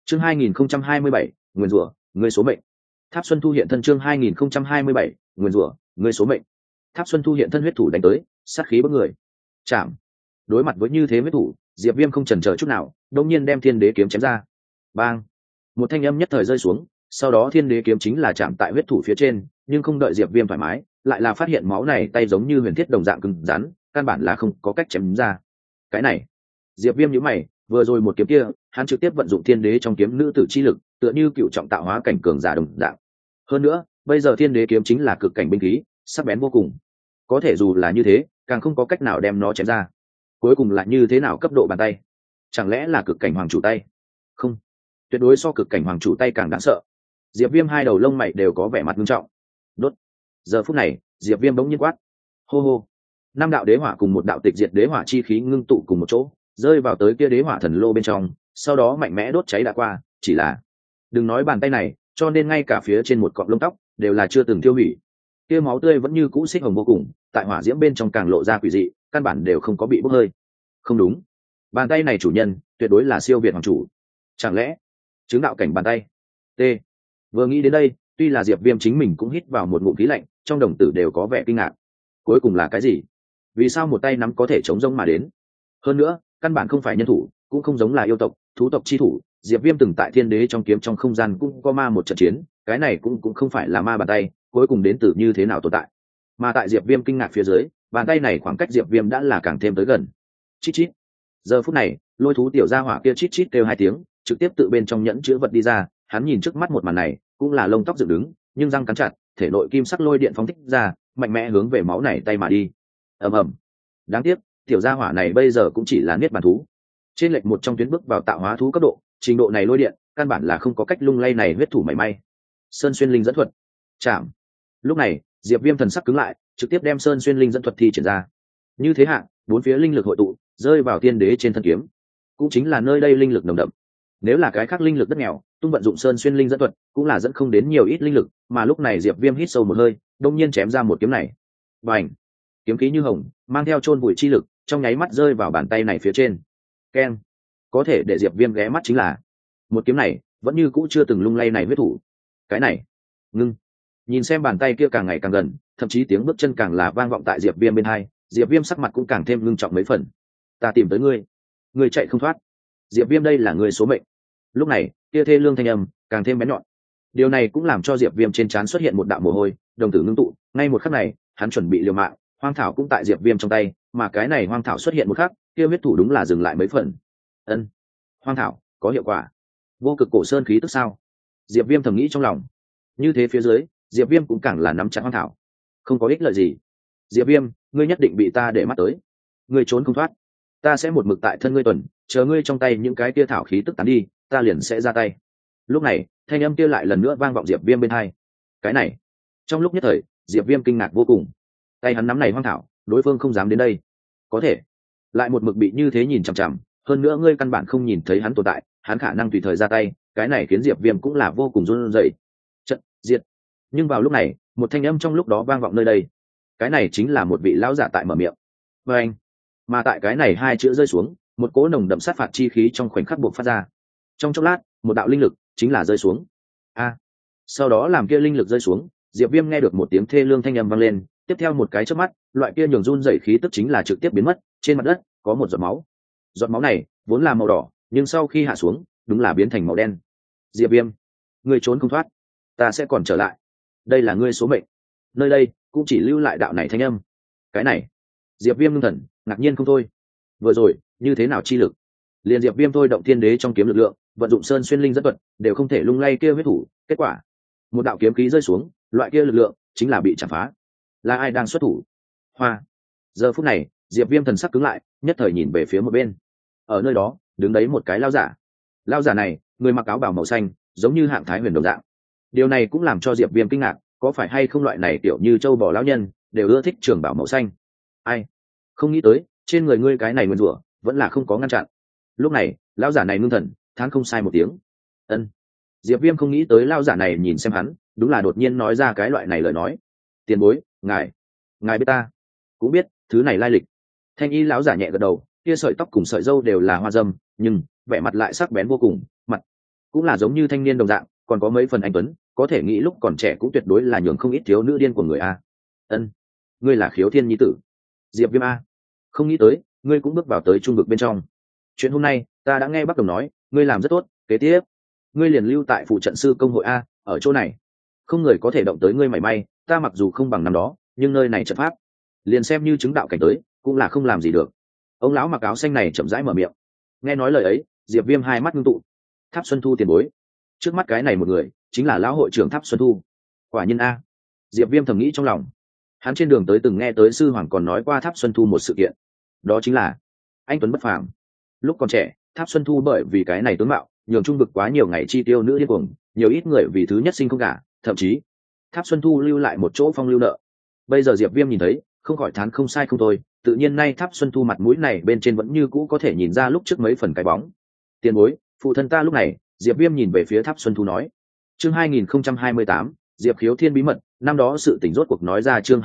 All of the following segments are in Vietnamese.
Chương 2027, nguyên rủa, ngươi số mệnh. Tháp Xuân Thu hiện thân. Chương 2027, nguyên rủa, ngươi số mệnh. Tháp Xuân Thu hiện thân, huyết thủ đánh tới, sát khí bức người. Chạm. Đối mặt với như thế huyết thủ, Diệp Viêm không chần chờ chút nào, đột nhiên đem Thiên Đế kiếm chém ra. Bang! Một thanh âm nhất thời rơi xuống, sau đó Thiên Đế kiếm chính là chạm tại huyết thủ phía trên, nhưng không đợi Diệp Viêm thoải mái, lại là phát hiện máu này tay giống như huyền thiết đồng dạng cứng rắn, căn bản là không có cách chém ra. Cái này, Diệp Viêm nhíu mày, vừa rồi một kiếm kia, hắn trực tiếp vận dụng Thiên Đế trong kiếm nữ tử chi lực, tựa như cựu trọng tạo hóa cảnh cường giả đồng dạng. Hơn nữa, bây giờ Thiên Đế kiếm chính là cực cảnh binh khí, sắc bén vô cùng. Có thể dù là như thế, càng không có cách nào đem nó chém ra. Cuối cùng là như thế nào cấp độ bàn tay? Chẳng lẽ là cực cảnh hoàng chủ tay? Không, tuyệt đối so cực cảnh hoàng chủ tay càng đáng sợ. Diệp Viêm hai đầu lông mày đều có vẻ mặt nghiêm trọng. Đốt. Giờ phút này, Diệp Viêm bỗng nhiên quát: hô hô. Năm đạo đế hỏa cùng một đạo tịch diệt đế hỏa chi khí ngưng tụ cùng một chỗ, rơi vào tới kia đế hỏa thần lô bên trong, sau đó mạnh mẽ đốt cháy đã qua. Chỉ là, đừng nói bàn tay này, cho nên ngay cả phía trên một cọng lông tóc đều là chưa từng tiêu hủy. Kia máu tươi vẫn như cũ xích hồng vô cùng, tại hỏa diễm bên trong càng lộ ra quỷ dị, căn bản đều không có bị bốc hơi. Không đúng, bàn tay này chủ nhân tuyệt đối là siêu việt hoàng chủ. Chẳng lẽ chứng đạo cảnh bàn tay? T. Vừa nghĩ đến đây, tuy là Diệp Viêm chính mình cũng hít vào một ngụm khí lạnh, trong đồng tử đều có vẻ kinh ngạc. Cuối cùng là cái gì? Vì sao một tay nắm có thể chống rông mà đến? Hơn nữa, căn bản không phải nhân thủ, cũng không giống là yêu tộc, thú tộc chi thủ. Diệp Viêm từng tại Thiên Đế trong kiếm trong không gian cũng có ma một trận chiến, cái này cũng không phải là ma bàn tay, cuối cùng đến từ như thế nào tồn tại. Mà tại Diệp Viêm kinh ngạc phía dưới, bàn tay này khoảng cách Diệp Viêm đã là càng thêm tới gần. Chít chít. Giờ phút này, lôi thú tiểu gia hỏa kia chít chít kêu hai tiếng, trực tiếp tự bên trong nhẫn chứa vật đi ra. Hắn nhìn trước mắt một màn này, cũng là lông tóc dựng đứng, nhưng răng cắn chặt, thể nội kim sắc lôi điện phóng thích ra, mạnh mẽ hướng về máu này tay mà đi. Ầm ầm. Đáng tiếc, tiểu gia hỏa này bây giờ cũng chỉ là niết bàn thú, trên lệch một trong tuyến bước vào tạo hóa thú cấp độ, trình độ này lôi điện, căn bản là không có cách lung lay này huyết thủ mảy may. Sơn xuyên linh dẫn thuật. Chạm. Lúc này, Diệp Viêm thần sắc cứng lại, trực tiếp đem Sơn xuyên linh dẫn thuật thi triển ra. Như thế hạ, bốn phía linh lực hội tụ, rơi vào Thiên Đế trên thân kiếm. Cũng chính là nơi đây linh lực nồng đậm. Nếu là cái khác linh lực đất nghèo, tung vận dụng Sơn xuyên linh dẫn thuật, cũng là dẫn không đến nhiều ít linh lực, mà lúc này Diệp Viêm hít sâu một hơi, đột nhiên chém ra một kiếm này. Bành! Kiếm khí như hồng, mang theo chôn bụi chi lực, trong nháy mắt rơi vào bàn tay này phía trên. Keng! Có thể để Diệp Viêm ghé mắt chính là, một kiếm này vẫn như cũ chưa từng lung lay này huyết thủ. Cái này, ngưng. Nhìn xem bàn tay kia càng ngày càng gần, thậm chí tiếng bước chân càng là vang vọng tại Diệp Viêm bên hai, Diệp Viêm sắc mặt cũng càng thêm ngưng trọng mấy phần. Ta tìm tới ngươi, ngươi chạy không thoát. Diệp Viêm, đây là ngươi số mệnh. Lúc này, kia thê lương thanh âm càng thêm bén nhọn. Điều này cũng làm cho Diệp Viêm trên trán xuất hiện một đạo mồ hôi, đồng tử ngưng tụ, ngay một khắc này, hắn chuẩn bị liều mạng, hoang thảo cũng tại Diệp Viêm trong tay, mà cái này hoang thảo xuất hiện một khắc, kia huyết thủ đúng là dừng lại mấy phần. Ân, hoang thảo có hiệu quả. Vô cực cổ sơn khí tức sao? Diệp Viêm thầm nghĩ trong lòng. Như thế phía dưới, Diệp Viêm cũng càng là nắm chặt hoang thảo. Không có ích lợi gì. Diệp Viêm, ngươi nhất định bị ta để mắt tới. Ngươi trốn không thoát. Ta sẽ một mực tại thân ngươi tuần, chờ ngươi trong tay những cái kia thảo khí tức tán đi, ta liền sẽ ra tay. Lúc này, thanh âm kia lại lần nữa vang vọng Diệp Viêm bên tai. Cái này, trong lúc nhất thời, Diệp Viêm kinh ngạc vô cùng. Tay hắn nắm này hoang thảo, đối phương không dám đến đây. Có thể, lại một mực bị như thế nhìn chằm chằm, hơn nữa ngươi căn bản không nhìn thấy hắn tồn tại, hắn khả năng tùy thời ra tay, cái này khiến Diệp Viêm cũng là vô cùng run rẩy. Trận diệt. Nhưng vào lúc này, một thanh âm trong lúc đó vang vọng nơi đây. Cái này chính là một vị lão giả tại mở miệng. Và anh, mà tại cái này hai chữ rơi xuống, một cỗ nồng đậm sát phạt chi khí trong khoảnh khắc buộc phát ra. Trong chốc lát, một đạo linh lực chính là rơi xuống. Sau đó làm kia linh lực rơi xuống, Diệp Viêm nghe được một tiếng thê lương thanh âm vang lên, tiếp theo một cái chớp mắt, loại kia nhường run rẩy khí tức chính là trực tiếp biến mất, trên mặt đất có một giọt máu. Giọt máu này vốn là màu đỏ, nhưng sau khi hạ xuống, đúng là biến thành màu đen. Diệp Viêm, ngươi trốn không thoát, ta sẽ còn trở lại. Đây là ngươi số mệnh. Nơi đây cũng chỉ lưu lại đạo này thanh âm. Cái này, Diệp Viêm ngưng thần, ngạc nhiên không thôi. Vừa rồi, như thế nào chi lực? Liền Diệp Viêm thôi động Thiên Đế trong kiếm lực lượng, vận dụng Sơn xuyên linh dẫn thuật, đều không thể lung lay kia huyết thủ, kết quả, một đạo kiếm khí rơi xuống, loại kia lực lượng chính là bị chạm phá. Là ai đang xuất thủ? Hoa. Giờ phút này, Diệp Viêm thần sắc cứng lại, nhất thời nhìn về phía một bên. Ở nơi đó, đứng đấy một cái lão giả. Lão giả này, người mặc áo bào màu xanh, giống như hạng thái huyền đồng dạng. Điều này cũng làm cho Diệp Viêm kinh ngạc, có phải hay không loại này tiểu như châu bò lão nhân đều ưa thích trường bảo màu xanh. Ai? Không nghĩ tới, trên người ngươi cái này nguyên rủa, vẫn là không có ngăn chặn. Lúc này, lão giả này ngưng thần, thán không sai một tiếng. Ân. Diệp Viêm không nghĩ tới lão giả này nhìn xem hắn, đúng là đột nhiên nói ra cái loại này lời nói. Tiền bối, ngài biết ta? Cũng biết thứ này lai lịch. Thanh y lão giả nhẹ gật đầu, kia sợi tóc cùng sợi râu đều là hoa dâm, nhưng vẻ mặt lại sắc bén vô cùng, mặt cũng là giống như thanh niên đồng dạng, còn có mấy phần anh tuấn, có thể nghĩ lúc còn trẻ cũng tuyệt đối là nhường không ít thiếu nữ điên của người a. Ân, ngươi là Khiếu Thiên nhi tử, Diệp Viêm a. Không nghĩ tới ngươi cũng bước vào tới trung vực bên trong. Chuyện hôm nay ta đã nghe Bắc Đồng nói ngươi làm rất tốt, kế tiếp ngươi liền lưu tại phụ trận sư công hội a, ở chỗ này không người có thể động tới ngươi mảy may. Ta mặc dù không bằng năm đó, nhưng nơi này trận pháp liền xem như chứng đạo cảnh tới cũng là không làm gì được. Ông lão mặc áo xanh này chậm rãi mở miệng. Nghe nói lời ấy, Diệp Viêm hai mắt ngưng tụ. Tháp Xuân Thu tiền bối, trước mắt cái này một người chính là lão hội trưởng Tháp Xuân Thu. Quả nhiên a. Diệp Viêm thầm nghĩ trong lòng. Hắn trên đường tới từng nghe tới sư hoàng còn nói qua Tháp Xuân Thu một sự kiện, đó chính là anh tuấn bất phàm. Lúc còn trẻ, Tháp Xuân Thu bởi vì cái này tướng mạo nhường trung vực quá nhiều ngày chi tiêu nữ điên cuồng, nhiều ít người vì thứ nhất sinh không cả, thậm chí Tháp Xuân Thu lưu lại một chỗ phong lưu nợ. Bây giờ Diệp Viêm nhìn thấy không khỏi thán không sai không thôi, tự nhiên nay Tháp Xuân Thu mặt mũi này bên trên vẫn như cũ có thể nhìn ra lúc trước mấy phần cái bóng. Tiền bối, phụ thân ta lúc này. Diệp Viêm nhìn về phía Tháp Xuân Thu nói. Chương 2028, Diệp Khiếu Thiên bí mật, năm đó sự tình rốt cuộc nói ra. Chương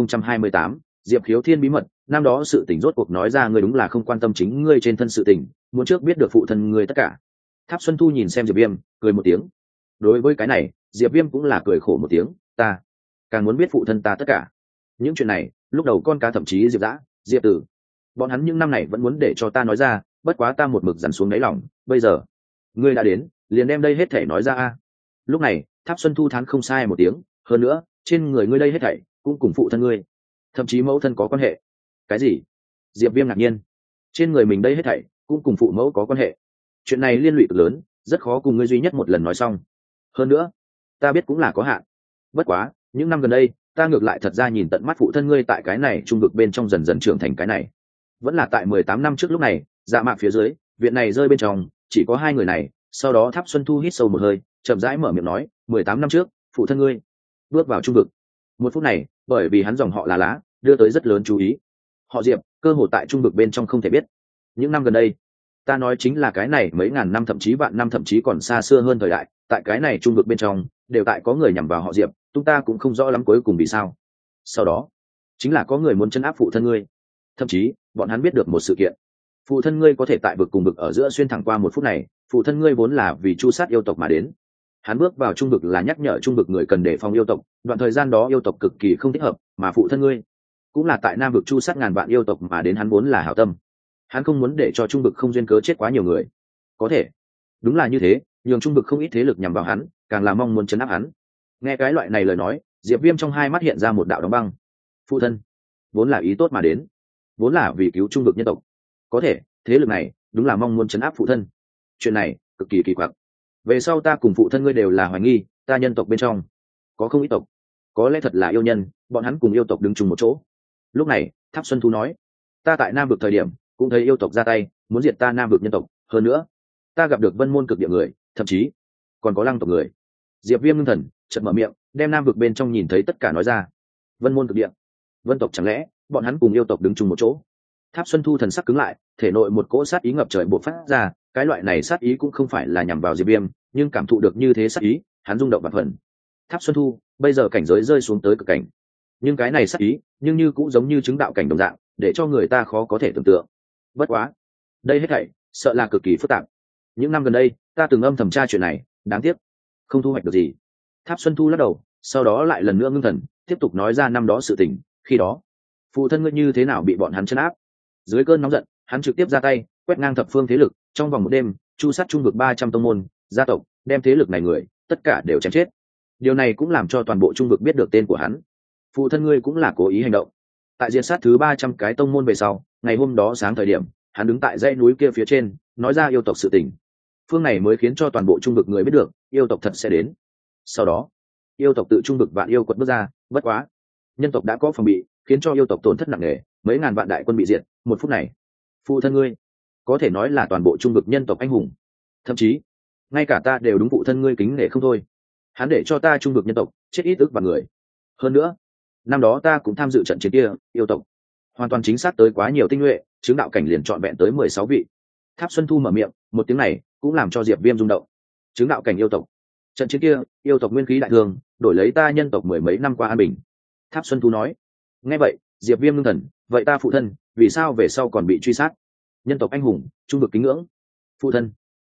2028, Diệp Khiếu Thiên bí mật, năm đó sự tình rốt cuộc nói ra. Ngươi đúng là không quan tâm chính ngươi trên thân sự tình, muốn trước biết được phụ thân ngươi tất cả. Tháp Xuân Thu nhìn xem Diệp Viêm, cười một tiếng. Đối với cái này, Diệp Viêm cũng là cười khổ một tiếng, ta càng muốn biết phụ thân ta tất cả. Những chuyện này, lúc đầu con cá thậm chí Diệp Dã, Diệp Tử, bọn hắn những năm này vẫn muốn để cho ta nói ra, bất quá ta một mực dằn xuống đáy lòng, bây giờ ngươi đã đến, liền đem đây hết thảy nói ra a. Lúc này, Tháp Xuân Thu thán không sai một tiếng, hơn nữa, trên người ngươi đây hết thảy cũng cùng phụ thân ngươi, thậm chí mẫu thân có quan hệ. Cái gì? Diệp Viêm ngạc nhiên. Trên người mình đây hết thảy cũng cùng phụ mẫu có quan hệ. Chuyện này liên lụy cực lớn, rất khó cùng ngươi duy nhất một lần nói xong. Hơn nữa, ta biết cũng là có hạn. Bất quá, những năm gần đây, ta ngược lại thật ra nhìn tận mắt phụ thân ngươi tại cái này trung vực bên trong dần dần trưởng thành cái này. Vẫn là tại 18 năm trước lúc này, dạ mạc phía dưới, viện này rơi bên trong, chỉ có hai người này. Sau đó Tháp Xuân Thu hít sâu một hơi, chậm rãi mở miệng nói, 18 năm trước, phụ thân ngươi bước vào trung vực. Một phút này, bởi vì hắn dòng họ là lá, đưa tới rất lớn chú ý. Họ Diệp, cơ hội tại trung vực bên trong không thể biết. Những năm gần đây, ta nói chính là cái này mấy ngàn năm thậm chí vạn năm thậm chí còn xa xưa hơn thời đại, tại cái này trung vực bên trong, đều tại có người nhằm vào họ Diệp, chúng ta cũng không rõ lắm cuối cùng vì sao. Sau đó, chính là có người muốn trấn áp phụ thân ngươi. Thậm chí, bọn hắn biết được một sự kiện. Phụ thân ngươi có thể tại vực cùng vực ở giữa xuyên thẳng qua một phút này, phụ thân ngươi vốn là vì chu sát yêu tộc mà đến. Hắn bước vào trung vực là nhắc nhở trung vực người cần đề phòng yêu tộc, đoạn thời gian đó yêu tộc cực kỳ không thích hợp, mà phụ thân ngươi cũng là tại nam vực chu sát ngàn vạn yêu tộc mà đến, hắn vốn là hảo tâm. Hắn không muốn để cho trung vực không duyên cớ chết quá nhiều người. Có thể, đúng là như thế, nhường trung vực không ít thế lực nhằm vào hắn, càng là mong muốn trấn áp hắn. Nghe cái loại này lời nói, Diệp Viêm trong hai mắt hiện ra một đạo đóng băng. Phụ thân vốn là ý tốt mà đến, vốn là vì cứu trung vực nhân tộc. Có thể, thế lực này đúng là mong muốn trấn áp phụ thân. Chuyện này cực kỳ kỳ quặc. Về sau ta cùng phụ thân ngươi đều là hoài nghi, ta nhân tộc bên trong có không ít tộc, có lẽ thật là yêu nhân, bọn hắn cùng yêu tộc đứng chung một chỗ. Lúc này, Tháp Xuân Thu nói, ta tại Nam vực thời điểm cũng thấy yêu tộc ra tay, muốn diệt ta Nam vực nhân tộc. Hơn nữa, ta gặp được Vân Môn cực địa người, thậm chí còn có Lăng tộc người. Diệp Viêm ngưng thần, chợt mở miệng, đem Nam vực bên trong nhìn thấy tất cả nói ra. Vân Môn cực địa, Vân tộc, chẳng lẽ bọn hắn cùng yêu tộc đứng chung một chỗ? Tháp Xuân Thu thần sắc cứng lại, thể nội một cỗ sát ý ngập trời bộc phát ra. Cái loại này sát ý cũng không phải là nhằm vào Diệp Viêm, nhưng cảm thụ được như thế sát ý, hắn rung động vạn phần. Tháp Xuân Thu bây giờ cảnh giới rơi xuống tới cực cảnh, nhưng cái này sát ý, nhưng như cũng giống như chứng đạo cảnh đồng dạng, để cho người ta khó có thể tưởng tượng. Bất quá, đây hết thảy sợ là cực kỳ phức tạp. Những năm gần đây, ta từng âm thầm tra chuyện này, đáng tiếc không thu hoạch được gì. Tháp Xuân Thu lắc đầu, sau đó lại lần nữa ngưng thần, tiếp tục nói ra năm đó sự tình. Khi đó, phụ thân ngươi như thế nào bị bọn hắn trấn áp? Dưới cơn nóng giận, hắn trực tiếp ra tay, quét ngang thập phương thế lực, trong vòng một đêm, chu sát trung vực 300 tông môn, gia tộc, đem thế lực này người, tất cả đều chém chết. Điều này cũng làm cho toàn bộ trung vực biết được tên của hắn. Phụ thân ngươi cũng là cố ý hành động. Tại diệt sát thứ 300 cái tông môn về sau, ngày hôm đó sáng thời điểm, hắn đứng tại dãy núi kia phía trên, nói ra yêu tộc sự tình. Phương này mới khiến cho toàn bộ trung vực người biết được, yêu tộc thật sẽ đến. Sau đó, yêu tộc tự trung vực vạn yêu quật bước ra, bất quá, nhân tộc đã có phòng bị, khiến cho yêu tộc tổn thất nặng nề, mấy ngàn vạn đại quân bị diệt. Một phút này, phụ thân ngươi có thể nói là toàn bộ trung vực nhân tộc anh hùng, thậm chí ngay cả ta đều đúng phụ thân ngươi kính nể không thôi. Hắn để cho ta trung vực nhân tộc chết ít ức vạn người. Hơn nữa, năm đó ta cũng tham dự trận chiến kia, yêu tộc hoàn toàn chính xác tới quá nhiều tinh nhuệ, chứng đạo cảnh liền trọn vẹn tới 16 vị. Tháp Xuân Thu mở miệng, một tiếng này cũng làm cho Diệp Viêm rung động. Chứng đạo cảnh yêu tộc, trận chiến kia yêu tộc nguyên khí đại thương, đổi lấy ta nhân tộc mười mấy năm qua an bình. Tháp Xuân Thu nói. Nghe vậy, Diệp Viêm ngưng thần, vậy ta phụ thân vì sao về sau còn bị truy sát? Nhân tộc anh hùng, trung vực kính ngưỡng. Phụ thân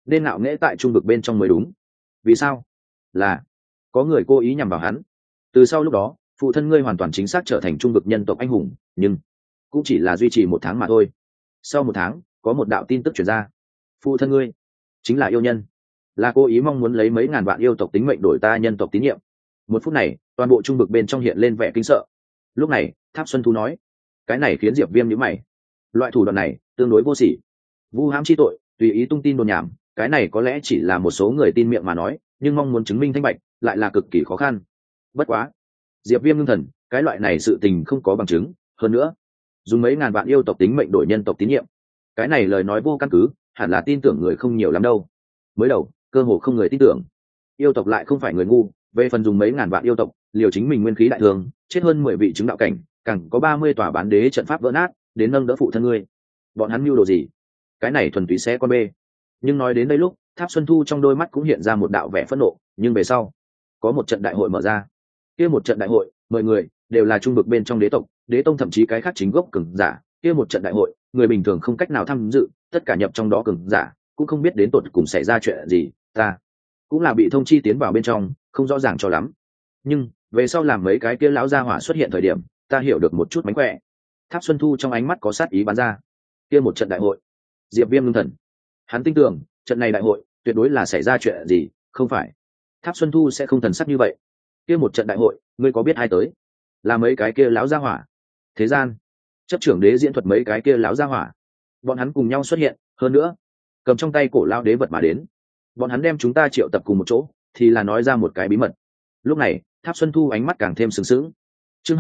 nên ngạo nghễ tại trung vực bên trong mới đúng. Vì sao? Là có người cố ý nhằm vào hắn. Từ sau lúc đó phụ thân ngươi hoàn toàn chính xác trở thành trung vực nhân tộc anh hùng, nhưng cũng chỉ là duy trì 1 tháng mà thôi. Sau 1 tháng có một đạo tin tức truyền ra, phụ thân ngươi chính là yêu nhân, là cố ý mong muốn lấy mấy ngàn vạn yêu tộc tính mệnh đổi ta nhân tộc tín nhiệm. Một phút này toàn bộ trung vực bên trong hiện lên vẻ kinh sợ. Lúc này Tháp Xuân Thu nói, cái này khiến Diệp Viêm nhíu mày. Loại thủ đoạn này tương đối vô sỉ, vu hãm chi tội, tùy ý tung tin đồn nhảm, cái này có lẽ chỉ là một số người tin miệng mà nói, nhưng mong muốn chứng minh thanh bạch lại là cực kỳ khó khăn. Bất quá Diệp Viêm ngưng thần, cái loại này sự tình không có bằng chứng, hơn nữa dùng mấy ngàn vạn yêu tộc tính mệnh đổi nhân tộc tín nhiệm, cái này lời nói vô căn cứ, hẳn là tin tưởng người không nhiều lắm đâu. Mới đầu cơ hồ không người tin tưởng, yêu tộc lại không phải người ngu, về phần dùng mấy ngàn vạn yêu tộc liều chính mình nguyên khí đại thương, chết hơn 10 vị chứng đạo cảnh, càng có 30 tòa bán đế trận pháp vỡ nát đến nâng đỡ phụ thân ngươi, bọn hắn mưu đồ gì? Cái này thuần túy sẽ con bê. Nhưng nói đến đây lúc Tháp Xuân Thu trong đôi mắt cũng hiện ra một đạo vẻ phẫn nộ, nhưng về sau có một trận đại hội mở ra. Kia một trận đại hội mọi người đều là trung vực bên trong đế tộc, đế tông, thậm chí cái khác chính gốc cường giả. Kia một trận đại hội người bình thường không cách nào tham dự, tất cả nhập trong đó cường giả cũng không biết đến tột cùng xảy ra chuyện gì, ta cũng là bị thông chi tiến vào bên trong, không rõ ràng cho lắm. Nhưng về sau làm mấy cái kia lão gia hỏa xuất hiện thời điểm, ta hiểu được một chút mánh khỏe. Tháp Xuân Thu trong ánh mắt có sát ý bắn ra. Kia một trận đại hội, Diệp Viêm ngưng thần, hắn tin tưởng trận này đại hội tuyệt đối là xảy ra chuyện gì, không phải Tháp Xuân Thu sẽ không thần sắc như vậy. Kia một trận đại hội ngươi có biết ai tới? Là mấy cái kia lão gia hỏa, thế gian chấp trưởng đế diễn thuật mấy cái kia lão gia hỏa, bọn hắn cùng nhau xuất hiện, hơn nữa cầm trong tay cổ lao đế vật mà đến. Bọn hắn đem chúng ta triệu tập cùng một chỗ thì là nói ra một cái bí mật. Lúc này Tháp Xuân Thu ánh mắt càng thêm sừng sững. Chương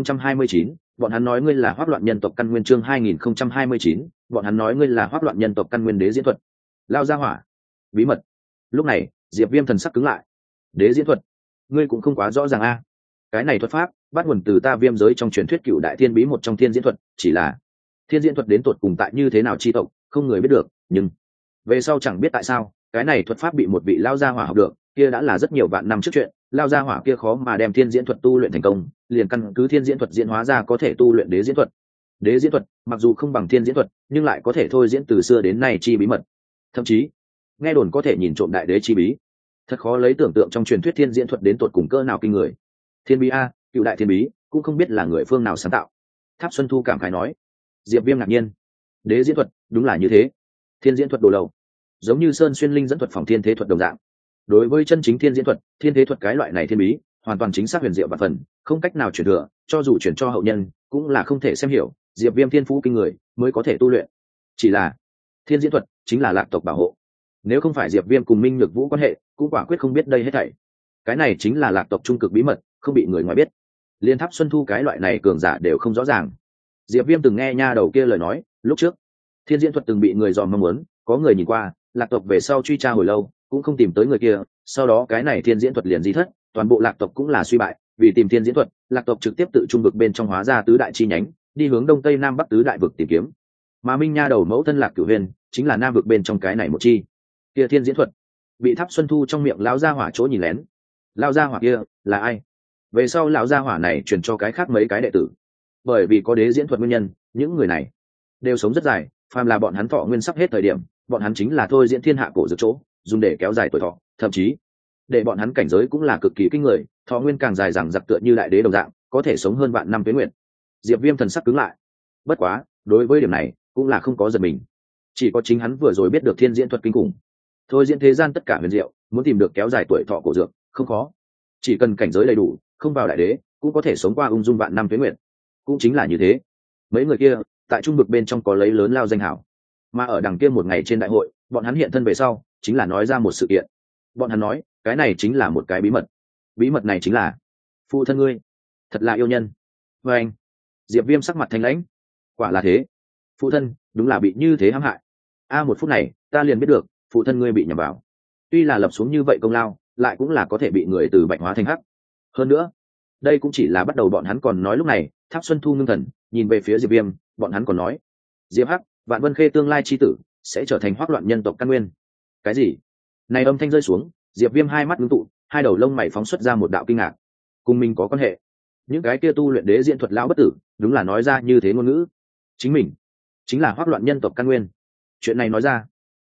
2029, bọn hắn nói ngươi là hoắc loạn nhân tộc căn nguyên. Chương 2029, bọn hắn nói ngươi là hoắc loạn nhân tộc căn nguyên đế diễn thuật. Lao gia hỏa, bí mật. Lúc này Diệp Viêm thần sắc cứng lại. Đế diễn thuật, ngươi cũng không quá rõ ràng a. Cái này thuật pháp bắt nguồn từ ta Viêm giới trong truyền thuyết cựu đại thiên bí một trong thiên diễn thuật, chỉ là thiên diễn thuật đến tột cùng tại như thế nào chi tộc không người biết được, nhưng về sau chẳng biết tại sao cái này thuật pháp bị một vị lao gia hỏa học được, kia đã là rất nhiều vạn năm trước chuyện. Lao gia hỏa kia khó mà đem thiên diễn thuật tu luyện thành công, liền căn cứ thiên diễn thuật diễn hóa ra có thể tu luyện đế diễn thuật. Đế diễn thuật mặc dù không bằng thiên diễn thuật, nhưng lại có thể thôi diễn từ xưa đến nay chi bí mật, thậm chí nghe đồn có thể nhìn trộm đại đế chi bí. Thật khó lấy tưởng tượng trong truyền thuyết thiên diễn thuật đến tột cùng cỡ nào kinh người. Thiên bí a, cựu đại thiên bí, cũng không biết là người phương nào sáng tạo. Tháp Xuân Thu cảm khái nói. Diệp Viêm ngạc nhiên, đế diễn thuật đúng là như thế. Thiên diễn thuật đồ lầu, giống như sơn xuyên linh dẫn thuật phòng thiên thế thuật đồng dạng. Đối với chân chính thiên diễn thuật, thiên thế thuật cái loại này thiên bí, hoàn toàn chính xác huyền diệu và phần, không cách nào truyền thừa, cho dù truyền cho hậu nhân cũng là không thể xem hiểu. Diệp Viêm thiên phú kinh người mới có thể tu luyện. Chỉ là thiên diễn thuật chính là lạc tộc bảo hộ, nếu không phải Diệp Viêm cùng Minh Nhược Vũ quan hệ, cũng quả quyết không biết đây hết thảy. Cái này chính là lạc tộc trung cực bí mật, không bị người ngoài biết, liên Tháp Xuân Thu cái loại này cường giả đều không rõ ràng. Diệp Viêm từng nghe nha đầu kia lời nói, lúc trước thiên diễn thuật từng bị người dòm mong muốn, có người nhìn qua, lạc tộc về sau truy tra hồi lâu cũng không tìm tới người kia, sau đó cái này thiên diễn thuật liền di thất, toàn bộ lạc tộc cũng là suy bại. Vì tìm thiên diễn thuật, lạc tộc trực tiếp tự trung vực bên trong hóa ra tứ đại chi nhánh, đi hướng đông tây nam bắc tứ đại vực tìm kiếm. Mà Minh nha đầu mẫu thân Lạc Cửu Huyền chính là nam vực bên trong cái này một chi. Kia thiên diễn thuật bị Tháp Xuân Thu trong miệng lão gia hỏa chỗ nhìn lén. Lão gia hỏa kia là ai? Về sau lão gia hỏa này truyền cho cái khác mấy cái đệ tử. Bởi vì có đế diễn thuật nguyên nhân, những người này đều sống rất dài, phàm là bọn hắn thọ nguyên sắp hết thời điểm, bọn hắn chính là thôi diễn thiên hạ cổ dược chỗ, dùng để kéo dài tuổi thọ, thậm chí để bọn hắn cảnh giới cũng là cực kỳ kinh người, thọ nguyên càng dài dằng dặc tựa như đại đế đồng dạng, có thể sống hơn vạn năm tuế nguyện. Diệp Viêm thần sắc cứng lại. Bất quá, đối với điểm này cũng là không có giật mình, chỉ có chính hắn vừa rồi biết được thiên diễn thuật kinh khủng. Thôi diễn thế gian tất cả huyền diệu, muốn tìm được kéo dài tuổi thọ cổ dược không khó, chỉ cần cảnh giới đầy đủ, không vào đại đế cũng có thể sống qua ung dung vạn năm tuế nguyện. Cũng chính là như thế, mấy người kia tại trung vực bên trong có lấy lớn lao danh hảo, mà ở đằng kia một ngày trên đại hội, bọn hắn hiện thân về sau chính là nói ra một sự kiện. Bọn hắn nói cái này chính là một cái bí mật, bí mật này chính là phụ thân ngươi thật là yêu nhân. Và anh Diệp Viêm sắc mặt thanh lãnh. Quả là thế, phụ thân đúng là bị như thế hãm hại. Một phút này ta liền biết được phụ thân ngươi bị nhầm vào, tuy là lập xuống như vậy công lao, lại cũng là có thể bị người từ bạch hóa thành hắc. Hơn nữa đây cũng chỉ là bắt đầu. Bọn hắn còn nói, lúc này Tháp Xuân Thu ngưng thần nhìn về phía Diệp Viêm, bọn hắn còn nói Diệp Hắc, Vạn Vân Khê tương lai chi tử sẽ trở thành hoắc loạn nhân tộc căn nguyên. Cái gì? Này âm thanh rơi xuống, Diệp Viêm hai mắt ngưng tụ, hai đầu lông mày phóng xuất ra một đạo kinh ngạc. Cùng mình có quan hệ? Những cái kia tu luyện đế diễn thuật lão bất tử, đúng là nói ra như thế ngôn ngữ. Chính mình chính là hoắc loạn nhân tộc căn nguyên. Chuyện này nói ra,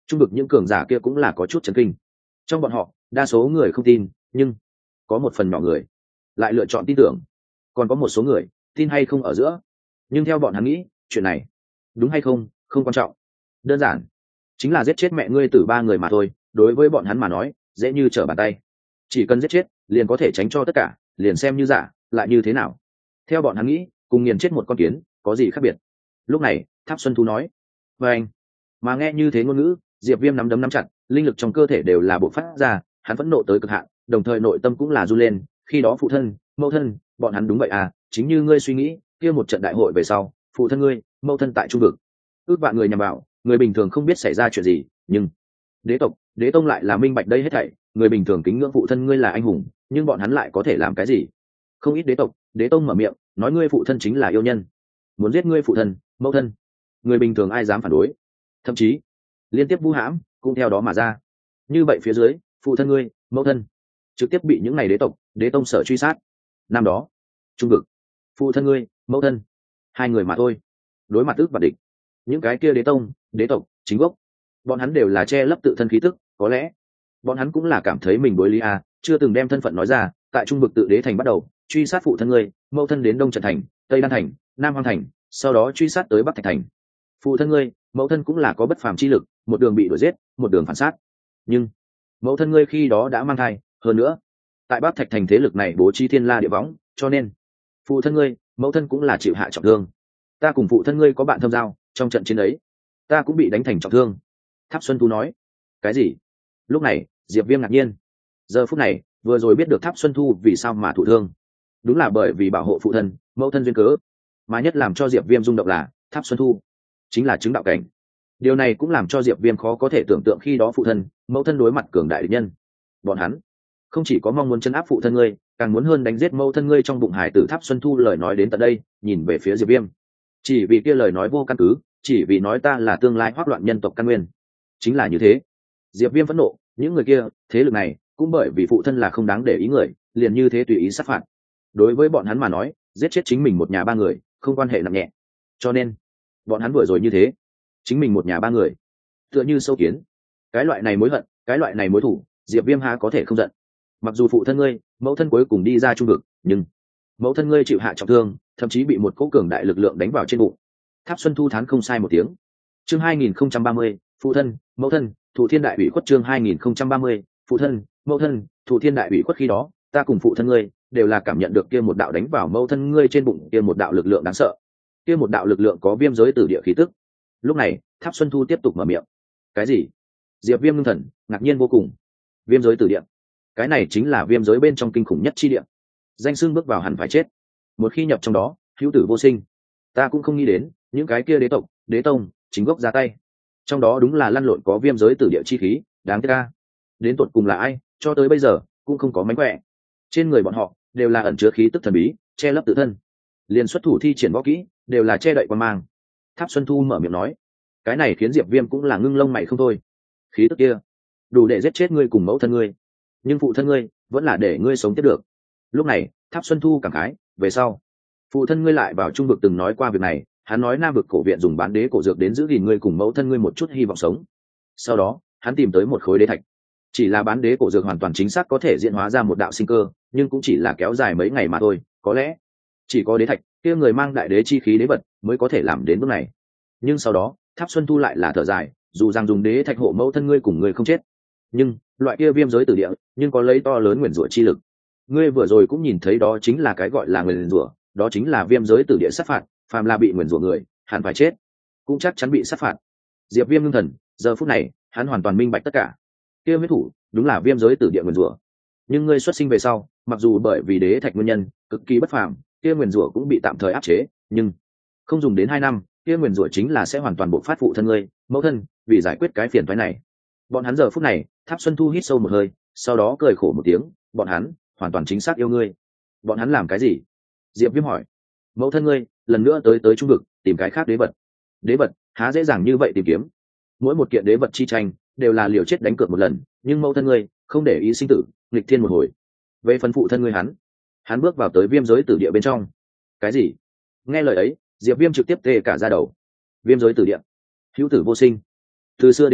trung vực những cường giả kia cũng là có chút chấn kinh. Trong bọn họ đa số người không tin, nhưng có một phần nhỏ người lại lựa chọn tin tưởng. Còn có một số người tin hay không ở giữa, nhưng theo bọn hắn nghĩ chuyện này đúng hay không không quan trọng, đơn giản chính là giết chết mẹ ngươi từ ba người mà thôi. Đối với bọn hắn mà nói dễ như trở bàn tay, chỉ cần giết chết liền có thể tránh cho tất cả, liền xem như giả lại như thế nào. Theo bọn hắn nghĩ cùng nghiền chết một con kiến có gì khác biệt. Lúc này Tháp Xuân Thu nói và anh mà nghe như thế ngôn ngữ, Diệp Viêm nắm đấm nắm chặt, linh lực trong cơ thể đều là bộc phát ra, hắn phẫn nộ tới cực hạn, đồng thời nội tâm cũng là run lên. Khi đó phụ thân mẫu thân bọn hắn đúng vậy à, chính như ngươi suy nghĩ, kia một trận đại hội về sau phụ thân ngươi mẫu thân tại trung vực ước vạn người nhằm vào, người bình thường không biết xảy ra chuyện gì, nhưng đế tộc đế tông lại là minh bạch đây hết thảy. Người bình thường kính ngưỡng phụ thân ngươi là anh hùng, nhưng bọn hắn lại có thể làm cái gì? Không ít đế tộc đế tông mở miệng nói ngươi phụ thân chính là yêu nhân, muốn giết ngươi phụ thân mẫu thân. Người bình thường ai dám phản đối, thậm chí liên tiếp vu hãm cũng theo đó mà ra. Như vậy phía dưới phụ thân ngươi mẫu thân trực tiếp bị những ngày đế tộc đế tông sở truy sát. Năm đó trung vực phụ thân ngươi mẫu thân hai người mà thôi, đối mặt ước và địch. Những cái kia đế tông đế tộc chính gốc bọn hắn đều là che lấp tự thân khí tức, có lẽ bọn hắn cũng là cảm thấy mình đối lý a, chưa từng đem thân phận nói ra. Tại trung vực tự đế thành bắt đầu truy sát phụ thân ngươi mẫu thân đến đông trận thành, tây đan thành, nam hoang thành, sau đó truy sát tới bắc thạch thành. Phụ thân ngươi mẫu thân cũng là có bất phàm chi lực, một đường bị đuổi giết một đường phản sát. Nhưng mẫu thân ngươi khi đó đã mang thai, hơn nữa tại bắc thạch thành thế lực này bố trí thiên la địa võng, cho nên phụ thân ngươi mẫu thân cũng là chịu hạ trọng thương. Ta cùng phụ thân ngươi có bạn thâm giao, trong trận chiến ấy ta cũng bị đánh thành trọng thương. Tháp Xuân Thu nói cái gì? Lúc này Diệp Viêm ngạc nhiên. Giờ phút này vừa rồi biết được Tháp Xuân Thu vì sao mà thụ thương, đúng là bởi vì bảo hộ phụ thân mẫu thân duyên cớ. Mà nhất làm cho Diệp Viêm rung động là Tháp Xuân Thu chính là chứng đạo cảnh. Điều này cũng làm cho Diệp Viêm khó có thể tưởng tượng khi đó phụ thân mẫu thân đối mặt cường đại địch nhân, bọn hắn không chỉ có mong muốn chấn áp phụ thân ngươi, càng muốn hơn đánh giết mẫu thân ngươi trong bụng hải tử. Tháp Xuân Thu lời nói đến tận đây, nhìn về phía Diệp Viêm, chỉ vì kia lời nói vô căn cứ, chỉ vì nói ta là tương lai hoắc loạn nhân tộc căn nguyên. Chính là như thế. Diệp Viêm phẫn nộ, những người kia thế lực này cũng bởi vì phụ thân là không đáng để ý người, liền như thế tùy ý sát phạt. Đối với bọn hắn mà nói giết chết chính mình một nhà ba người không quan hệ nặng nhẹ, cho nên bọn hắn vừa rồi như thế, chính mình một nhà ba người tựa như sâu kiến. Cái loại này mối hận, cái loại này mối thủ, Diệp Viêm há có thể không giận. Mặc dù phụ thân ngươi mẫu thân cuối cùng đi ra trung vực, nhưng mẫu thân ngươi chịu hạ trọng thương, thậm chí bị một cỗ cường đại lực lượng đánh vào trên bụng. Tháp Xuân Thu thán không sai một tiếng. Chương 2030, phụ thân mẫu thân thụ thiên đại ủy khuất. Chương 2030, phụ thân mẫu thân thụ thiên đại ủy khuất. Khi đó ta cùng phụ thân ngươi đều là cảm nhận được kia một đạo đánh vào mẫu thân ngươi trên bụng kia một đạo lực lượng đáng sợ. Kia một đạo lực lượng có viêm giới tử địa khí tức. Lúc này Tháp Xuân Thu tiếp tục mở miệng. Cái gì? Diệp Viêm ngưng thần ngạc nhiên vô cùng. Viêm giới tử địa, cái này chính là viêm giới bên trong kinh khủng nhất chi địa, danh xưng bước vào hẳn phải chết, một khi nhập trong đó hữu tử vô sinh. Ta cũng không nghĩ đến những cái kia đế tộc đế tông chính gốc ra tay, trong đó đúng là lăn lộn có viêm giới tử địa chi khí. Đáng tiếc ca, đến tột cùng là ai, cho tới bây giờ cũng không có mánh khỏe. Trên người bọn họ đều là ẩn chứa khí tức thần bí, che lấp tự thân, liền xuất thủ thi triển võ kỹ đều là che đậy quan mang. Tháp Xuân Thu mở miệng nói, cái này khiến Diệp Viêm cũng là ngưng lông mày không thôi. Khí tức kia đủ để giết chết ngươi cùng mẫu thân ngươi, nhưng phụ thân ngươi vẫn là để ngươi sống tiếp được. Lúc này Tháp Xuân Thu cảm khái, về sau phụ thân ngươi lại vào trung vực từng nói qua việc này, hắn nói nam vực cổ viện dùng bán đế cổ dược đến giữ gìn ngươi cùng mẫu thân ngươi một chút hy vọng sống. Sau đó hắn tìm tới một khối đế thạch, chỉ là bán đế cổ dược hoàn toàn chính xác có thể diễn hóa ra một đạo sinh cơ, nhưng cũng chỉ là kéo dài mấy ngày mà thôi. Có lẽ chỉ có đế thạch kia người mang đại đế chi khí đế vật mới có thể làm đến bước này. Nhưng sau đó Tháp Xuân Thu lại là thở dài, dù rằng dùng đế thạch hộ mẫu thân ngươi cùng ngươi không chết, nhưng loại kia viêm giới tử địa nhưng có lấy to lớn nguyền rủa chi lực. Ngươi vừa rồi cũng nhìn thấy, đó chính là cái gọi là nguyền rủa, đó chính là viêm giới tử địa sát phạt, phàm là bị nguyền rủa người hẳn phải chết, cũng chắc chắn bị sát phạt. Diệp Viêm ngưng thần, giờ phút này hắn hoàn toàn minh bạch tất cả. Kia huyết thủ đúng là viêm giới tử địa nguyền rủa, nhưng ngươi xuất sinh về sau, mặc dù bởi vì đế thạch nguyên nhân cực kỳ bất phàm, kia nguyền rủa cũng bị tạm thời áp chế, nhưng không dùng đến 2 năm, kia nguyền rủa chính là sẽ hoàn toàn bộc phát phụ thân ngươi mẫu thân, vì giải quyết cái phiền toái này. Bọn hắn giờ phút này, Tháp Xuân Thu hít sâu một hơi, sau đó cười khổ một tiếng, bọn hắn hoàn toàn chính xác yêu ngươi. Bọn hắn làm cái gì? Diệp Viêm hỏi. Mẫu thân ngươi lần nữa tới trung vực tìm cái khác đế vật. Đế vật há dễ dàng như vậy tìm kiếm. Mỗi một kiện đế vật chi tranh đều là liều chết đánh cược một lần, nhưng mẫu thân ngươi không để ý sinh tử, nghịch thiên một hồi. Về phần phụ thân ngươi, hắn bước vào tới viêm giới tử địa bên trong. Cái gì? Nghe lời ấy, Diệp Viêm trực tiếp tê cả da đầu. Viêm giới tử địa, hữu tử vô sinh. Từ xưa đến nay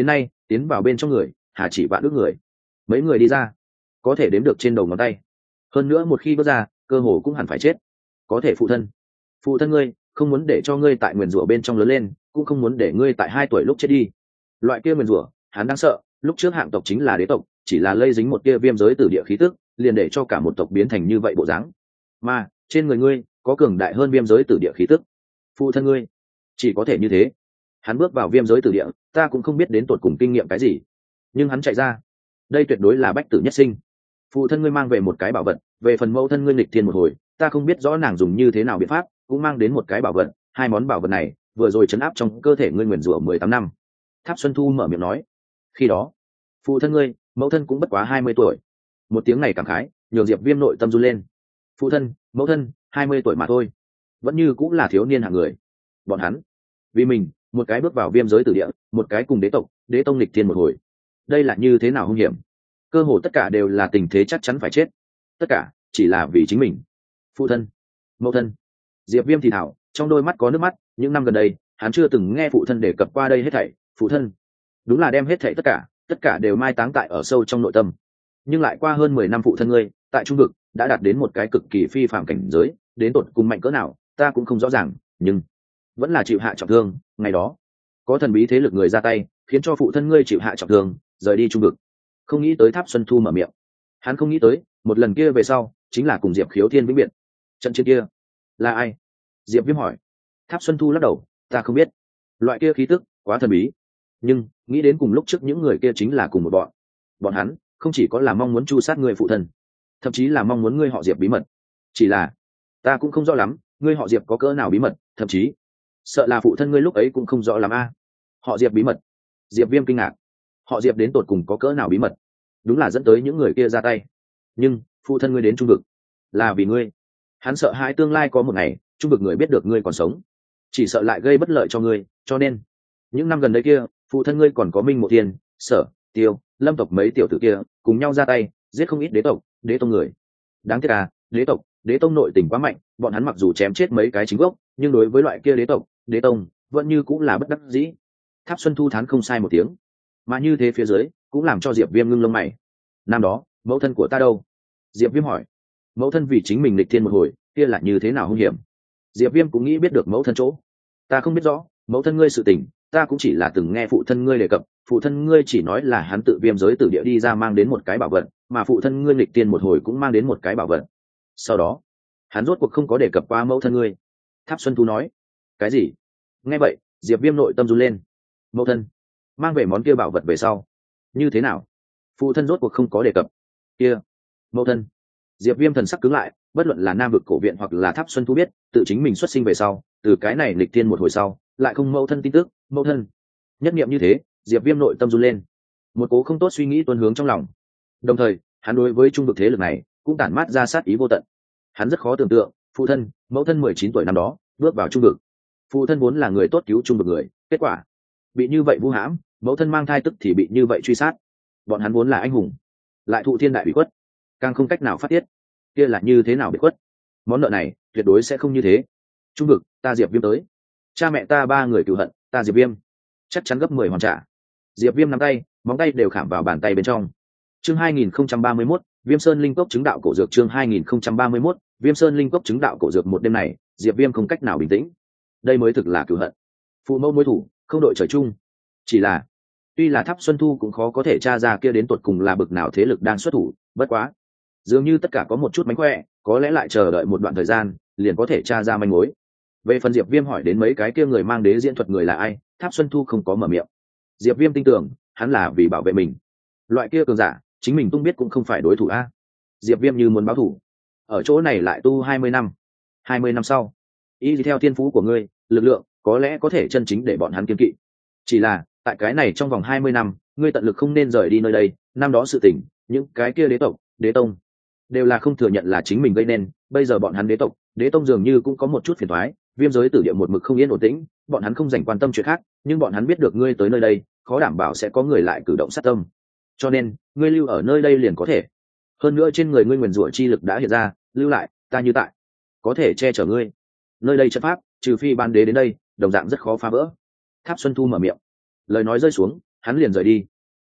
tiến vào bên trong người hà chỉ vạn ước người, mấy người đi ra có thể đếm được trên đầu ngón tay, hơn nữa một khi bước ra cơ hồ cũng hẳn phải chết. Có thể phụ thân ngươi không muốn để cho ngươi tại nguyền rủa bên trong lớn lên, cũng không muốn để ngươi tại 2 tuổi lúc chết đi. Loại kia nguyền rủa hắn đang sợ, lúc trước hạng tộc chính là đế tộc, chỉ là lây dính một kia viêm giới tử địa khí tức liền để cho cả một tộc biến thành như vậy bộ dáng, mà trên người ngươi có cường đại hơn viêm giới tử địa khí tức. Phụ thân ngươi chỉ có thể như thế. Hắn bước vào viêm giới tử địa, ta cũng không biết đến tột cùng kinh nghiệm cái gì, nhưng hắn chạy ra, đây tuyệt đối là bách tử nhất sinh. Phụ thân ngươi mang về một cái bảo vật, về phần mẫu thân ngươi nghịch thiên một hồi, ta không biết rõ nàng dùng như thế nào biện pháp, cũng mang đến một cái bảo vật. 2 món bảo vật này vừa rồi chấn áp trong cơ thể ngươi nguyền rủa 18 năm. Tháp Xuân Thu mở miệng nói, khi đó phụ thân ngươi mẫu thân cũng bất quá 20 tuổi. Một tiếng này cảm khái nhường Diệp Viêm nội tâm run lên. Phụ thân mẫu thân 20 tuổi mà thôi, vẫn như cũng là thiếu niên hạng người. Bọn hắn vì mình một cái bước vào viêm giới tử địa, một cái cùng đế tông nghịch thiên một hồi, đây là như thế nào hung hiểm. Cơ hồ tất cả đều là tình thế chắc chắn phải chết, tất cả chỉ là vì chính mình. Phụ thân mẫu thân. Diệp Viêm thì thảo, trong đôi mắt có nước mắt. Những năm gần đây hắn chưa từng nghe phụ thân đề cập qua đây hết thảy. Phụ thân đúng là đem hết thảy tất cả đều mai táng tại ở sâu trong nội tâm. Nhưng lại qua hơn 10 năm, phụ thân ngươi tại trung vực đã đạt đến một cái cực kỳ phi phạm cảnh giới, đến tột cùng mạnh cỡ nào ta cũng không rõ ràng, nhưng vẫn là chịu hạ trọng thương. Ngày đó có thần bí thế lực người ra tay, khiến cho phụ thân ngươi chịu hạ trọng thương, rời đi trung vực. Không nghĩ tới. Tháp Xuân Thu mở miệng. Hắn không nghĩ tới một lần kia về sau chính là cùng Diệp Khiếu Thiên vĩnh biệt. Trận chiến kia là ai? Diệp Viêm hỏi. Tháp Xuân Thu lắc đầu, ta không biết, loại kia khí tức quá thần bí. Nhưng nghĩ đến cùng lúc trước những người kia chính là cùng một bọn hắn không chỉ có là mong muốn tru sát người phụ thân, thậm chí là mong muốn ngươi họ Diệp bí mật. Chỉ là ta cũng không rõ lắm ngươi họ Diệp có cỡ nào bí mật, thậm chí sợ là phụ thân ngươi lúc ấy cũng không rõ lắm a. Họ Diệp bí mật? Diệp Viêm kinh ngạc. Họ Diệp đến tột cùng có cỡ nào bí mật, đúng là dẫn tới những người kia ra tay. Nhưng phụ thân ngươi đến trung vực là vì ngươi. Hắn sợ hãi tương lai có một ngày trung vực người biết được ngươi còn sống, chỉ sợ lại gây bất lợi cho ngươi. Cho nên những năm gần đây kia, phụ thân ngươi còn có Minh Mộ Thiên, Sở Tiêu, Lâm tộc mấy tiểu tử kia cùng nhau ra tay giết không ít đế tông người. Đáng tiếc à, đế tông nội tình quá mạnh, bọn hắn mặc dù chém chết mấy cái chính gốc, nhưng đối với loại kia đế tông vẫn như cũng là bất đắc dĩ. Tháp Xuân Thu thán không sai một tiếng. Mà như thế phía dưới cũng làm cho Diệp Viêm ngưng lông mày. Năm đó mẫu thân của ta đâu? Diệp Viêm hỏi. Mẫu thân vì chính mình lịch thiên một hồi, kia là như thế nào hung hiểm? Diệp Viêm cũng nghĩ biết được mẫu thân chỗ. Ta không biết rõ mẫu thân ngươi sự tình, ta cũng chỉ là từng nghe phụ thân ngươi đề cập. Phụ thân ngươi chỉ nói là hắn tự viêm giới tử địa đi ra mang đến một cái bảo vật, mà phụ thân ngươi lịch tiên một hồi cũng mang đến một cái bảo vật. Sau đó hắn rốt cuộc không có đề cập qua mẫu thân ngươi. Tháp Xuân Thu nói. Cái gì? Nghe vậy Diệp Viêm nội tâm run lên. Mẫu thân mang về món kia bảo vật về sau như thế nào? Phụ thân rốt cuộc không có đề cập. Kia mẫu thân. Diệp Viêm thần sắc cứng lại. Bất luận là Nam vực cổ viện hoặc là Tháp Xuân Thu biết, tự chính mình xuất sinh về sau, từ cái này lịch tiên một hồi sau lại không mẫu thân tin tức. Mẫu thân. Nhất niệm như thế, Diệp Viêm nội tâm run lên. Một cố không tốt suy nghĩ tuôn hướng trong lòng. Đồng thời hắn đối với trung vực thế lực này cũng tản mát ra sát ý vô tận. Hắn rất khó tưởng tượng, phụ thân mẫu thân 19 tuổi năm đó bước vào trung vực. Phụ thân vốn là người tốt cứu trung vực người, kết quả bị như vậy vu hãm, mẫu thân mang thai tức thì bị như vậy truy sát. Bọn hắn vốn là anh hùng, lại thụ thiên đại bị khuất, càng không cách nào phát tiết. Kia là như thế nào bị khuất? Món nợ này tuyệt đối sẽ không như thế. Trung vực ta Diệp Viêm tới, cha mẹ ta 3 người cừu hận, ta Diệp Viêm chắc chắn gấp 10 hoàn trả. Diệp Viêm nắm tay, móng tay đều khảm vào bàn tay bên trong. Chương 2031, Viêm Sơn Linh Cốc chứng đạo cổ dược. Chương 2031, Viêm Sơn Linh Cốc chứng đạo cổ dược. Một đêm này Diệp Viêm không cách nào bình tĩnh. Đây mới thực là cừu hận. Phụ mẫu mối thủ không đội trời chung. Chỉ là tuy là Tháp Xuân Thu cũng khó có thể tra ra kia đến tuột cùng là bực nào thế lực đang xuất thủ. Bất quá dường như tất cả có một chút mánh khỏe, có lẽ lại chờ đợi một đoạn thời gian liền có thể tra ra manh mối. Về phần Diệp Viêm hỏi đến mấy cái kia người mang đế diễn thuật người là ai, Tháp Xuân Thu không có mở miệng. Diệp Viêm tin tưởng hắn là vì bảo vệ mình. Loại kia cường giả chính mình tung biết cũng không phải đối thủ a. Diệp Viêm như muốn báo thủ, ở chỗ này lại tu 20 năm. 20 năm sau, y theo thiên phú của ngươi, lực lượng có lẽ có thể chân chính để bọn hắn kiên kỵ. Chỉ là tại cái này trong vòng 20 năm, ngươi tận lực không nên rời đi nơi đây. Năm đó sự tình, những cái kia đế tông đều là không thừa nhận là chính mình gây nên. Bây giờ bọn hắn đế tông dường như cũng có một chút phiền toái. Viêm giới tử địa một mực không yên ổn tĩnh, bọn hắn không dành quan tâm chuyện khác, nhưng bọn hắn biết được ngươi tới nơi đây, khó đảm bảo sẽ có người lại cử động sát tâm. Cho nên ngươi lưu ở nơi đây liền có thể. Hơn nữa trên người ngươi nguyền rủa chi lực đã hiện ra, lưu lại, ta như tại có thể che chở ngươi. Nơi đây trận pháp, trừ phi ban đế đến đây, đồng dạng rất khó phá vỡ. Tháp Xuân Thu mở miệng, lời nói rơi xuống, hắn liền rời đi.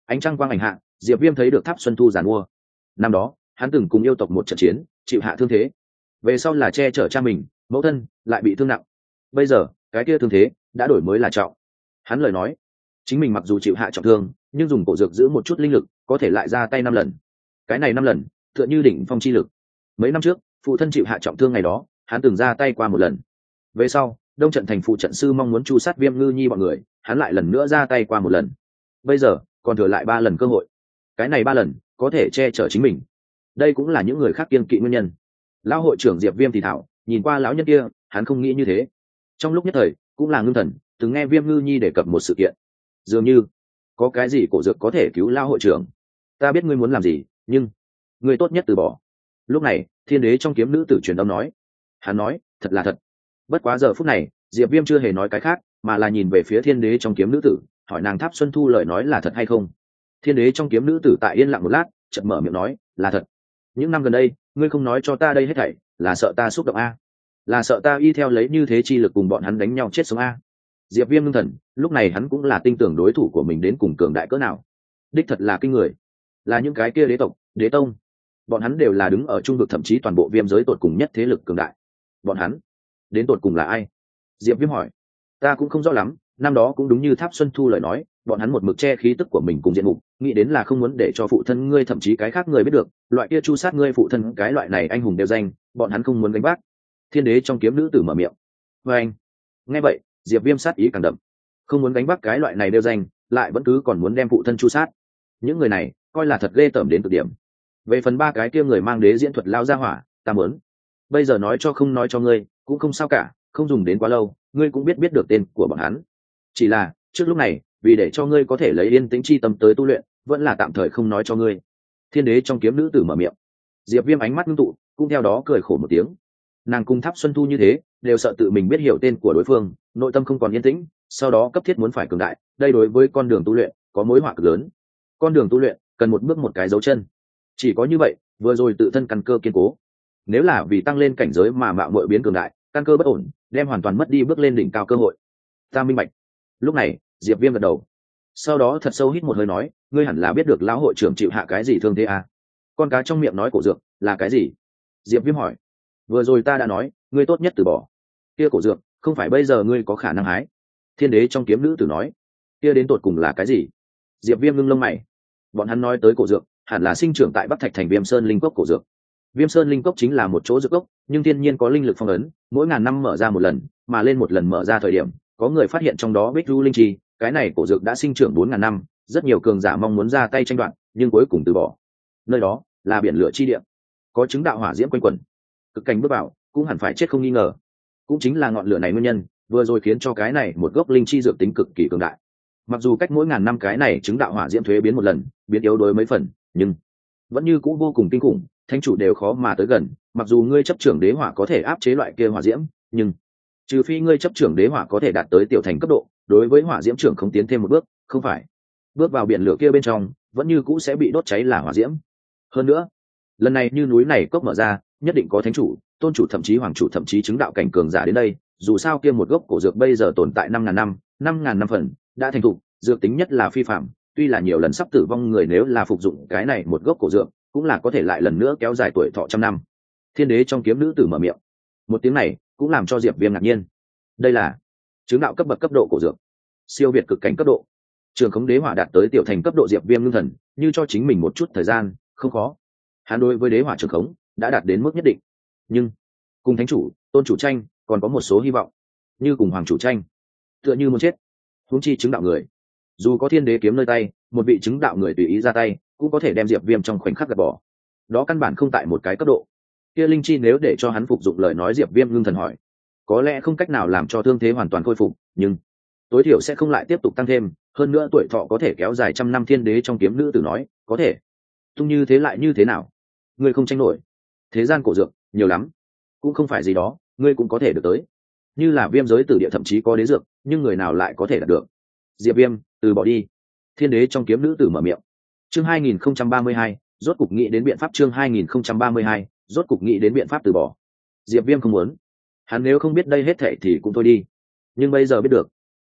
Ánh trăng quang ảnh hạ, Diệp Viêm thấy được Tháp Xuân Thu giàn mua. Năm đó hắn từng cùng yêu tộc một trận chiến, chịu hạ thương thế, về sau là che chở cha mình, mẫu thân lại bị thương nặng. Bây giờ cái kia thương thế đã đổi mới là trọng. Hắn lời nói, chính mình mặc dù chịu hạ trọng thương, nhưng dùng cổ dược giữ một chút linh lực, có thể lại ra tay 5 lần. Cái này 5 lần tựa như đỉnh phong chi lực. Mấy năm trước phụ thân chịu hạ trọng thương ngày đó, hắn từng ra tay qua một lần. Về sau đông trận thành phụ trận sư mong muốn chu sát Viêm Ngư Nhi bọn người, hắn lại lần nữa ra tay qua một lần. Bây giờ còn thừa lại 3 lần cơ hội. Cái này 3 lần có thể che chở chính mình. Đây cũng là những người khác kiêng kỵ nguyên nhân. Lão hội trưởng Diệp Viêm thì thảo, nhìn qua lão nhân kia, hắn không nghĩ như thế. Trong lúc nhất thời cũng là ngưng thần, từng nghe Viêm Ngư Nhi đề cập một sự kiện, dường như có cái gì cổ dược có thể cứu lão hội trưởng. Ta biết ngươi muốn làm gì, nhưng ngươi tốt nhất từ bỏ. Lúc này Thiên Đế trong kiếm nữ tử truyền âm nói. Hắn nói thật là thật. Bất quá giờ phút này Diệp Viêm chưa hề nói cái khác, mà là nhìn về phía Thiên Đế trong kiếm nữ tử, hỏi nàng Tháp Xuân Thu lời nói là thật hay không. Thiên Đế trong kiếm nữ tử tại yên lặng một lát, chợt mở miệng nói là thật. Những năm gần đây ngươi không nói cho ta đây hết thảy, là sợ ta xúc động a, là sợ ta y theo lấy như thế chi lực cùng bọn hắn đánh nhau chết sống a. Diệp Viêm ngưng thần, lúc này hắn cũng là tin tưởng đối thủ của mình đến cùng cường đại cỡ nào. Đích thật là kinh người, là những cái kia đế tộc, đế tông, bọn hắn đều là đứng ở trung vực, thậm chí toàn bộ viêm giới tột cùng nhất thế lực cường đại. Bọn hắn đến tột cùng là ai? Diệp Viêm hỏi. Ta cũng không rõ lắm, năm đó cũng đúng như Tháp Xuân Thu lời nói, bọn hắn một mực che khí tức của mình cùng diện mục, nghĩ đến là không muốn để cho phụ thân ngươi thậm chí cái khác người biết được, loại kia chu sát ngươi phụ thân cái loại này anh hùng đều danh, bọn hắn không muốn gánh vác. Thiên Đế trong kiếm nữ tử mở miệng. Và anh nghe vậy, Diệp Viêm sát ý càng đậm. Không muốn gánh vác cái loại này đều danh, lại vẫn cứ còn muốn đem phụ thân chu sát. Những người này coi là thật ghê tởm đến cực điểm. Về phần 3 cái kia người mang đế diễn thuật lao ra hỏa, ta muốn bây giờ nói cho không nói cho ngươi cũng không sao cả, không dùng đến quá lâu, ngươi cũng biết được tên của bọn hắn. Chỉ là trước lúc này, vì để cho ngươi có thể lấy yên tĩnh chi tâm tới tu luyện, vẫn là tạm thời không nói cho ngươi. Thiên Đế trong kiếm nữ tử mở miệng. Diệp Viêm ánh mắt ngưng tụ, cũng theo đó cười khổ một tiếng. Nàng cung Tháp Xuân Thu như thế, đều sợ tự mình biết hiểu tên của đối phương, nội tâm không còn yên tĩnh, sau đó cấp thiết muốn phải cường đại, đây đối với con đường tu luyện có mối họa cực lớn. Con đường tu luyện cần một bước một cái dấu chân, chỉ có như vậy vừa rồi tự thân căn cơ kiên cố. Nếu là vì tăng lên cảnh giới mà mạo muội biến cường đại, căn cơ bất ổn, đem hoàn toàn mất đi bước lên đỉnh cao cơ hội. Ta minh bạch. Lúc này Diệp Viêm gật đầu, sau đó thật sâu hít một hơi nói, ngươi hẳn là biết được lão hội trưởng chịu hạ cái gì thương thế à? Con cá trong miệng nói cổ dược là cái gì? Diệp Viêm hỏi. Vừa rồi ta đã nói, ngươi tốt nhất từ bỏ. Kia cổ dược không phải bây giờ ngươi có khả năng hái. Thiên Đế trong kiếm nữ tử nói. Kia đến tột cùng là cái gì? Diệp Viêm ngưng lông mày. Bọn hắn nói tới cổ dược, hẳn là sinh trưởng tại Bắc Thạch thành Viêm Sơn linh cốc cổ dược. Viêm Sơn linh cốc chính là một chỗ dược cốc, nhưng thiên nhiên có linh lực phong ấn, mỗi ngàn năm mở ra một lần, mà lên một lần mở ra thời điểm, có người phát hiện trong đó bích lưu linh chi, cái này cổ dược đã sinh trưởng 4000 năm, rất nhiều cường giả mong muốn ra tay tranh đoạt, nhưng cuối cùng từ bỏ. Nơi đó là biển lửa chi địa, có chứng đạo hỏa diễm quanh quẩn, cực cảnh bước vào cũng hẳn phải chết không nghi ngờ. Cũng chính là ngọn lửa này nguyên nhân, vừa rồi khiến cho cái này một gốc linh chi dược tính cực kỳ cường đại. Mặc dù cách mỗi ngàn năm cái này chứng đạo hỏa diễm thuế biến một lần, biến yếu đối mấy phần, nhưng vẫn như cũ vô cùng kinh khủng, thánh chủ đều khó mà tới gần. Mặc dù ngươi chấp trưởng đế hỏa có thể áp chế loại kia hỏa diễm, nhưng trừ phi ngươi chấp trưởng đế hỏa có thể đạt tới tiểu thành cấp độ, đối với hỏa diễm trưởng không tiến thêm một bước, không phải bước vào biển lửa kia bên trong, vẫn như cũ sẽ bị đốt cháy là hỏa diễm. Hơn nữa, lần này như núi này cốc mở ra, nhất định có thánh chủ, tôn chủ, thậm chí hoàng chủ, thậm chí chứng đạo cảnh cường giả đến đây. Dù sao kia một gốc cổ dược bây giờ tồn tại 5000 năm, 5000 năm phần, đã thành thục, dược tính nhất là phi phạm. Tuy là nhiều lần sắp tử vong người nếu là phục dụng cái này một gốc cổ dược, cũng là có thể lại lần nữa kéo dài tuổi thọ trăm năm. Thiên Đế trong kiếm nữ tử mở miệng. Một tiếng này cũng làm cho Diệp Viêm ngạc nhiên. Đây là chứng đạo cấp bậc cấp độ cổ dược, siêu việt cực cảnh cấp độ. Trường khống đế hỏa đạt tới tiểu thành cấp độ, Diệp Viêm ngưng thần, như cho chính mình một chút thời gian, không khó. Hắn đối với đế hỏa trường khống đã đạt đến mức nhất định, nhưng cùng thánh chủ, tôn chủ tranh còn có một số hy vọng, như cùng hoàng chủ tranh tựa như muốn chết. Huống chi chứng đạo người, dù có Thiên Đế kiếm nơi tay, một vị chứng đạo người tùy ý ra tay cũng có thể đem Diệp Viêm trong khoảnh khắc gạt bỏ. Đó căn bản không tại một cái cấp độ. Kia linh chi nếu để cho hắn phục dụng lời nói, Diệp Viêm ngưng thần hỏi, có lẽ không cách nào làm cho thương thế hoàn toàn khôi phục, nhưng tối thiểu sẽ không lại tiếp tục tăng thêm, hơn nữa tuổi thọ có thể kéo dài trăm năm. Thiên Đế trong kiếm nữ tử nói, có thể. Tung như thế lại như thế nào? Ngươi không tranh nổi. Thế gian cổ dược nhiều lắm, cũng không phải gì đó ngươi cũng có thể được tới. Như là Viêm giới tử địa thậm chí có đế dược, nhưng người nào lại có thể đạt được? Diệp Viêm, từ bỏ đi. Thiên Đế trong kiếm nữ tử mở miệng. Chương 2032, rốt cục nghĩ đến biện pháp. Chương 2032, rốt cục nghĩ đến biện pháp từ bỏ. Diệp Viêm không muốn. Hắn nếu không biết đây hết thảy thì cũng thôi đi, nhưng bây giờ biết được,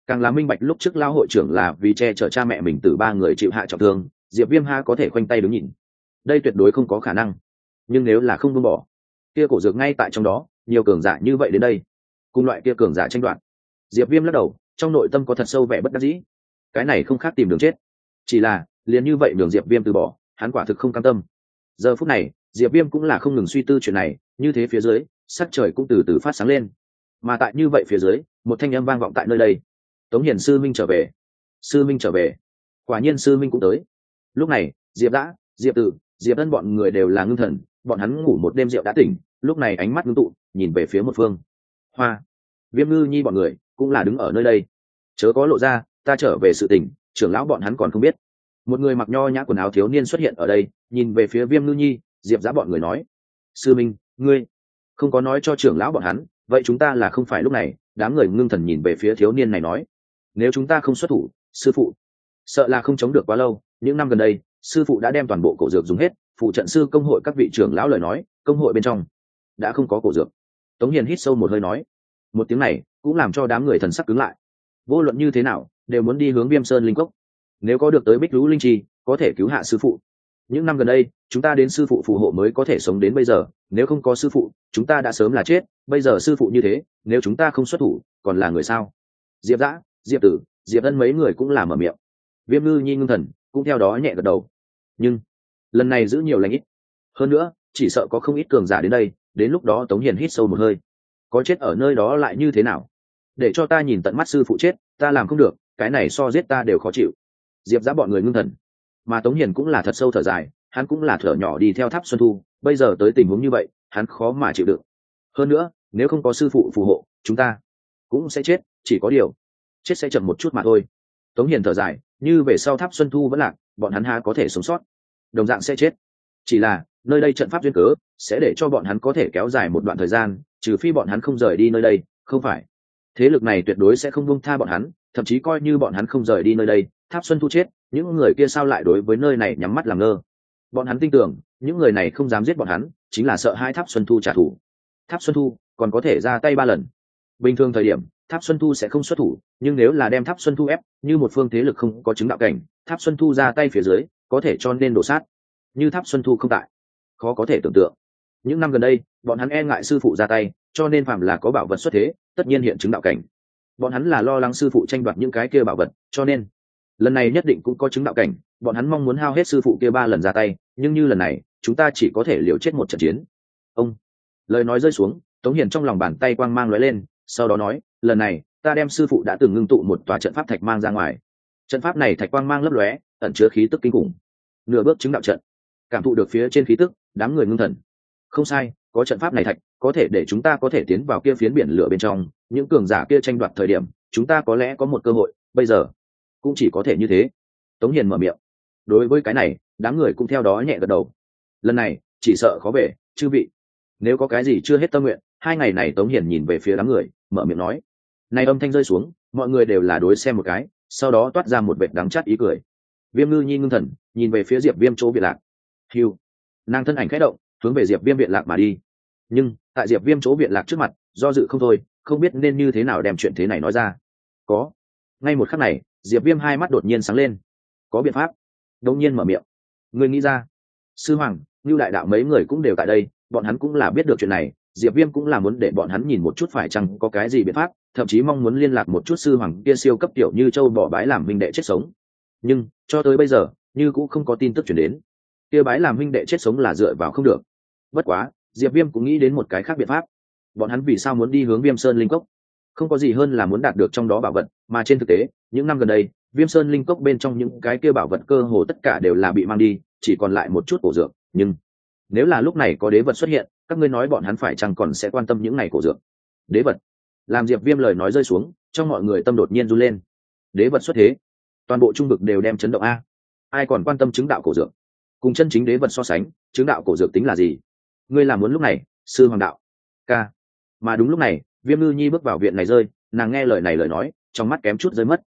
càng là minh bạch lúc trước lao hội trưởng là vì che chở cha mẹ mình từ ba người chịu hạ trọng thương, Diệp Viêm ha có thể khoanh tay đứng nhìn. Đây tuyệt đối không có khả năng. Nhưng nếu là không buông bỏ, kia cổ dược ngay tại trong đó, nhiều cường giả như vậy đến đây, cùng loại kia cường giả tranh đoạt. Diệp Viêm lắc đầu, trong nội tâm có thật sâu vẻ bất đắc dĩ. Cái này không khác tìm đường chết. Chỉ là, liền như vậy đường Diệp Viêm từ bỏ, hắn quả thực không cam tâm. Giờ phút này, Diệp Viêm cũng là không ngừng suy tư chuyện này, như thế phía dưới, sắc trời cũng từ từ phát sáng lên. Mà tại như vậy phía dưới, một thanh âm vang vọng tại nơi đây. Tống Hiền sư minh trở về. Sư minh trở về. Quả nhiên sư minh cũng tới. Lúc này, Diệp Dã, Diệp Tử, Diệp Ân bọn người đều là ngưng thần, bọn hắn ngủ một đêm rượu đã tỉnh, lúc này ánh mắt ngưng tụ, nhìn về phía một phương. Hoa, Viêm Ngư Nhi bọn người cũng là đứng ở nơi đây. Chớ có lộ ra, ta trở về sự tình, trưởng lão bọn hắn còn không biết. Một người mặc nho nhã quần áo thiếu niên xuất hiện ở đây, nhìn về phía Viêm Ngư Nhi, Diệp Dã bọn người nói: "Sư minh, ngươi không có nói cho trưởng lão bọn hắn, vậy chúng ta là không phải lúc này?" Đám người ngưng thần nhìn về phía thiếu niên này nói: "Nếu chúng ta không xuất thủ, sư phụ sợ là không chống được quá lâu. Những năm gần đây, sư phụ đã đem toàn bộ cổ dược dùng hết, phụ trận sư công hội các vị trưởng lão lời nói, công hội bên trong đã không có cổ dược." Tống Hiền hít sâu một hơi nói. Một tiếng này cũng làm cho đám người thần sắc cứng lại. Vô luận như thế nào, đều muốn đi hướng Viêm Sơn linh cốc. Nếu có được tới Bích Lũ linh trì, có thể cứu hạ sư phụ. Những năm gần đây, chúng ta đến sư phụ phù hộ mới có thể sống đến bây giờ, nếu không có sư phụ, chúng ta đã sớm là chết. Bây giờ sư phụ như thế, nếu chúng ta không xuất thủ, còn là người sao? Diệp Dã, Diệp Tử, Diệp Ân mấy người cũng là mở miệng. Viêm Ngư Nhi ngưng thần, cũng theo đó nhẹ gật đầu. Nhưng lần này giữ nhiều lành ít. Hơn nữa, chỉ sợ có không ít cường giả đến đây, đến lúc đó Tống Hiền hít sâu một hơi. Có chết ở nơi đó lại như thế nào? Để cho ta nhìn tận mắt sư phụ chết, ta làm không được, cái này so giết ta đều khó chịu. Diệp Dã bọn người ngưng thần, mà Tống Hiền cũng là thật sâu thở dài, hắn cũng là thở nhỏ đi theo Tháp Xuân Thu, bây giờ tới tình huống như vậy, hắn khó mà chịu đựng. Hơn nữa, nếu không có sư phụ phù hộ, chúng ta cũng sẽ chết, chỉ có điều, chết sẽ chậm một chút mà thôi. Tống Hiền thở dài, như về sau Tháp Xuân Thu vẫn lạc, bọn hắn há có thể sống sót, đồng dạng sẽ chết. Chỉ là, nơi đây trận pháp duyên cớ, sẽ để cho bọn hắn có thể kéo dài một đoạn thời gian, trừ phi bọn hắn không rời đi nơi đây, không phải. Thế lực này tuyệt đối sẽ không buông tha bọn hắn, thậm chí coi như bọn hắn không rời đi nơi đây, Tháp Xuân Thu chết, những người kia sao lại đối với nơi này nhắm mắt làm ngơ? Bọn hắn tin tưởng, những người này không dám giết bọn hắn, chính là sợ hai Tháp Xuân Thu trả thù. Tháp Xuân Thu còn có thể ra tay 3 lần. Bình thường thời điểm, Tháp Xuân Thu sẽ không xuất thủ, nhưng nếu là đem Tháp Xuân Thu ép, như một phương thế lực không có chứng đạo cảnh, Tháp Xuân Thu ra tay phía dưới, có thể cho nên đổ sát. Như Tháp Xuân Thu không tại, khó có thể tưởng tượng. Những năm gần đây, bọn hắn e ngại sư phụ ra tay, cho nên phạm là có bảo vật xuất thế, tất nhiên hiện chứng đạo cảnh. Bọn hắn là lo lắng sư phụ tranh đoạt những cái kia bảo vật, cho nên lần này nhất định cũng có chứng đạo cảnh. Bọn hắn mong muốn hao hết sư phụ kia 3 lần ra tay, nhưng như lần này, chúng ta chỉ có thể liều chết một trận chiến. Ông lời nói rơi xuống, Tống Hiền trong lòng bàn tay quang mang lóe lên, sau đó nói: lần này ta đem sư phụ đã từng ngưng tụ một tòa trận pháp thạch mang ra ngoài. Trận pháp này thạch quang mang lấp lóe, ẩn chứa khí tức kinh khủng. Nửa bước chứng đạo trận. Cảm thụ được phía trên khí tức, đám người ngưng thần. Không sai, có trận pháp này thạch, có thể để chúng ta có thể tiến vào kia phiến biển lửa bên trong, những cường giả kia tranh đoạt thời điểm, chúng ta có lẽ có một cơ hội, bây giờ cũng chỉ có thể như thế. Tống Hiền mở miệng. Đối với cái này, đám người cũng theo đó nhẹ gật đầu. Lần này, chỉ sợ khó về, chư vị. Nếu có cái gì chưa hết tâm nguyện, 2 ngày này Tống Hiền nhìn về phía đám người, mở miệng nói. Này âm thanh rơi xuống, mọi người đều là đối xem một cái, sau đó toát ra một vệt đắng chát ý cười. Viêm Ngư Nhi ngưng thần, nhìn về phía Diệp Viêm chỗ Viện Lạc. Hưu, nàng thân ảnh khẽ động, hướng về Diệp Viêm Viện Lạc mà đi. Nhưng tại Diệp Viêm chỗ Viện Lạc trước mặt, do dự không thôi, không biết nên như thế nào đem chuyện thế này nói ra. Có. Ngay một khắc này, Diệp Viêm hai mắt đột nhiên sáng lên. Có biện pháp. Đột nhiên mở miệng. Người nghĩ ra? Sư Hoàng, Nưu đại đạo mấy người cũng đều tại đây, bọn hắn cũng là biết được chuyện này. Diệp Viêm cũng là muốn để bọn hắn nhìn một chút phải chăng có cái gì biện pháp, thậm chí mong muốn liên lạc một chút sư hoàng kia siêu cấp tiểu như châu bỏ bái làm huynh đệ chết sống. Nhưng cho tới bây giờ, như cũng không có tin tức truyền đến. Kia bái làm huynh đệ chết sống là dựa vào không được. Bất quá, Diệp Viêm cũng nghĩ đến một cái khác biện pháp. Bọn hắn vì sao muốn đi hướng Viêm Sơn linh cốc? Không có gì hơn là muốn đạt được trong đó bảo vật, mà trên thực tế, những năm gần đây, Viêm Sơn linh cốc bên trong những cái kia bảo vật cơ hồ tất cả đều là bị mang đi, chỉ còn lại một chút cổ dược, nhưng nếu là lúc này có đế vật xuất hiện, các ngươi nói bọn hắn phải chăng còn sẽ quan tâm những này cổ dược? Đế vật? Làm Diệp Viêm lời nói rơi xuống, trong mọi người tâm đột nhiên run lên. Đế vật xuất thế, toàn bộ trung vực đều đem chấn động a. Ai còn quan tâm chứng đạo cổ dược? Cùng chân chính đế vật so sánh, chứng đạo cổ dược tính là gì? Ngươi làm muốn lúc này, sư hoàng đạo. Ca. Mà đúng lúc này, Viêm Ngư Nhi bước vào viện này rơi, nàng nghe lời này lời nói, trong mắt kém chút rơi mất,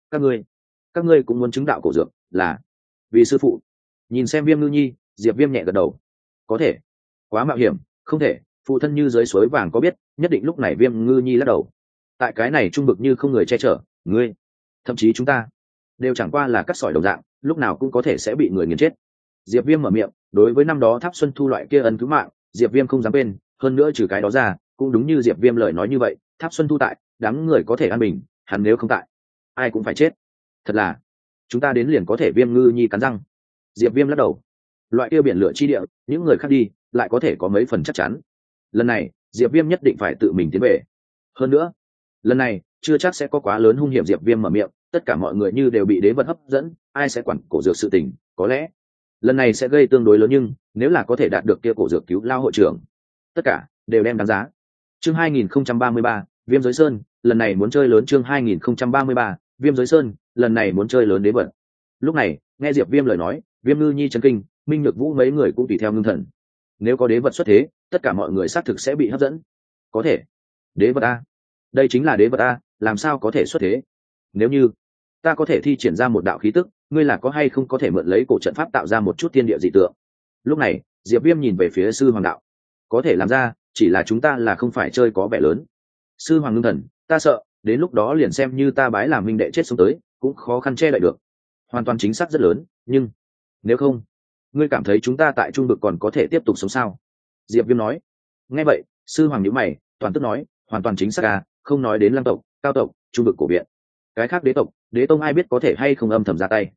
các ngươi cũng muốn chứng đạo cổ dược, là vì sư phụ. Nhìn xem Viêm Ngư Nhi, Diệp Viêm nhẹ gật đầu. Có thể. Quá mạo hiểm, không thể, phụ thân như dưới suối vàng có biết, nhất định lúc này Viêm Ngư Nhi lắc đầu. Tại cái này trung vực như không người che chở, ngươi thậm chí chúng ta đều chẳng qua là cắt sỏi đồng dạng, lúc nào cũng có thể sẽ bị người nghiền chết. Diệp Viêm mở miệng, đối với năm đó Tháp Xuân Thu loại kia ân cứu mạng, Diệp Viêm không dám quên, hơn nữa trừ cái đó ra, cũng đúng như Diệp Viêm lời nói như vậy, Tháp Xuân Thu tại, đám người có thể an bình, hắn nếu không tại, ai cũng phải chết. Thật là, chúng ta đến liền có thể Viêm Ngư Nhi cắn răng. Diệp Viêm lắc đầu. Loại kia biển lửa chi địa, những người khác đi, lại có thể có mấy phần chắc chắn. Lần này, Diệp Viêm nhất định phải tự mình tiến về. Hơn nữa, lần này, chưa chắc sẽ có quá lớn hung hiểm. Diệp Viêm mở miệng, tất cả mọi người như đều bị đế vật hấp dẫn, ai sẽ quản cổ dược sự tình, có lẽ lần này sẽ gây tương đối lớn, nhưng nếu là có thể đạt được kia cổ dược cứu lao hội trưởng, tất cả đều đem đáng giá. Chương 2033, Viêm Giới Sơn, lần này muốn chơi lớn. Chương 2033, Viêm Giới Sơn, lần này muốn chơi lớn đế vật. Lúc này, nghe Diệp Viêm lời nói, Viêm Ngư Nhi chấn kinh, Minh Nhược Vũ mấy người cũng tùy theo ngưng thần. Nếu có đế vật xuất thế, tất cả mọi người xác thực sẽ bị hấp dẫn. Có thể, đế vật a, đây chính là đế vật a, làm sao có thể xuất thế? Nếu như ta có thể thi triển ra một đạo khí tức, ngươi là có hay không có thể mượn lấy cổ trận pháp tạo ra một chút thiên địa dị tượng? Lúc này, Diệp Viêm nhìn về phía sư hoàng đạo, có thể làm ra, chỉ là chúng ta là không phải chơi có vẻ lớn. Sư hoàng ngưng thần, ta sợ, đến lúc đó liền xem như ta bái làm minh đệ chết sống tới, cũng khó khăn che đậy được. Hoàn toàn chính xác rất lớn, nhưng nếu không, ngươi cảm thấy chúng ta tại trung vực còn có thể tiếp tục sống sao? Diệp Viêm nói. Nghe vậy, sư hoàng nhíu mày, toàn tức nói, hoàn toàn chính xác à, không nói đến Lăng tộc, Cao tộc, trung vực cổ viện, cái khác đế tộc, đế tông ai biết có thể hay không âm thầm ra tay.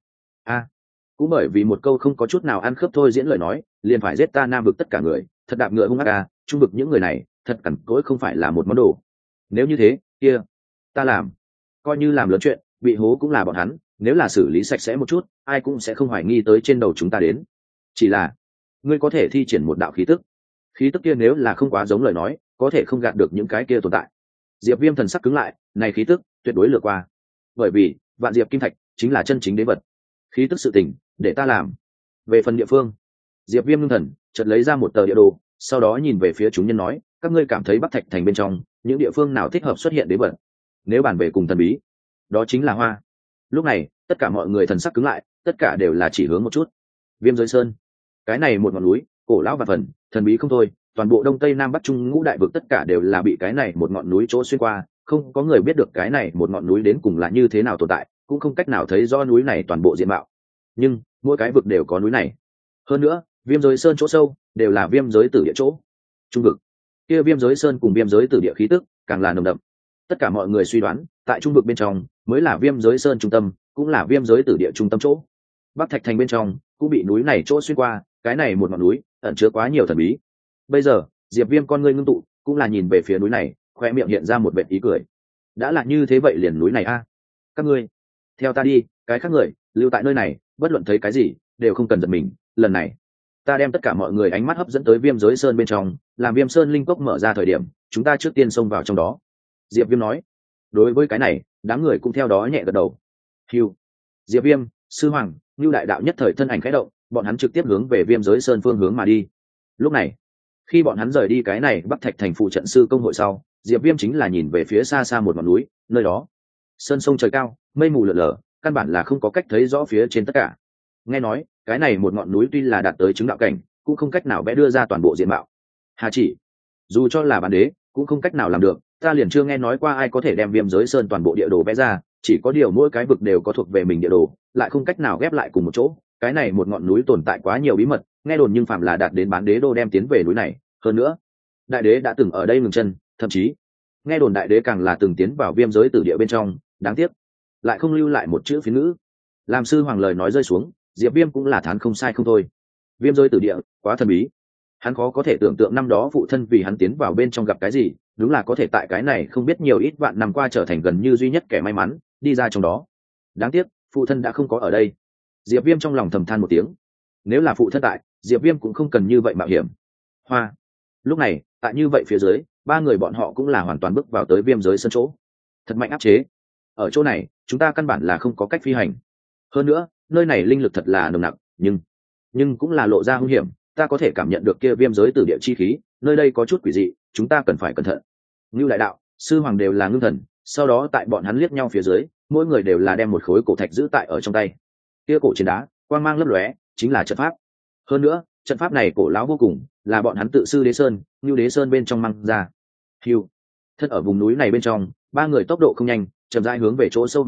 Cũng bởi vì một câu không có chút nào ăn khớp thôi diễn lời nói, liền phải giết ta Nam vực tất cả người, thật đạp ngựa hung ác à, trung vực những người này, thật cằn cỗi không phải là một món đồ. Nếu như thế, kia, ta làm, coi như làm lớn chuyện, bị hố cũng là bọn hắn, nếu là xử lý sạch sẽ một chút, ai cũng sẽ không hoài nghi tới trên đầu chúng ta đến. Chỉ là, ngươi có thể thi triển một đạo khí tức. Khí tức kia nếu là không quá giống lời nói, có thể không gạt được những cái kia tồn tại. Diệp Viêm thần sắc cứng lại, này khí tức, tuyệt đối lừa qua. Bởi vì, vạn diệp kim thạch chính là chân chính đế vật. Khí tức sự tình, để ta làm. Về phần địa phương, Diệp Viêm ngưng thần, chợt lấy ra một tờ địa đồ, sau đó nhìn về phía chúng nhân nói, các ngươi cảm thấy Bắc Thạch thành bên trong, những địa phương nào thích hợp xuất hiện đế vật? Nếu bàn về cùng thần bí, đó chính là Hoa. Lúc này, tất cả mọi người thần sắc cứng lại, tất cả đều là chỉ hướng một chút. Viêm Giới Sơn. Cái này một ngọn núi, cổ lão và phần, thần bí không thôi, toàn bộ Đông Tây Nam Bắc Trung ngũ đại vực tất cả đều là bị cái này một ngọn núi chỗ xuyên qua, không có người biết được cái này một ngọn núi đến cùng là như thế nào tồn tại, cũng không cách nào thấy rõ núi này toàn bộ diện mạo. Nhưng mỗi cái vực đều có núi này. Hơn nữa, Viêm Giới Sơn chỗ sâu đều là viêm giới tử địa chỗ. Trung vực, kia Viêm Giới Sơn cùng viêm giới tử địa khí tức càng là nồng đậm. Tất cả mọi người suy đoán, tại trung vực bên trong mới là Viêm Giới Sơn trung tâm, cũng là viêm giới tử địa trung tâm chỗ. Bắc Thạch thành bên trong cũng bị núi này chỗ xuyên qua, cái này một ngọn núi ẩn chứa quá nhiều thần bí. Bây giờ, Diệp Viêm con ngươi ngưng tụ, cũng là nhìn về phía núi này, khoe miệng hiện ra một vệt ý cười. Đã là như thế vậy liền núi này a, các ngươi theo ta đi, cái khác người lưu tại nơi này, bất luận thấy cái gì đều không cần giật mình. Lần này ta đem tất cả mọi người ánh mắt hấp dẫn tới Viêm Giới Sơn bên trong, làm Viêm Sơn linh cốc mở ra thời điểm, chúng ta trước tiên xông vào trong đó. Diệp Viêm nói. Đối với cái này, đám người cũng theo đó nhẹ gật đầu. Hưu. Diệp Viêm, sư hoàng, Nưu đại đạo nhất thời thân ảnh khẽ động, bọn hắn trực tiếp hướng về Viêm Giới Sơn phương hướng mà đi. Lúc này, khi bọn hắn rời đi cái này Bắc Thạch thành phụ trận sư công hội sau, Diệp Viêm chính là nhìn về phía xa xa một ngọn núi, nơi đó sơn sông trời cao, mây mù lượn lờ, căn bản là không có cách thấy rõ phía trên tất cả. Nghe nói, cái này một ngọn núi tuy là đạt tới chứng đạo cảnh, cũng không cách nào vẽ đưa ra toàn bộ diện mạo. Hà chỉ, dù cho là bản đế, cũng không cách nào làm được, ta liền chưa nghe nói qua ai có thể đem Viêm Giới Sơn toàn bộ địa đồ vẽ ra, chỉ có điều mỗi cái vực đều có thuộc về mình địa đồ, lại không cách nào ghép lại cùng một chỗ. Cái này một ngọn núi tồn tại quá nhiều bí mật, nghe đồn nhưng phạm là đạt đến bán đế đô đem tiến về núi này. Hơn nữa, đại đế đã từng ở đây ngừng chân, thậm chí nghe đồn đại đế càng là từng tiến vào viêm giới tử địa bên trong. Đáng tiếc lại không lưu lại một chữ phiến ngữ. Làm sư hoàng lời nói rơi xuống, Diệp Viêm cũng là thán không sai không thôi. Viêm giới tử địa quá thần bí, hắn khó có thể tưởng tượng năm đó phụ thân vì hắn tiến vào bên trong gặp cái gì, đúng là có thể tại cái này không biết nhiều ít vạn năm qua trở thành gần như duy nhất kẻ may mắn đi ra trong đó. Đáng tiếc phụ thân đã không có ở đây. Diệp Viêm trong lòng thầm than một tiếng. Nếu là phụ thân tại, Diệp Viêm cũng không cần như vậy mạo hiểm. Hoa. Lúc này, tại như vậy phía dưới, ba người bọn họ cũng là hoàn toàn bước vào tới Viêm Giới Sơn chỗ. Thật mạnh áp chế. Ở chỗ này, chúng ta căn bản là không có cách phi hành. Hơn nữa, nơi này linh lực thật là nồng nặc, nhưng cũng là lộ ra hung hiểm. Ta có thể cảm nhận được kia Viêm Giới tử địa chi khí, nơi đây có chút quỷ dị, chúng ta cần phải cẩn thận. Ngưu đại đạo, sư hoàng đều là ngưng thần, sau đó tại bọn hắn liếc nhau phía dưới, mỗi người đều là đem một khối cổ thạch giữ tại ở trong tay. Kia cổ trên đá, quang mang lấp lóe, chính là trận pháp. Hơn nữa, trận pháp này cổ lão vô cùng, là bọn hắn tự sư Đế Sơn, Ngưu Đế Sơn bên trong mang ra. Hưu. Thân ở vùng núi này bên trong, ba người tốc độ không nhanh, chậm rãi hướng về chỗ sâu mà đi,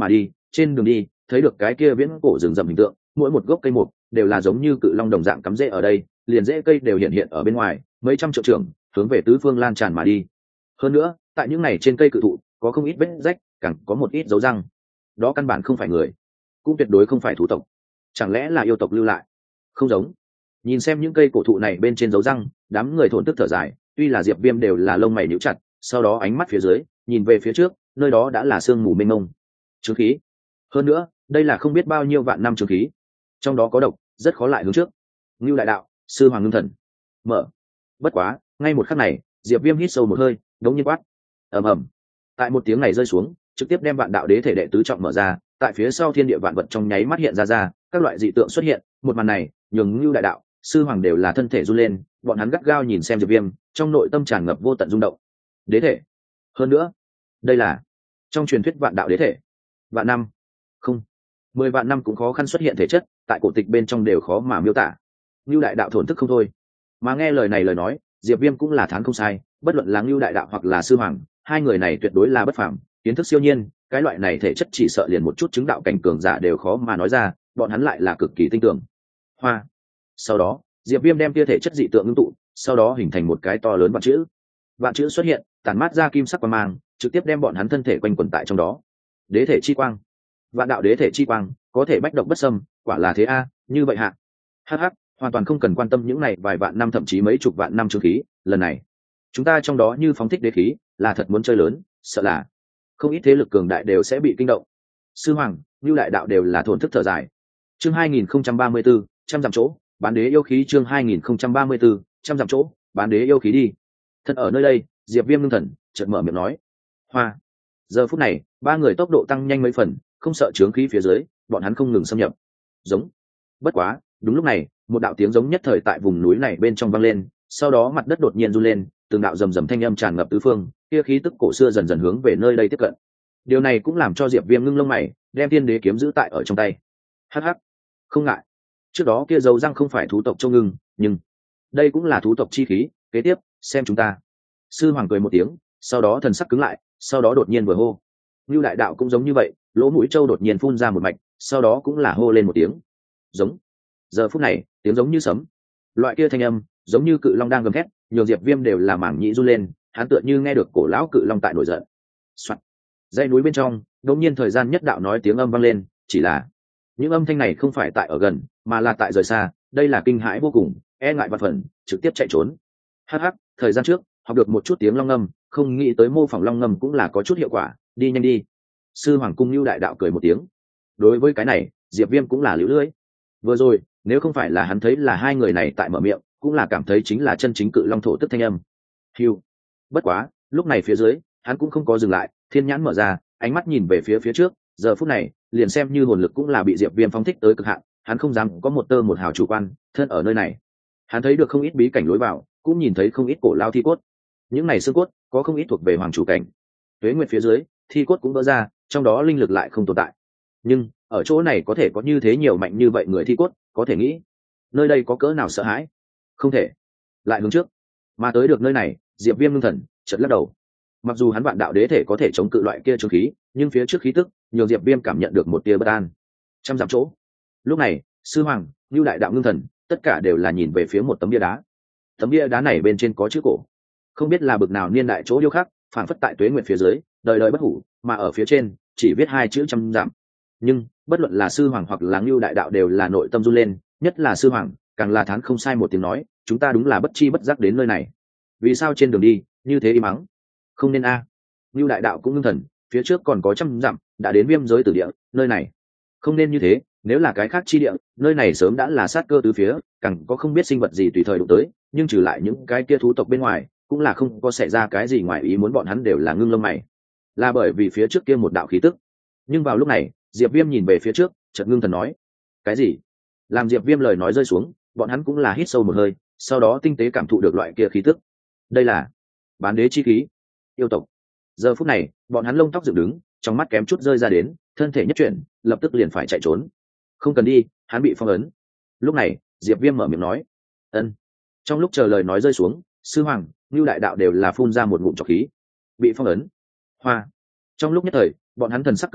trên đường đi thấy được cái kia viễn cổ rừng rậm hình tượng, mỗi một gốc cây mục đều là giống như cự long đồng dạng cắm rễ ở đây, liền rễ cây đều hiện hiện ở bên ngoài mấy trăm triệu trường, hướng về tứ phương lan tràn mà đi. Hơn nữa tại những này trên cây cự thụ có không ít vết rách, càng có một ít dấu răng. Đó căn bản không phải người, cũng tuyệt đối không phải thú tộc. Chẳng lẽ là yêu tộc lưu lại? Không giống. Nhìn xem những cây cổ thụ này bên trên dấu răng, đám người thổn thức thở dài. Tuy là Diệp Viêm đều là lông mày nhíu chặt, sau đó ánh mắt phía dưới nhìn về phía trước, nơi đó đã là sương mù mênh mông, trướng khí. Hơn nữa đây là không biết bao nhiêu vạn năm trướng khí, trong đó có độc, rất khó lại hướng trước. Ngưu đại đạo, sư hoàng ngưng thần, mở. Bất quá ngay một khắc này, Diệp Viêm hít sâu một hơi, đống nhiên quát. Ầm ầm. Tại một tiếng này rơi xuống, trực tiếp đem vạn đạo đế thể đệ tứ trọng mở ra, tại phía sau thiên địa vạn vật trong nháy mắt hiện ra các loại dị tượng xuất hiện. Một màn này nhường Ngưu đại đạo, sư hoàng đều là thân thể run lên, bọn hắn gắt gao nhìn xem Diệp Viêm, trong nội tâm tràn ngập vô tận rung động. Đế thể. Hơn nữa đây là trong truyền thuyết vạn đạo đế thể. Vạn năm, không, 10 vạn năm cũng khó khăn xuất hiện thể chất, tại cổ tịch bên trong đều khó mà miêu tả. Ngưu đại đạo thổn thức không thôi. Mà nghe lời này lời nói, Diệp Viêm cũng là thán không sai, bất luận là Ngưu đại đạo hoặc là sư hoàng, hai người này tuyệt đối là bất phàm, kiến thức siêu nhiên, cái loại này thể chất chỉ sợ liền một chút chứng đạo cảnh cường giả đều khó mà nói ra, bọn hắn lại là cực kỳ tinh tường. Hoa. Sau đó Diệp Viêm đem kia thể chất dị tượng ngưng tụ, sau đó hình thành một cái to lớn vạn chữ. Vạn chữ xuất hiện, tản mát ra kim sắc quang mang, trực tiếp đem bọn hắn thân thể quanh quẩn tại trong đó. Đế thể chi quang, vạn đạo đế thể chi quang, có thể bách độc bất xâm, quả là thế a, như vậy hạ. Hắc hắc, hoàn toàn không cần quan tâm những này vài vạn năm thậm chí mấy chục vạn năm trương khí, lần này chúng ta trong đó như phóng thích đế khí, là thật muốn chơi lớn, sợ là không ít thế lực cường đại đều sẽ bị kinh động. Sư hoàng, Nưu đại đạo đều là thổn thức thở dài. Chương 2034, trăm dặm chỗ, bán đế yêu khí. Chương 2034, trăm dặm chỗ, bán đế yêu khí đi. Thật ở nơi đây, Diệp Viêm ngưng thần, chợt mở miệng nói. Hoa. Giờ phút này, ba người tốc độ tăng nhanh mấy phần, không sợ chướng khí phía dưới, bọn hắn không ngừng xâm nhập. Giống. Bất quá, đúng lúc này, một đạo tiếng giống nhất thời tại vùng núi này bên trong vang lên, sau đó mặt đất đột nhiên run lên, từng đạo rầm rầm thanh âm tràn ngập tứ phương, kia khí tức cổ xưa dần dần hướng về nơi đây tiếp cận. Điều này cũng làm cho Diệp Viêm ngưng lông mày, đem Tiên Đế kiếm giữ tại ở trong tay. Hắc hắc, không ngại. Trước đó kia dấu răng không phải thú tộc Châu Ngưng, nhưng đây cũng là thú tộc chi khí, kế tiếp, xem chúng ta. Sư hoàng cười một tiếng, sau đó thần sắc cứng lại, sau đó đột nhiên vừa hô. Nưu đại đạo cũng giống như vậy, lỗ mũi trâu đột nhiên phun ra một mạch, sau đó cũng là hô lên một tiếng. Giống. Giờ phút này, tiếng giống như sấm. Loại kia thanh âm, giống như cự long đang gầm thét, nhường Diệp Viêm đều là mảng nhĩ run lên, hắn tựa như nghe được cổ lão cự long tại nổi giận. Soạt. Dãy núi bên trong, đột nhiên thời gian nhất đạo nói tiếng âm vang lên, chỉ là những âm thanh này không phải tại ở gần, mà là tại rời xa, đây là kinh hãi vô cùng, e ngại vạn phần, trực tiếp chạy trốn. Hắc hắc, thời gian trước, học được một chút tiếng long ngâm, không nghĩ tới mô phỏng long ngâm cũng là có chút hiệu quả, đi nhanh đi. Sư hoàng cung Nưu đại đạo cười một tiếng. Đối với cái này, Diệp Viêm cũng là liễu lưỡi. Vừa rồi, nếu không phải là hắn thấy là hai người này tại mở miệng, cũng là cảm thấy chính là chân chính cự long thổ tức thanh âm. Hưu. Bất quá, lúc này phía dưới, hắn cũng không có dừng lại, thiên nhãn mở ra, ánh mắt nhìn về phía trước, giờ phút này, liền xem như hồn lực cũng là bị Diệp Viêm phóng thích tới cực hạn, hắn không dám có một tơ một hào chủ quan, thân ở nơi này. Hắn thấy được không ít bí cảnh lối vào, cũng nhìn thấy không ít cổ lao thi cốt. Những này xương cốt, có không ít thuộc về hoàng chủ cảnh. Tuế nguyệt phía dưới, thi cốt cũng vỡ ra, trong đó linh lực lại không tồn tại. Nhưng, ở chỗ này có thể có như thế nhiều mạnh như vậy người thi cốt, có thể nghĩ, nơi đây có cỡ nào sợ hãi. Không thể lại hướng trước, mà tới được nơi này, Diệp Viêm ngưng thần, chợt lắc đầu. Mặc dù hắn vạn đạo đế thể có thể chống cự loại kia trướng khí, nhưng phía trước khí tức, nhường Diệp Viêm cảm nhận được một tia bất an. Trăm dặm chỗ. Lúc này, sư hoàng, Nưu đại đạo ngưng thần, tất cả đều là nhìn về phía một tấm bia đá. Tấm bia đá này bên trên có chữ cổ, không biết là bực nào niên đại chỗ điêu khắc, phản phất tại tuế nguyệt phía dưới, đời đời bất hủ, mà ở phía trên chỉ viết hai chữ trăm dặm. Nhưng bất luận là sư hoàng hoặc là Nưu đại đạo đều là nội tâm run lên, nhất là sư hoàng, càng là thán không sai một tiếng nói, chúng ta đúng là bất chi bất giác đến nơi này. Vì sao trên đường đi như thế im mắng? Không nên a. Nưu đại đạo cũng ngưng thần, phía trước còn có trăm dặm, đã đến viêm giới tử địa, nơi này không nên như thế, nếu là cái khác chi địa, nơi này sớm đã là sát cơ tứ phía, càng có không biết sinh vật gì tùy thời đụng tới, nhưng trừ lại những cái kia thú tộc bên ngoài, cũng là không có xảy ra cái gì ngoài ý muốn, bọn hắn đều là ngưng lông mày. Là bởi vì phía trước kia một đạo khí tức. Nhưng vào lúc này, Diệp Viêm nhìn về phía trước, chợt ngưng thần nói, cái gì? Làm Diệp Viêm lời nói rơi xuống, bọn hắn cũng là hít sâu một hơi, sau đó tinh tế cảm thụ được loại kia khí tức. Đây là bán đế chi khí, yêu tộc. Giờ phút này, bọn hắn lông tóc dựng đứng, trong mắt kém chút rơi ra đến, thân thể nhất chuyển, lập tức liền phải chạy trốn. Không cần đi, hắn bị phong ấn. Lúc này, Diệp Viêm mở miệng nói, ân. Trong lúc chờ lời nói rơi xuống, sư hoàng, Nưu đại đạo đều là phun ra một ngụm trọc khí. Bị phong ấn. Hoa. Trong lúc nhất thời, bọn hắn thần sắc cứng lại,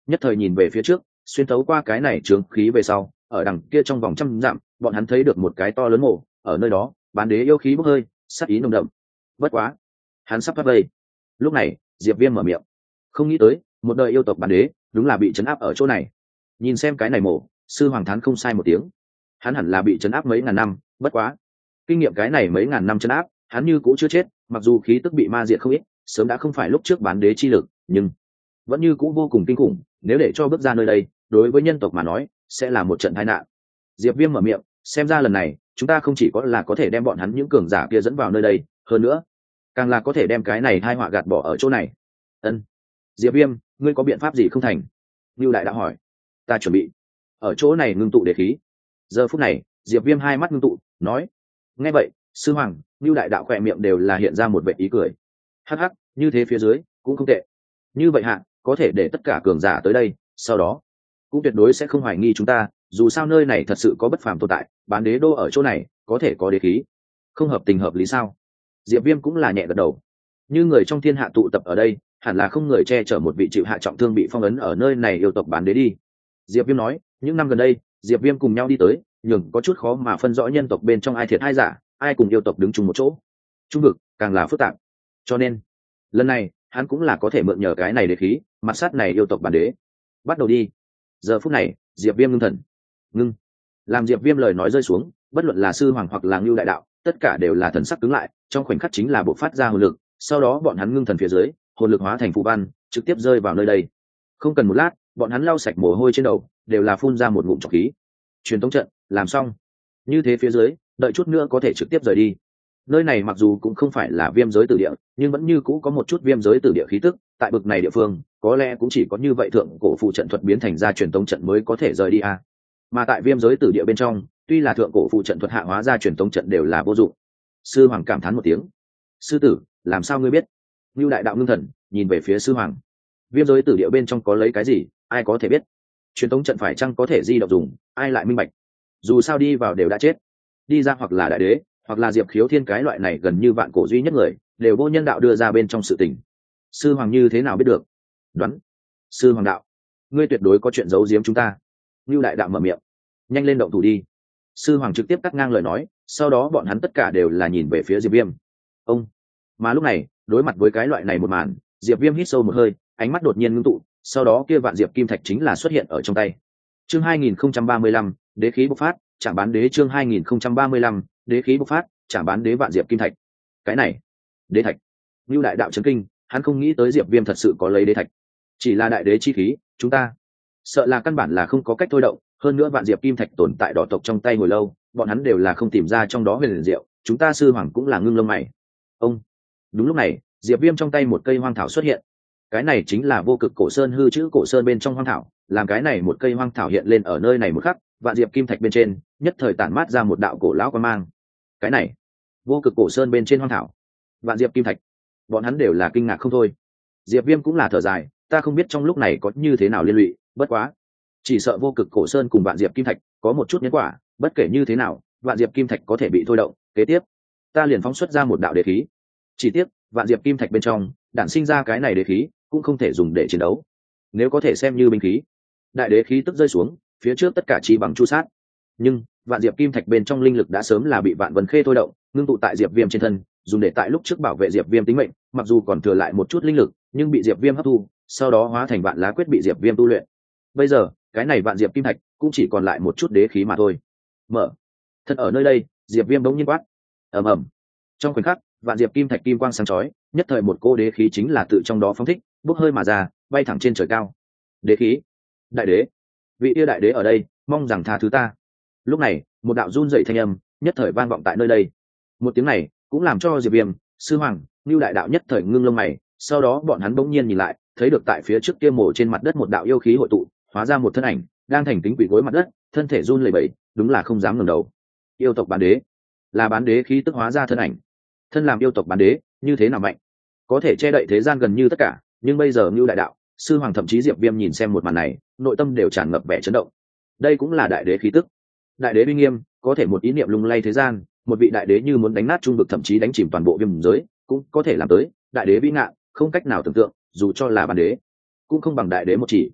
nhất thời nhìn về phía trước, xuyên thấu qua cái này trướng khí về sau, ở đằng kia trong vòng trăm dặm, bọn hắn thấy được một cái to lớn mộ, ở nơi đó bán đế yêu khí bốc hơi, sát ý nồng đậm. Bất quá, hắn sắp thoát vây. Lúc này Diệp Viêm mở miệng, không nghĩ tới một đời yêu tộc bán đế đúng là bị trấn áp ở chỗ này. Nhìn xem cái này mộ, sư hoàng thán không sai một tiếng, hắn hẳn là bị trấn áp mấy ngàn năm. Bất quá kinh nghiệm cái này mấy ngàn năm trấn áp, hắn như cũ chưa chết, mặc dù khí tức bị ma diệt không ít, sớm đã không phải lúc trước bán đế chi lực, nhưng vẫn như cũ vô cùng kinh khủng. Nếu để cho bước ra nơi đây, đối với nhân tộc mà nói sẽ là một trận tai nạn. Diệp Viêm mở miệng, xem ra lần này chúng ta không chỉ có thể đem bọn hắn những cường giả kia dẫn vào nơi đây, hơn nữa càng là có thể đem cái này tai họa gạt bỏ ở chỗ này. Ân, Diệp Viêm, ngươi có biện pháp gì không thành? Nưu Đại đã hỏi. Ta chuẩn bị ở chỗ này ngưng tụ đế khí. Giờ phút này Diệp Viêm hai mắt ngưng tụ, nói. Nghe vậy, sư hoàng, Nưu Đại đạo khỏe miệng đều là hiện ra một vẻ ý cười. Hắc hắc, như thế phía dưới cũng không tệ. Như vậy hạ, có thể để tất cả cường giả tới đây, sau đó cũng tuyệt đối sẽ không hoài nghi chúng ta, dù sao nơi này thật sự có bất phàm tồn tại, bán đế đô ở chỗ này, có thể có đế khí. Không hợp tình hợp lý sao? Diệp Viêm cũng là nhẹ gật đầu. Như người trong thiên hạ tụ tập ở đây, hẳn là không người che chở một vị chịu hạ trọng thương bị phong ấn ở nơi này yêu tộc bán đế đi. Diệp Viêm nói, những năm gần đây, Diệp Viêm cùng nhau đi tới, nhường có chút khó mà phân rõ nhân tộc bên trong ai thiệt ai giả, ai cùng yêu tộc đứng chung một chỗ. Trung vực càng là phức tạp. Cho nên, lần này, hắn cũng là có thể mượn nhờ cái này đế khí, mặt sát này yêu tộc bán đế. Bắt đầu đi. Giờ phút này, Diệp Viêm ngưng thần. Ngưng. Làm Diệp Viêm lời nói rơi xuống, bất luận là sư hoàng hoặc là Nưu Đại đạo, tất cả đều là thần sắc cứng lại, trong khoảnh khắc chính là bộc phát ra hồn lực, sau đó bọn hắn ngưng thần phía dưới, hồn lực hóa thành phù văn, trực tiếp rơi vào nơi đây. Không cần một lát, bọn hắn lau sạch mồ hôi trên đầu, đều là phun ra một ngụm trọc khí. Truyền tống trận làm xong. Như thế phía dưới, đợi chút nữa có thể trực tiếp rời đi. Nơi này mặc dù cũng không phải là viêm giới tử địa, nhưng vẫn như cũ có một chút viêm giới tử địa khí tức, tại bực này địa phương, có lẽ cũng chỉ có như vậy thượng cổ phụ trận thuật biến thành ra truyền tống trận mới có thể rời đi a. Mà tại viêm giới tử địa bên trong, tuy là thượng cổ phụ trận thuật hạ hóa ra truyền tống trận đều là vô dụng. Sư hoàng cảm thán một tiếng. Sư tử, làm sao ngươi biết? Nưu Đại đạo ngưng thần, nhìn về phía sư hoàng. Viêm giới tử địa bên trong có lấy cái gì, ai có thể biết? Truyền tống trận phải chăng có thể di động dùng, ai lại minh bạch? Dù sao đi vào đều đã chết, đi ra hoặc là đại đế, hoặc là Diệp Khiếu Thiên cái loại này gần như vạn cổ duy nhất người, đều vô nhân đạo đưa ra bên trong sự tình. Sư hoàng như thế nào biết được? Đoán. Sư hoàng đạo, ngươi tuyệt đối có chuyện giấu giếm chúng ta. Nưu Đại đạo mở miệng, nhanh lên động thủ đi. Sư hoàng trực tiếp cắt ngang lời nói, sau đó bọn hắn tất cả đều là nhìn về phía Diệp Viêm. Ông. Mà lúc này, đối mặt với cái loại này một màn, Diệp Viêm hít sâu một hơi, ánh mắt đột nhiên ngưng tụ, sau đó kia vạn diệp kim thạch chính là xuất hiện ở trong tay. Chương 2035, đế khí bộc phát, chạm bán đế. Chương 2035, đế khí bộc phát, chạm bán đế vạn diệp kim thạch. Cái này, đế thạch. Nưu Đại đạo chấn kinh, hắn không nghĩ tới Diệp Viêm thật sự có lấy đế thạch. Chỉ là đại đế chi khí, chúng ta sợ là căn bản là không có cách thôi động, hơn nữa vạn diệp kim thạch tồn tại đỏ tộc trong tay hồi lâu, bọn hắn đều là không tìm ra trong đó huyền liền diệu, chúng ta sư hoàng cũng là ngưng lông mày. Ông. Đúng lúc này, Diệp Viêm trong tay một cây hoang thảo xuất hiện. Cái này chính là vô cực cổ sơn hư chữ cổ sơn bên trong hoang thảo, làm cái này một cây hoang thảo hiện lên ở nơi này một khắc, vạn diệp kim thạch bên trên nhất thời tản mát ra một đạo cổ lão quang mang. Cái này, vô cực cổ sơn bên trên hoang thảo, vạn diệp kim thạch, bọn hắn đều là kinh ngạc không thôi. Diệp Viêm cũng là thở dài, ta không biết trong lúc này có như thế nào liên lụy, bất quá chỉ sợ vô cực cổ sơn cùng vạn diệp kim thạch có một chút nhân quả, bất kể như thế nào, vạn diệp kim thạch có thể bị thôi động, kế tiếp ta liền phóng xuất ra một đạo đế khí. Chỉ tiếc, vạn diệp kim thạch bên trong đản sinh ra cái này đế khí cũng không thể dùng để chiến đấu, nếu có thể xem như binh khí. Đại đế khí tức rơi xuống, phía trước tất cả chỉ bằng chu sát, nhưng vạn diệp kim thạch bên trong linh lực đã sớm là bị vạn vân khê thôi động, ngưng tụ tại Diệp Viêm trên thân, dùng để tại lúc trước bảo vệ Diệp Viêm tính mệnh, mặc dù còn thừa lại một chút linh lực, nhưng bị Diệp Viêm hấp thu, sau đó hóa thành vạn lá quyết bị Diệp Viêm tu luyện. Bây giờ, cái này vạn diệp kim thạch cũng chỉ còn lại một chút đế khí mà thôi. Mở. Thật ở nơi đây, Diệp Viêm bỗng nhiên quát. Ầm ầm. Trong khoảnh khắc, vạn diệp kim thạch kim quang sáng chói, nhất thời một cô đế khí chính là tự trong đó phóng thích, bốc hơi mà ra, bay thẳng trên trời cao. Đế khí. Đại đế. Vị yêu đại đế ở đây, mong rằng tha thứ ta. Lúc này, một đạo run dậy thanh âm nhất thời vang vọng tại nơi đây. Một tiếng này cũng làm cho Diệp Viêm, sư hoàng, Nưu Đại đạo nhất thời ngưng lông mày, sau đó bọn hắn bỗng nhiên nhìn lại, thấy được tại phía trước kia mổ trên mặt đất một đạo yêu khí hội tụ, hóa ra một thân ảnh đang thành kính quỳ gối mặt đất, thân thể run lẩy bẩy, đúng là không dám ngẩng đầu. Yêu tộc bán đế, là bán đế khí tức hóa ra thân ảnh. Thân làm yêu tộc bán đế, như thế nào mạnh, có thể che đậy thế gian gần như tất cả, nhưng bây giờ Nưu Đại đạo, sư hoàng thậm chí Diệp Viêm nhìn xem một màn này, nội tâm đều tràn ngập vẻ chấn động. Đây cũng là đại đế khí tức. Đại đế uy nghiêm, có thể một ý niệm lung lay thế gian, một vị đại đế như muốn đánh nát trung vực thậm chí đánh chìm toàn bộ viêm giới, cũng có thể làm tới. Đại đế vĩ ngạn, không cách nào tưởng tượng, dù cho là bán đế, cũng không bằng đại đế một chỉ.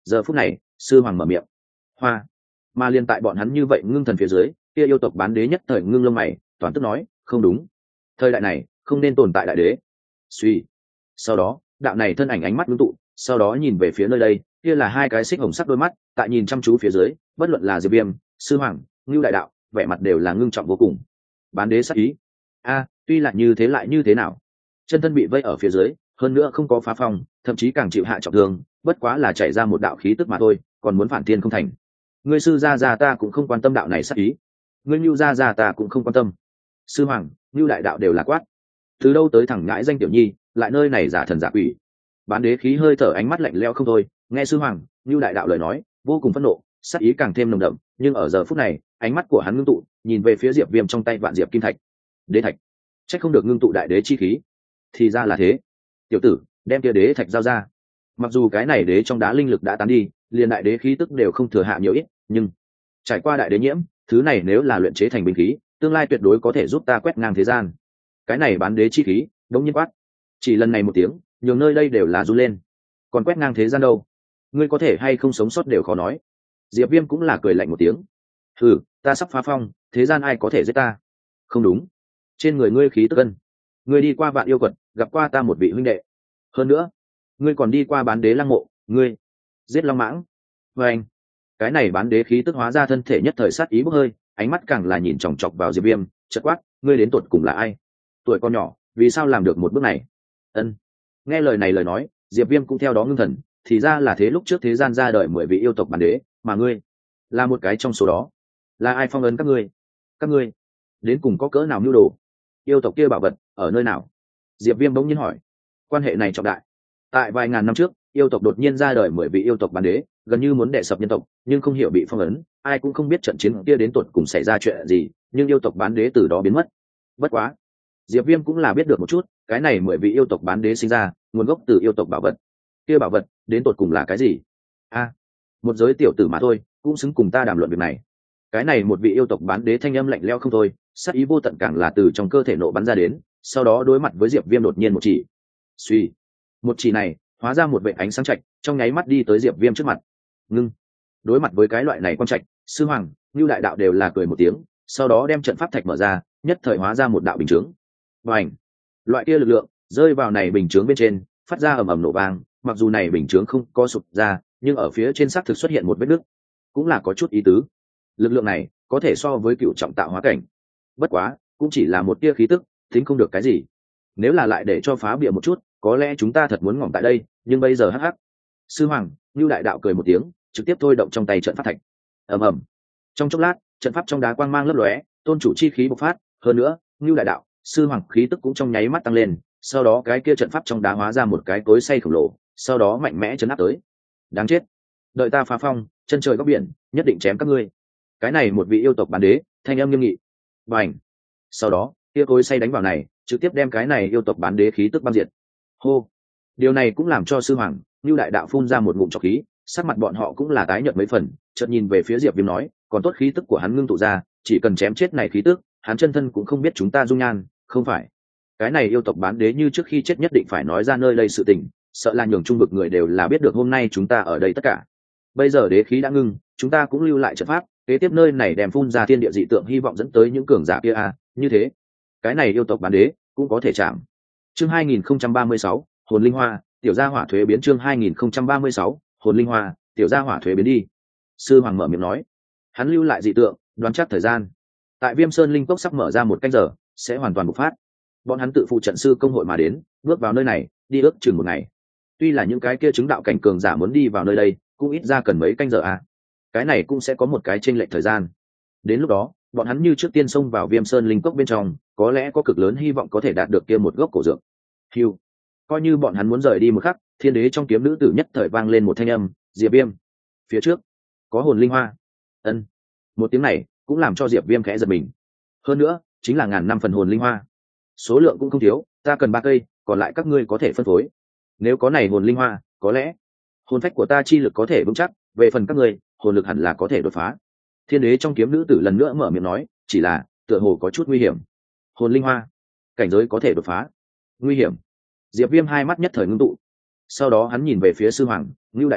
giờ phút này sư hoàng mở miệng hoa, mà liên tại bọn hắn như vậy ngưng thần phía dưới, kia yêu tộc bán đế nhất thời ngưng lông mày, toàn tức nói không đúng, thời đại này không nên tồn tại đại đế. Suy, sau đó đạo này thân ảnh ánh mắt ngưng tụ, sau đó nhìn về phía nơi đây, kia là hai cái xích hồng sắc đôi mắt tại nhìn chăm chú phía dưới, bất luận là Diệp Viêm, sư hoàng, Ngưu đại đạo, vẻ mặt đều là ngưng trọng vô cùng. Bán đế sắc ý. Tuy là như thế lại như thế nào, chân thân bị vây ở phía dưới, hơn nữa không có phá phong, thậm chí càng chịu hạ trọng thương, bất quá là chảy ra một đạo khí tức mà thôi, còn muốn phản thiên không thành. Ngươi sư gia ta cũng không quan tâm đạo này sắc ý, ngươi Ngưu gia ta cũng không quan tâm. Sư hoàng, Ngưu đại đạo đều là quát. Từ đâu tới thằng ngãi danh tiểu nhi, lại nơi này giả thần giả quỷ. Bán đế khí hơi thở, ánh mắt lạnh lẽo không thôi, nghe sư hoàng, Ngưu đại đạo lời nói, vô cùng phẫn nộ, sắc ý càng thêm nồng đậm, nhưng ở giờ phút này, ánh mắt của hắn ngưng tụ, nhìn về phía Diệp Viêm trong tay vạn diệp kim thạch. Đế thạch, chắc không được ngưng tụ đại đế chi khí. Thì ra là thế. Tiểu tử, đem kia đế thạch giao ra. Mặc dù cái này đế trong đá linh lực đã tán đi, liền đại đế khí tức đều không thừa hạ nhiều ít, nhưng trải qua đại đế nhiễm, thứ này nếu là luyện chế thành binh khí, tương lai tuyệt đối có thể giúp ta quét ngang thế gian. Cái này bán đế chi khí, đống nhiên quát. Chỉ lần này một tiếng, nhiều nơi đây đều là run lên. Còn quét ngang thế gian đâu? Ngươi có thể hay không sống sót đều khó nói. Diệp Viêm cũng là cười lạnh một tiếng. Ta sắp phá phong, thế gian ai có thể giết ta? Không đúng, trên người ngươi khí tức cân. Ngươi đi qua vạn yêu quật, gặp qua ta một vị huynh đệ. Hơn nữa, ngươi còn đi qua bán đế lăng mộ, ngươi giết long mãng. Và anh, cái này bán đế khí tức hóa ra thân thể nhất thời sát ý bốc hơi, ánh mắt càng là nhìn chòng chọc vào Diệp Viêm, chợt quát, ngươi đến tột cùng là ai? Tuổi con nhỏ, vì sao làm được một bước này? Nghe lời này lời nói, Diệp Viêm cũng theo đó ngưng thần, thì ra là thế, lúc trước thế gian ra đời 10 vị yêu tộc bán đế, mà ngươi là một cái trong số đó. Là ai phong ấn các ngươi? Các ngươi đến cùng có cỡ nào mưu đồ? Yêu tộc kia bảo vật ở nơi nào? Diệp Viêm bỗng nhiên hỏi. Quan hệ này trọng đại. Tại vài ngàn năm trước, yêu tộc đột nhiên ra đời 10 vị yêu tộc bán đế, gần như muốn đè sập nhân tộc, nhưng không hiểu bị phong ấn, ai cũng không biết trận chiến kia đến tột cùng xảy ra chuyện gì, nhưng yêu tộc bán đế từ đó biến mất. Bất quá, Diệp Viêm cũng là biết được một chút, cái này 10 vị yêu tộc bán đế sinh ra, nguồn gốc từ yêu tộc bảo vật. Kia bảo vật đến tột cùng là cái gì? Một giới tiểu tử mà thôi, cũng xứng cùng ta đàm luận việc này. Cái này một vị yêu tộc bán đế thanh âm lạnh lẽo không thôi, sát ý vô tận càng là từ trong cơ thể nộ bắn ra đến, sau đó đối mặt với Diệp Viêm đột nhiên một chỉ. Suy, một chỉ này hóa ra một vệt ánh sáng chạch, trong nháy mắt đi tới Diệp Viêm trước mặt. Ngưng. Đối mặt với cái loại này quang trạch, sư hoàng, Nưu đại đạo đều là cười một tiếng, sau đó đem trận pháp thạch mở ra, nhất thời hóa ra một đạo bình chướng. Bành! Loại kia lực lượng rơi vào này bình chướng bên trên, phát ra ầm ầm nổ vang, mặc dù này bình chướng không có sụp ra, nhưng ở phía trên xác thực xuất hiện một vết nứt, cũng là có chút ý tứ. Lực lượng này có thể so với cựu trọng tạo hóa cảnh, bất quá cũng chỉ là một tia khí tức, tính không được cái gì. Nếu là lại để cho phá bịa một chút, có lẽ chúng ta thật muốn ngỏm tại đây, nhưng bây giờ hắc hắc. Sư hoàng, Nưu đại đạo cười một tiếng, trực tiếp thôi động trong tay trận pháp thạch. Ầm ầm. Trong chốc lát, trận pháp trong đá quang mang lấp lóe, tôn chủ chi khí bộc phát, hơn nữa, Nưu đại đạo, sư hoàng khí tức cũng trong nháy mắt tăng lên, sau đó cái kia trận pháp trong đá hóa ra một cái cối xay khổng lồ, sau đó mạnh mẽ chấn áp tới. Đáng chết, đợi ta phá phong, chân trời góc biển, nhất định chém các ngươi. Cái này một vị yêu tộc bán đế, thanh âm nghiêm nghị. Bành. Sau đó, kia cối xay đánh vào này, trực tiếp đem cái này yêu tộc bán đế khí tức băng diệt. Hô. Điều này cũng làm cho sư hoàng, Nưu đại đạo phun ra một ngụm trọc khí, sắc mặt bọn họ cũng là tái nhợt mấy phần, chợt nhìn về phía Diệp Viêm nói, còn tốt khí tức của hắn ngưng tụ ra, chỉ cần chém chết này khí tức, hắn chân thân cũng không biết chúng ta dung nhan, không phải. Cái này yêu tộc bán đế như trước khi chết nhất định phải nói ra nơi đây sự tình, sợ là nhường trung vực người đều là biết được hôm nay chúng ta ở đây tất cả. Bây giờ đế khí đã ngưng, chúng ta cũng lưu lại trận pháp, kế tiếp nơi này đem phun ra thiên địa dị tượng, hy vọng dẫn tới những cường giả kia như thế, cái này yêu tộc bán đế cũng có thể chạm. Chương 2036, hồn linh hoa, tiểu gia hỏa thuế biến. Chương 2036, hồn linh hoa, tiểu gia hỏa thuế biến đi. Sư hoàng mở miệng nói, hắn lưu lại dị tượng, đoán chắc thời gian tại Viêm Sơn linh cốc sắp mở ra một canh giờ, sẽ hoàn toàn bộc phát. Bọn hắn tự phụ trận sư công hội mà đến, bước vào nơi này, đi ước chừng một ngày. Tuy là những cái kia chứng đạo cảnh cường giả muốn đi vào nơi đây, cũng ít ra cần mấy canh giờ cái này cũng sẽ có một cái chênh lệch thời gian. Đến lúc đó, bọn hắn như trước tiên xông vào Viêm Sơn linh cốc bên trong, có lẽ có cực lớn hy vọng có thể đạt được kia một gốc cổ dược. Hưu. Coi như bọn hắn muốn rời đi một khắc, thiên đế trong kiếm nữ tử nhất thời vang lên một thanh âm, Diệp Viêm, phía trước có hồn linh hoa. Một tiếng này cũng làm cho Diệp Viêm khẽ giật mình. Hơn nữa, chính là 1000 năm phần hồn linh hoa, số lượng cũng không thiếu, ta cần 3 cây, còn lại các ngươi có thể phân phối. Nếu có này hồn linh hoa, có lẽ hồn phách của ta chi lực có thể vững chắc, về phần các ngươi, hồn lực hẳn là có thể đột phá. Thiên đế trong kiếm nữ tử lần nữa mở miệng nói, chỉ là tựa hồ có chút nguy hiểm. Hồn linh hoa, cảnh giới có thể đột phá, nguy hiểm. Diệp Viêm hai mắt nhất thời ngưng tụ, sau đó hắn nhìn về phía sư hoàng, Nưu đại đạo,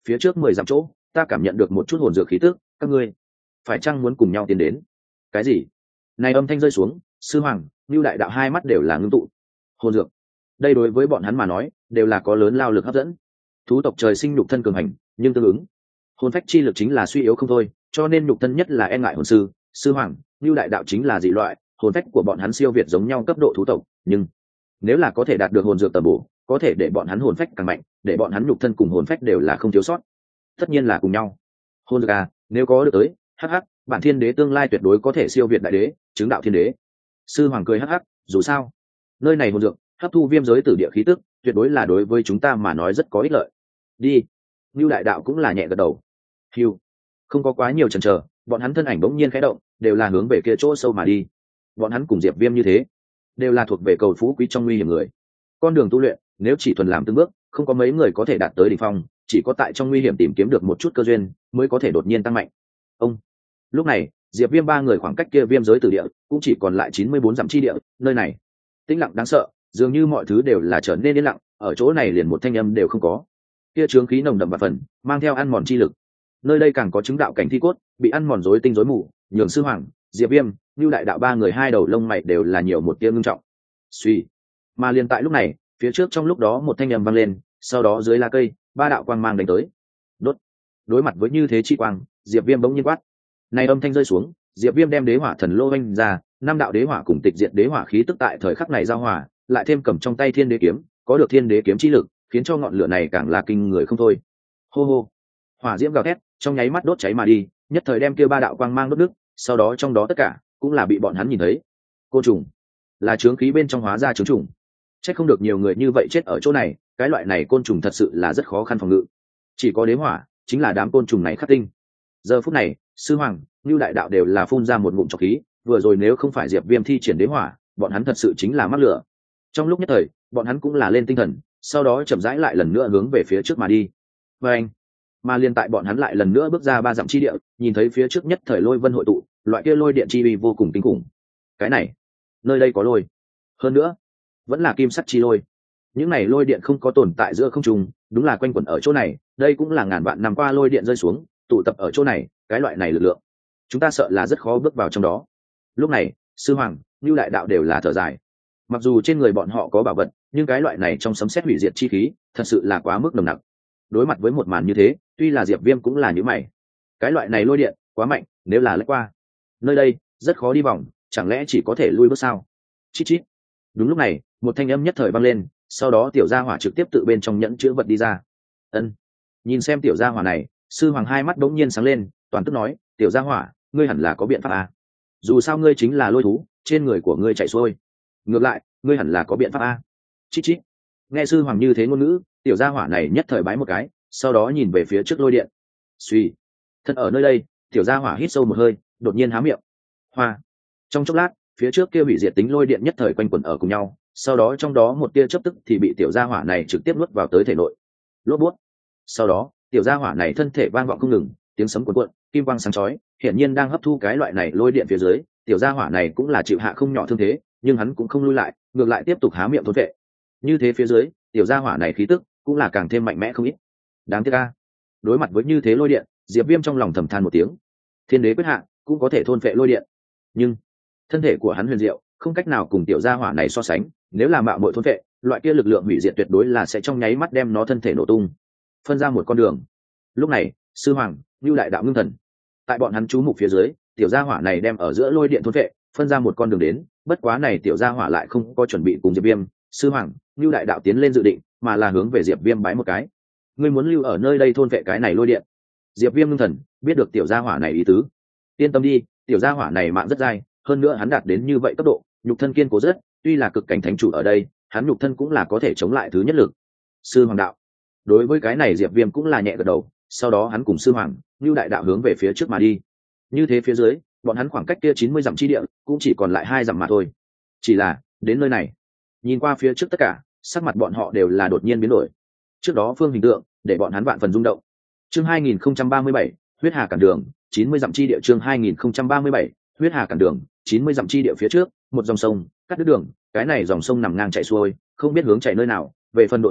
phía trước 10 dặm chỗ ta cảm nhận được một chút hồn dược khí tức, các ngươi phải chăng muốn cùng nhau tiến đến? Cái gì? Này âm thanh rơi xuống, sư hoàng, Nưu đại đạo hai mắt đều là ngưng tụ. Hồn dược, đây đối với bọn hắn mà nói đều là có lớn lao lực hấp dẫn. Thú tộc trời sinh nhục thân cường hành, nhưng tương ứng hồn phách chi lực chính là suy yếu không thôi, cho nên nhục thân nhất là e ngại hồn sư. Sư hoàng, Nưu đại đạo chính là dị loại, hồn phách của bọn hắn siêu việt giống nhau cấp độ thú tộc, nhưng nếu là có thể đạt được hồn dược tầm bổ, có thể để bọn hắn hồn phách càng mạnh, để bọn hắn nhục thân cùng hồn phách đều là không thiếu sót. Tất nhiên là cùng nhau. Hồn dược à, nếu có được tới, hắc hắc, bản thiên đế tương lai tuyệt đối có thể siêu việt đại đế, chứng đạo thiên đế. Sư hoàng cười hắc hắc, dù sao, nơi này hồn dược, hấp thu viêm giới tử địa khí tức, tuyệt đối là đối với chúng ta mà nói rất có ích lợi. Đi. Nưu đại đạo cũng là nhẹ gật đầu. Hiu. Không có quá nhiều chần chờ, bọn hắn thân ảnh bỗng nhiên khẽ động, đều là hướng về kia chỗ sâu mà đi. Bọn hắn cùng Diệp Viêm như thế, đều là thuộc về cầu phú quý trong nguy hiểm người. Con đường tu luyện, nếu chỉ thuần làm từng bước, không có mấy người có thể đạt tới đỉnh phong, chỉ có tại trong nguy hiểm tìm kiếm được một chút cơ duyên, mới có thể đột nhiên tăng mạnh. Ông. Lúc này, Diệp Viêm ba người khoảng cách kia viêm giới tử địa, cũng chỉ còn lại 94 dặm chi địa, nơi này tĩnh lặng đáng sợ, dường như mọi thứ đều là trở nên yên lặng, ở chỗ này liền một thanh âm đều không có. Kia chướng khí nồng đậm và phần, mang theo ăn mòn chi lực. Nơi đây càng có chứng đạo cảnh thi cốt, bị ăn mòn rối tinh rối mù, nhường sư hoàng, Diệp Viêm, Nưu đại đạo ba người hai đầu lông mày đều là nhiều một tia ngưng trọng. Suy. Mà liền tại lúc này, phía trước trong lúc đó một thanh âm vang lên, sau đó dưới lá cây, ba đạo quang mang đánh tới. Đốt. Đối mặt với như thế chi quang, Diệp Viêm bỗng nhiên quát. Này âm thanh rơi xuống, Diệp Viêm đem đế hỏa thần lô vung ra, năm đạo đế hỏa cùng tịch diệt đế hỏa khí tức tại thời khắc này giao hòa, lại thêm cầm trong tay thiên đế kiếm, có được thiên đế kiếm chi lực, khiến cho ngọn lửa này càng là kinh người không thôi. Hô hô. Hỏa diễm gào thét, trong nháy mắt đốt cháy mà đi, nhất thời đem kia ba đạo quang mang đốt đứt, sau đó trong đó tất cả cũng là bị bọn hắn nhìn thấy. Côn trùng, là chướng khí bên trong hóa ra chướng trùng. Chắc không được nhiều người như vậy chết ở chỗ này, cái loại này côn trùng thật sự là rất khó khăn phòng ngự. Chỉ có đế hỏa, chính là đám côn trùng này khắc tinh. Giờ phút này, sư hoàng, Nưu đại đạo đều là phun ra một ngụm trọc khí, vừa rồi nếu không phải Diệp Viêm thi triển đế hỏa, bọn hắn thật sự chính là mắc lửa. Trong lúc nhất thời, bọn hắn cũng là lên tinh thần, sau đó chậm rãi lại lần nữa hướng về phía trước mà đi. Và anh, mà liên tại bọn hắn lại lần nữa bước ra 3 dặm chi địa, nhìn thấy phía trước nhất thời lôi vân hội tụ, loại kia lôi điện chi uy vô cùng kinh khủng. Cái này, nơi đây có lôi. Hơn nữa, vẫn là kim sắc chi lôi. Những này lôi điện không có tồn tại giữa không trung, đúng là quanh quẩn ở chỗ này, đây cũng là ngàn vạn năm qua lôi điện rơi xuống, tụ tập ở chỗ này, cái loại này lực lượng, chúng ta sợ là rất khó bước vào trong đó. Lúc này, sư hoàng, Nưu đại đạo đều là thở dài. Mặc dù trên người bọn họ có bảo vật, nhưng cái loại này trong sấm sét hủy diệt chi khí, thật sự là quá mức nồng nặc. Đối mặt với một màn như thế, tuy là Diệp Viêm cũng là như mày. Cái loại này lôi điện quá mạnh, nếu là lách qua nơi đây, rất khó đi vòng, chẳng lẽ chỉ có thể lui bước sao? Chít chít. Đúng lúc này, một thanh âm nhất thời vang lên, sau đó tiểu gia hỏa trực tiếp tự bên trong nhẫn chứa vật đi ra. Ân. Nhìn xem tiểu gia hỏa này, sư hoàng hai mắt bỗng nhiên sáng lên, toàn tức nói, tiểu gia hỏa, ngươi hẳn là có biện pháp à? Dù sao ngươi chính là lôi thú, trên người của ngươi chạy xuôi, ngược lại, ngươi hẳn là có biện pháp à? Chít chít. Nghe sư hoàng như thế ngôn ngữ, tiểu gia hỏa này nhất thời bái một cái, sau đó nhìn về phía trước lôi điện. Suy. Thân ở nơi đây, tiểu gia hỏa hít sâu một hơi, đột nhiên há miệng. Hoa. Trong chốc lát, phía trước kia hủy diệt tính lôi điện nhất thời quanh quẩn ở cùng nhau, sau đó trong đó một tia chớp tức thì bị tiểu gia hỏa này trực tiếp nuốt vào tới thể nội. Lốp bút. Sau đó, tiểu gia hỏa này thân thể vang vọng không ngừng, tiếng sấm cuộn cuộn, kim quang sáng chói, hiển nhiên đang hấp thu cái loại này lôi điện phía dưới, tiểu gia hỏa này cũng là chịu hạ không nhỏ thương thế, nhưng hắn cũng không lui lại, ngược lại tiếp tục há miệng thôn vệ. Như thế phía dưới, tiểu gia hỏa này khí tức cũng là càng thêm mạnh mẽ không ít. Đáng tiếc a. Đối mặt với như thế lôi điện, Diệp Viêm trong lòng thầm than một tiếng. Thiên đế quyết hạ, cũng có thể thôn vệ lôi điện, nhưng thân thể của hắn huyền diệu, không cách nào cùng tiểu gia hỏa này so sánh, nếu là mạo muội thôn vệ, loại kia lực lượng hủy diệt tuyệt đối là sẽ trong nháy mắt đem nó thân thể nổ tung, phân ra một con đường. Lúc này, sư hoàng, Nưu đại đạo ngưng thần. Tại bọn hắn chú mục phía dưới, tiểu gia hỏa này đem ở giữa lôi điện thôn vệ, phân ra một con đường đến, bất quá này tiểu gia hỏa lại không có chuẩn bị cùng Diệp Viêm, sư hoàng, Nưu đại đạo tiến lên dự định, mà là hướng về Diệp Viêm bái một cái. Ngươi muốn lưu ở nơi đây thôn vệ cái này lôi điện? Diệp Viêm ngưng thần, biết được tiểu gia hỏa này ý tứ. Yên tâm đi, tiểu gia hỏa này mạng rất dai, hơn nữa hắn đạt đến như vậy cấp độ, nhục thân kiên cố rất, tuy là cực cảnh thánh chủ ở đây, hắn nhục thân cũng là có thể chống lại thứ nhất lực. Sư hoàng đạo. Đối với cái này Diệp Viêm cũng là nhẹ gật đầu, sau đó hắn cùng sư hoàng, Nưu đại đạo hướng về phía trước mà đi. Như thế phía dưới, bọn hắn khoảng cách kia 90 dặm chi địa, cũng chỉ còn lại 2 dặm mà thôi. Chỉ là, đến nơi này, nhìn qua phía trước tất cả, sắc mặt bọn họ đều là đột nhiên biến đổi. Trước đó phương hình tượng, để bọn hắn vạn phần rung động. Chương 2037, huyết hà cản đường, 90 dặm chi địa. Chương 2037, huyết hà cản đường, 90 dặm chi địa phía trước, một dòng sông cắt đứt đường, cái này dòng sông nằm ngang chảy xuôi, không biết hướng chảy nơi nào, về phần độ rộng,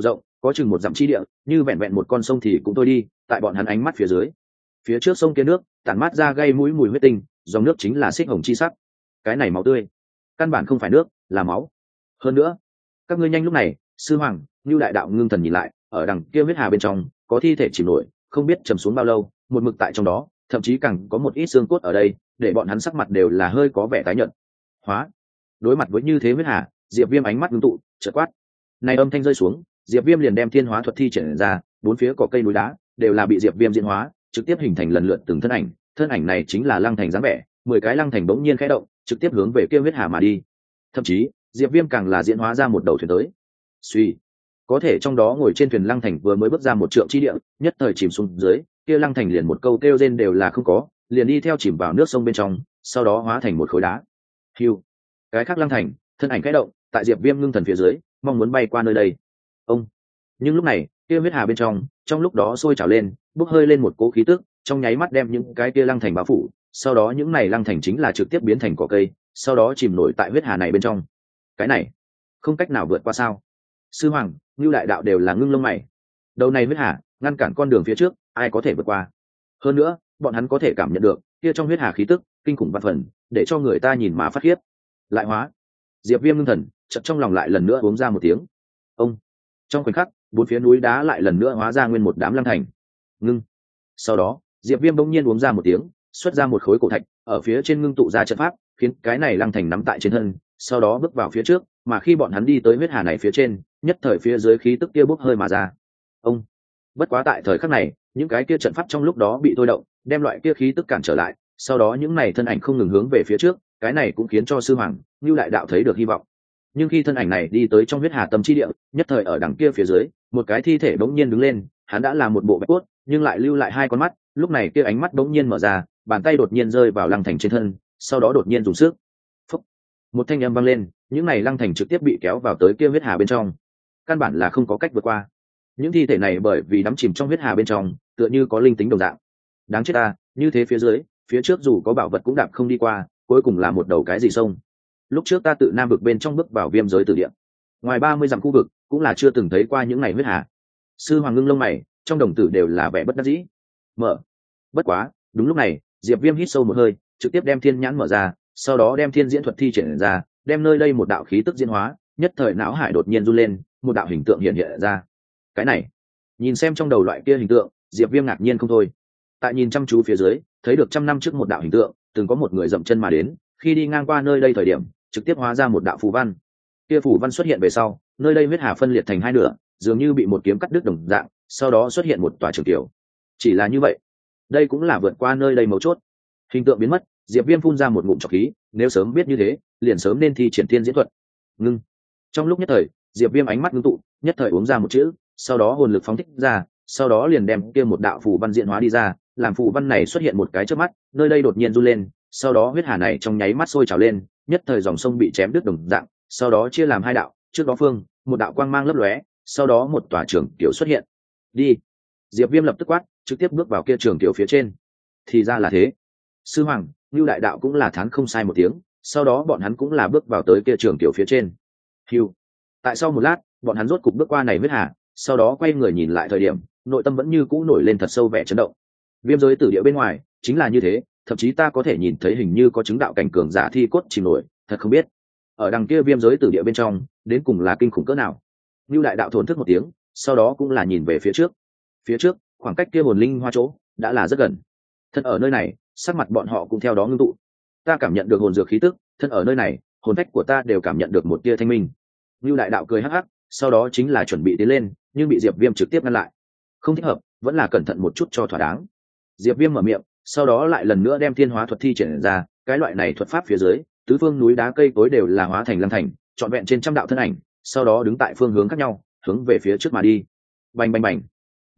có chừng một dặm chi địa, như vẹn vẹn một con sông thì cũng thôi đi, tại bọn hắn ánh mắt phía dưới, phía trước sông kia nước tản mát ra gây mũi mùi huyết tinh, dòng nước chính là xích hồng chi sắc. Cái này máu tươi, căn bản không phải nước, là máu. Hơn nữa, các ngươi nhanh lúc này, sư hoàng, Nưu đại đạo ngưng thần nhìn lại, ở đằng kia huyết hà bên trong có thi thể chìm nổi, không biết trầm xuống bao lâu, một mực tại trong đó, thậm chí càng có một ít xương cốt ở đây, để bọn hắn sắc mặt đều là hơi có vẻ tái nhợt. Hóa. Đối mặt với như thế huyết hà, Diệp Viêm ánh mắt ngưng tụ, chợt quát. Này âm thanh rơi xuống, Diệp Viêm liền đem thiên hóa thuật thi triển ra, bốn phía cỏ cây núi đá đều là bị Diệp Viêm diễn hóa, trực tiếp hình thành lần lượt từng thân ảnh này chính là lăng thành dáng vẻ, 10 cái lăng thành bỗng nhiên khẽ động, trực tiếp hướng về kia huyết hà mà đi. Thậm chí, Diệp Viêm càng là diễn hóa ra một đầu thuyền tới. Suy, có thể trong đó ngồi trên thuyền lăng thành vừa mới bước ra một trượng chi địa, nhất thời chìm xuống dưới, kia lăng thành liền một câu kêu rên đều là không có, liền đi theo chìm vào nước sông bên trong, sau đó hóa thành một khối đá. Hưu, cái khác lăng thành, thân ảnh khẽ động, tại Diệp Viêm ngưng thần phía dưới, mong muốn bay qua nơi đây. Ông. Nhưng lúc này, kia huyết hà bên trong lúc đó sôi trào lên, bốc hơi lên một cỗ khí tức, trong nháy mắt đem những cái kia lăng thành bao phủ, sau đó những này lăng thành chính là trực tiếp biến thành cỏ cây, sau đó chìm nổi tại huyết hà này bên trong. Cái này, không cách nào vượt qua sao? Sư hoàng, Nưu đại đạo đều là ngưng lông mày. Đầu này huyết hà, ngăn cản con đường phía trước, ai có thể vượt qua? Hơn nữa, bọn hắn có thể cảm nhận được, kia trong huyết hà khí tức kinh khủng vạn phần, để cho người ta nhìn mà phát khiếp. Lại hóa. Diệp Viêm ngưng thần, chợt trong lòng lại lần nữa uống ra một tiếng. Ông. Trong khoảnh khắc, bốn phía núi đá lại lần nữa hóa ra nguyên một đám lăng thành. Ngưng. Sau đó, Diệp Viêm bỗng nhiên uống ra một tiếng, xuất ra một khối cổ thạch, ở phía trên ngưng tụ ra trận pháp, khiến cái này lăng thành nắm tại trên thân, sau đó bước vào phía trước, mà khi bọn hắn đi tới huyết hà này phía trên, nhất thời phía dưới khí tức kia bốc hơi mà ra. Ông. Bất quá tại thời khắc này, những cái kia trận pháp trong lúc đó bị thôi động, đem loại kia khí tức cản trở lại, sau đó những này thân ảnh không ngừng hướng về phía trước, cái này cũng khiến cho sư hoàng, Nưu đại đạo thấy được hy vọng. Nhưng khi thân ảnh này đi tới trong huyết hà tâm chi địa, nhất thời ở đằng kia phía dưới, một cái thi thể bỗng nhiên đứng lên, hắn đã là một bộ bạch cốt, nhưng lại lưu lại hai con mắt, lúc này kia ánh mắt bỗng nhiên mở ra, bàn tay đột nhiên rơi vào lăng thành trên thân, sau đó đột nhiên dùng sức. Phúc. Một thanh âm vang lên, những này lăng thành trực tiếp bị kéo vào tới kia huyết hà bên trong. Căn bản là không có cách vượt qua. Những thi thể này bởi vì đắm chìm trong huyết hà bên trong, tựa như có linh tính đồng dạng. Đáng chết ta, như thế phía dưới, phía trước dù có bảo vật cũng đạp không đi qua, cuối cùng là một đầu cái gì sông. Lúc trước ta tự nam vực bên trong bước vào viêm giới tử địa, ngoài 30 dặm khu vực cũng là chưa từng thấy qua những ngày huyết hà. Sư hoàng ngưng lông mày, trong đồng tử đều là vẻ bất đắc dĩ. Mở. Bất quá, đúng lúc này, Diệp Viêm hít sâu một hơi, trực tiếp đem thiên nhãn mở ra, sau đó đem thiên diễn thuật thi triển ra, đem nơi đây một đạo khí tức diễn hóa, nhất thời não hải đột nhiên run lên, một đạo hình tượng hiện hiện ra. Cái này, nhìn xem trong đầu loại kia hình tượng, Diệp Viêm ngạc nhiên không thôi. Tại nhìn chăm chú phía dưới, thấy được 100 năm trước một đạo hình tượng, từng có một người dậm chân mà đến, khi đi ngang qua nơi đây thời điểm, trực tiếp hóa ra một đạo phù văn. Kia phù văn xuất hiện về sau, nơi đây huyết hà phân liệt thành hai nửa, dường như bị một kiếm cắt đứt đồng dạng, sau đó xuất hiện một tòa trường tiểu. Chỉ là như vậy, đây cũng là vượt qua nơi đây mấu chốt. Hình tượng biến mất, Diệp Viêm phun ra một ngụm trọc khí, nếu sớm biết như thế, liền sớm nên thi triển thiên diễn thuật. Ngưng. Trong lúc nhất thời, Diệp Viêm ánh mắt ngưng tụ, nhất thời uống ra một chữ, sau đó hồn lực phóng thích ra, sau đó liền đem kia một đạo phù văn diễn hóa đi ra, làm phù văn này xuất hiện một cái chớp mắt, nơi đây đột nhiên run lên, sau đó huyết hà này trong nháy mắt sôi trào lên, nhất thời dòng sông bị chém đứt đồng dạng, sau đó chia làm hai đạo, trước đó phương, một đạo quang mang lấp lóe, sau đó một tòa trường tiểu xuất hiện. Đi. Diệp Viêm lập tức quát, trực tiếp bước vào kia trường tiểu phía trên. Thì ra là thế. Sư hoàng, Nưu đại đạo cũng là thán không sai một tiếng, sau đó bọn hắn cũng là bước vào tới kia trường tiểu phía trên. Hưu. Tại sau một lát, bọn hắn rốt cục bước qua này huyết hà, sau đó quay người nhìn lại thời điểm, nội tâm vẫn như cũ nổi lên thật sâu vẻ chấn động. Viêm giới tử địa bên ngoài chính là như thế, thậm chí ta có thể nhìn thấy hình như có chứng đạo cảnh cường giả thi cốt chìm nổi, thật không biết ở đằng kia viêm giới tử địa bên trong đến cùng là kinh khủng cỡ nào. Nưu đại đạo thổn thức một tiếng, sau đó cũng là nhìn về phía trước khoảng cách kia hồn linh hoa chỗ đã là rất gần. Thân ở nơi này, sắc mặt bọn họ cũng theo đó ngưng tụ. Ta cảm nhận được hồn dược khí tức, thân ở nơi này, hồn phách của ta đều cảm nhận được một tia thanh minh. Nưu đại đạo cười hắc hắc, sau đó chính là chuẩn bị tiến lên, nhưng bị Diệp Viêm trực tiếp ngăn lại. Không thích hợp, vẫn là cẩn thận một chút cho thỏa đáng. Diệp Viêm mở miệng, sau đó lại lần nữa đem thiên hóa thuật thi triển ra, cái loại này thuật pháp phía dưới, tứ phương núi đá cây cối đều là hóa thành lăng thành, trọn vẹn trên trăm đạo thân ảnh, sau đó đứng tại phương hướng khác nhau, hướng về phía trước mà đi. Bành bành bành.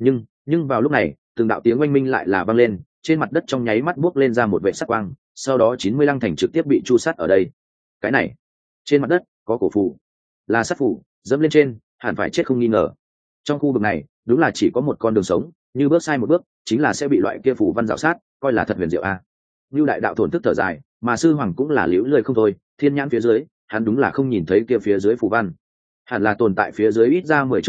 Nhưng vào lúc này, từng đạo tiếng oanh minh lại là vang lên, trên mặt đất trong nháy mắt buốc lên ra một vệ sắc quang, sau đó 90 lăng thành trực tiếp bị chu sát ở đây. Cái này, trên mặt đất có cổ phù, là sát phù, dẫm lên trên, hẳn phải chết không nghi ngờ. Trong khu vực này, đúng là chỉ có một con đường sống, như bước sai một bước, chính là sẽ bị loại kia phù văn rào sát, coi là thật huyền diệu a. Nưu đại đạo thổn thức thở dài, mà sư hoàng cũng là liễu lười không thôi, thiên nhãn phía dưới, hắn đúng là không nhìn thấy kia phía dưới phù văn, hẳn là tồn tại phía dưới ít ra 10 triệu chỗ,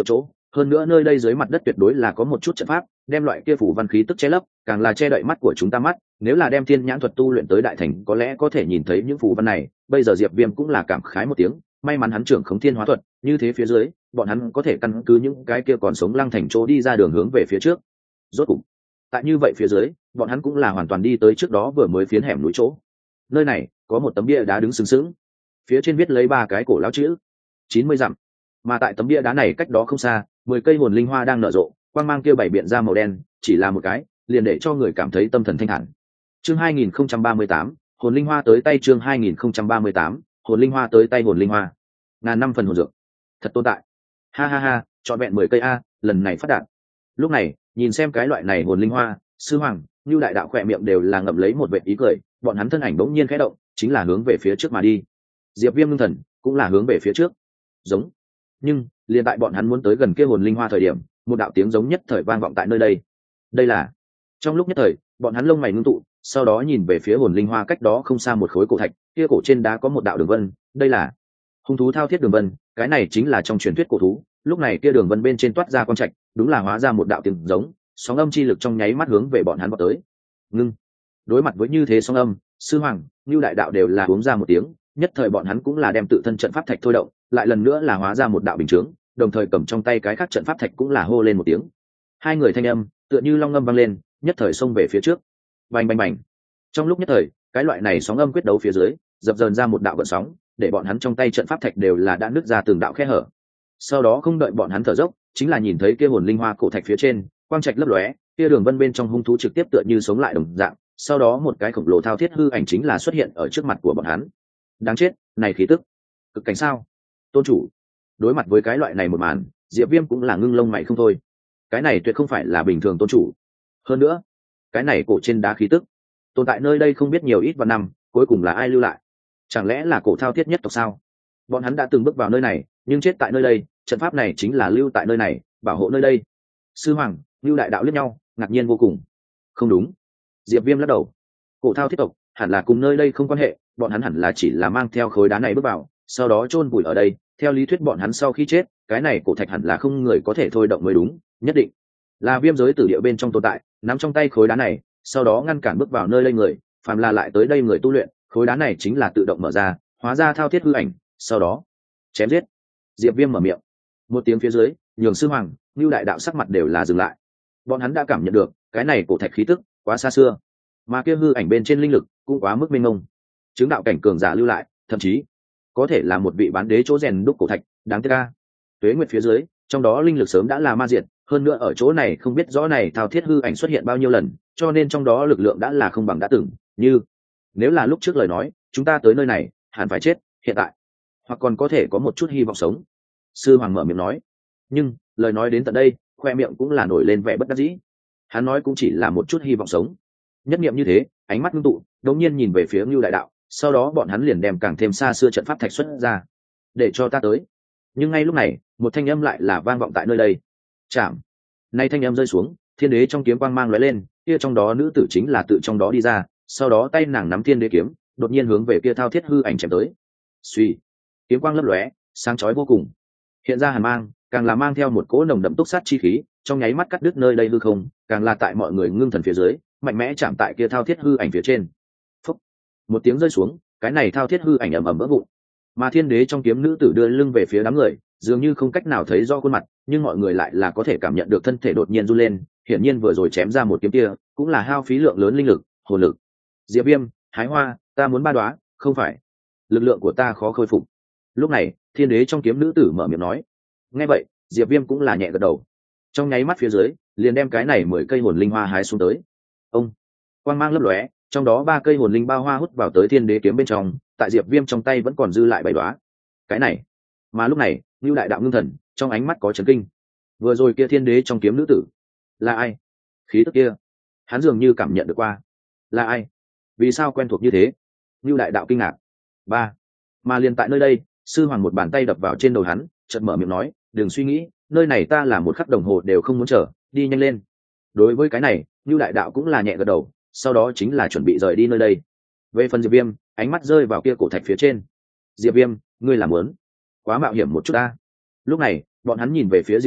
hơn nữa nơi đây dưới mặt đất tuyệt đối là có một chút trận pháp đem loại kia phủ văn khí tức che lấp, càng là che đậy mắt của chúng ta mắt. Nếu là đem thiên nhãn thuật tu luyện tới đại thành có lẽ có thể nhìn thấy những phủ văn này. Bây giờ Diệp Viêm cũng là cảm khái một tiếng, may mắn hắn trưởng khống thiên hóa thuật, như thế phía dưới bọn hắn có thể căn cứ những cái kia còn sống lăng thành chỗ đi ra đường hướng về phía trước. Rốt cục tại như vậy phía dưới bọn hắn cũng là hoàn toàn đi tới trước đó vừa mới phiến hẻm núi chỗ. Nơi này có một tấm bia đá đứng sừng sững, phía trên viết lấy 3 cái cổ lão chữ 90 dặm. Mà tại tấm bia đá này cách đó không xa 10 cây hồn linh hoa đang nở rộ, quang mang kia bảy biện ra màu đen, chỉ là một cái liền để cho người cảm thấy tâm thần thanh thản. Chương 2038, hồn linh hoa tới tay. Chương 2038, hồn linh hoa tới tay. Hồn linh hoa, ngàn năm phần hồn dược, thật tồn tại. Ha ha ha, chọn vẹn 10 cây a, lần này phát đạt. Lúc này nhìn xem cái loại này hồn linh hoa, sư hoàng như đại đạo khỏe miệng đều là ngậm lấy một vệt ý cười, bọn hắn thân ảnh bỗng nhiên khẽ động, chính là hướng về phía trước mà đi. Diệp Viêm ngưng thần cũng là hướng về phía trước. Giống. Nhưng liền tại bọn hắn muốn tới gần kia hồn linh hoa thời điểm, một đạo tiếng giống nhất thời vang vọng tại nơi đây. Đây là. Trong lúc nhất thời bọn hắn lông mày ngưng tụ, sau đó nhìn về phía hồn linh hoa cách đó không xa một khối cổ thạch, kia cổ trên đá có một đạo đường vân. Đây là hung thú thao thiết đường vân, cái này chính là trong truyền thuyết cổ thú. Lúc này kia đường vân bên trên toát ra quang trạch, đúng là hóa ra một đạo tiếng giống, sóng âm chi lực trong nháy mắt hướng về bọn hắn vọt tới. Ngưng. Đối mặt với như thế sóng âm, sư hoàng như đại đạo đều là uống ra một tiếng, nhất thời bọn hắn cũng là đem tự thân trận pháp thạch thôi động, lại lần nữa là hóa ra một đạo bình chướng, đồng thời cầm trong tay cái khác trận pháp thạch cũng là hô lên một tiếng. Hai người thanh âm tựa như long ngâm vang lên, nhất thời xông về phía trước. Bành bành bành. Trong lúc nhất thời cái loại này sóng âm quyết đấu phía dưới dập dờn ra một đạo gợn sóng, để bọn hắn trong tay trận pháp thạch đều là đã nứt ra từng đạo khe hở. Sau đó không đợi bọn hắn thở dốc, chính là nhìn thấy kia hồn linh hoa cổ thạch phía trên quang trạch lấp lóe, kia đường vân bên trong hung thú trực tiếp tựa như sống lại đồng dạng. Sau đó một cái khổng lồ thao thiết hư ảnh chính là xuất hiện ở trước mặt của bọn hắn. Đáng chết, này khí tức cực cảnh sao? Tôn chủ. Đối mặt với cái loại này một màn, Diệp Viêm cũng là ngưng lông mày không thôi. Cái này tuyệt không phải là bình thường tôn chủ. Hơn nữa cái này cổ trên đá khí tức tồn tại nơi đây không biết nhiều ít vạn năm, cuối cùng là ai lưu lại? Chẳng lẽ là cổ thao thiết nhất tộc sao? Bọn hắn đã từng bước vào nơi này nhưng chết tại nơi đây, trận pháp này chính là lưu tại nơi này bảo hộ nơi đây. Sư hoàng lưu đại đạo liếc nhau ngạc nhiên vô cùng. Không đúng. Diệp Viêm lắc đầu. Cổ thao thiết tộc hẳn là cùng nơi đây không quan hệ, bọn hắn hẳn là chỉ là mang theo khối đá này bước vào, sau đó chôn vùi ở đây. Theo lý thuyết bọn hắn sau khi chết, cái này cổ thạch hẳn là không người có thể thôi động mới đúng, nhất định là viêm giới tử địa bên trong tồn tại, nắm trong tay khối đá này, sau đó ngăn cản bước vào nơi đây người, phàm là lại tới đây người tu luyện, khối đá này chính là tự động mở ra, hóa ra thao thiết hư ảnh, sau đó chém giết. Diệp Viêm mở miệng. Một tiếng phía dưới, nhường sư hoàng, Nưu đại đạo sắc mặt đều là dừng lại. Bọn hắn đã cảm nhận được, cái này cổ thạch khí tức quá xa xưa, mà kia hư ảnh bên trên linh lực cũng quá mức mênh mông. Chứng đạo cảnh cường giả lưu lại, thậm chí có thể là một vị bán đế chỗ rèn đúc cổ thạch, đáng tiếc a. Tuế nguyệt phía dưới, trong đó linh lực sớm đã là ma diệt, hơn nữa ở chỗ này không biết rõ này thao thiết hư ảnh xuất hiện bao nhiêu lần, cho nên trong đó lực lượng đã là không bằng đã từng. Như nếu là lúc trước lời nói, chúng ta tới nơi này hẳn phải chết, hiện tại hoặc còn có thể có một chút hy vọng sống. Sư hoàng mở miệng nói, nhưng lời nói đến tận đây, khoe miệng cũng là nổi lên vẻ bất đắc dĩ. Hắn nói cũng chỉ là một chút hy vọng sống. Nhất niệm như thế, ánh mắt ngưng tụ, đống nhiên nhìn về phía Nưu đại đạo, sau đó bọn hắn liền đem càng thêm xa xưa trận pháp thạch xuất ra, để cho ta tới. Nhưng ngay lúc này, một thanh âm lại là vang vọng tại nơi đây. Chạm. Nay thanh âm rơi xuống, thiên đế trong kiếm quang mang lóe lên, kia trong đó nữ tử chính là tự trong đó đi ra, sau đó tay nàng nắm thiên đế kiếm, đột nhiên hướng về kia thao thiết hư ảnh chém tới. Suy, kiếm quang lấp lóe, sáng chói vô cùng, hiện ra hàn mang, càng là mang theo một cỗ nồng đậm túc sát chi khí, trong nháy mắt cắt đứt nơi đây hư không, càng là tại mọi người ngưng thần phía dưới, mạnh mẽ chạm tại kia thao thiết hư ảnh phía trên. Phúc. Một tiếng rơi xuống, cái này thao thiết hư ảnh ầm ầm vỡ vụn. Mà thiên đế trong kiếm nữ tử đưa lưng về phía đám người, dường như không cách nào thấy rõ khuôn mặt, nhưng mọi người lại là có thể cảm nhận được thân thể đột nhiên run lên, hiển nhiên vừa rồi chém ra một kiếm kia, cũng là hao phí lượng lớn linh lực, hồn lực. Diệp Viêm, hái hoa, ta muốn ba đóa, không phải, lực lượng của ta khó khôi phục. Lúc này, thiên đế trong kiếm nữ tử mở miệng nói. Nghe vậy, Diệp Viêm cũng là nhẹ gật đầu. Trong nháy mắt phía dưới, liền đem cái này 10 cây hồn linh hoa hái xuống tới. Ông, quang mang lấp lóe, trong đó 3 cây hồn linh bao hoa hút vào tới thiên đế kiếm bên trong, tại Diệp Viêm trong tay vẫn còn dư lại 7 đóa. Cái này, mà lúc này, Nưu đại đạo ngưng thần, trong ánh mắt có chấn kinh. Vừa rồi kia thiên đế trong kiếm nữ tử, là ai? Khí tức kia, hắn dường như cảm nhận được qua. Là ai? Vì sao quen thuộc như thế? Nưu đại đạo kinh ngạc. Ba, mà liền tại nơi đây, sư hoàng một bàn tay đập vào trên đầu hắn, chợt mở miệng nói, đừng suy nghĩ, nơi này ta là một khắc đồng hồ đều không muốn chờ, đi nhanh lên. Đối với cái này, Nưu đại đạo cũng là nhẹ gật đầu, sau đó chính là chuẩn bị rời đi nơi đây. Về phần Diệp Viêm, ánh mắt rơi vào kia cổ thạch phía trên. Diệp Viêm, ngươi làm muốn quá mạo hiểm một chút ta. Lúc này, bọn hắn nhìn về phía Diệp Viêm,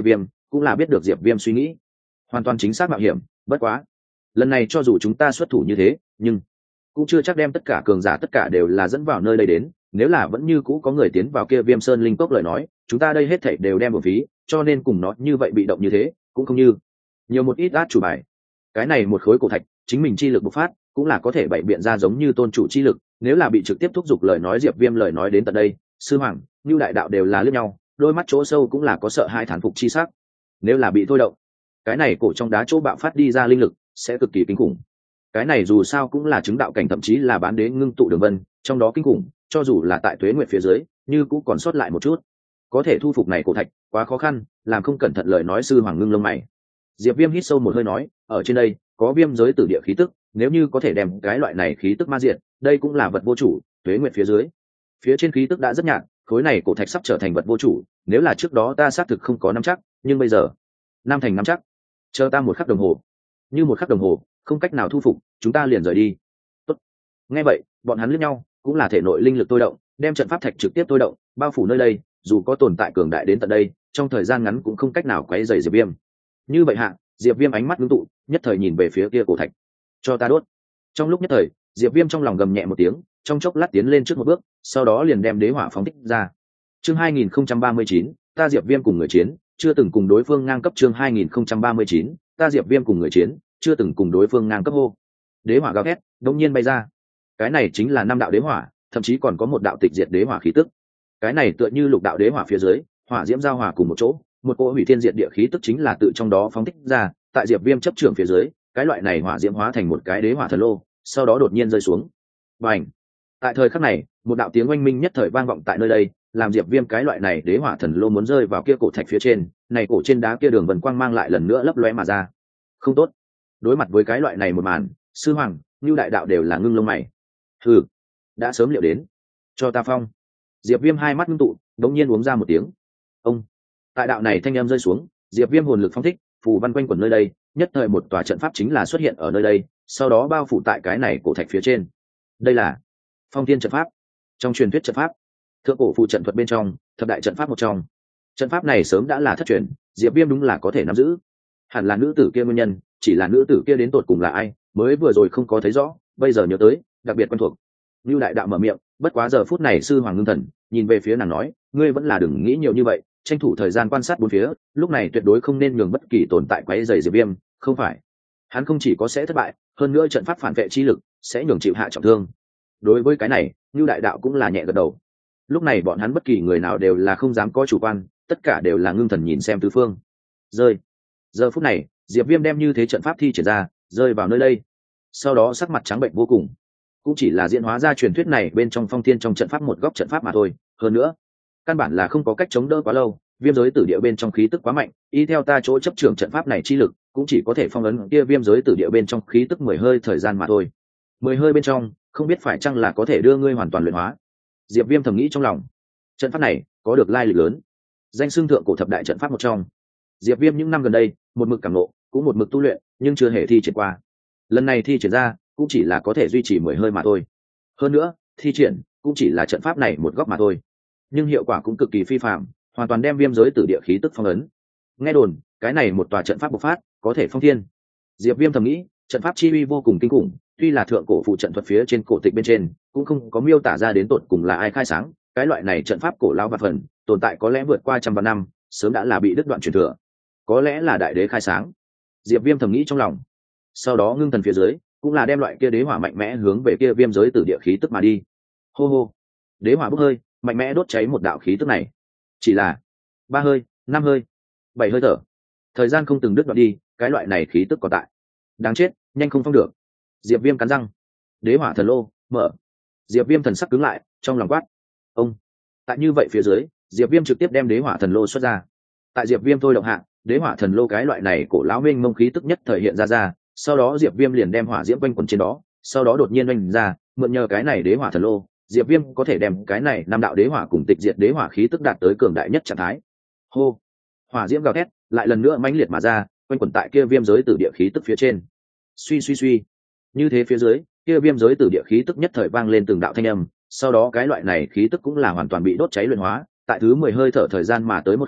cũng là biết được diệp viêm suy nghĩ, hoàn toàn chính xác mạo hiểm. Bất quá lần này cho dù chúng ta xuất thủ như thế, nhưng cũng chưa chắc đem tất cả cường giả tất cả đều là dẫn vào nơi đây đến. Nếu là vẫn như cũ có người tiến vào kia Viêm Sơn linh cốc lời nói, chúng ta đây hết thảy đều đem một phí, cho nên cùng nó như vậy bị động như thế cũng không như nhiều một ít át chủ bài. Cái này một khối cổ thạch chính mình chi lực bộc phát cũng là có thể bày biện ra giống như tôn chủ chi lực. Nếu là bị trực tiếp thúc giục lời nói, diệp viêm lời nói đến tận đây, sư hoàng như đại đạo đều là liếc nhau, đôi mắt chỗ sâu cũng là có sợ hai thán phục chi sắc. Nếu là bị thôi động, cái này cổ trong đá chỗ bạo phát đi ra linh lực sẽ cực kỳ kinh khủng. Cái này dù sao cũng là chứng đạo cảnh, thậm chí là bán đế ngưng tụ đường vân, trong đó kinh khủng cho dù là tại tuế nguyệt phía dưới như cũng còn sót lại một chút. Có thể thu phục này cổ thạch quá khó khăn, làm không cẩn thận lời nói, sư hoàng ngưng lông mày. Diệp viêm hít sâu một hơi nói, ở trên đây có viêm giới tử địa khí tức, nếu như có thể đem cái loại này khí tức ma diệt, đây cũng là vật vô chủ. Tuế nguyệt phía dưới, phía trên khí tức đã rất nhạt, khối này cổ thạch sắp trở thành vật vô chủ. Nếu là trước đó ta xác thực không có nắm chắc, nhưng bây giờ nam thành nắm chắc. Chờ ta một khắc đồng hồ, như một khắc đồng hồ không cách nào thu phục, chúng ta liền rời đi. Tốt. Nghe vậy bọn hắn liếc nhau, cũng là thể nội linh lực tôi động, đem trận pháp thạch trực tiếp tôi động, bao phủ nơi đây. Dù có tồn tại cường đại đến tận đây, trong thời gian ngắn cũng không cách nào quấy rầy diệp viêm. Như vậy hạ, diệp viêm ánh mắt ngưng tụ, nhất thời nhìn về phía kia cổ thạch. Cho ta đốt. Trong lúc nhất thời, diệp viêm trong lòng gầm nhẹ một tiếng, trong chốc lát tiến lên trước một bước, sau đó liền đem đế hỏa phóng thích ra. Chương 2039, ta diệp viêm cùng người chiến, chưa từng cùng đối phương ngang cấp. Chương 2039, ta diệp viêm cùng người chiến, chưa từng cùng đối phương ngang cấp. Hô. Đế hỏa gào thét đột nhiên bay ra. Cái này chính là 5 đạo đế hỏa, thậm chí còn có một đạo tịch diệt đế hỏa khí tức. Cái này tựa như lục đạo đế hỏa phía dưới, hỏa diễm giao hòa cùng một chỗ, một cỗ hủy thiên diệt địa khí tức chính là tự trong đó phóng thích ra. Tại diệp viêm chấp trưởng phía dưới, cái loại này hỏa diễm hóa thành một cái đế hỏa thần lô, sau đó đột nhiên rơi xuống. Bành! Tại thời khắc này, một đạo tiếng oanh minh nhất thời vang vọng tại nơi đây, làm diệp viêm cái loại này đế hỏa thần lô muốn rơi vào kia cổ thạch phía trên, này cổ trên đá kia đường vân quang mang lại lần nữa lấp lóe mà ra. Không tốt. Đối mặt với cái loại này một màn, sư hoàng như đại đạo đều là ngưng lông mày. Hừ, đã sớm liệu đến, cho ta phong. Diệp viêm hai mắt ngưng tụ, đống nhiên uống ra một tiếng. Ông! Tại đạo này thanh âm rơi xuống, diệp viêm hồn lực phong thích, phù văn quanh quẩn nơi đây, nhất thời một tòa trận pháp chính là xuất hiện ở nơi đây, sau đó bao phủ tại cái này cổ thạch phía trên. Đây là Phong Thiên trận pháp. Trong truyền thuyết trận pháp, thượng cổ phụ trận thuật bên trong thập đại trận pháp một trong. Trận pháp này sớm đã là thất truyền, diệp viêm đúng là có thể nắm giữ. Hẳn là nữ tử kia nguyên nhân, chỉ là nữ tử kia đến tột cùng là ai, mới vừa rồi không có thấy rõ, bây giờ nhớ tới đặc biệt quen thuộc. Lưu đại đạo mở miệng, bất quá giờ phút này sư hoàng ngưng thần nhìn về phía nàng nói, ngươi vẫn là đừng nghĩ nhiều như vậy, tranh thủ thời gian quan sát bốn phía, lúc này tuyệt đối không nên nhường bất kỳ tồn tại quấy rầy diệp viêm. Không phải, hắn không chỉ có sẽ thất bại, hơn nữa trận pháp phản vệ chi lực sẽ nhường chịu hạ trọng thương. Đối với cái này, Lưu đại đạo cũng là nhẹ gật đầu. Lúc này bọn hắn bất kỳ người nào đều là không dám có chủ quan, tất cả đều là ngưng thần nhìn xem tứ phương. Rơi. Giờ phút này, diệp viêm đem như thế trận pháp thi triển ra, rơi vào nơi đây, sau đó sắc mặt trắng bệnh vô cùng. Cũng chỉ là diễn hóa ra truyền thuyết này bên trong Phong Thiên trong trận pháp một góc trận pháp mà thôi, hơn nữa căn bản là không có cách chống đỡ quá lâu. Viêm giới tử địa bên trong khí tức quá mạnh, y theo ta chỗ chấp trưởng trận pháp này chi lực, cũng chỉ có thể phong ấn kia viêm giới tử địa bên trong khí tức 10 hơi thời gian mà thôi. 10 hơi bên trong, không biết phải chăng là có thể đưa ngươi hoàn toàn luyện hóa. Diệp viêm thầm nghĩ trong lòng. Trận pháp này có được lai lịch lớn, danh xưng thượng cổ thập đại trận pháp một trong. Diệp viêm những năm gần đây một mực cảm ngộ, cũng một mực tu luyện, nhưng chưa hề thi triển qua. Lần này thi triển ra cũng chỉ là có thể duy trì 10 hơi mà thôi. Hơn nữa thi triển cũng chỉ là trận pháp này một góc mà thôi, nhưng hiệu quả cũng cực kỳ phi phạm, hoàn toàn đem viêm giới tử địa khí tức phong ấn. Nghe đồn cái này một tòa trận pháp bộc phát có thể phong thiên. Diệp viêm thầm nghĩ, trận pháp chi uy vô cùng kinh khủng, tuy là thượng cổ phụ trận thuật phía trên cổ tịch bên trên cũng không có miêu tả ra đến tột cùng là ai khai sáng. Cái loại này trận pháp cổ lao và phần tồn tại có lẽ vượt qua trăm vạn năm, sớm đã là bị đứt đoạn truyền thừa, có lẽ là đại đế khai sáng. Diệp viêm thầm nghĩ trong lòng, sau đó ngưng thần phía dưới cũng là đem loại kia đế hỏa mạnh mẽ hướng về kia viêm giới tử địa khí tức mà đi. Hô hô, đế hỏa bốc hơi mạnh mẽ đốt cháy một đạo khí tức này. Chỉ là 3 hơi, 5 hơi, 7 hơi thở, thời gian không từng đứt đoạn đi, cái loại này khí tức còn tại. Đáng chết, nhanh không phong được. Diệp viêm cắn răng. Đế hỏa thần lô mở. Diệp viêm thần sắc cứng lại, trong lòng quát. Ông. Tại như vậy phía dưới, diệp viêm trực tiếp đem đế hỏa thần lô xuất ra. Tại diệp viêm thôi động hạ, đế hỏa thần lô cái loại này cổ lão mênh mông khí tức nhất thời hiện ra. Sau đó diệp viêm liền đem hỏa diễm quanh quẩn trên đó, sau đó đột nhiên oanh ra, mượn nhờ cái này đế hỏa thần lô, diệp viêm có thể đem cái này 5 đạo đế hỏa cùng tịch diệt đế hỏa khí tức đạt tới cường đại nhất trạng thái. Hô. Hỏa diễm gào thét lại lần nữa mãnh liệt mà ra, quanh quẩn tại kia viêm giới tử địa khí tức phía trên. Suy suy suy. Như thế phía dưới, kia viêm giới tử địa khí tức nhất thời vang lên từng đạo thanh âm, sau đó cái loại này khí tức cũng là hoàn toàn bị đốt cháy luyện hóa. Tại thứ 10 hơi thở thời gian mà tới một khắc,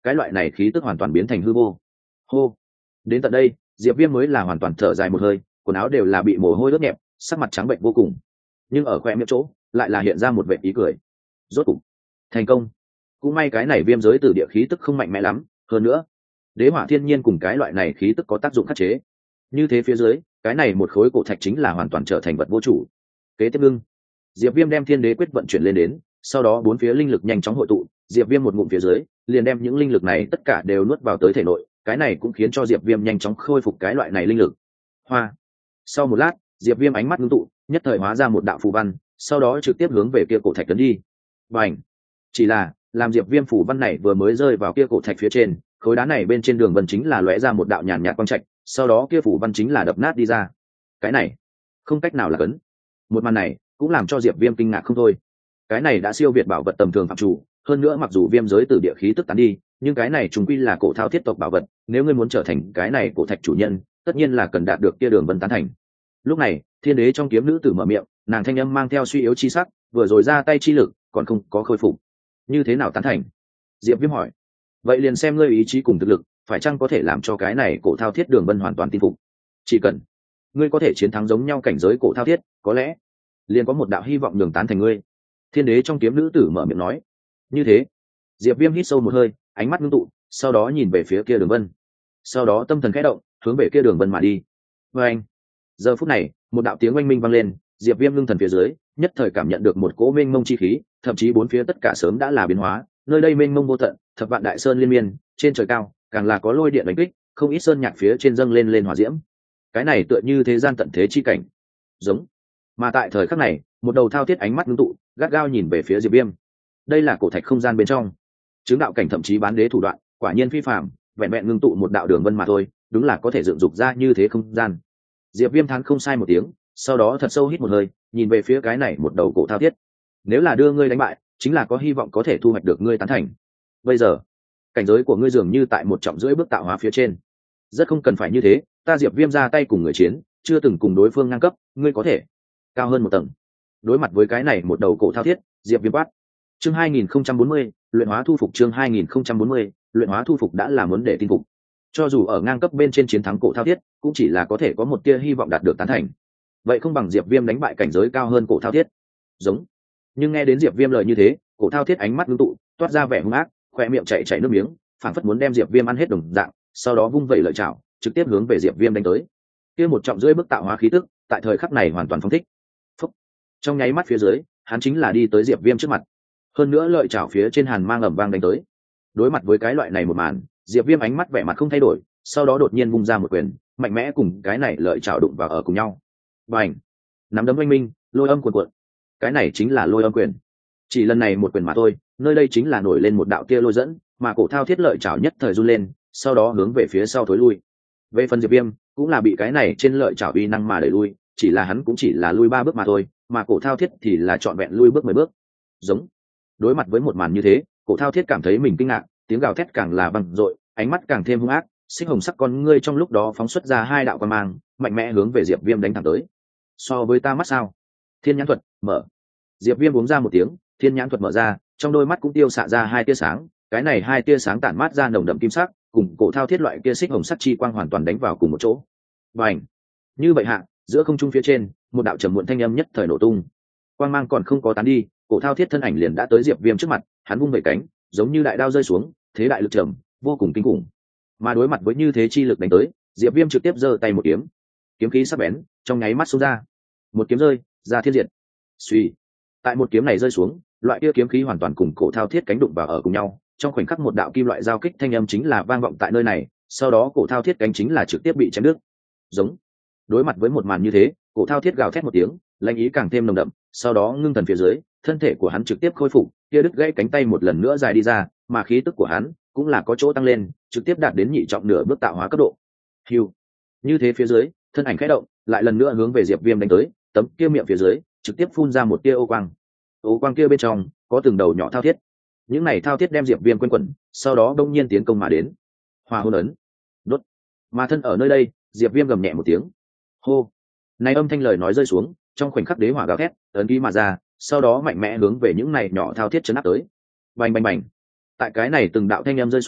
cái loại này khí tức hoàn toàn biến thành hư vô. Hô. Đến tận đây diệp viêm mới là hoàn toàn thở dài một hơi, quần áo đều là bị mồ hôi ướt nhẹp, sắc mặt trắng bệnh vô cùng, nhưng ở khoe miệng chỗ lại là hiện ra một vệ ý cười. Rốt cục thành công. Cũng may cái này viêm giới từ địa khí tức không mạnh mẽ lắm, hơn nữa đế hỏa thiên nhiên cùng cái loại này khí tức có tác dụng khắc chế. Như thế phía dưới cái này một khối cổ thạch chính là hoàn toàn trở thành vật vô chủ. Kế tiếp ngưng, diệp viêm đem thiên đế quyết vận chuyển lên đến, sau đó bốn phía linh lực nhanh chóng hội tụ, diệp viêm một ngụm phía dưới liền đem những linh lực này tất cả đều nuốt vào tới thể nội. Cái này cũng khiến cho diệp viêm nhanh chóng khôi phục cái loại này linh lực. Hoa. Sau một lát diệp viêm ánh mắt ngưng tụ, nhất thời hóa ra một đạo phù văn, sau đó trực tiếp hướng về kia cổ thạch tấn đi. Bành. Chỉ là làm diệp viêm phù văn này vừa mới rơi vào kia cổ thạch phía trên, khối đá này bên trên đường vân chính là lóe ra một đạo nhàn nhạt quang trạch, sau đó kia phù văn chính là đập nát đi ra. Cái này không cách nào là cấn. Một màn này cũng làm cho diệp viêm kinh ngạc không thôi. Cái này đã siêu việt bảo vật tầm thường phạm chủ, hơn nữa mặc dù viêm giới từ địa khí tức tán đi, nhưng cái này chúng quy là cổ thao thiết tộc bảo vật, nếu ngươi muốn trở thành cái này cổ thạch chủ nhân, tất nhiên là cần đạt được kia đường vân tán thành. Lúc này thiên đế trong kiếm nữ tử mở miệng, nàng thanh âm mang theo suy yếu chi sắc, vừa rồi ra tay chi lực còn không có khôi phục, như thế nào tán thành? Diệp Viêm hỏi. Vậy liền xem ngươi ý chí cùng thực lực phải chăng có thể làm cho cái này cổ thao thiết đường vân hoàn toàn tin phục. Chỉ cần ngươi có thể chiến thắng giống nhau cảnh giới cổ thao thiết, có lẽ liền có một đạo hy vọng nhường tán thành ngươi. Thiên đế trong kiếm nữ tử mở miệng nói. Như thế Diệp Viêm hít sâu một hơi, ánh mắt ngưng tụ, sau đó nhìn về phía kia đường vân, sau đó tâm thần khẽ động, hướng về kia đường vân mà đi. Và anh, giờ phút này một đạo tiếng oanh minh vang lên, Diệp Viêm ngưng thần phía dưới nhất thời cảm nhận được một cỗ mênh mông chi khí, thậm chí bốn phía tất cả sớm đã là biến hóa, nơi đây mênh mông vô tận, thập vạn đại sơn liên miên, trên trời cao càng là có lôi điện đánh kích, không ít sơn nhạc phía trên dâng lên lên hỏa diễm. Cái này tựa như thế gian tận thế chi cảnh. Giống. Mà tại thời khắc này một đầu thao thiết ánh mắt ngưng tụ, gắt gao nhìn về phía Diệp Viêm. Đây là cổ thạch không gian bên trong chứng đạo cảnh thậm chí bán đế thủ đoạn, quả nhiên phi phàm, vẹn vẹn ngưng tụ một đạo đường vân mà thôi, đúng là có thể dựng dục ra như thế không gian. Diệp Viêm thán không sai một tiếng, sau đó thật sâu hít một hơi, nhìn về phía cái này một đầu cổ thao thiết. Nếu là đưa ngươi đánh bại, chính là có hy vọng có thể thu hoạch được ngươi tán thành. Bây giờ cảnh giới của ngươi dường như tại một trọng rưỡi bước tạo hóa phía trên, rất không cần phải như thế, ta Diệp Viêm ra tay cùng người chiến, chưa từng cùng đối phương ngang cấp, ngươi có thể cao hơn một tầng. Đối mặt với cái này một đầu cổ thao thiết, Diệp Viêm quát. Chương 2040, luyện hóa thu phục. Chương 2040, luyện hóa thu phục đã là muốn để tin phục. Cho dù ở ngang cấp bên trên chiến thắng cổ thao thiết, cũng chỉ là có thể có một tia hy vọng đạt được tán thành. Vậy không bằng Diệp Viêm đánh bại cảnh giới cao hơn cổ thao thiết. Giống. Nhưng nghe đến Diệp Viêm lời như thế, cổ thao thiết ánh mắt ngưng tụ, toát ra vẻ hung ác, khóe miệng chảy nước miếng, phảng phất muốn đem Diệp Viêm ăn hết đồng dạng, sau đó vung vẩy lợi chảo, trực tiếp hướng về Diệp Viêm đánh tới. Kia một trọng rưỡi bước tạo hóa khí tức, tại thời khắc này hoàn toàn phóng thích. Phúc. Trong nháy mắt phía dưới, hắn chính là đi tới Diệp Viêm trước mặt. Hơn nữa lợi chảo phía trên hàn mang ầm vang đánh tới. Đối mặt với cái loại này một màn, Diệp Viêm ánh mắt vẻ mặt không thay đổi, sau đó đột nhiên vung ra một quyền, mạnh mẽ cùng cái này lợi chảo đụng vào ở cùng nhau. Bành! Nắm đấm oanh minh, lôi âm cuồn cuộn. Cái này chính là lôi âm quyền. Chỉ lần này một quyền mà thôi, nơi đây chính là nổi lên một đạo tia lôi dẫn, mà cổ thao thiết lợi chảo nhất thời run lên, sau đó hướng về phía sau thối lui. Về phần Diệp Viêm, cũng là bị cái này trên lợi chảo uy năng mà đẩy lui, chỉ là hắn cũng chỉ là lui 3 bước mà thôi, mà cổ thao thiết thì là trọn vẹn lui bước 10 bước. Giống. Đối mặt với một màn như thế, cổ thao thiết cảm thấy mình kinh ngạc, tiếng gào thét càng là vang dội, ánh mắt càng thêm hung ác, xích hồng sắc con ngươi trong lúc đó phóng xuất ra 2 đạo quang mang, mạnh mẽ hướng về Diệp Viêm đánh thẳng tới. So với ta mắt sao? Thiên nhãn thuật mở. Diệp Viêm uống ra một tiếng, thiên nhãn thuật mở ra, trong đôi mắt cũng tiêu xạ ra 2 tia sáng, cái này 2 tia sáng tản mát ra nồng đậm kim sắc, cùng cổ thao thiết loại kia xích hồng sắc chi quang hoàn toàn đánh vào cùng một chỗ. Bành! Như vậy hạ, giữa không trung phía trên, một đạo trầm muộn thanh âm nhất thời nổ tung. Quang mang còn không có tán đi, cổ thao thiết thân ảnh liền đã tới Diệp Viêm trước mặt, hắn vung vẩy cánh, giống như đại đao rơi xuống, thế đại lực trầm, vô cùng kinh khủng. Mà đối mặt với như thế chi lực đánh tới, Diệp Viêm trực tiếp giơ tay một kiếm, kiếm khí sắc bén, trong nháy mắt xông ra. Một kiếm rơi, ra thiên diệt. Suy. Tại một kiếm này rơi xuống, loại kia kiếm khí hoàn toàn cùng cổ thao thiết cánh đụng vào ở cùng nhau, trong khoảnh khắc một đạo kim loại giao kích thanh âm chính là vang vọng tại nơi này, sau đó cổ thao thiết cánh chính là trực tiếp bị chém đứt. Giống. Đối mặt với một màn như thế, cổ thao thiết gào thét một tiếng, lãnh ý càng thêm nồng đậm, sau đó ngưng thần phía dưới, thân thể của hắn trực tiếp khôi phục, kia đứt gãy cánh tay một lần nữa dài đi ra, mà khí tức của hắn cũng là có chỗ tăng lên, trực tiếp đạt đến nhị trọng nửa bước tạo hóa cấp độ. Hưu. Như thế phía dưới, thân ảnh khẽ động, lại lần nữa hướng về Diệp Viêm đánh tới, tấm kia miệng phía dưới trực tiếp phun ra một tia ô quang. Ô quang kia bên trong có từng đầu nhỏ thao thiết. Những này thao thiết đem Diệp Viêm quanh quẩn, sau đó đông nhiên tiến công mà đến. Hỏa hồn ấn. Đốt. Mà thân ở nơi đây, Diệp Viêm gầm nhẹ một tiếng. Hô. Này âm thanh lời nói rơi xuống, trong khoảnh khắc đế hỏa gào thét, ấn ký mà ra, sau đó mạnh mẽ hướng về những này nhỏ thao thiết chấn áp tới. Bành bành bành. Tại cái này từng đạo thanh âm rơi xuống,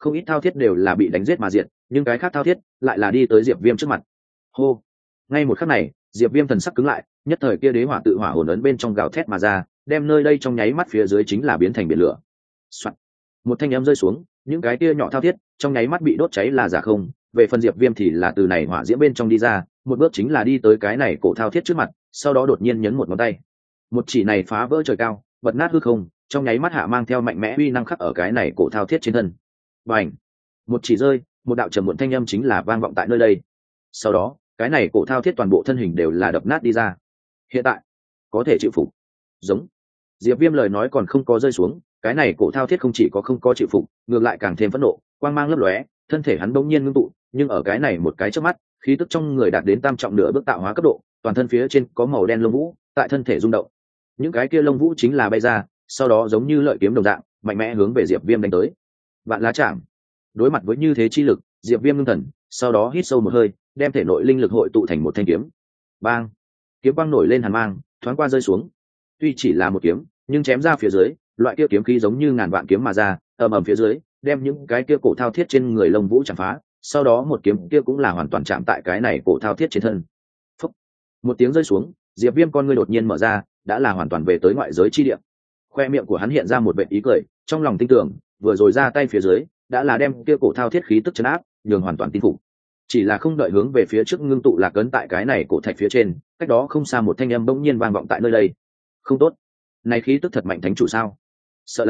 không ít thao thiết đều là bị đánh giết mà diệt, nhưng cái khác thao thiết lại là đi tới Diệp Viêm trước mặt. Hô. Ngay một khắc này, Diệp Viêm thần sắc cứng lại, nhất thời kia đế hỏa tự hỏa hồn ấn bên trong gào thét mà ra, đem nơi đây trong nháy mắt phía dưới chính là biến thành biển lửa. Soạt. Một thanh âm rơi xuống, những cái kia nhỏ thao thiết trong nháy mắt bị đốt cháy là giả không, về phần Diệp Viêm thì là từ này hỏa diễm bên trong đi ra, một bước chính là đi tới cái này cổ thao thiết trước mặt, sau đó đột nhiên nhấn một ngón tay. Một chỉ này phá vỡ trời cao, bật nát hư không, trong nháy mắt hạ mang theo mạnh mẽ uy năng khắc ở cái này cổ thao thiết trên thân. Bành! Một chỉ rơi, một đạo trầm muộn thanh âm chính là vang vọng tại nơi đây. Sau đó, cái này cổ thao thiết toàn bộ thân hình đều là đập nát đi ra. Hiện tại, có thể chịu phục. Giống. Diệp Viêm lời nói còn không có rơi xuống, cái này cổ thao thiết không chỉ có không có chịu phục, ngược lại càng thêm phẫn nộ, quang mang lấp lóe, thân thể hắn bỗng nhiên ngưng tụ, nhưng ở cái này một cái chớp mắt, khí tức trong người đạt đến tam trọng nửa bước tạo hóa cấp độ, toàn thân phía trên có màu đen lông vũ, tại thân thể rung động. Những cái kia lông vũ chính là bay ra, sau đó giống như lợi kiếm đồng dạng, mạnh mẽ hướng về Diệp Viêm đánh tới. Vạn lá chạm. Đối mặt với như thế chi lực, Diệp Viêm ngưng thần, sau đó hít sâu một hơi, đem thể nội linh lực hội tụ thành một thanh kiếm. Bang! Kiếm quang nổi lên hàn mang, thoáng qua rơi xuống. Tuy chỉ là một kiếm, nhưng chém ra phía dưới, loại kia kiếm khí giống như ngàn vạn kiếm mà ra, ầm ầm phía dưới, đem những cái kia cổ thao thiết trên người lông vũ chạm phá, sau đó một kiếm kia cũng là hoàn toàn chạm tại cái này cổ thao thiết trên thân. Phúc. Một tiếng rơi xuống, Diệp Viêm con ngươi đột nhiên mở ra, đã là hoàn toàn về tới ngoại giới chi địa. Khoe miệng của hắn hiện ra một vệt ý cười, trong lòng tin tưởng, vừa rồi ra tay phía dưới, đã là đem kia cổ thao thiết khí tức trấn áp, nhường hoàn toàn tin phục. Chỉ là không đợi hướng về phía trước ngưng tụ lạc ấn tại cái này cổ thạch phía trên, cách đó không xa một thanh âm bỗng nhiên vang vọng tại nơi đây. Không tốt, này khí tức thật mạnh thánh chủ sao? Sợ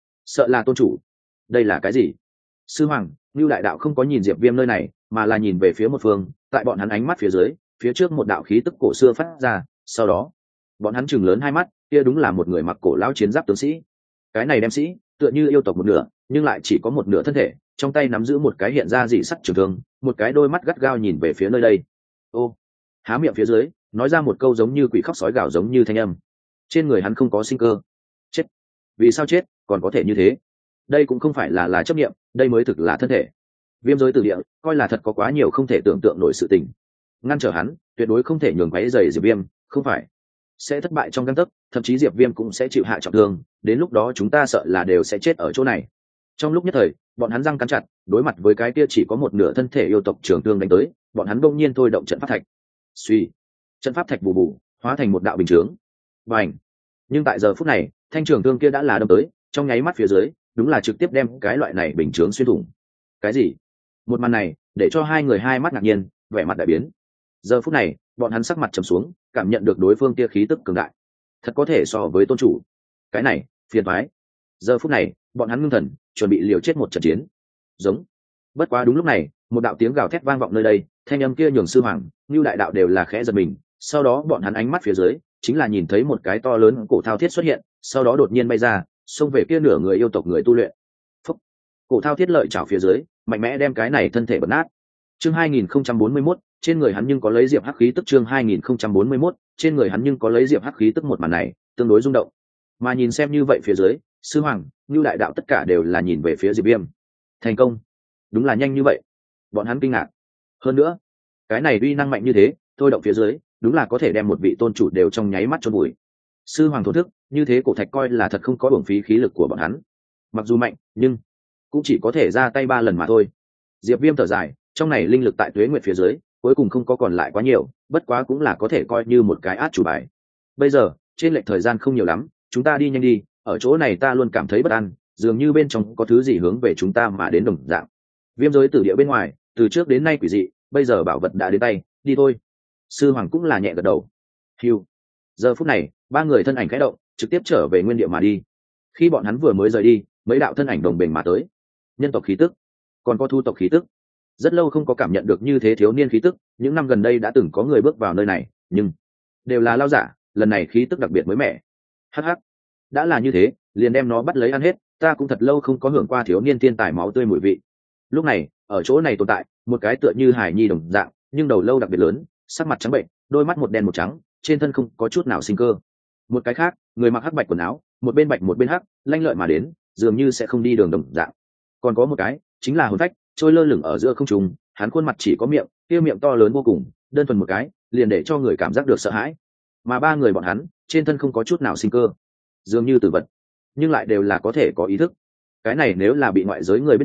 là tôn chủ. Đây là cái gì? Sư hoàng, Nưu đại đạo không có nhìn Diệp Viêm nơi này, mà là nhìn về phía một phương, tại bọn hắn ánh mắt phía dưới, phía trước một đạo khí tức cổ xưa phát ra, sau đó, bọn hắn chừng lớn hai mắt, kia đúng là một người mặc cổ lão chiến giáp tướng sĩ. Cái này đem sĩ, tựa như yêu tộc một nửa, nhưng lại chỉ có một nửa thân thể, trong tay nắm giữ một cái hiện ra dị sắc trường thương, một cái đôi mắt gắt gao nhìn về phía nơi đây. Ô, há miệng phía dưới, nói ra một câu giống như quỷ khóc sói gào giống như thanh âm. Trên người hắn không có sinh cơ. Chết. Vì sao chết, còn có thể như thế? Đây cũng không phải là chấp niệm, đây mới thực là thân thể. Viêm giới tử địa, coi là thật có quá nhiều không thể tưởng tượng nổi sự tình. Ngăn trở hắn, tuyệt đối không thể nhường váy giày Diệp Viêm, không phải sẽ thất bại trong gang tấc, thậm chí Diệp Viêm cũng sẽ chịu hạ trọng thương, đến lúc đó chúng ta sợ là đều sẽ chết ở chỗ này. Trong lúc nhất thời, bọn hắn răng cắn chặt, đối mặt với cái kia chỉ có một nửa thân thể yêu tộc trường thương đánh tới, bọn hắn bỗng nhiên thôi động trận pháp thạch. Suy, trận pháp thạch bù bù, hóa thành một đạo bình chướng. Bành! Nhưng tại giờ phút này, thanh trường thương kia đã là đâm tới, trong nháy mắt phía dưới, đúng là trực tiếp đem cái loại này bình chướng xuyên thủng. Cái gì? Một màn này, để cho hai người hai mắt ngạc nhiên, vẻ mặt đại biến. Giờ phút này, bọn hắn sắc mặt trầm xuống, cảm nhận được đối phương kia khí tức cường đại, thật có thể so với tôn chủ. Cái này, phiền toái. Giờ phút này, bọn hắn ngưng thần, chuẩn bị liều chết một trận chiến. Giống. Bất quá đúng lúc này, một đạo tiếng gào thét vang vọng nơi đây, thanh âm kia nhường sư hoàng, Nưu đại đạo đều là khẽ giật mình, sau đó bọn hắn ánh mắt phía dưới, chính là nhìn thấy một cái to lớn cổ thao thiết xuất hiện, sau đó đột nhiên bay ra, xông về kia nửa người yêu tộc người tu luyện. Phúc. Cổ thao thiết lợi chảo phía dưới, mạnh mẽ đem cái này thân thể bật nát. Chương 2041, trên người hắn nhưng có lấy diệp hắc khí tức. Chương 2041, trên người hắn nhưng có lấy diệp hắc khí tức. Một màn này tương đối rung động, mà nhìn xem như vậy phía dưới, sư hoàng, Nưu đại đạo tất cả đều là nhìn về phía Diệp Viêm. Thành công, đúng là nhanh như vậy, bọn hắn kinh ngạc. Hơn nữa, cái này uy năng mạnh như thế, thôi động phía dưới, đúng là có thể đem một vị tôn chủ đều trong nháy mắt chôn vùi. Sư hoàng thổ thức, như thế cổ thạch coi là thật không có uổng phí khí lực của bọn hắn. Mặc dù mạnh, nhưng cũng chỉ có thể ra tay 3 lần mà thôi. Diệp Viêm thở dài, trong này linh lực tại Tuế Nguyệt phía dưới, cuối cùng không có còn lại quá nhiều, bất quá cũng là có thể coi như một cái át chủ bài. Bây giờ, trên lệch thời gian không nhiều lắm, chúng ta đi nhanh đi, ở chỗ này ta luôn cảm thấy bất an, dường như bên trong có thứ gì hướng về chúng ta mà đến đồng dạng. Viêm giới tử địa bên ngoài, từ trước đến nay quỷ dị, bây giờ bảo vật đã đến tay, đi thôi. Sư hoàng cũng là nhẹ gật đầu. Hưu. Giờ phút này, 3 người thân ảnh khẽ động, trực tiếp trở về nguyên địa mà đi. Khi bọn hắn vừa mới rời đi, mấy đạo thân ảnh đồng bền mà tới. Nhân tộc khí tức, còn có thu tộc khí tức. Rất lâu không có cảm nhận được như thế thiếu niên khí tức, những năm gần đây đã từng có người bước vào nơi này, nhưng đều là lao giả, lần này khí tức đặc biệt mới mẻ. Hắc hắc, đã là như thế, liền đem nó bắt lấy ăn hết, ta cũng thật lâu không có hưởng qua thiếu niên thiên tài máu tươi mùi vị. Lúc này, ở chỗ này tồn tại một cái tựa như hải nhi đồng dạng, nhưng đầu lâu đặc biệt lớn, sắc mặt trắng bệnh, đôi mắt một đen một trắng, trên thân không có chút nào sinh cơ. Một cái khác, người mặc hắc bạch quần áo, một bên bạch một bên hắc, lanh lợi mà đến, dường như sẽ không đi đường đồng dạng. Còn có một cái, chính là hồn phách, trôi lơ lửng ở giữa không trung, hắn khuôn mặt chỉ có miệng, kia miệng to lớn vô cùng, đơn thuần một cái, liền để cho người cảm giác được sợ hãi. Mà 3 người bọn hắn, trên thân không có chút nào sinh cơ, dường như tử vật, nhưng lại đều là có thể có ý thức. Cái này nếu là bị ngoại giới người biết được,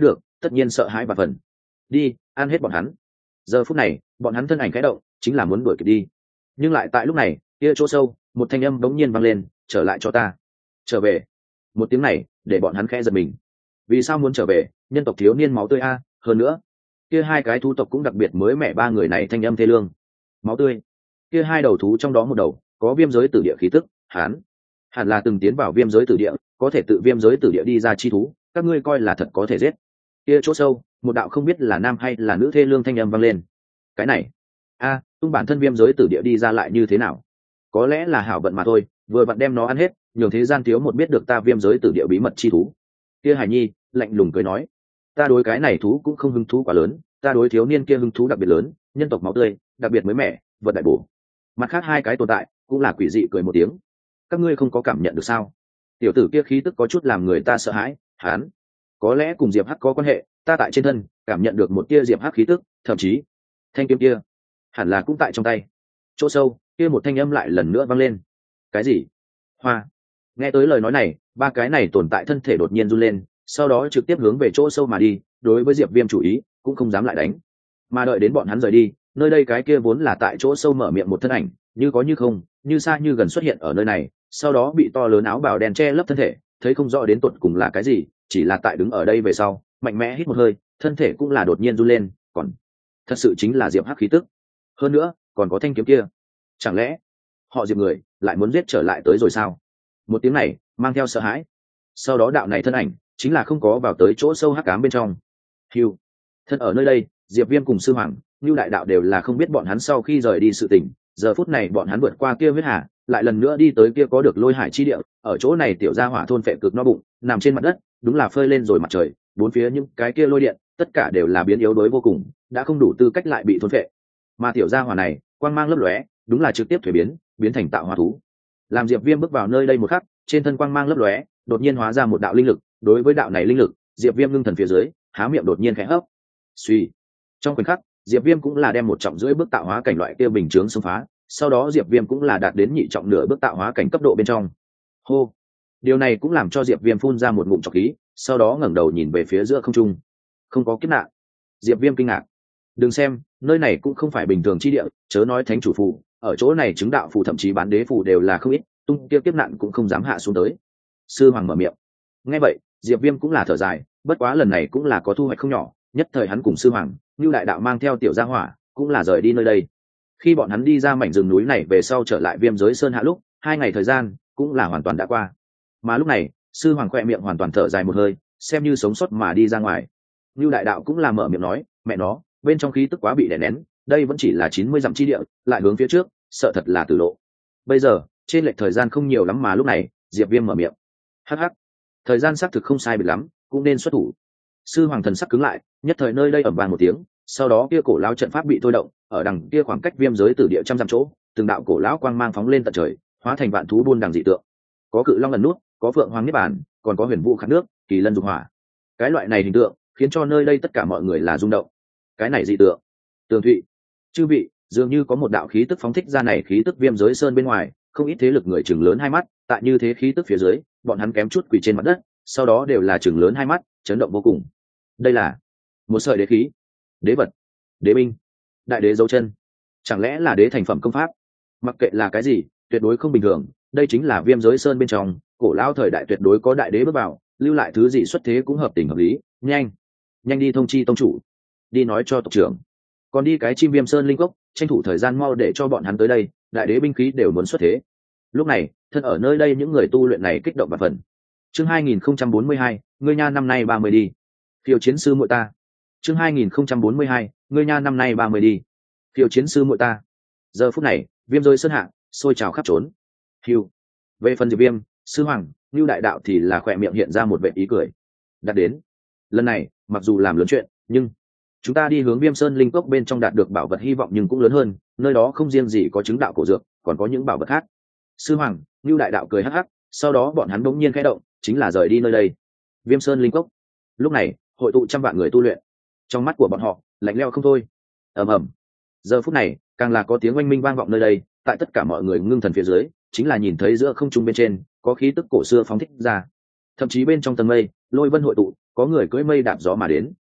tất nhiên sợ hãi và phần. Đi ăn hết bọn hắn. Giờ phút này bọn hắn thân ảnh khẽ động, chính là muốn đuổi kịp đi. Nhưng lại tại lúc này kia chỗ sâu một thanh âm bỗng nhiên vang lên, trở lại cho ta. Trở về. Một tiếng này để bọn hắn khẽ giật mình. Vì sao muốn trở về? Nhân tộc thiếu niên máu tươi a, hơn nữa kia hai cái thú tộc cũng đặc biệt mới mẻ, ba người này thanh âm thê lương. Máu tươi. Kia hai đầu thú trong đó một đầu có viêm giới tử địa khí tức, hắn hẳn là từng tiến vào viêm giới tử địa, có thể tự viêm giới tử địa đi ra chi thú, các ngươi coi là thật có thể giết. Kia chỗ sâu một đạo không biết là nam hay là nữ thê lương thanh âm vang lên. Cái này a, tung bản thân viêm giới tử địa đi ra lại như thế nào? Có lẽ là hảo vận mà thôi, vừa vặn đem nó ăn hết, nhường thế gian thiếu một biết được ta viêm giới tử địa bí mật chi thú. Kia hải nhi lạnh lùng cười nói, ta đối cái này thú cũng không hứng thú quá lớn, ta đối thiếu niên kia hứng thú đặc biệt lớn, nhân tộc máu tươi đặc biệt mới mẻ, vật đại bổ. Mặt khác hai cái tồn tại cũng là quỷ dị cười một tiếng. Các ngươi không có cảm nhận được sao? Tiểu tử kia khí tức có chút làm người ta sợ hãi, hắn có lẽ cùng Diệp Hắc có quan hệ, ta tại trên thân cảm nhận được một tia Diệp Hắc khí tức, thậm chí thanh kiếm kia hẳn là cũng tại trong tay. Chỗ sâu kia một thanh âm lại lần nữa vang lên. Cái gì? Hoa. Nghe tới lời nói này, ba cái này tồn tại thân thể đột nhiên run lên, sau đó trực tiếp hướng về chỗ sâu mà đi, đối với Diệp Viêm chủ ý cũng không dám lại đánh. Mà đợi đến bọn hắn rời đi, nơi đây cái kia vốn là tại chỗ sâu mở miệng một thân ảnh, như có như không, như xa như gần xuất hiện ở nơi này, sau đó bị to lớn áo bào đen che lấp thân thể, thấy không rõ đến tột cùng là cái gì, chỉ là tại đứng ở đây về sau, mạnh mẽ hít một hơi, thân thể cũng là đột nhiên run lên, còn thật sự chính là Diệp Hắc khí tức. Hơn nữa, còn có thanh kiếm kia. Chẳng lẽ họ Diệp người lại muốn giết trở lại tới rồi sao? Một tiếng này mang theo sợ hãi. Sau đó đạo này thân ảnh chính là không có vào tới chỗ sâu hắc ám bên trong. Hưu. Thân ở nơi đây, Diệp Viêm cùng sư hoàng, Nưu đại đạo đều là không biết bọn hắn sau khi rời đi sự tình, giờ phút này bọn hắn vượt qua kia huyết hà, lại lần nữa đi tới kia có được lôi hải chi địa, ở chỗ này tiểu gia hỏa thôn phệ cực no bụng, nằm trên mặt đất, đúng là phơi lên rồi mặt trời, bốn phía những cái kia lôi điện, tất cả đều là biến yếu đuối vô cùng, đã không đủ tư cách lại bị thôn phệ. Mà tiểu gia hỏa này, quang mang lấp lóe, đúng là trực tiếp thuế biến thành tạo hóa thú. Làm Diệp Viêm bước vào nơi đây một khắc, trên thân quang mang lấp lóe, đột nhiên hóa ra một đạo linh lực, đối với đạo này linh lực, Diệp Viêm ngưng thần phía dưới, há miệng đột nhiên khẽ hấp. Suy. Trong khoảnh khắc, Diệp Viêm cũng là đem một trọng rưỡi bước tạo hóa cảnh loại kia bình chướng xông phá, sau đó Diệp Viêm cũng là đạt đến nhị trọng nửa bước tạo hóa cảnh cấp độ bên trong. Hô. Điều này cũng làm cho Diệp Viêm phun ra một ngụm trọc khí, sau đó ngẩng đầu nhìn về phía giữa không trung. Không có kiếp nạn. Diệp Viêm kinh ngạc. Đừng xem, nơi này cũng không phải bình thường chi địa, chớ nói thánh chủ phù, ở chỗ này chứng đạo phù thậm chí bán đế phù đều là không ít, tung kia kiếp nạn cũng không dám hạ xuống tới. Sư hoàng mở miệng. Nghe vậy, Diệp Viêm cũng là thở dài, bất quá lần này cũng là có thu hoạch không nhỏ, nhất thời hắn cùng sư hoàng, Nưu đại đạo mang theo tiểu gia hỏa, cũng là rời đi nơi đây. Khi bọn hắn đi ra mảnh rừng núi này về sau trở lại Viêm giới sơn hạ lúc, 2 ngày thời gian cũng là hoàn toàn đã qua. Mà lúc này, sư hoàng khẽ miệng hoàn toàn thở dài một hơi, xem như sống sót mà đi ra ngoài. Nưu đại đạo cũng là mở miệng nói, mẹ nó, bên trong khí tức quá bị đè nén, đây vẫn chỉ là 90 dặm chi địa, lại hướng phía trước, sợ thật là tử lộ. Bây giờ, trên lệch thời gian không nhiều lắm mà lúc này, Diệp Viêm mở miệng. Hắc hắc, thời gian xác thực không sai biệt lắm, cũng nên xuất thủ. Sư hoàng thần sắc cứng lại, nhất thời nơi đây ầm vang một tiếng, sau đó kia cổ lão trận pháp bị thôi động, ở đằng kia khoảng cách Viêm giới tử địa trăm dặm chỗ, từng đạo cổ lão quang mang phóng lên tận trời, hóa thành vạn thú buôn đằng dị tượng. Có cự long ẩn nút, có phượng hoàng niết bàn, còn có huyền vũ khát nước, kỳ lân dục hỏa. Cái loại này hình tượng, khiến cho nơi đây tất cả mọi người là rung động. Cái này dị tượng. Tường Thụy, chư vị, dường như có một đạo khí tức phóng thích ra này khí tức Viêm giới sơn bên ngoài, không ít thế lực người chừng lớn hai mắt, tại như thế khí tức phía dưới, bọn hắn kém chút quỳ trên mặt đất, sau đó đều là chừng lớn hai mắt, chấn động vô cùng. Đây là một sợi đế khí, đế vật, đế binh, đại đế dấu chân, chẳng lẽ là đế thành phẩm công pháp? Mặc kệ là cái gì, tuyệt đối không bình thường, đây chính là Viêm giới sơn bên trong, cổ lão thời đại tuyệt đối có đại đế bước vào, lưu lại thứ gì xuất thế cũng hợp tình hợp lý. Nhanh đi thông chi tông chủ, đi nói cho tộc trưởng, còn đi cái chim Viêm sơn linh cốc, tranh thủ thời gian mau để cho bọn hắn tới đây, đại đế binh khí đều muốn xuất thế. Lúc này, thân ở nơi đây những người tu luyện này kích động và phần. Chương 2042, ngươi nha năm nay 30 đi. Phiêu chiến sư muội ta. Chương 2042, ngươi nha năm nay 30 đi. Phiêu chiến sư muội ta. Giờ phút này, Viêm giới sơn hạ, sôi trào khắp trốn. Hiu. Về phần Diệp Viêm, sư hoàng, Nưu đại đạo thì là khỏe miệng hiện ra một vẻ ý cười. Đạt đến. Lần này, mặc dù làm lớn chuyện, nhưng chúng ta đi hướng Viêm sơn linh cốc bên trong đạt được bảo vật hy vọng nhưng cũng lớn hơn, nơi đó không riêng gì có chứng đạo cổ dược, còn có những bảo vật khác. Sư hoàng, Nưu đại đạo cười hắc hắc, sau đó bọn hắn bỗng nhiên khẽ động, chính là rời đi nơi đây. Viêm sơn linh cốc. Lúc này, hội tụ trăm vạn người tu luyện, trong mắt của bọn họ lạnh lẽo không thôi. Ầm ầm. Giờ phút này, càng là có tiếng oanh minh vang vọng nơi đây, tại tất cả mọi người ngưng thần phía dưới, chính là nhìn thấy giữa không trung bên trên có khí tức cổ xưa phóng thích ra, thậm chí bên trong tầng mây lôi vân hội tụ, có người cưỡi mây đạp gió mà đến.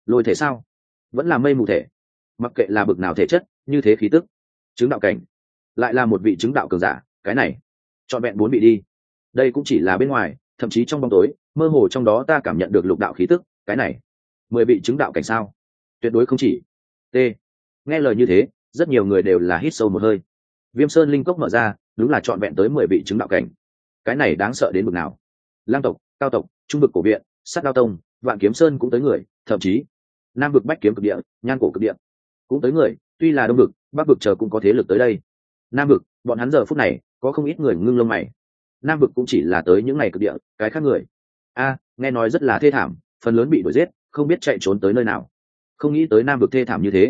Lôi thể sao? Vẫn là mây mù thể. Mặc kệ là bực nào thể chất, như thế khí tức. Chứng đạo cảnh, lại là một vị chứng đạo cường giả, cái này chọn vẹn 4 vị đi. Đây cũng chỉ là bên ngoài, thậm chí trong bóng tối, mơ hồ trong đó ta cảm nhận được lục đạo khí tức, cái này 10 vị chứng đạo cảnh sao? Tuyệt đối không chỉ. T. Nghe lời như thế, rất nhiều người đều là hít sâu một hơi. Viêm Sơn linh cốc mở ra, đúng là chọn vẹn tới 10 vị chứng đạo cảnh. Cái này đáng sợ đến mức nào? Lang tộc, Cao tộc, Trung vực cổ viện, Sát Đao tông, Vạn Kiếm Sơn cũng tới người, thậm chí Nam vực Bách Kiếm cực địa, Nhan cổ cực địa cũng tới người, tuy là Đông vực, Bắc vực chờ cũng có thế lực tới đây. Nam vực, bọn hắn giờ phút này có không ít người ngưng lông mày. Nam vực cũng chỉ là tới những ngày cực địa, cái khác người nghe nói rất là thê thảm, phần lớn bị đuổi giết, không biết chạy trốn tới nơi nào. Không nghĩ tới Nam vực thê thảm như thế.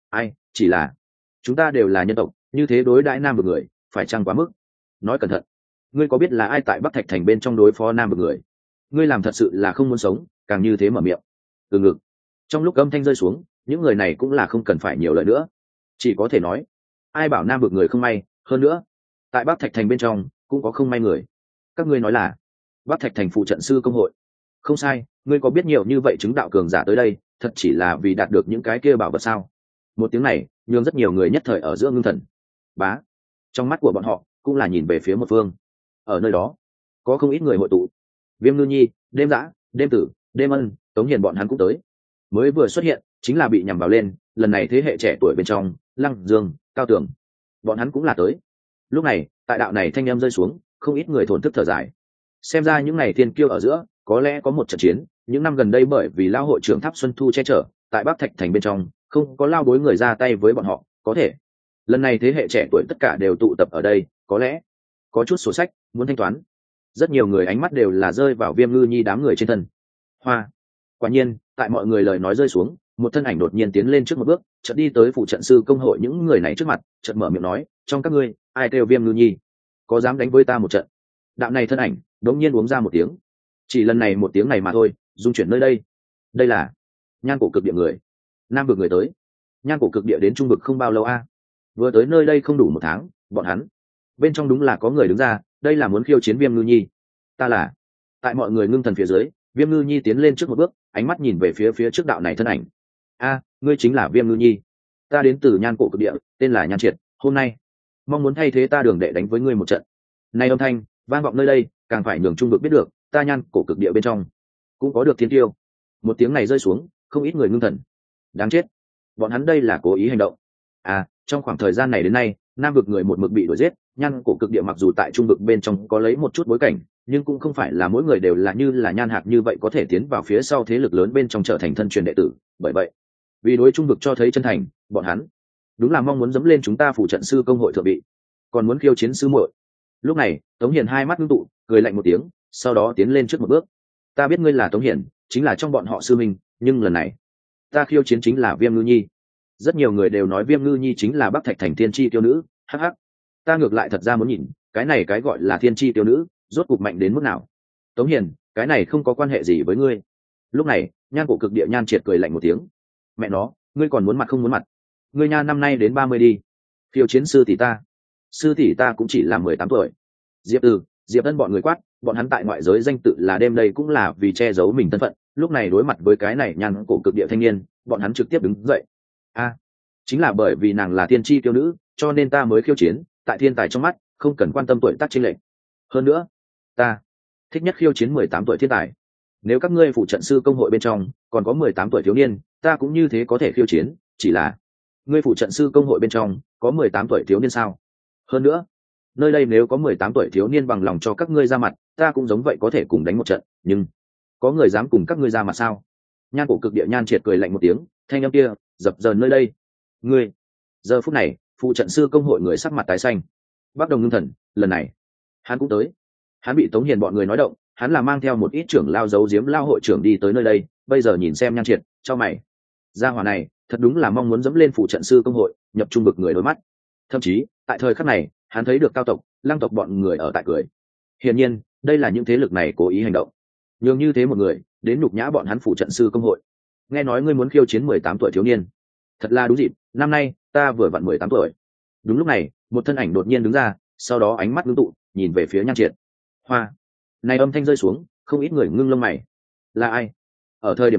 Chỉ là chúng ta đều là nhân tộc, như thế đối đãi Nam vực người phải chăng quá mức? Nói cẩn thận, ngươi có biết là ai tại Bắc Thạch thành bên trong đối phó Nam vực người? Ngươi làm thật sự là không muốn sống, càng như thế mở miệng. Từ ngực. Trong lúc âm thanh rơi xuống, những người này cũng là không cần phải nhiều lời nữa, chỉ có thể nói ai bảo Nam vực người không may. Hơn nữa tại Bắc Thạch thành bên trong cũng có không may người. Các ngươi nói là Bắc Thạch thành phụ trận sư công hội? Không sai, ngươi có biết nhiều như vậy chứng đạo cường giả tới đây thật chỉ là vì đạt được những cái kia bảo vật sao? Một tiếng này nhường rất nhiều người nhất thời ở giữa ngưng thần. Bá, trong mắt của bọn họ cũng là nhìn về phía một phương. Ở nơi đó có không ít người hội tụ. Viêm Ngư Nhi, Đêm Dã, Đêm Tử, Đêm Ân, Tống Hiền bọn hắn cũng tới. Mới vừa xuất hiện chính là bị nhằm vào lên, lần này thế hệ trẻ tuổi bên trong, Lăng Dương, Cao Tường, bọn hắn cũng là tới. Lúc này tại đạo này thanh em rơi xuống, không ít người thổn thức thở dài. Xem ra những ngày thiên kiêu ở giữa có lẽ có một trận chiến. Những năm gần đây bởi vì lao hội trưởng Tháp Xuân Thu che chở, tại Bắc Thạch thành bên trong không có lao bối người ra tay với bọn họ, có thể lần này thế hệ trẻ tuổi tất cả đều tụ tập ở đây, có lẽ có chút sổ sách muốn thanh toán. Rất nhiều người ánh mắt đều là rơi vào Viêm Ngư Nhi đám người trên thân. Hoa. Quả nhiên tại mọi người lời nói rơi xuống, một thân ảnh đột nhiên tiến lên trước một bước, chợt đi tới phụ trận sư công hội những người này trước mặt, chợt mở miệng nói, trong các ngươi ai kêu Viêm Ngư Nhi, có dám đánh với ta một trận? Đạo này thân ảnh đống nhiên uống ra một tiếng. Chỉ lần này một tiếng này mà thôi, dung chuyển nơi đây. Đây là Nhan cổ cực địa người. Nam vực người tới. Nhan cổ cực địa đến Trung vực không bao lâu vừa tới nơi đây không đủ 1 tháng, bọn hắn bên trong đúng là có người đứng ra, đây là muốn khiêu chiến Viêm Ngư Nhi. Ta là. Tại mọi người ngưng thần phía dưới, Viêm Ngư Nhi tiến lên trước một bước, ánh mắt nhìn về phía trước đạo này thân ảnh. Ngươi chính là Viêm Ngư Nhi. Ta đến từ Nhan cổ cực địa, tên là Nhan Triệt, hôm nay mong muốn thay thế ta đường đệ đánh với ngươi một trận. Này âm thanh vang vọng nơi đây, càng phải nhường Trung vực biết được, ta Nhan cổ cực địa bên trong cũng có được thiên tiêu. Một tiếng này rơi xuống, không ít người ngưng thần. Đáng chết, bọn hắn đây là cố ý hành động. Trong khoảng thời gian này đến nay, Nam vực người một mực bị đuổi giết. Nhan cổ cực địa mặc dù tại Trung vực bên trong có lấy một chút bối cảnh, nhưng cũng không phải là mỗi người đều là như là Nhan Hạc như vậy có thể tiến vào phía sau thế lực lớn bên trong trở thành thân truyền đệ tử. Bởi vậy, vì đối Trung vực cho thấy chân thành, bọn hắn đúng là mong muốn dẫm lên chúng ta phụ trận sư công hội thượng vị, còn muốn khiêu chiến sư muội. Lúc này Tống Hiền hai mắt ngưng tụ, cười lạnh một tiếng, sau đó tiến lên trước một bước. Ta biết ngươi là Tống Hiền, chính là trong bọn họ sư minh, nhưng lần này ta khiêu chiến chính là Viêm Ngư Nhi. Rất nhiều người đều nói Viêm Ngư Nhi chính là Bắc Thạch thành thiên chi tiêu nữ. Hắc hắc, ta ngược lại thật ra muốn nhìn cái này cái gọi là thiên chi tiêu nữ rốt cục mạnh đến mức nào. Tống Hiền, cái này không có quan hệ gì với ngươi. Lúc này Nhan cổ cực địa Nhan Triệt cười lạnh một tiếng. Mẹ nó, ngươi còn muốn mặt không muốn mặt? Ngươi Nha năm nay đến 30 đi. Khiêu chiến sư tỷ ta cũng chỉ là 18 tuổi. Diệp Từ, Diệp Ân bọn người quát, bọn hắn tại ngoại giới danh tự là đêm đây cũng là vì che giấu mình thân phận. Lúc này đối mặt với cái này Nhan cổ cực địa thanh niên, bọn hắn trực tiếp đứng dậy. Chính là bởi vì nàng là thiên chi tiêu nữ, cho nên ta mới khiêu chiến. Tại thiên tài trong mắt, không cần quan tâm tuổi tác chênh lệch. Hơn nữa, ta thích nhất khiêu chiến 18 tuổi thiên tài. Nếu các ngươi phụ trận sư công hội bên trong còn có 18 tuổi thiếu niên, ta cũng như thế có thể khiêu chiến. Chỉ là ngươi phụ trận sư công hội bên trong có 18 tuổi thiếu niên sao? Hơn nữa, nơi đây nếu có 18 tuổi thiếu niên bằng lòng cho các ngươi ra mặt, ta cũng giống vậy có thể cùng đánh một trận, nhưng có người dám cùng các ngươi ra mặt sao? Nhan cổ cực địa Nhan Triệt cười lạnh một tiếng, thanh âm kia dập dờn nơi đây. Ngươi. Giờ phút này phụ trận sư công hội người sắc mặt tái xanh. Bắc Đồng ngưng thần, lần này hắn cũng tới. Hắn bị Tống Hiền bọn người nói động, hắn là mang theo một ít trưởng lao giấu giếm lao hội trưởng đi tới nơi đây, bây giờ nhìn xem Nhan Triệt, cho mày. Gia hỏa này thật đúng là mong muốn dẫm lên phụ trận sư công hội, nhập trung vực người đối mắt. Thậm chí tại thời khắc này hắn thấy được Cao tộc, Lăng tộc bọn người ở tại cười. Hiển nhiên đây là những thế lực này cố ý hành động, nhường như thế một người đến nhục nhã bọn hắn phụ trận sư công hội. Nghe nói ngươi muốn khiêu chiến 18 tuổi thiếu niên, thật là đúng dịp, năm nay ta vừa vặn 18 tuổi. Đúng lúc này một thân ảnh đột nhiên đứng ra, sau đó ánh mắt ngưng tụ nhìn về phía Nhan Triệt. Hoa. Này âm thanh rơi xuống, không ít người ngưng lông mày. Là ai? Ở thời điểm này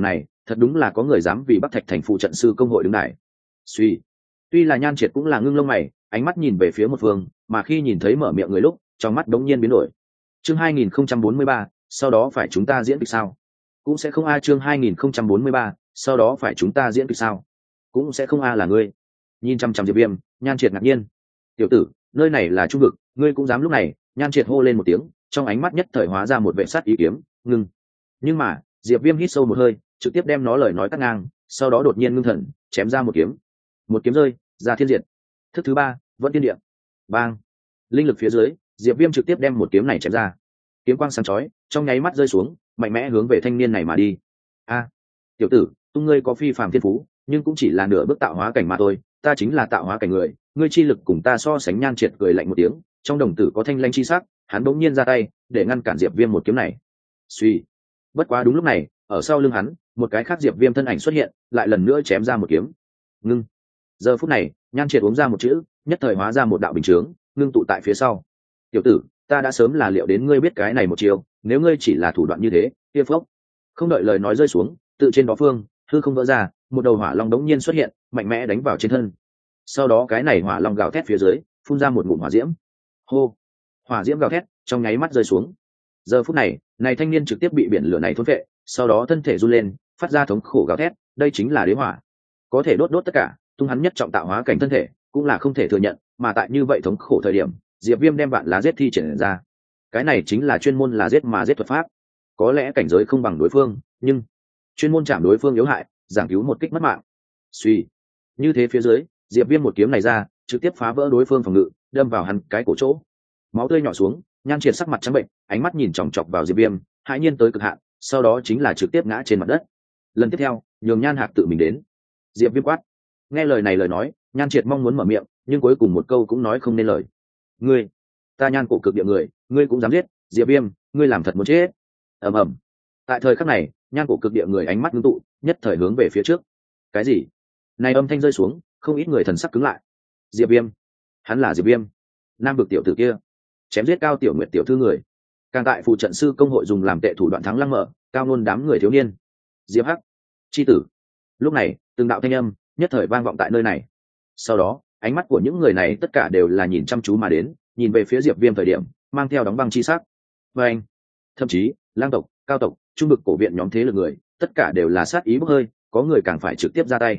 thật đúng là có người dám vì Bắc Thạch thành phụ trận sư công hội đứng đài. Suy, tuy là Nhan Triệt cũng là ngưng lông mày, ánh mắt nhìn về phía một phương, mà khi nhìn thấy mở miệng người lúc, trong mắt đống nhiên biến đổi. Chương 2043, sau đó phải chúng ta diễn kịch sao? Cũng sẽ không a. Chương 2043, sau đó phải chúng ta diễn kịch sao? Cũng sẽ không a là ngươi. Nhìn chăm chăm Diệp Viêm, Nhan Triệt ngạc nhiên. Tiểu tử, nơi này là trung vực, ngươi cũng dám lúc này? Nhan Triệt hô lên một tiếng, trong ánh mắt nhất thời hóa ra một vệ sát ý kiếm, ngưng. Nhưng mà, Diệp Viêm hít sâu một hơi, trực tiếp đem nó lời nói cắt ngang, sau đó đột nhiên ngưng thần, chém ra một kiếm. Một kiếm rơi, ra thiên diệt. Thức thứ ba, vẫn thiên địa. Bang. Linh lực phía dưới, Diệp Viêm trực tiếp đem một kiếm này chém ra. Kiếm quang sáng chói, trong nháy mắt rơi xuống, mạnh mẽ hướng về thanh niên này mà đi. A, tiểu tử, tung ngươi có phi phàm thiên phú, nhưng cũng chỉ là nửa bước tạo hóa cảnh mà thôi, ta chính là tạo hóa cảnh người, ngươi chi lực cùng ta so sánh. Nhan Triệt cười lạnh một tiếng, trong đồng tử có thanh lanh chi sắc, hắn bỗng nhiên ra tay, để ngăn cản Diệp Viêm một kiếm này. Suy. Bất quá đúng lúc này, ở sau lưng hắn, một cái khác Diệp Viêm thân ảnh xuất hiện, lại lần nữa chém ra một kiếm. Ngưng. Giờ phút này, Nhan Triệt uống ra một chữ, nhất thời hóa ra một đạo bình chướng, ngưng tụ tại phía sau. Tiểu tử, ta đã sớm là liệu đến ngươi biết cái này một chiều, nếu ngươi chỉ là thủ đoạn như thế, kia phốc. Không đợi lời nói rơi xuống, tự trên đó phương, hư không vỡ ra, một đầu hỏa long đống nhiên xuất hiện, mạnh mẽ đánh vào trên thân. Sau đó cái này hỏa long gào thét phía dưới, phun ra một ngụm hỏa diễm. Hô. Hỏa diễm gào thét, trong nháy mắt rơi xuống. Giờ phút này, này thanh niên trực tiếp bị biển lửa này thôn phệ, sau đó thân thể run lên, phát ra thống khổ gào thét, đây chính là đế hỏa. Có thể đốt tất cả, tung hắn nhất trọng tạo hóa cảnh thân thể, cũng là không thể thừa nhận, mà tại như vậy thống khổ thời điểm, Diệp Viêm đem vạn lá giết thi triển ra. Cái này chính là chuyên môn là giết mà giết thuật pháp. Có lẽ cảnh giới không bằng đối phương, nhưng chuyên môn chạm đối phương yếu hại, giảng cứu một kích mất mạng. Suy. Như thế phía dưới, Diệp Viêm một kiếm này ra, trực tiếp phá vỡ đối phương phòng ngự, đâm vào hắn cái cổ chỗ. Máu tươi nhỏ xuống, Nhan Triệt sắc mặt trắng bệnh, ánh mắt nhìn chòng chọc vào Diệp Viêm, hãi nhiên tới cực hạn, sau đó chính là trực tiếp ngã trên mặt đất. Lần tiếp theo, nhường Nhan Hạc tự mình đến. Diệp Viêm quát. Nghe lời này lời nói, Nhan Triệt mong muốn mở miệng, nhưng cuối cùng một câu cũng nói không nên lời. Ngươi, ta Nhan Cổ Cực Địa người, ngươi cũng dám giết? Diệp Viêm, ngươi làm thật muốn chết. Ầm ầm. Tại thời khắc này, Nhan Cổ Cực Địa người ánh mắt ngưng tụ, nhất thời hướng về phía trước. Cái gì? Này âm thanh rơi xuống, không ít người thần sắc cứng lại. Diệp Viêm, hắn là Diệp Viêm, nam vực tiểu tử kia, chém giết Cao Tiểu Nguyệt tiểu thư người, càng tại phụ trận sư công hội dùng làm tệ thủ đoạn thắng lăng mở, cao ngôn đám người thiếu niên. Diệp Hắc, chi tử. Lúc này, từng đạo thanh âm nhất thời vang vọng tại nơi này. Sau đó, ánh mắt của những người này tất cả đều là nhìn chăm chú mà đến, nhìn về phía Diệp Viêm thời điểm, mang theo đóng băng chi sắc. Và anh, thậm chí, lang tộc, cao tộc, trung vực cổ viện nhóm thế lực người, tất cả đều là sát ý bốc hơi, có người càng phải trực tiếp ra tay.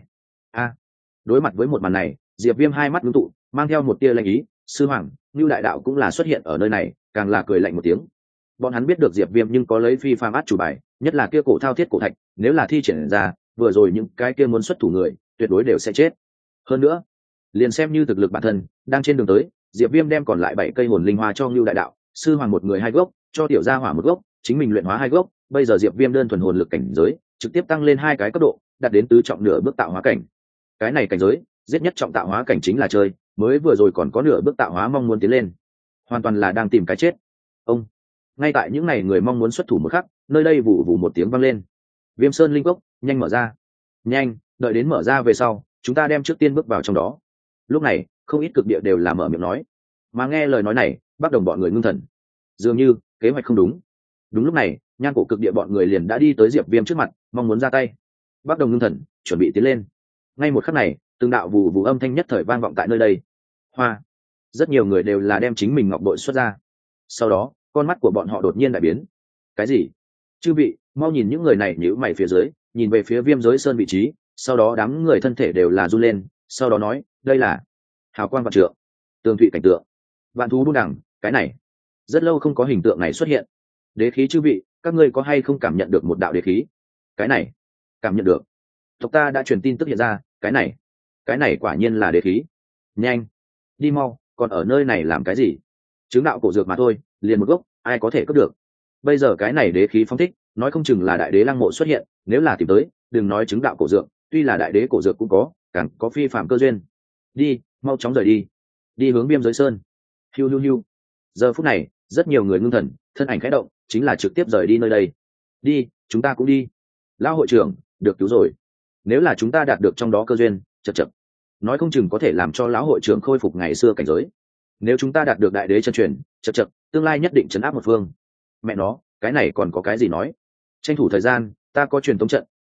Đối mặt với một màn này, Diệp Viêm hai mắt ngưng tụ, mang theo một tia lanh ý. Sư Hoàng, Nưu Đại Đạo cũng là xuất hiện ở nơi này, càng là cười lạnh một tiếng. Bọn hắn biết được Diệp Viêm nhưng có lấy phi phàm át chủ bài, nhất là kia cổ thao thiết cổ thạch, nếu là thi triển ra, vừa rồi những cái kia muốn xuất thủ người, tuyệt đối đều sẽ chết. Hơn nữa, liền xem như thực lực bản thân đang trên đường tới, Diệp Viêm đem còn lại 7 cây hồn linh hoa cho Nưu Đại Đạo, Sư Hoàng một người 2 gốc, cho Tiểu Gia Hỏa 1 gốc, chính mình luyện hóa 2 gốc, bây giờ Diệp Viêm đơn thuần hồn lực cảnh giới, trực tiếp tăng lên 2 cái cấp độ, đạt đến tứ trọng nửa bước tạo hóa cảnh. Cái này cảnh giới, giết nhất trọng tạo hóa cảnh chính là chơi, mới vừa rồi còn có nửa bước tạo hóa mong muốn tiến lên, hoàn toàn là đang tìm cái chết. Ông, ngay tại những ngày người mong muốn xuất thủ một khắc, nơi đây vụ vụ một tiếng vang lên. Viêm Sơn linh cốc, nhanh mở ra. Nhanh, đợi đến mở ra về sau, chúng ta đem trước tiên bước vào trong đó. Lúc này, không ít cực địa đều là mở miệng nói. Mà nghe lời nói này, bắt đầu bọn người ngưng thần. Dường như kế hoạch không đúng. Đúng lúc này, Nhan Cổ Cực Địa bọn người liền đã đi tới Diệp Viêm trước mặt, mong muốn ra tay. Bắt đầu ngưng thần, chuẩn bị tiến lên. Ngay một khắc này, từng đạo vù vù âm thanh nhất thời vang vọng tại nơi đây. Hoa, rất nhiều người đều là đem chính mình ngọc bội xuất ra. Sau đó, con mắt của bọn họ đột nhiên đại biến. Cái gì? Chư vị, mau nhìn những người này nhíu mày phía dưới, nhìn về phía Viêm Giới Sơn vị trí, sau đó đám người thân thể đều là run lên, sau đó nói, đây là hào quang vạn trượng, tường thụy cảnh tượng, vạn thú buôn đẳng, cái này rất lâu không có hình tượng này xuất hiện. Đế khí chư vị, các ngươi có hay không cảm nhận được một đạo đế khí? Cái này, cảm nhận được. Tộc ta đã truyền tin tức hiện ra, cái này quả nhiên là đế khí. Nhanh, đi mau, còn ở nơi này làm cái gì? Chứng đạo cổ dược mà thôi, liền một gốc, ai có thể cướp được? Bây giờ cái này đế khí phóng thích, nói không chừng là đại đế lăng mộ xuất hiện, nếu là tìm tới, đừng nói chứng đạo cổ dược, tuy là đại đế cổ dược cũng có, càng có phi phạm cơ duyên. Đi, mau chóng rời đi, đi hướng Viêm Giới Sơn. Hiu hiu hiu. Giờ phút này, rất nhiều người ngưng thần, thân ảnh khẽ động, chính là trực tiếp rời đi nơi đây. Đi, chúng ta cũng đi. Lão hội trưởng, được cứu rồi. Nếu là chúng ta đạt được trong đó cơ duyên, chật chật, nói không chừng có thể làm cho lão hội trưởng khôi phục ngày xưa cảnh giới. Nếu chúng ta đạt được đại đế chân truyền, chật chật, tương lai nhất định trấn áp một phương. Mẹ nó, cái này còn có cái gì nói? Tranh thủ thời gian, ta có truyền tống trận,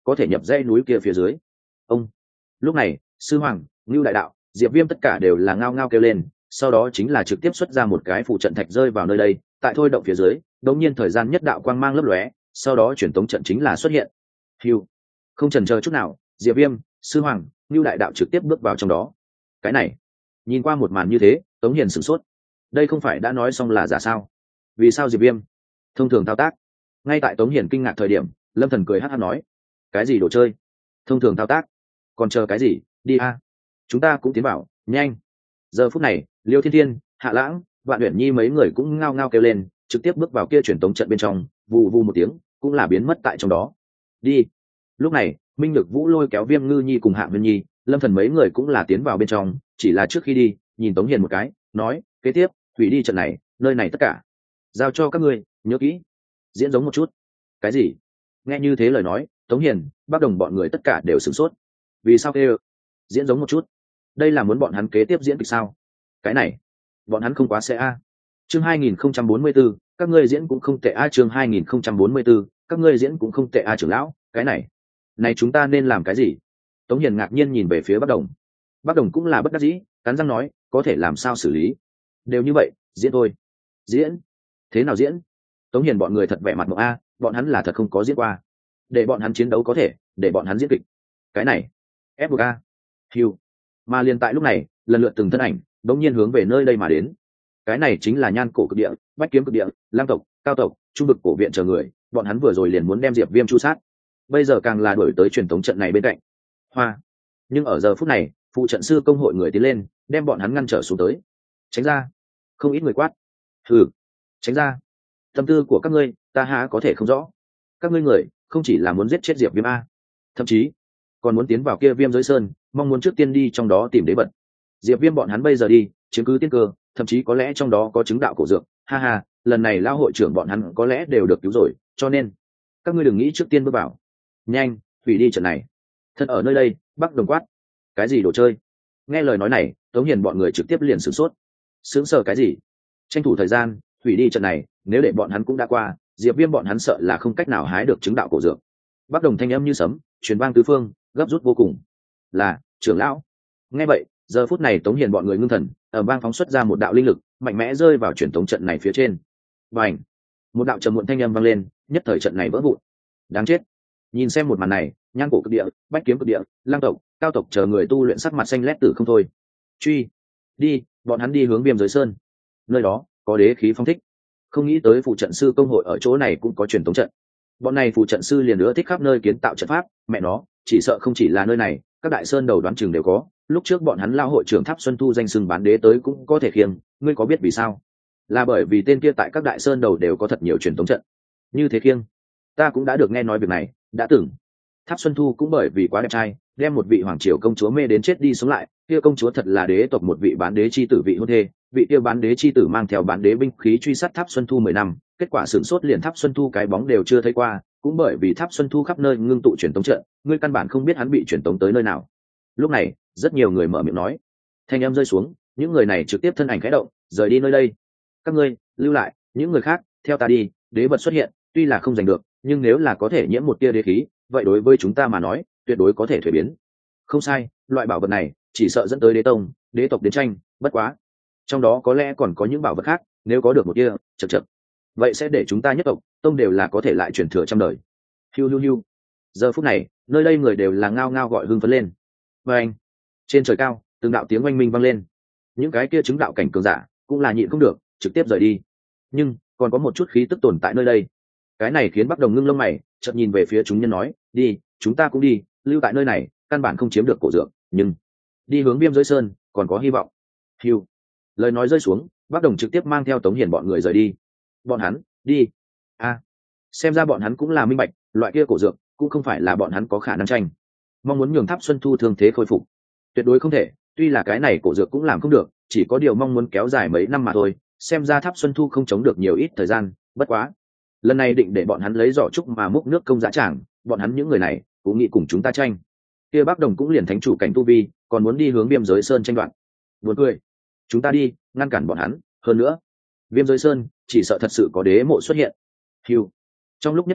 có thể nhập dãy núi kia phía dưới. Ông lúc này sư hoàng, Ngưu đại đạo, Diệp Viêm tất cả đều là ngao ngao kêu lên, sau đó chính là trực tiếp xuất ra một cái phụ trận thạch rơi vào nơi đây, tại thôi động phía dưới đột nhiên thời gian nhất đạo quang mang lấp lóe, sau đó truyền tống trận chính là xuất hiện. Hưu, không chần chờ chút nào, Diệp Viêm, sư hoàng, Ngưu đại đạo trực tiếp bước vào trong đó. Cái này, nhìn qua một màn như thế, Tống Hiền sửng sốt. Đây không phải đã nói xong là giả sao? Vì sao Diệp Viêm thông thường thao tác? Ngay tại Tống Hiền kinh ngạc thời điểm, Lâm Thần cười hắc hắc nói: cái gì đồ chơi? Thông thường thao tác? Còn chờ cái gì, đi a, chúng ta cũng tiến vào, nhanh. Giờ phút này, Liêu Thiên Thiên, Hạ Lãng, Vạn Uyển Nhi mấy người cũng ngao ngao kêu lên, trực tiếp bước vào kia truyền tống trận bên trong, vù vù một tiếng, cũng là biến mất tại trong đó. Đi. Lúc này, Minh Nhược Vũ lôi kéo Viêm Ngư Nhi cùng Hạ Vân Nhi, Lâm Thần mấy người cũng là tiến vào bên trong, chỉ là trước khi đi, nhìn Tống Hiền một cái, nói: kế tiếp, hủy đi trận này, nơi này tất cả giao cho các ngươi, nhớ kỹ, diễn giống một chút. Cái gì? Nghe như thế lời nói, Tống Hiền, Bác Đồng bọn người tất cả đều sửng sốt. Vì sao kêu diễn giống một chút? Đây là muốn bọn hắn kế tiếp diễn kịch sao? Cái này, bọn hắn không quá sẽ a. Chương 2044, các ngươi diễn cũng không tệ a. Chương 2044, các ngươi diễn cũng không tệ a. Trưởng lão, cái này chúng ta nên làm cái gì? Tống Hiền ngạc nhiên nhìn về phía Bác Đồng. Bác Đồng cũng là bất đắc dĩ, cắn răng nói: có thể làm sao xử lý? Đều như vậy, diễn thôi. Diễn? Thế nào diễn? Tống Hiền bọn người thật vẻ mặt mộng a, bọn hắn là thật không có diễn qua. Để bọn hắn chiến đấu có thể, để bọn hắn diễn kịch. Cái này, ép buộc a. Hiu. Mà liền tại lúc này, lần lượt từng thân ảnh đột nhiên hướng về nơi đây mà đến. Cái này chính là Nhan Cổ Cực Địa, Bách Kiếm Cực Địa, Lang tộc, Cao tộc, Trung vực cổ viện chờ người, bọn hắn vừa rồi liền muốn đem Diệp Viêm chu sát, bây giờ càng là đuổi tới truyền thống trận này bên cạnh. Hoa. Nhưng ở giờ phút này, phụ trận sư công hội người tiến lên, đem bọn hắn ngăn trở xuống tới. Tránh ra. Không ít người quát. Hừ, tránh ra. Tâm tư của các ngươi, ta há có thể không rõ. Các ngươi người, không chỉ là muốn giết chết Diệp Viêm a, thậm chí còn muốn tiến vào kia Viêm giới sơn, mong muốn trước tiên đi trong đó tìm đế vật. Diệp Viêm bọn hắn bây giờ đi chiếm cứ tiên cơ, thậm chí có lẽ trong đó có chứng đạo cổ dược. Ha ha, lần này lão hội trưởng bọn hắn có lẽ đều được cứu rồi, cho nên các ngươi đừng nghĩ trước tiên bước vào. Nhanh, hủy đi trận này. Thân ở nơi đây, Bắc Đồng quát. Cái gì đồ chơi? Nghe lời nói này, Tống Hiền bọn người trực tiếp liền sửng sốt. Sướng sờ cái gì? Tranh thủ thời gian, hủy đi trận này, nếu để bọn hắn cũng đã qua, Diệp Viêm bọn hắn sợ là không cách nào hái được chứng đạo cổ dược. Bắc Đồng thanh âm như sấm, truyền vang tứ phương, gấp rút vô cùng. Là trưởng lão. Nghe vậy, giờ phút này Tống Hiền bọn người ngưng thần, ở vang phóng xuất ra một đạo linh lực mạnh mẽ rơi vào truyền tống trận này phía trên. Bành! Một đạo trầm muộn thanh âm vang lên, nhất thời trận này vỡ vụn. Đáng chết! Nhìn xem một màn này, Nhan Cổ Cực Địa, Bách Kiếm Cực Địa, Lang tộc, Cao tộc chờ người tu luyện sắc mặt xanh lét tử không thôi. Truy! Đi, bọn hắn đi hướng Viêm giới sơn. Nơi đó có đế khí phong thích. Không nghĩ tới phụ trận sư công hội ở chỗ này cũng có truyền tống trận. Bọn này phụ trận sư liền nữa thích khắp nơi kiến tạo trận pháp, mẹ nó, chỉ sợ không chỉ là nơi này, các đại sơn đầu đoán chừng đều có. Lúc trước bọn hắn lao hội trưởng Tháp Xuân Thu danh xưng bán đế tới cũng có thể khiêng, ngươi có biết vì sao? Là bởi vì tên kia tại các đại sơn đầu đều có thật nhiều truyền tống trận. Như thế khiêng, ta cũng đã được nghe nói việc này, đã từng. Tháp Xuân Thu cũng bởi vì quá đẹp trai, đem một vị hoàng triều công chúa mê đến chết đi sống lại, kia công chúa thật là đế tộc một vị bán đế chi tử vị hôn thê, vị kia bán đế chi tử mang theo bán đế binh khí truy sát Tháp Xuân Thu 10 năm, kết quả sửng sốt liền Tháp Xuân Thu cái bóng đều chưa thấy qua, cũng bởi vì Tháp Xuân Thu khắp nơi ngưng tụ truyền tống trận, ngươi căn bản không biết hắn bị truyền tống tới nơi nào. Lúc này, rất nhiều người mở miệng nói. Thanh âm rơi xuống, những người này trực tiếp thân ảnh khẽ động, rời đi nơi đây. Các ngươi, lưu lại, những người khác, theo ta đi, đế vật xuất hiện, tuy là không giành được, nhưng nếu là có thể nhiễm một tia đế khí, vậy đối với chúng ta mà nói, tuyệt đối có thể thuế biến. Không sai, loại bảo vật này chỉ sợ dẫn tới đế tông, đế tộc đến tranh, bất quá trong đó có lẽ còn có những bảo vật khác, nếu có được một tia, chậc chậc, vậy sẽ để chúng ta nhất tộc, tông đều là có thể lại truyền thừa trăm đời. Hiu hiu hiu. Giờ phút này, nơi đây người đều là ngao ngao gọi hưng phấn lên. Và anh, trên trời cao, từng đạo tiếng oanh minh vang lên. Những cái kia chứng đạo cảnh cường giả cũng là nhịn không được, trực tiếp rời đi. Nhưng còn có một chút khí tức tồn tại nơi đây. Cái này khiến Bắc Đồng ngưng lông mày, chợt nhìn về phía chúng nhân nói, đi, chúng ta cũng đi, lưu tại nơi này, căn bản không chiếm được cổ dược, nhưng đi hướng Viêm giới sơn còn có hy vọng. Hiu. Lời nói rơi xuống, Bắc Đồng trực tiếp mang theo Tống Hiền bọn người rời đi. Bọn hắn đi. A, xem ra bọn hắn cũng là minh bạch, loại kia cổ dược cũng không phải là bọn hắn có khả năng tranh. Mong muốn nhường Tháp Xuân Thu thương thế khôi phục, tuyệt đối không thể. Tuy là cái này cổ dược cũng làm không được, chỉ có điều mong muốn kéo dài mấy năm mà thôi. Xem ra Tháp Xuân Thu không chống được nhiều ít thời gian, bất quá lần này định để bọn hắn lấy giỏ trúc mà múc nước công giá tràng, bọn hắn những người này cũng nghĩ cùng chúng ta tranh. Kia Bắc Đồng cũng liền thánh chủ cảnh tu vi, còn muốn đi hướng Viêm giới sơn tranh đoạt. Buồn cười. Chúng ta đi, ngăn cản bọn hắn, hơn nữa, Viêm giới sơn chỉ sợ thật sự có đế mộ xuất hiện. Hiu. Trong lúc nhất thời,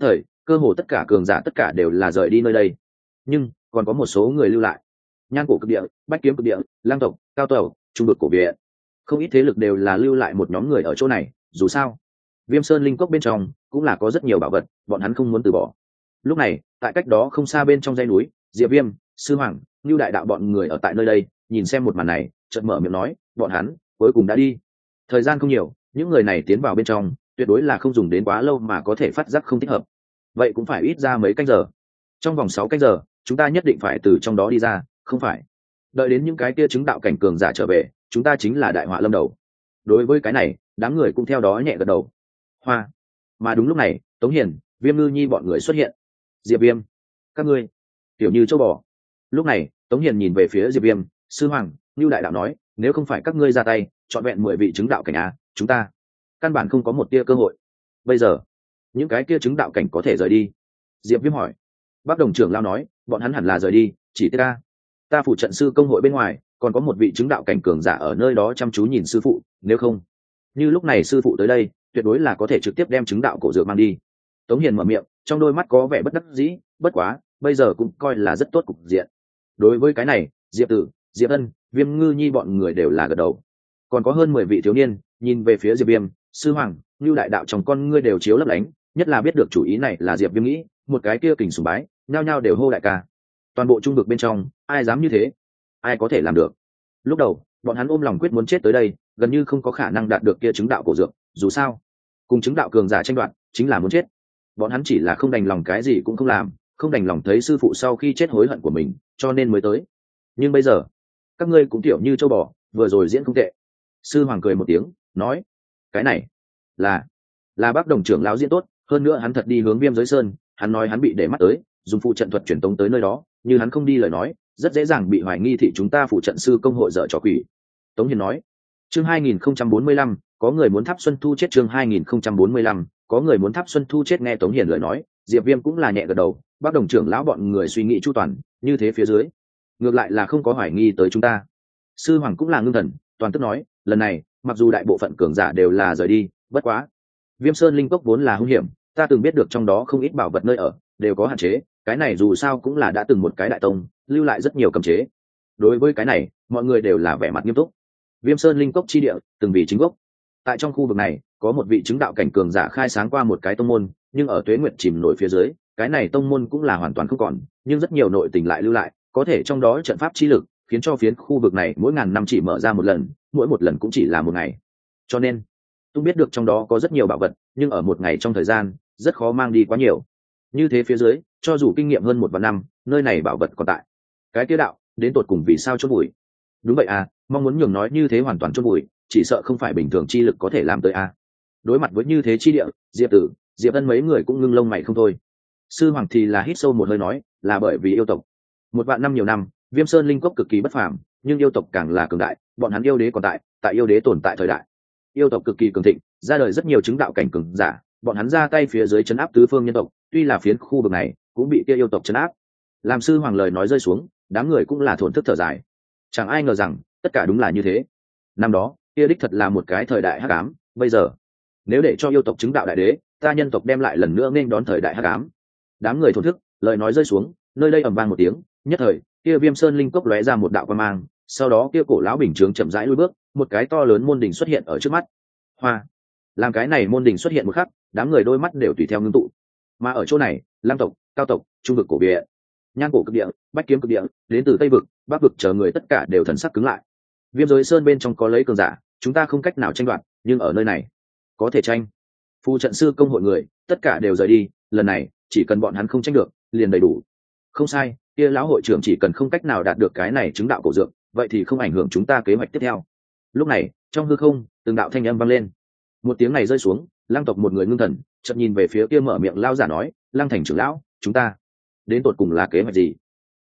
cơ hồ tất cả cường giả tất cả đều là rời đi nơi đây, nhưng còn có một số người lưu lại. Nhan cổ cực địa, bách kiếm cực địa, lang tộc, cao tẩu, trung vực cổ viện, không ít thế lực đều là lưu lại một nhóm người ở chỗ này. Dù sao Viêm Sơn linh cốc bên trong cũng là có rất nhiều bảo vật, bọn hắn không muốn từ bỏ. Lúc này tại cách đó không xa bên trong dãy núi, Diệp Viêm, Sư Hoàng, Nưu Đại Đạo bọn người ở tại nơi đây nhìn xem một màn này, chợt mở miệng nói, bọn hắn cuối cùng đã đi. Thời gian không nhiều, những người này tiến vào bên trong tuyệt đối là không dùng đến quá lâu mà có thể phát giác không thích hợp, vậy cũng phải ít ra mấy canh giờ. Trong vòng 6 canh giờ chúng ta nhất định phải từ trong đó đi ra, không phải đợi đến những cái kia chứng đạo cảnh cường giả trở về, chúng ta chính là đại họa lâm đầu. Đối với cái này đám người cũng theo đó nhẹ gật đầu. Hoa. Mà đúng lúc này Tống Hiền, Viêm Ngư Nhi bọn người xuất hiện. Diệp Viêm, các ngươi tiểu như châu bò. Lúc này Tống Hiền nhìn về phía Diệp Viêm, Sư Hoàng, Nưu Đại Đạo nói, nếu không phải các ngươi ra tay trọn vẹn 10 vị chứng đạo cảnh chúng ta căn bản không có một tia cơ hội. Bây giờ những cái kia chứng đạo cảnh có thể rời đi? Diệp Viêm hỏi. Bác Đồng trưởng lao nói, bọn hắn hẳn là rời đi, chỉ ta phụ trận sư công hội bên ngoài còn có một vị chứng đạo cảnh cường giả ở nơi đó chăm chú nhìn sư phụ, nếu không như lúc này sư phụ tới đây tuyệt đối là có thể trực tiếp đem chứng đạo cổ dược mang đi. Tống Hiền mở miệng, trong đôi mắt có vẻ bất đắc dĩ, bất quá bây giờ cũng coi là rất tốt cục diện. Đối với cái này Diệp Tử, Diệp Ân, Viêm Ngư Nhi bọn người đều là gật đầu. Còn có hơn 10 vị thiếu niên nhìn về phía Diệp Viêm, Sư Hoàng, Nưu Đại Đạo trong con ngươi đều chiếu lấp lánh, nhất là biết được chủ ý này là Diệp Viêm nghĩ, một cái kia kình sùng bái, nhao nhao đều hô đại ca. Toàn bộ trung vực bên trong ai dám như thế, ai có thể làm được. Lúc đầu bọn hắn ôm lòng quyết muốn chết tới đây, gần như không có khả năng đạt được kia chứng đạo cổ dược, dù sao cùng chứng đạo cường giả tranh đoạt chính là muốn chết. Bọn hắn chỉ là không đành lòng cái gì cũng không làm, không đành lòng thấy sư phụ sau khi chết hối hận của mình, cho nên mới tới. Nhưng bây giờ các ngươi cũng tiểu như châu bò, vừa rồi diễn không tệ. Sư Hoàng cười một tiếng nói, cái này là Bác Đồng trưởng lão diễn tốt, hơn nữa hắn thật đi hướng Viêm Giới Sơn, hắn nói hắn bị để mắt tới, dùng phụ trận thuật truyền tống tới nơi đó, như hắn không đi lời nói rất dễ dàng bị hoài nghi thị chúng ta phụ trận sư công hội dở trò quỷ. Tống Hiền nói. Chương 2045, có người muốn Tháp Xuân Thu chết. Chương 2045, có người muốn Tháp Xuân Thu chết. Nghe Tống Hiền lời nói, Diệp Viêm cũng là nhẹ gật đầu. Bác Đồng trưởng lão bọn người suy nghĩ chu toàn, như thế phía dưới ngược lại là không có hoài nghi tới chúng ta. Sư Hoàng cũng là ngưng thần, toàn tức nói, lần này mặc dù đại bộ phận cường giả đều là rời đi, bất quá Viêm Sơn linh cốc vốn là hung hiểm, ta từng biết được trong đó không ít bảo vật nơi ở đều có hạn chế, cái này dù sao cũng là đã từng một cái đại tông, lưu lại rất nhiều cấm chế. Đối với cái này mọi người đều là vẻ mặt nghiêm túc. Viêm Sơn linh cốc chi địa từng vì chính gốc, tại trong khu vực này có một vị chứng đạo cảnh cường giả khai sáng qua một cái tông môn, nhưng ở tuế nguyệt chìm nổi phía dưới, cái này tông môn cũng là hoàn toàn không còn, nhưng rất nhiều nội tình lại lưu lại, có thể trong đó trận pháp chi lực khiến cho phiến khu vực này mỗi ngàn năm chỉ mở ra một lần, mỗi một lần cũng chỉ là một ngày. Cho nên tôi biết được trong đó có rất nhiều bảo vật, nhưng ở một ngày trong thời gian rất khó mang đi quá nhiều. Như thế phía dưới cho dù kinh nghiệm hơn 1 vạn năm, nơi này bảo vật còn tại, cái tiêu đạo đến tột cùng vì sao chôn bụi? Đúng vậy mong muốn nhường nói như thế hoàn toàn chôn bụi, chỉ sợ không phải bình thường chi lực có thể làm tới Đối mặt với như thế chi địa, Diệp Tử, Diệp Ân mấy người cũng ngưng lông mày không thôi. Sư Hoàng thì là hít sâu một hơi nói, là bởi vì yêu tộc. 1 vạn năm nhiều năm, Viêm Sơn linh cốc cực kỳ bất phàm, nhưng yêu tộc càng là cường đại, bọn hắn yêu đế còn tại yêu đế tồn tại thời đại, yêu tộc cực kỳ cường thịnh, ra đời rất nhiều chứng đạo cảnh cường giả, bọn hắn ra tay phía dưới trấn áp tứ phương nhân tộc, tuy là phiến khu vực này cũng bị kia yêu tộc trấn áp. Làm Sư Hoàng lời nói rơi xuống, đám người cũng là thổn thức thở dài. Chẳng ai ngờ rằng tất cả đúng là như thế. Năm đó kia đích thật là một cái thời đại hắc ám, bây giờ nếu để cho yêu tộc chứng đạo đại đế, ta nhân tộc đem lại lần nữa nên đón thời đại hắc ám. Đám người thổn thức, lời nói rơi xuống, nơi đây ầm vang một tiếng, nhất thời kia Viêm Sơn linh cốc lóe ra một đạo quang mang, sau đó kia cổ lão bình chướng chậm rãi lùi bước, một cái to lớn môn đình xuất hiện ở trước mắt. Hoa. Làm cái này môn đình xuất hiện một khắc, đám người đôi mắt đều tùy theo ngưng tụ. Mà ở chỗ này, Lam tộc, Cao tộc, Trung vực cổ địa, Nhan cổ cực địa, Bách kiếm cực địa, đến từ Tây vực, Bắc vực chờ người tất cả đều thần sắc cứng lại. Viêm Giới Sơn bên trong có lấy cường giả, chúng ta không cách nào tranh đoạt, nhưng ở nơi này có thể tranh. Phù trận sư công hội người tất cả đều rời đi, lần này chỉ cần bọn hắn không tranh được, liền đầy đủ. Không sai, kia lão hội trưởng chỉ cần không cách nào đạt được cái này chứng đạo cổ dược, vậy thì không ảnh hưởng chúng ta kế hoạch tiếp theo. Lúc này trong hư không từng đạo thanh âm vang lên. Một tiếng này rơi xuống, Lăng tộc một người ngưng thần, chợt nhìn về phía kia mở miệng lao giả nói, Lăng thành trưởng lão, chúng ta đến tột cùng là kế hoạch gì?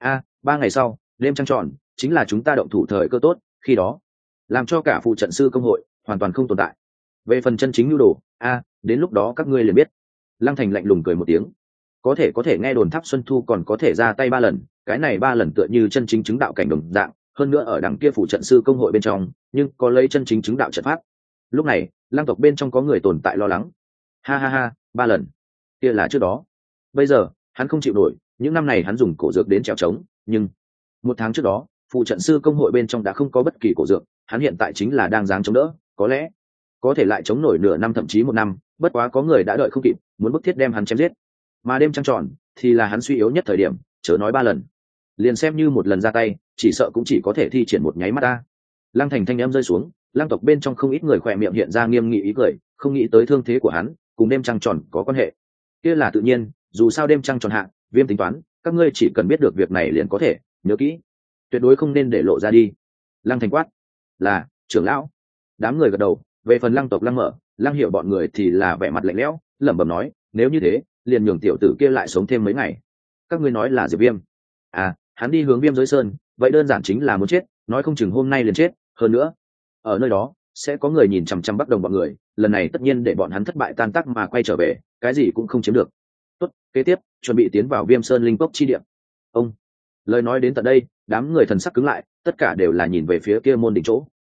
3 ngày sau, đêm trăng tròn, chính là chúng ta động thủ thời cơ tốt, khi đó làm cho cả phụ trận sư công hội hoàn toàn không tồn tại. Về phần chân chính nhu đồ, đến lúc đó các ngươi liền biết. Lăng thành lạnh lùng cười một tiếng. Có thể nghe đồn Tháp Xuân Thu còn có thể ra tay 3 lần, cái này 3 lần tựa như chân chính chứng đạo cảnh đồng dạng, hơn nữa ở đằng kia phụ trận sư công hội bên trong, nhưng có lấy chân chính chứng đạo trận pháp. Lúc này Lăng tộc bên trong có người tồn tại lo lắng. Ha 3 lần, kia là trước đó Bây giờ hắn không chịu nổi, những năm này hắn dùng cổ dược đến trèo trống, nhưng 1 tháng trước đó phụ trận sư công hội bên trong đã không có bất kỳ cổ dược, hắn hiện tại chính là đang dáng chống đỡ, có lẽ có thể lại chống nổi nửa năm thậm chí 1 năm, bất quá có người đã đợi không kịp, muốn bức thiết đem hắn chém giết. Mà đêm trăng tròn thì là hắn suy yếu nhất thời điểm, chớ nói 3 lần, liền xem như 1 lần ra tay, chỉ sợ cũng chỉ có thể thi triển một nháy mắt ta. Lăng Thành thanh âm rơi xuống, Lăng tộc bên trong không ít người khỏe miệng hiện ra nghiêm nghị ý cười, không nghĩ tới thương thế của hắn cùng đêm trăng tròn có quan hệ. Kia là tự nhiên, dù sao đêm trăng tròn hạ, Viêm tính toán, các ngươi chỉ cần biết được việc này liền có thể, nhớ kỹ, tuyệt đối không nên để lộ ra đi. Lăng Thành quát, là trưởng lão. Đám người gật đầu. Về phần Lăng tộc Lăng Mở, Lăng Hiểu bọn người thì là vẻ mặt lạnh lẽo, lẩm bẩm nói, nếu như thế, liền nhường tiểu tử kia lại sống thêm mấy ngày. Các ngươi nói là Diệp Viêm? À, hắn đi hướng Viêm giới sơn, vậy đơn giản chính là muốn chết, nói không chừng hôm nay liền chết. Hơn nữa, ở nơi đó sẽ có người nhìn chằm chằm Bắc Đồng bọn người, lần này tất nhiên để bọn hắn thất bại tan tác mà quay trở về, cái gì cũng không chiếm được. Tốt, kế tiếp chuẩn bị tiến vào Viêm sơn linh cốc chi địa. Ông lời nói đến tận đây, đám người thần sắc cứng lại, tất cả đều là nhìn về phía kia môn đỉnh chỗ.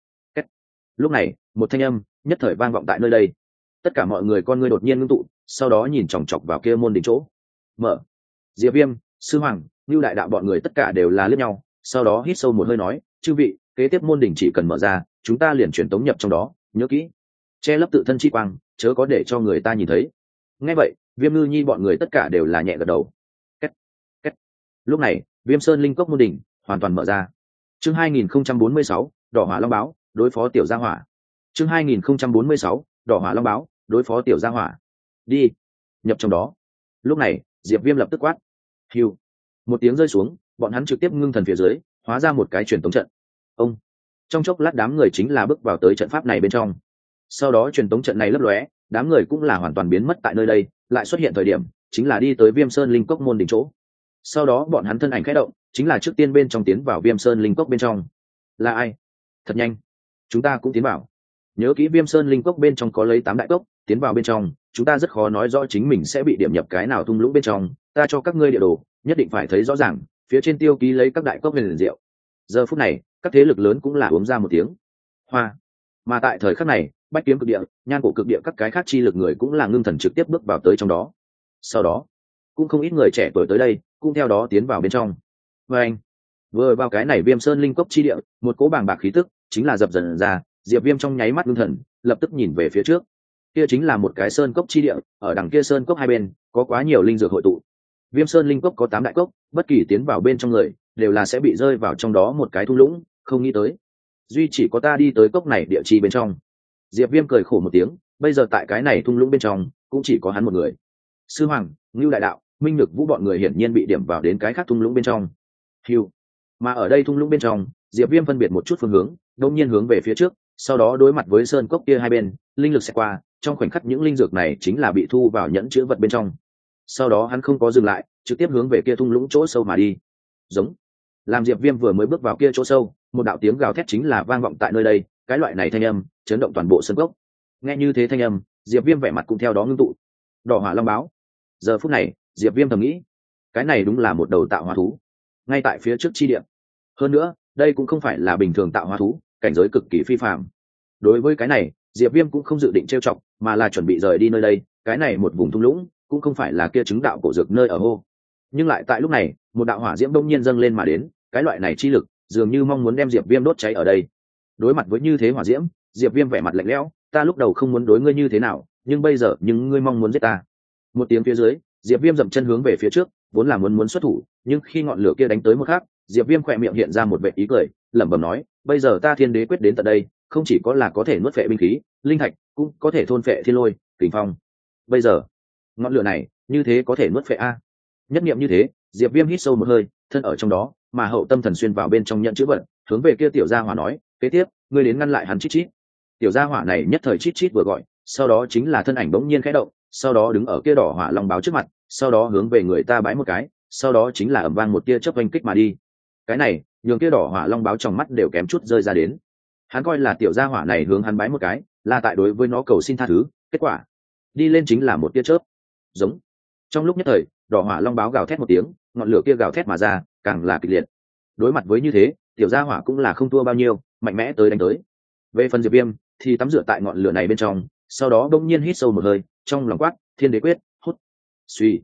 Lúc này một thanh âm nhất thời vang vọng tại nơi đây, tất cả mọi người con ngươi đột nhiên ngưng tụ, sau đó nhìn chòng chọc vào kia môn đỉnh chỗ. Mở. Diệp Viêm, Sư Hoàng, Nưu đại đạo bọn người tất cả đều là liếc nhau, sau đó hít sâu một hơi nói, chư vị, kế tiếp môn đỉnh chỉ cần mở ra, chúng ta liền truyền tống nhập trong đó, nhớ kỹ, che lấp tự thân chi quang, chớ có để cho người ta nhìn thấy. Nghe vậy, Viêm Ngư Nhi bọn người tất cả đều là nhẹ gật đầu. Két, két. Lúc này Viêm sơn linh cốc môn đỉnh hoàn toàn mở ra. Chương 2046, đỏ hỏa long báo đối phó tiểu gia hỏa. Chương 2046, đỏ hỏa long báo đối phó tiểu gia hỏa. Đi, nhập trong đó. Lúc này Diệp Viêm lập tức quát, hiu. Một tiếng rơi xuống, bọn hắn trực tiếp ngưng thần phía dưới, hóa ra một cái truyền tống trận. Ông trong chốc lát đám người chính là bước vào tới trận pháp này bên trong. Sau đó truyền tống trận này lấp lóe, đám người cũng là hoàn toàn biến mất tại nơi đây, lại xuất hiện thời điểm chính là đi tới Viêm sơn linh cốc môn đỉnh chỗ. Sau đó bọn hắn thân ảnh khẽ động, chính là trước tiên bên trong tiến vào Viêm sơn linh cốc bên trong. Là ai? Thật nhanh, chúng ta cũng tiến vào. Nhớ kỹ Viêm sơn linh cốc bên trong có lấy 8 đại cốc, tiến vào bên trong chúng ta rất khó nói rõ chính mình sẽ bị điểm nhập cái nào thung lũng bên trong, ta cho các ngươi địa đồ, nhất định phải thấy rõ ràng, phía trên tiêu ký lấy các đại cốc liền rượu. Giờ phút này các thế lực lớn cũng là uống ra một tiếng hoa. Mà tại thời khắc này, Bách Kiếm cực địa, Nhan Cổ cực địa các cái khác chi lực người cũng là ngưng thần trực tiếp bước vào tới trong đó. Sau đó cũng không ít người trẻ tuổi tới đây cũng theo đó tiến vào bên trong. Và anh vừa vào cái này Viêm sơn linh cốc chi địa, một cỗ bàng bạc khí tức chính là dập dần ra. Diệp Viêm trong nháy mắt ngưng thần, lập tức nhìn về phía trước, kia chính là một cái sơn cốc chi địa, ở đằng kia sơn cốc hai bên có quá nhiều linh dược hội tụ. Viêm sơn linh cốc có 8 đại cốc, bất kỳ tiến vào bên trong người đều là sẽ bị rơi vào trong đó một cái thung lũng, không nghĩ tới duy chỉ có ta đi tới cốc này địa chi bên trong. Diệp Viêm cười khổ một tiếng, bây giờ tại cái này thung lũng bên trong cũng chỉ có hắn một người. Sư Hoàng, Ngưu đại đạo, Minh Lực Vũ bọn người hiển nhiên bị điểm vào đến cái khác thung lũng bên trong. Hưu. Mà ở đây thung lũng bên trong, Diệp Viêm phân biệt một chút phương hướng, đột nhiên hướng về phía trước, sau đó đối mặt với sơn cốc kia hai bên, linh lực sẽ qua, trong khoảnh khắc những linh dược này chính là bị thu vào nhẫn chứa vật bên trong. Sau đó hắn không có dừng lại, trực tiếp hướng về kia thung lũng chỗ sâu mà đi. Giống. Làm Diệp Viêm vừa mới bước vào kia chỗ sâu, một đạo tiếng gào thét chính là vang vọng tại nơi đây, cái loại này thanh âm chấn động toàn bộ sơn cốc. Nghe như thế thanh âm, Diệp Viêm vẻ mặt cũng theo đó ngưng tụ. Đỏ hỏa long báo. Giờ phút này, Diệp Viêm thầm nghĩ, cái này đúng là một đầu tạo hóa thú, ngay tại phía trước chi địa. Hơn nữa, đây cũng không phải là bình thường tạo hóa thú, cảnh giới cực kỳ phi phàm. Đối với cái này, Diệp Viêm cũng không dự định trêu chọc, mà là chuẩn bị rời đi nơi đây, cái này một vùng thung lũng, cũng không phải là kia chứng đạo cổ dược nơi ở hô. Nhưng lại tại lúc này, một đạo hỏa diễm bỗng nhiên dâng lên mà đến, cái loại này chi lực, dường như mong muốn đem Diệp Viêm đốt cháy ở đây. Đối mặt với như thế hỏa diễm, Diệp Viêm vẻ mặt lạnh lẽo, ta lúc đầu không muốn đối ngươi như thế nào, nhưng bây giờ ngươi mong muốn giết ta. Một tiếng phía dưới, Diệp Viêm dậm chân hướng về phía trước, vốn là muốn xuất thủ, nhưng khi ngọn lửa kia đánh tới một khắc, Diệp Viêm khỏe miệng hiện ra một vệt ý cười, lẩm bẩm nói, bây giờ ta Thiên Đế quyết đến tận đây, không chỉ có là có thể nuốt phệ binh khí, linh thạch, cũng có thể thôn phệ thiên lôi, kình phong. Bây giờ, ngọn lửa này, như thế có thể nuốt phệ a. Nhất niệm như thế, Diệp Viêm hít sâu một hơi, thân ở trong đó, mà hậu tâm thần xuyên vào bên trong nhận chữ vật, hướng về kia tiểu gia hỏa nói, kế tiếp, ngươi đến ngăn lại hắn chít chít. Tiểu gia hỏa này nhất thời chít chít vừa gọi, sau đó chính là thân ảnh bỗng nhiên khẽ động, sau đó đứng ở kia đỏ hỏa long báo trước mặt, sau đó hướng về người ta bái một cái, sau đó chính là ầm vang một tia chớp oanh kích mà đi. Cái này, nhường kia đỏ hỏa long báo trong mắt đều kém chút rơi ra đến. Hắn coi là tiểu gia hỏa này hướng hắn bái một cái, là tại đối với nó cầu xin tha thứ, kết quả đi lên chính là một tia chớp. Giống. Trong lúc nhất thời, đỏ hỏa long báo gào thét một tiếng, ngọn lửa kia gào thét mà ra, càng là kịch liệt. Đối mặt với như thế, tiểu gia hỏa cũng là không thua bao nhiêu, mạnh mẽ tới đánh tới. Về phần Diệp Viêm thì tắm rửa tại ngọn lửa này bên trong, sau đó bỗng nhiên hít sâu một hơi, trong lòng quát, Thiên Đế quyết, hút. Suy.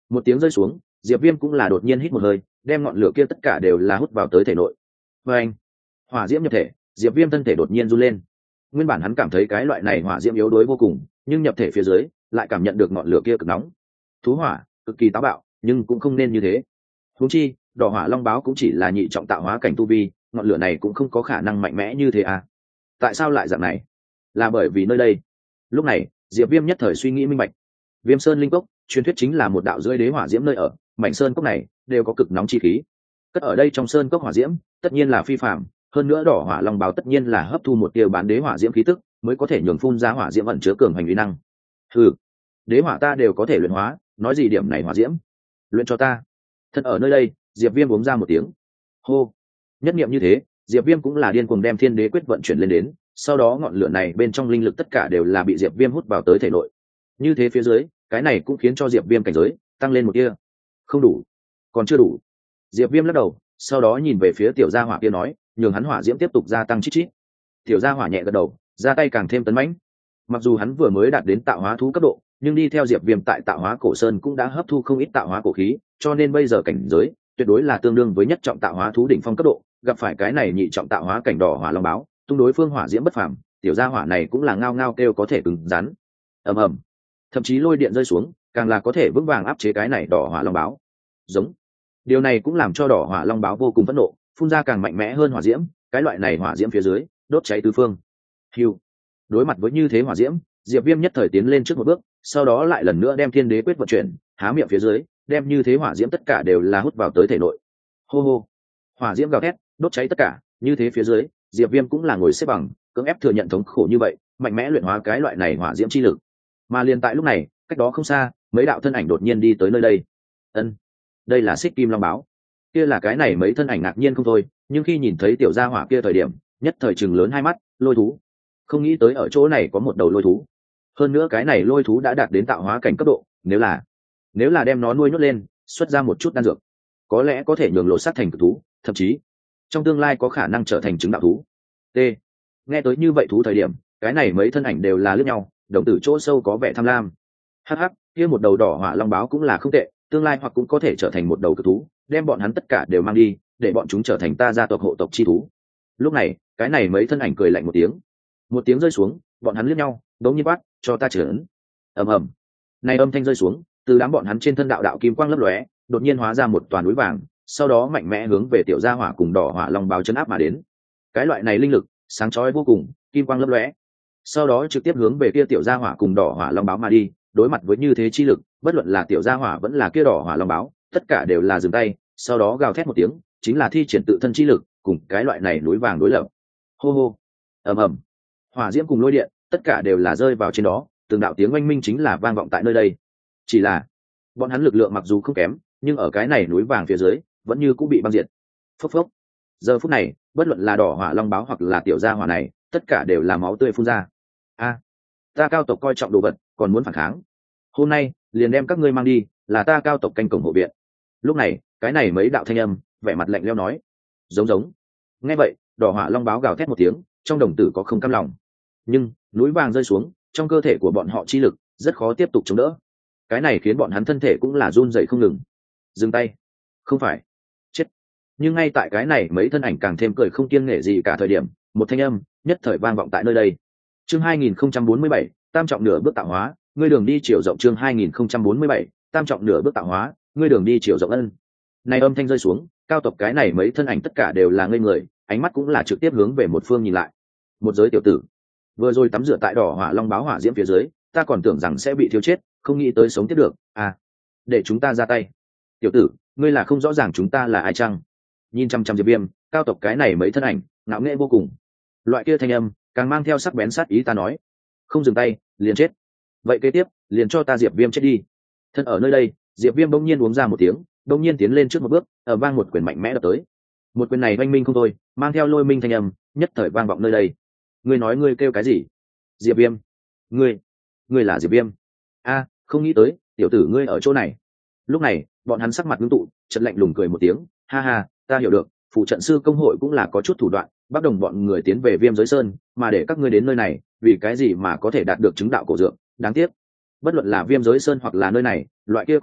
Một tiếng rơi xuống, diệp viêm cũng là đột nhiên hít một hơi, đem ngọn lửa kia tất cả đều là hút vào tới thể nội. Và anh, hỏa diễm nhập thể, diệp viêm thân thể đột nhiên run lên. Nguyên bản hắn cảm thấy cái loại này hỏa diễm yếu đuối vô cùng, nhưng nhập thể phía dưới lại cảm nhận được ngọn lửa kia cực nóng. Thú hỏa cực kỳ táo bạo, nhưng cũng không nên như thế. Huống chi đỏ hỏa long báo cũng chỉ là nhị trọng tạo hóa cảnh tu vi, ngọn lửa này cũng không có khả năng mạnh mẽ như thế à. Tại sao lại dạng này? Là bởi vì nơi đây. Lúc này diệp viêm nhất thời suy nghĩ minh bạch. Viêm sơn linh cốc truyền thuyết chính là một đạo rưỡi đế hỏa diễm nơi ở, mảnh sơn cốc này đều có cực nóng chi khí. Cất ở đây trong sơn cốc hỏa diễm tất nhiên là phi phạm, hơn nữa đỏ hỏa long báo tất nhiên là hấp thu một tia bán đế hỏa diễm khí tức mới có thể nhường phun ra hỏa diễm ẩn chứa cường hành uy năng. Ừ, đế hỏa ta đều có thể luyện hóa, nói gì điểm này hỏa diễm? Luyện cho ta. Thân ở nơi đây, diệp viêm uống ra một tiếng hô. Nhất niệm như thế, diệp viêm cũng là điên cuồng đem thiên đế quyết vận chuyển lên đến, sau đó ngọn lửa này bên trong linh lực tất cả đều là bị diệp viêm hút vào tới thể nội. Như thế phía dưới, cái này cũng khiến cho diệp viêm cảnh giới tăng lên một tia. Không đủ, còn chưa đủ. Diệp viêm lắc đầu, sau đó nhìn về phía tiểu gia hỏa kia nói, nhường hắn hỏa diễm tiếp tục gia tăng chít chít. Tiểu gia hỏa nhẹ gật đầu, ra tay càng thêm tấn mãnh. Mặc dù hắn vừa mới đạt đến tạo hóa thú cấp độ, nhưng đi theo diệp viêm tại tạo hóa cổ sơn cũng đã hấp thu không ít tạo hóa cổ khí, cho nên bây giờ cảnh giới tuyệt đối là tương đương với nhất trọng tạo hóa thú đỉnh phong cấp độ. Gặp phải cái này nhị trọng tạo hóa cảnh đỏ hỏa long báo, tung đối phương hỏa diễm bất phàm, tiểu gia hỏa này cũng là ngao ngao kêu có thể cứng rắn. Ầm ầm, thậm chí lôi điện rơi xuống, càng là có thể vững vàng áp chế cái này đỏ hỏa long báo. Giống, điều này cũng làm cho đỏ hỏa long báo vô cùng phẫn nộ, phun ra càng mạnh mẽ hơn hỏa diễm. Cái loại này hỏa diễm phía dưới đốt cháy tứ phương. Hưu, đối mặt với như thế hỏa diễm, diệp viêm nhất thời tiến lên trước một bước, sau đó lại lần nữa đem thiên đế quyết vận chuyển, há miệng phía dưới đem như thế hỏa diễm tất cả đều là hút vào tới thể nội. Hô hô, hỏa diễm gào thét đốt cháy tất cả. Như thế phía dưới, diệp viêm cũng là ngồi xếp bằng, cưỡng ép thừa nhận thống khổ như vậy, mạnh mẽ luyện hóa cái loại này hỏa diễm chi lực. Mà liền tại lúc này, cách đó không xa, mấy đạo thân ảnh đột nhiên đi tới nơi đây. Ân, đây là Xích Kim Long Báo. Kia là cái này mấy thân ảnh ngạc nhiên không thôi, nhưng khi nhìn thấy tiểu gia hỏa kia thời điểm, nhất thời chừng lớn hai mắt. Lôi thú, không nghĩ tới ở chỗ này có một đầu lôi thú. Hơn nữa cái này lôi thú đã đạt đến tạo hóa cảnh cấp độ, nếu là đem nó nuôi nhốt lên, xuất ra một chút đan dược, có lẽ có thể nhường lộ sát thành cực thú, thậm chí trong tương lai có khả năng trở thành chứng đạo thú. T, nghe tới như vậy thú thời điểm, cái này mấy thân ảnh đều là liếc nhau, đồng tử chỗ sâu có vẻ tham lam. Hắc hắc, kia một đầu đỏ hỏa long báo cũng là không tệ, tương lai hoặc cũng có thể trở thành một đầu cực thú, đem bọn hắn tất cả đều mang đi, để bọn chúng trở thành ta gia tộc hộ tộc chi thú. Lúc này cái này mấy thân ảnh cười lạnh một tiếng rơi xuống, bọn hắn liếc nhau, đống nhiên quát, cho ta trưởng. Ầm ầm, này âm thanh rơi xuống, từ đám bọn hắn trên thân đạo đạo kim quang lấp lóe, đột nhiên hóa ra một toàn núi vàng, sau đó mạnh mẽ hướng về tiểu gia hỏa cùng đỏ hỏa long báo chấn áp mà đến. Cái loại này linh lực sáng chói vô cùng, kim quang lấp lóe, sau đó trực tiếp hướng về kia tiểu gia hỏa cùng đỏ hỏa long báo mà đi. Đối mặt với như thế chi lực, bất luận là tiểu gia hỏa vẫn là kia đỏ hỏa long báo, tất cả đều là dừng tay, sau đó gào thét một tiếng, chính là thi triển tự thân chi lực cùng cái loại này núi vàng đối lập. Hô hô, ầm ầm, hỏa diễm cùng lôi điện tất cả đều là rơi vào trên đó, từng đạo tiếng oanh minh chính là vang vọng tại nơi đây. Chỉ là bọn hắn lực lượng mặc dù không kém, nhưng ở cái này núi vàng phía dưới vẫn như cũng bị băng diệt. Phốc phốc, giờ phút này bất luận là đỏ hỏa long báo hoặc là tiểu gia hỏa này, tất cả đều là máu tươi phun ra. A, ta cao tộc coi trọng đồ vật, còn muốn phản kháng, hôm nay liền đem các ngươi mang đi, là ta cao tộc canh cổng hộ viện. Lúc này cái này mấy đạo thanh âm vẻ mặt lạnh lẽo nói. Giống. Nghe vậy, đỏ hỏa long báo gào thét một tiếng, trong đồng tử có không cam lòng. Nhưng núi vàng rơi xuống, trong cơ thể của bọn họ chi lực rất khó tiếp tục chống đỡ, cái này khiến bọn hắn thân thể cũng là run rẩy không ngừng. Dừng tay, không phải chết. Nhưng ngay tại cái này mấy thân ảnh càng thêm cười không kiêng nể gì cả thời điểm, một thanh âm nhất thời vang vọng tại nơi đây. Chương 2047, tam trọng nửa bước tạo hóa, ngươi đường đi chiều rộng. Chương 2047, tam trọng nửa bước tạo hóa, ngươi đường đi chiều rộng. Ân, này âm thanh rơi xuống, cao tộc cái này mấy thân ảnh tất cả đều là ngây người, ánh mắt cũng là trực tiếp hướng về một phương nhìn lại. Một giới tiểu tử vừa rồi tắm rửa tại đỏ hỏa long báo hỏa diễm phía dưới, ta còn tưởng rằng sẽ bị thiêu chết, không nghĩ tới sống tiếp được. À, để chúng ta ra tay. Tiểu tử, ngươi là không rõ ràng chúng ta là ai chăng? Nhìn chăm chăm diệp viêm, cao tộc cái này mấy thân ảnh ngạo nghễ vô cùng. Loại kia thanh âm càng mang theo sắc bén sát ý. Ta nói không dừng tay liền chết, vậy kế tiếp liền cho ta diệp viêm chết đi. Thân ở nơi đây, diệp viêm bỗng nhiên uống ra một tiếng, bỗng nhiên tiến lên trước một bước, ở vang một quyền mạnh mẽ đập tới. Một quyền này oanh minh không thôi, mang theo lôi minh thanh âm nhất thời vang vọng nơi đây. Ngươi nói ngươi kêu cái gì? Diệp viêm. Ngươi là Diệp viêm? A, không nghĩ tới tiểu tử ngươi ở chỗ này. Lúc này bọn hắn sắc mặt ngưng tụ, chợt lạnh lùng cười một tiếng. Ha ha, ta hiểu được, phụ trận sư công hội cũng là có chút thủ đoạn, bắt đồng bọn người tiến về Viêm Giới Sơn, mà để các ngươi đến nơi này, vì cái gì mà có thể đạt được chứng đạo cổ dược? Đáng tiếc, bất luận là Viêm Giới Sơn hoặc là nơi này, loại kia cổ dược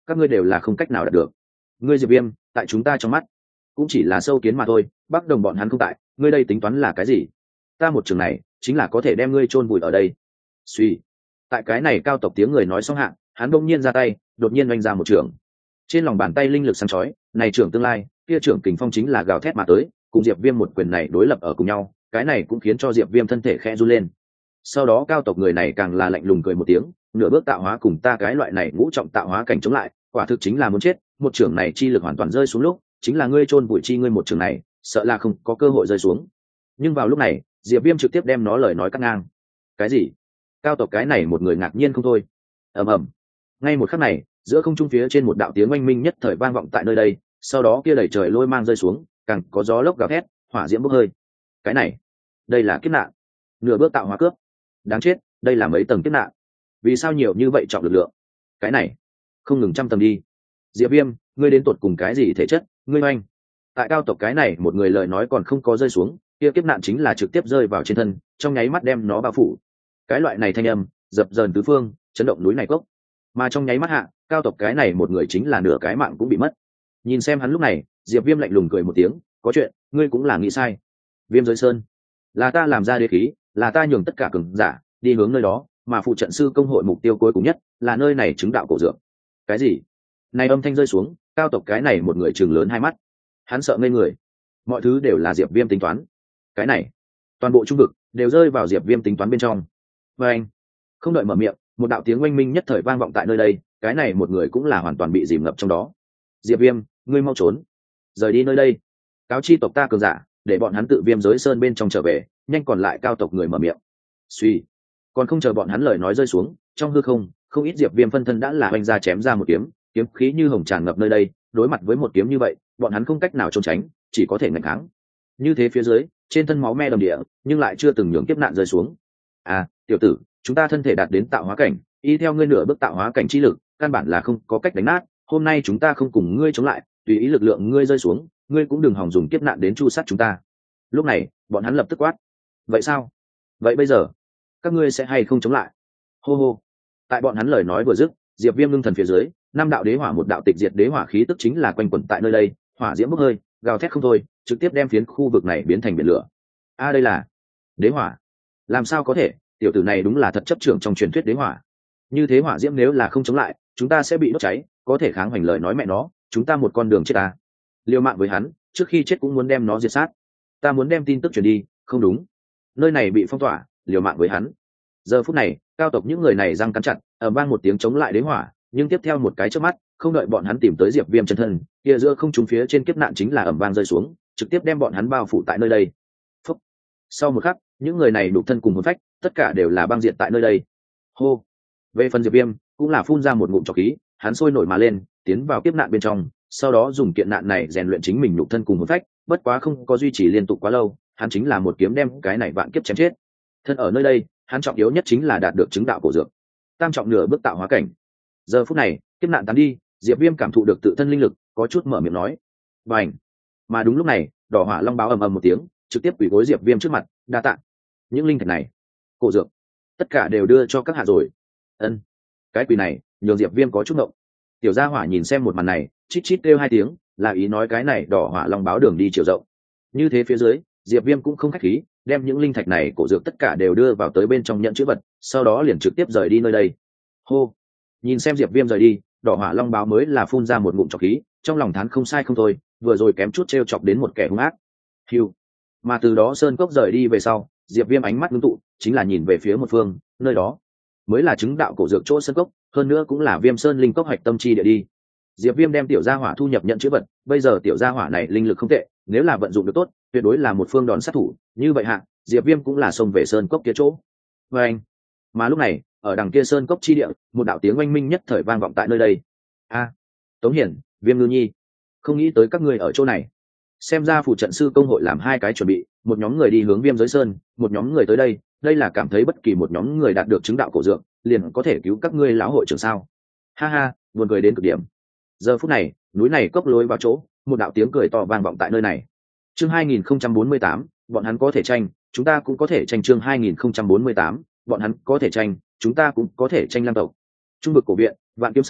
các ngươi đều là không cách nào đạt được. Ngươi Diệp Viêm tại chúng ta trong mắt cũng chỉ là sâu kiến mà thôi, Bắc Đồng bọn hắn không tại, ngươi đây tính toán là cái gì? Ta một trường này chính là có thể đem ngươi chôn vùi ở đây. Suy. Tại cái này cao tộc tiếng người nói xong hạ, hắn đông nhiên ra tay, đột nhiên oanh ra một trường. Trên lòng bàn tay linh lực sáng chói, này trưởng tương lai, kia trưởng kình phong chính là gào thét mà tới, cùng Diệp Viêm một quyền này đối lập ở cùng nhau, cái này cũng khiến cho Diệp Viêm thân thể khẽ run lên. Sau đó cao tộc người này càng là lạnh lùng cười một tiếng, nửa bước tạo hóa cùng ta cái loại này ngũ trọng tạo hóa cảnh chống lại, quả thực chính là muốn chết, một trưởng này chi lực hoàn toàn rơi xuống lúc, chính là ngươi chôn vùi chi ngươi một trường này, sợ là không có cơ hội rơi xuống. Nhưng vào lúc này, Diệp Viêm trực tiếp đem nó lời nói cắt ngang. Cái gì? Cao tộc cái này một người ngạc nhiên không thôi. Ầm ầm. Ngay một khắc này, giữa không trung phía trên một đạo tiếng oanh minh nhất thời vang vọng tại nơi đây, sau đó kia đẩy trời lôi mang rơi xuống, càng có gió lốc gào thét, hỏa diễm bốc hơi. Cái này, đây là kiếp nạn. Nửa bước tạo hóa cướp. Đáng chết, đây là mấy tầng kiếp nạn. Vì sao nhiều như vậy trọng lực lượng? Cái này, không ngừng trăm tầng đi. Diệp Viêm, ngươi đến tột cùng cái gì thể chất? Ngươi oanh. Tại cao tộc cái này một người lời nói còn không có rơi xuống, kia kiếp nạn chính là trực tiếp rơi vào trên thân, trong nháy mắt đem nó bao phủ. Cái loại này thanh âm, dập dờn tứ phương, chấn động núi này cốc. Mà trong nháy mắt hạ, cao tộc cái này một người chính là nửa cái mạng cũng bị mất. Nhìn xem hắn lúc này, Diệp Viêm lạnh lùng cười một tiếng, có chuyện, ngươi cũng là nghĩ sai. Viêm Giới Sơn, là ta làm ra đế khí, là ta nhường tất cả cường giả đi hướng nơi đó, mà phụ trận sư công hội mục tiêu cuối cùng nhất là nơi này chứng đạo cổ dược. Cái gì? Này âm thanh rơi xuống, cao tộc cái này một người trừng lớn hai mắt. Hắn sợ ngây người. Mọi thứ đều là Diệp Viêm tính toán. Cái này, toàn bộ trung vực đều rơi vào Diệp Viêm tính toán bên trong. Và anh, không đợi mở miệng, một đạo tiếng oanh minh nhất thời vang vọng tại nơi đây, cái này một người cũng là hoàn toàn bị dìm ngập trong đó. Diệp Viêm, ngươi mau trốn, rời đi nơi đây. Cáo chi tộc ta cường giả, để bọn hắn tự Viêm Giới Sơn bên trong trở về, nhanh. Còn lại cao tộc người mở miệng. Suy, còn không chờ bọn hắn lời nói rơi xuống, trong hư không, không ít Diệp Viêm phân thân đã là oanh ra chém ra một kiếm, kiếm khí như hồng tràn ngập nơi đây, đối mặt với một kiếm như vậy, bọn hắn không cách nào trốn tránh, chỉ có thể nghênh kháng. Như thế phía dưới, trên thân máu me đầm địa, nhưng lại chưa từng nhường kiếp nạn rơi xuống. À, tiểu tử, chúng ta thân thể đạt đến tạo hóa cảnh, y theo ngươi nửa bước tạo hóa cảnh chi lực, căn bản là không có cách đánh nát. Hôm nay chúng ta không cùng ngươi chống lại, tùy ý lực lượng ngươi rơi xuống, ngươi cũng đừng hòng dùng kiếp nạn đến chu sát chúng ta. Lúc này, bọn hắn lập tức quát. Vậy sao? Vậy bây giờ, các ngươi sẽ hay không chống lại? Hô hô. Tại bọn hắn lời nói vừa dứt, Diệp Viêm ngưng thần phía dưới, năm đạo đế hỏa một đạo tịch diệt đế hỏa khí tức chính là quanh quẩn tại nơi đây, hỏa diễm bốc hơi, gào thét không thôi, trực tiếp đem phiến khu vực này biến thành biển lửa. A đây là đế hỏa. Làm sao có thể, tiểu tử này đúng là thật chấp trưởng trong truyền thuyết đế hỏa. Như thế hỏa diễm nếu là không chống lại, chúng ta sẽ bị đốt cháy, có thể kháng hoành lời nói mẹ nó, chúng ta một con đường chết ta. Liều mạng với hắn, trước khi chết cũng muốn đem nó diệt sát. Ta muốn đem tin tức truyền đi, không đúng. Nơi này bị phong tỏa, liều mạng với hắn. Giờ phút này, cao tộc những người này răng cắn chặt, ầm vang một tiếng chống lại đế hỏa, nhưng tiếp theo một cái chớp mắt, không đợi bọn hắn tìm tới Diệp Viêm chân thân, kia giữa không trung phía trên kiếp nạn chính là ầm vang rơi xuống, trực tiếp đem bọn hắn bao phủ tại nơi đây. Phúc. Sau một khắc, những người này đục thân cùng hồn phách, tất cả đều là băng diệt tại nơi đây. Hô. Về phần Diệp Viêm, cũng là phun ra một ngụm trọc khí, hắn sôi nổi mà lên, tiến vào kiếp nạn bên trong, sau đó dùng kiện nạn này rèn luyện chính mình nhục thân cùng hồn phách, bất quá không có duy trì liên tục quá lâu, hắn chính là một kiếm đem cái này vạn kiếp chém chết. Thân ở nơi đây, hắn trọng yếu nhất chính là đạt được chứng đạo cổ dược. Tam trọng nửa bước tạo hóa cảnh. Giờ phút này, kiếp nạn tán đi, Diệp Viêm cảm thụ được tự thân linh lực, có chút mở miệng nói. Bành. Mà đúng lúc này, đỏ hỏa long báo ầm ầm một tiếng, trực tiếp quỳ gối Diệp Viêm trước mặt, đa tạ. Những linh thạch này, cổ dược, tất cả đều đưa cho các hạ rồi. Ân. Cái quỳ này, nhường Diệp Viêm có chút ngộng. Tiểu gia hỏa nhìn xem một màn này, chít chít kêu hai tiếng, là ý nói cái này đỏ hỏa long báo đường đi chiều rộng. Như thế phía dưới, Diệp Viêm cũng không khách khí, đem những linh thạch này cổ dược tất cả đều đưa vào tới bên trong nhận chữ vật, sau đó liền trực tiếp rời đi nơi đây. Hô. Nhìn xem Diệp Viêm rời đi, đỏ hỏa long báo mới là phun ra một ngụm trọc khí, trong lòng thán không sai không thôi, vừa rồi kém chút trêu chọc đến một kẻ hung ác. Hưu. Mà từ đó sơn cốc rời đi về sau, Diệp Viêm ánh mắt ngưng tụ, chính là nhìn về phía một phương, nơi đó mới là chứng đạo cổ dược chỗ sơn cốc, hơn nữa cũng là Viêm Sơn linh cốc hạch tâm chi địa đi. Diệp Viêm đem tiểu gia hỏa thu nhập nhận chữ vật, bây giờ tiểu gia hỏa này linh lực không tệ, nếu là vận dụng được tốt, tuyệt đối là một phương đòn sát thủ, như vậy hạ, Diệp Viêm cũng là xông về sơn cốc kia chỗ. Và anh. Mà lúc này, ở đằng kia sơn cốc chi địa, một đạo tiếng oanh minh nhất thời vang vọng tại nơi đây. A, Tống Hiển, Viêm Ngư Nhi, không nghĩ tới các ngươi ở chỗ này. Xem ra phụ trận sư công hội làm hai cái chuẩn bị, một nhóm người đi hướng Viêm Giới Sơn, một nhóm người tới đây, đây là cảm thấy bất kỳ một nhóm người đạt được chứng đạo cổ dược, liền có thể cứu các ngươi lão hội trưởng sao? Ha ha, buồn cười đến cực điểm. Giờ phút này, núi này cốc lối vào chỗ, một đạo tiếng cười to vang vọng tại nơi này. Chương 2048, bọn hắn có thể tranh, chúng ta cũng có thể tranh. Chương 2048, bọn hắn có thể tranh, chúng ta cũng có thể tranh. Lam tộc, trung vực cổ viện, Vạn Kiếm Sơn,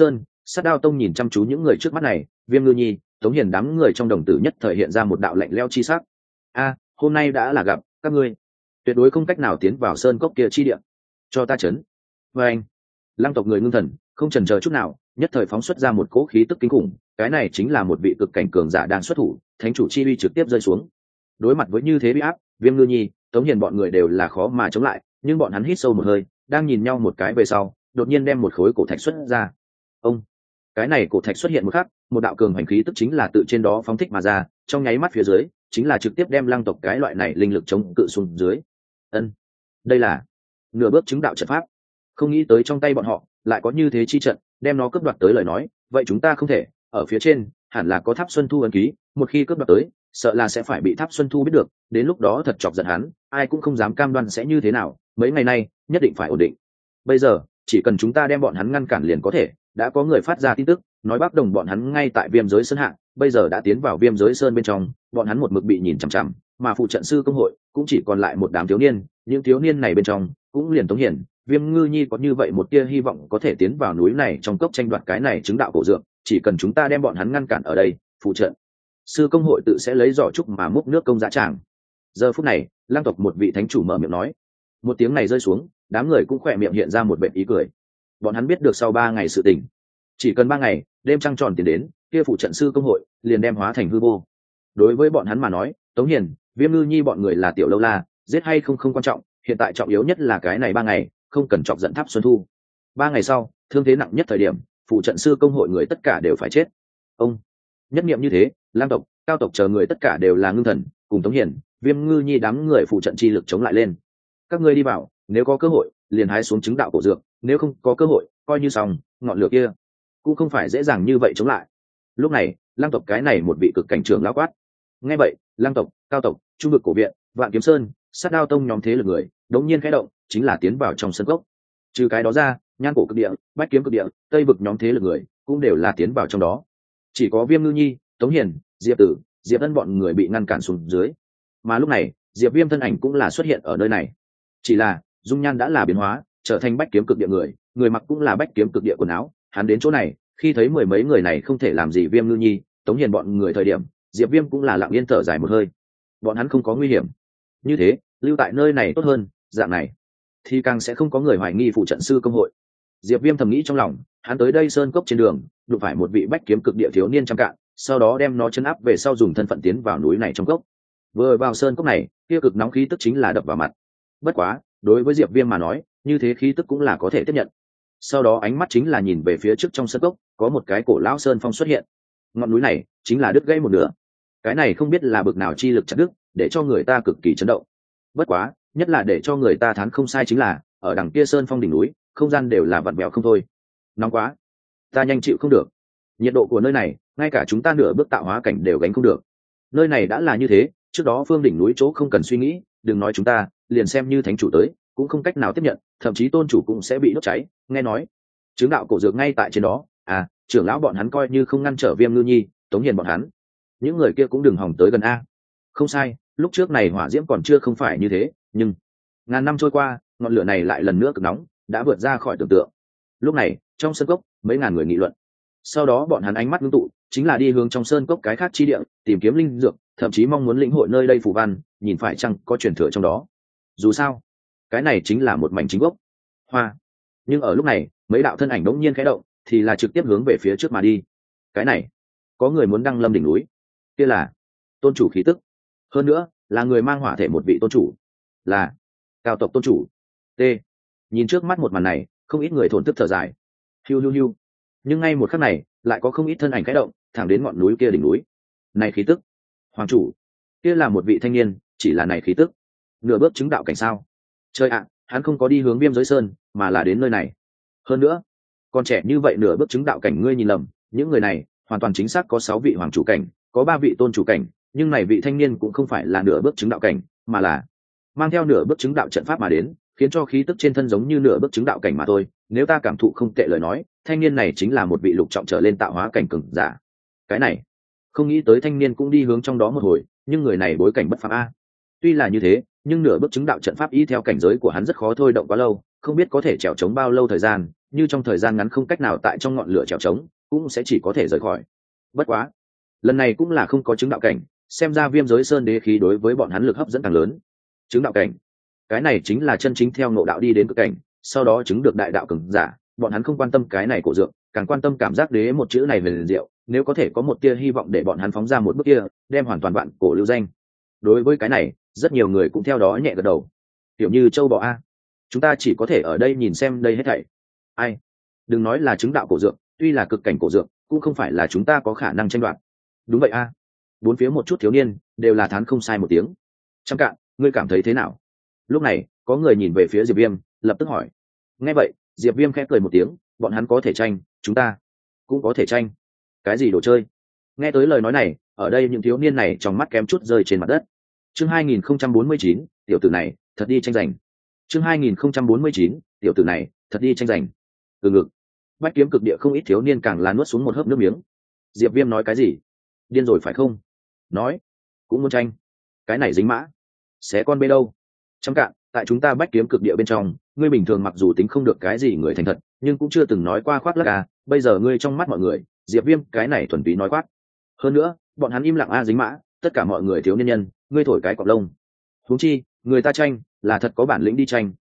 Sát Đao Tông nhìn chăm chú những người trước mắt này, Viêm Ngư Nhi, Tống Hiền đám người trong đồng tử nhất thời hiện ra một đạo lạnh lẽo chi sắc. Hôm nay đã là gặp các ngươi, tuyệt đối không cách nào tiến vào sơn cốc kia chi địa. Cho ta chấn. Và anh, Lăng tộc người ngưng thần, không chần chờ chút nào, nhất thời phóng xuất ra một cỗ khí tức kinh khủng. Cái này chính là một vị cực cảnh cường giả đang xuất thủ, thánh chủ chi uy trực tiếp rơi xuống. Đối mặt với như thế uy áp, Viêm Ngư Nhi, Tống Hiền bọn người đều là khó mà chống lại, nhưng bọn hắn hít sâu một hơi, đang nhìn nhau một cái về sau, đột nhiên đem một khối cổ thạch xuất ra. Ông, cái này cổ thạch xuất hiện một khắc, một đạo cường hành khí tức chính là tự trên đó phóng thích mà ra, trong nháy mắt phía dưới chính là trực tiếp đem Lăng tộc cái loại này linh lực chống cự xuống dưới. Đây là nửa bước chứng đạo trận pháp. Không nghĩ tới trong tay bọn họ lại có như thế chi trận, đem nó cướp đoạt tới lời nói, vậy chúng ta không thể. Ở phía trên hẳn là có Tháp Xuân Thu ấn ký, một khi cướp đoạt tới, sợ là sẽ phải bị Tháp Xuân Thu biết được, đến lúc đó thật chọc giận hắn, ai cũng không dám cam đoan sẽ như thế nào. Mấy ngày nay nhất định phải ổn định. Bây giờ chỉ cần chúng ta đem bọn hắn ngăn cản liền có thể. Đã có người phát ra tin tức nói Bắc Đồng bọn hắn ngay tại Viêm Giới Sơn hạ, bây giờ đã tiến vào Viêm Giới Sơn bên trong, bọn hắn một mực bị nhìn chằm chằm, mà phụ trận sư công hội cũng chỉ còn lại một đám thiếu niên. Những thiếu niên này bên trong cũng liền Tống Hiển, Viêm Ngư Nhi có như vậy một tia hy vọng có thể tiến vào núi này trong cốc tranh đoạt cái này chứng đạo cổ dược. Chỉ cần chúng ta đem bọn hắn ngăn cản ở đây, phụ trận sư công hội tự sẽ lấy giỏ trúc mà múc nước công dã tràng. Giờ phút này Lang tộc một vị thánh chủ mở miệng nói. Một tiếng này rơi xuống, đám người cũng khỏe miệng hiện ra một vệt ý cười. Bọn hắn biết được sau 3 ngày sự tình, chỉ cần 3 ngày đêm trăng tròn tiến đến, kia phụ trận sư công hội liền đem hóa thành hư vô. Đối với bọn hắn mà nói, Tống Hiền, Viêm Ngư Nhi bọn người là tiểu lâu la, giết hay không quan trọng, hiện tại trọng yếu nhất là cái này 3 ngày không cần chọc giận Tháp Xuân Thu. 3 ngày sau thương thế nặng nhất thời điểm, phụ trận sư công hội người tất cả đều phải chết. Ông nhất niệm như thế, Lam tộc, Cao tộc chờ người tất cả đều là ngưng thần, cùng Tống Hiền, Viêm Ngư Nhi đám người phụ trận chi lực chống lại lên. Các ngươi đi vào, nếu có cơ hội liền hái xuống chứng đạo cổ dược, nếu không có cơ hội coi như xong. Ngọn lửa kia cũng không phải dễ dàng như vậy chống lại. Lúc này Lang tộc cái này một vị cực cảnh trưởng lão quát. Nghe vậy, Lang tộc, Cao tộc, Trung vực cổ viện, Vạn Kiếm Sơn, Sát Đao Tông nhóm thế lực người đống nhiên khẽ động, chính là tiến vào trong sân cốc. Trừ cái đó ra, Nhan cổ cực địa, Bách kiếm cực địa, Tây vực nhóm thế lực người cũng đều là tiến vào trong đó. Chỉ có Viêm Ngư Nhi, Tống Hiền, Diệp Tử, Diệp Ân bọn người bị ngăn cản xuống dưới. Mà lúc này Diệp Viêm thân ảnh cũng là xuất hiện ở nơi này, chỉ là dung nhan đã là biến hóa, trở thành Bách kiếm cực địa người, người mặc cũng là Bách kiếm cực địa quần áo. Hắn đến chỗ này, khi thấy mười mấy người này không thể làm gì Viêm Ngư Nhi, Tống Hiền bọn người thời điểm, Diệp Viêm cũng là lặng yên thở dài một hơi. Bọn hắn không có nguy hiểm, như thế lưu tại nơi này tốt hơn, dạng này thì càng sẽ không có người hoài nghi phụ trận sư công hội. Diệp Viêm thầm nghĩ trong lòng, hắn tới đây sơn cốc trên đường đụng phải một vị Bách kiếm cực địa thiếu niên trăm cạn, sau đó đem nó chấn áp về sau dùng thân phận tiến vào núi này trong cốc. Vừa vào sơn cốc này, kia cực nóng khí tức chính là đập vào mặt. Bất quá đối với Diệp Viêm mà nói, như thế khí tức cũng là có thể tiếp nhận. Sau đó ánh mắt chính là nhìn về phía trước trong sơn cốc, có một cái cổ lão sơn phong xuất hiện. Ngọn núi này chính là đứt gãy một nửa. Cái này không biết là bực nào chi lực chặt đứt, để cho người ta cực kỳ chấn động. Bất quá nhất là để cho người ta thán không sai chính là, ở đằng kia sơn phong đỉnh núi, không gian đều là vặn vẹo không thôi. Nóng quá, ta nhanh chịu không được. Nhiệt độ của nơi này, ngay cả chúng ta nửa bước tạo hóa cảnh đều gánh không được. Nơi này đã là như thế, trước đó phương đỉnh núi chỗ không cần suy nghĩ, đừng nói chúng ta, liền xem như thánh chủ tới cũng không cách nào tiếp nhận, thậm chí tôn chủ cũng sẽ bị đốt cháy. Nghe nói chứng đạo cổ dược ngay tại trên đó, trưởng lão bọn hắn coi như không ngăn trở Viêm Ngư Nhi, Tống Hiền bọn hắn, những người kia cũng đừng hòng tới gần a. Không sai, lúc trước này hỏa diễm còn chưa không phải như thế, nhưng ngàn năm trôi qua, ngọn lửa này lại lần nữa cực nóng, đã vượt ra khỏi tưởng tượng. Lúc này trong sân cốc, mấy ngàn người nghị luận, sau đó bọn hắn ánh mắt ngưng tụ, chính là đi hướng trong sơn cốc cái khác chi địa, tìm kiếm linh dược, thậm chí mong muốn lĩnh hội nơi đây phù văn, nhìn phải chăng có truyền thừa trong đó. Dù sao cái này chính là một mảnh chính gốc hoa. Nhưng ở lúc này mấy đạo thân ảnh đống nhiên khẽ động, thì là trực tiếp hướng về phía trước mà đi. Cái này có người muốn đăng lâm đỉnh núi, kia là tôn chủ khí tức, hơn nữa là người mang hỏa thể một vị tôn chủ, là Cao tộc tôn chủ. T nhìn trước mắt một màn này, không ít người thổn thức thở dài. Hiu hiu hiu. Nhưng ngay một khắc này lại có không ít thân ảnh khẽ động, thẳng đến ngọn núi kia đỉnh núi. Này khí tức, hoàng chủ, kia là một vị thanh niên, chỉ là này khí tức, nửa bước chứng đạo cảnh sao? Trời ạ, hắn không có đi hướng Viêm Giới Sơn, mà là đến nơi này. Hơn nữa còn trẻ như vậy nửa bước chứng đạo cảnh, ngươi nhìn lầm, những người này hoàn toàn chính xác có 6 vị hoàng chủ cảnh, có 3 vị tôn chủ cảnh, nhưng này vị thanh niên cũng không phải là nửa bước chứng đạo cảnh, mà là mang theo nửa bước chứng đạo trận pháp mà đến, khiến cho khí tức trên thân giống như nửa bước chứng đạo cảnh mà thôi. Nếu ta cảm thụ không tệ lời nói, thanh niên này chính là một vị lục trọng trở lên tạo hóa cảnh cường giả. Cái này không nghĩ tới thanh niên cũng đi hướng trong đó một hồi, nhưng người này bối cảnh bất phàm a. Tuy là như thế, nhưng nửa bước chứng đạo trận pháp y theo cảnh giới của hắn rất khó thôi động quá lâu, không biết có thể trèo chống bao lâu thời gian, như trong thời gian ngắn không cách nào tại trong ngọn lửa trèo trống cũng sẽ chỉ có thể rời khỏi. Bất quá lần này cũng là không có chứng đạo cảnh, xem ra Viêm Giới Sơn đế khí đối với bọn hắn lực hấp dẫn càng lớn. Chứng đạo cảnh, cái này chính là chân chính theo ngộ đạo đi đến cực cảnh, sau đó chứng được đại đạo cường giả. Bọn hắn không quan tâm cái này cổ dược, càng quan tâm cảm giác đế một chữ này về liền diệu, nếu có thể có một tia hy vọng để bọn hắn phóng ra một bước kia, đem hoàn toàn vạn cổ lưu danh. Đối với cái này, rất nhiều người cũng theo đó nhẹ gật đầu. Tiểu như châu bò a, chúng ta chỉ có thể ở đây nhìn xem đây hết thảy. Ai, đừng nói là chứng đạo cổ dược, tuy là cực cảnh cổ dược, cũng không phải là chúng ta có khả năng tranh đoạt. Đúng vậy a. Bốn phía một chút thiếu niên đều là thán không sai một tiếng. Trăm Cạn, ngươi cảm thấy thế nào? Lúc này có người nhìn về phía Diệp Viêm, lập tức hỏi. Nghe vậy Diệp Viêm khẽ cười một tiếng, bọn hắn có thể tranh, chúng ta cũng có thể tranh. Cái gì đồ chơi? Nghe tới lời nói này, ở đây những thiếu niên này trong mắt kém chút rơi trên mặt đất. Chương 2049, tiểu tử này thật đi tranh giành. Chương 2049, tiểu tử này thật đi tranh giành. Từ ngực Bách Kiếm Cực Địa không ít thiếu niên càng là nuốt xuống một hớp nước miếng. Diệp Viêm nói cái gì? Điên rồi phải không? Nói cũng muốn tranh, cái này dính mã xé con bê đâu. Trăm Cạn, tại chúng ta Bách Kiếm Cực Địa bên trong, ngươi bình thường mặc dù tính không được cái gì người thành thật, nhưng cũng chưa từng nói qua khoác lác à. Bây giờ ngươi trong mắt mọi người, Diệp Viêm cái này thuần túy nói khoác. Hơn nữa bọn hắn im lặng a dính mã, tất cả mọi người thiếu niên nhân, ngươi thổi cái cọp lông. Huống chi người ta tranh là thật có bản lĩnh đi tranh,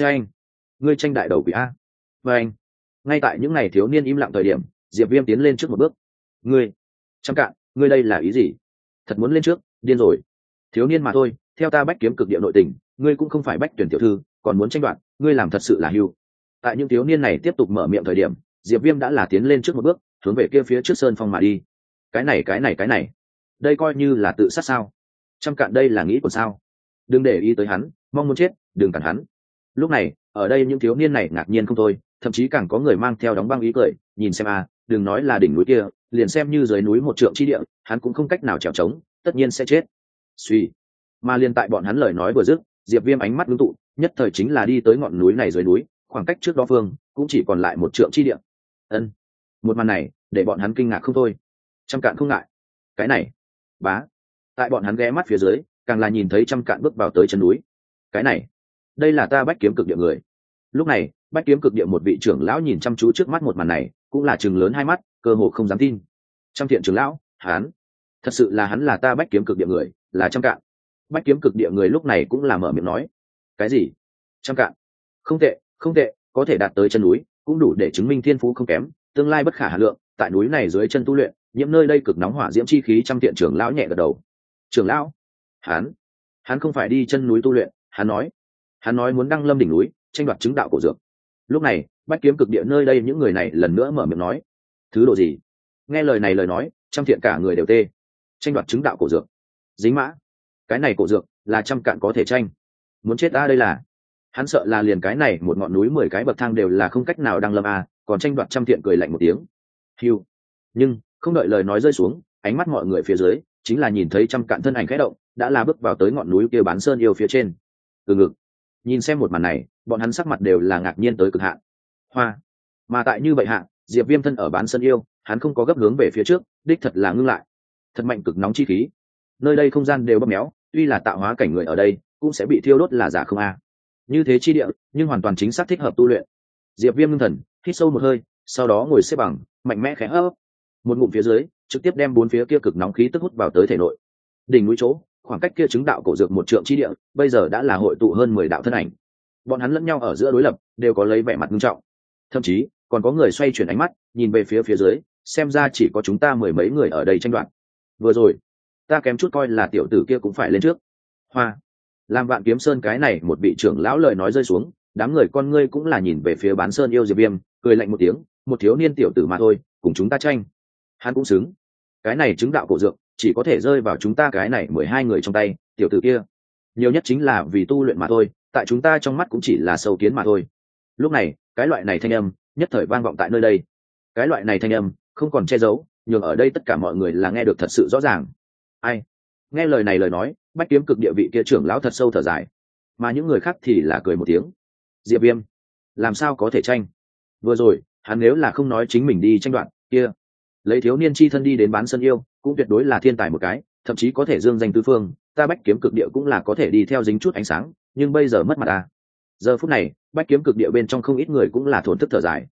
ngươi tranh đại đầu quỷ a. Và anh, ngay tại những ngày thiếu niên im lặng thời điểm, Diệp Viêm tiến lên trước một bước. Ngươi, Trăm Cạn, ngươi đây là ý gì? Thật muốn lên trước, điên rồi. Thiếu niên mà thôi, theo ta Bách Kiếm Cực Địa nội tình, ngươi cũng không phải Bách tuyển tiểu thư, còn muốn tranh đoạt, ngươi làm thật sự là hưu. Tại những thiếu niên này tiếp tục mở miệng thời điểm, Diệp Viêm đã là tiến lên trước một bước, hướng về kia phía trước sơn phong mà đi. Cái này, đây coi như là tự sát sao? Trăm Cạn đây là nghĩ của sao? Đừng để ý tới hắn, mong muốn chết, đừng cản hắn. Lúc này ở đây những thiếu niên này ngạc nhiên không thôi, thậm chí càng có người mang theo đóng băng ý cười, nhìn xem a, đừng nói là đỉnh núi kia, liền xem như dưới núi một trượng chi địa, hắn cũng không cách nào trèo trống, tất nhiên sẽ chết. Suy, mà liền tại bọn hắn lời nói vừa dứt, Diệp Viêm ánh mắt ngưng tụ, nhất thời chính là đi tới ngọn núi này dưới núi, khoảng cách trước đó phương cũng chỉ còn lại một trượng chi địa. Ân, một màn này để bọn hắn kinh ngạc không thôi. Trăm Cạn không ngại, cái này, bá, tại bọn hắn ghé mắt phía dưới, càng là nhìn thấy Trăm Cạn bước vào tới chân núi. Cái này, đây là ta Bách Kiếm Cực Địa người. Lúc này Bách Kiếm Cực Địa một vị trưởng lão nhìn chăm chú trước mắt một màn này, cũng là trừng lớn hai mắt, cơ hồ không dám tin. Trăm Thiện trưởng lão, hắn, thật sự là hắn là ta Bách Kiếm Cực Địa người, là Trăm Cạn. Bách Kiếm Cực Địa người lúc này cũng là mở miệng nói. Cái gì? Trăm Cạn, không tệ, không tệ, có thể đạt tới chân núi, cũng đủ để chứng minh thiên phú không kém, tương lai bất khả hà lượng. Tại núi này dưới chân tu luyện, nhiễm nơi đây cực nóng hỏa diễm chi khí. Trăm Thiện trưởng lão nhẹ gật đầu. Trưởng lão, hắn không phải đi chân núi tu luyện, hắn nói muốn đăng lâm đỉnh núi, tranh đoạt chứng đạo cổ dược. Lúc này Bách Kiếm Cực Địa nơi đây những người này lần nữa mở miệng nói. Thứ độ gì? Nghe lời này lời nói, Trăm Thiện cả người đều tê. Tranh đoạt chứng đạo cổ dược, dính mã, cái này cổ dược là Trăm Cạn có thể tranh? Muốn chết ta đây là. Hắn sợ là liền cái này một ngọn núi 10 cái bậc thang đều là không cách nào đăng lâm a, còn tranh đoạt. Trăm Thiện cười lạnh một tiếng. Hiu. Nhưng không đợi lời nói rơi xuống, ánh mắt mọi người phía dưới chính là nhìn thấy Trăm Cạn thân ảnh khẽ động, đã là bước vào tới ngọn núi kia Bán Sơn Yêu phía trên. Từ ngực nhìn xem một màn này, bọn hắn sắc mặt đều là ngạc nhiên tới cực hạn. Hoa, mà tại như vậy hạ, Diệp Viêm thân ở Bán Sơn Yêu, hắn không có gấp hướng về phía trước, đích thật là ngưng lại. Thật mạnh cực nóng chi khí, nơi đây không gian đều bóp méo, tuy là tạo hóa cảnh người ở đây cũng sẽ bị thiêu đốt là giả không a. Như thế chi địa, nhưng hoàn toàn chính xác thích hợp tu luyện. Diệp Viêm ngưng thần, hít sâu một hơi, sau đó ngồi xếp bằng, mạnh mẽ khẽ hấp. Một ngụm phía dưới, trực tiếp đem bốn phía kia cực nóng khí tức hút vào tới thể nội. Đỉnh núi chỗ, khoảng cách kia chứng đạo cổ dược một trượng chi địa, bây giờ đã là hội tụ hơn 10 đạo thân ảnh. Bọn hắn lẫn nhau ở giữa đối lập, đều có lấy vẻ mặt nghiêm trọng. Thậm chí, còn có người xoay chuyển ánh mắt, nhìn về phía dưới, xem ra chỉ có chúng ta mười mấy người ở đây tranh đoạt. Vừa rồi, ta kém chút coi là tiểu tử kia cũng phải lên trước. Hoa, làm Vạn Kiếm Sơn cái này một vị trưởng lão lời nói rơi xuống, đám người con ngươi cũng là nhìn về phía Bán Sơn Yêu Diệp Viêm, cười lạnh một tiếng, một thiếu niên tiểu tử mà thôi, cùng chúng ta tranh, hắn cũng xứng. Cái này chứng đạo cổ dược chỉ có thể rơi vào chúng ta cái này 12 người trong tay, tiểu tử kia nhiều nhất chính là vì tu luyện mà thôi, tại chúng ta trong mắt cũng chỉ là sâu kiến mà thôi. Lúc này cái loại này thanh âm nhất thời vang vọng tại nơi đây. Cái loại này thanh âm không còn che giấu, nhường ở đây tất cả mọi người là nghe được thật sự rõ ràng. Ai nghe lời này lời nói, Bách Kiếm Cực Địa vị kia trưởng lão thật sâu thở dài, mà những người khác thì là cười một tiếng. Diệp Viêm làm sao có thể tranh? Vừa rồi hắn nếu là không nói chính mình đi tranh đoạt kia, lấy thiếu niên chi thân đi đến Bán Sơn Yêu cũng tuyệt đối là thiên tài một cái, thậm chí có thể dương danh tứ phương. Ta Bách Kiếm Cực Địa cũng là có thể đi theo dính chút ánh sáng, nhưng bây giờ mất mặt à. Giờ phút này Bách Kiếm Cực Địa bên trong không ít người cũng là thổn thức thở dài.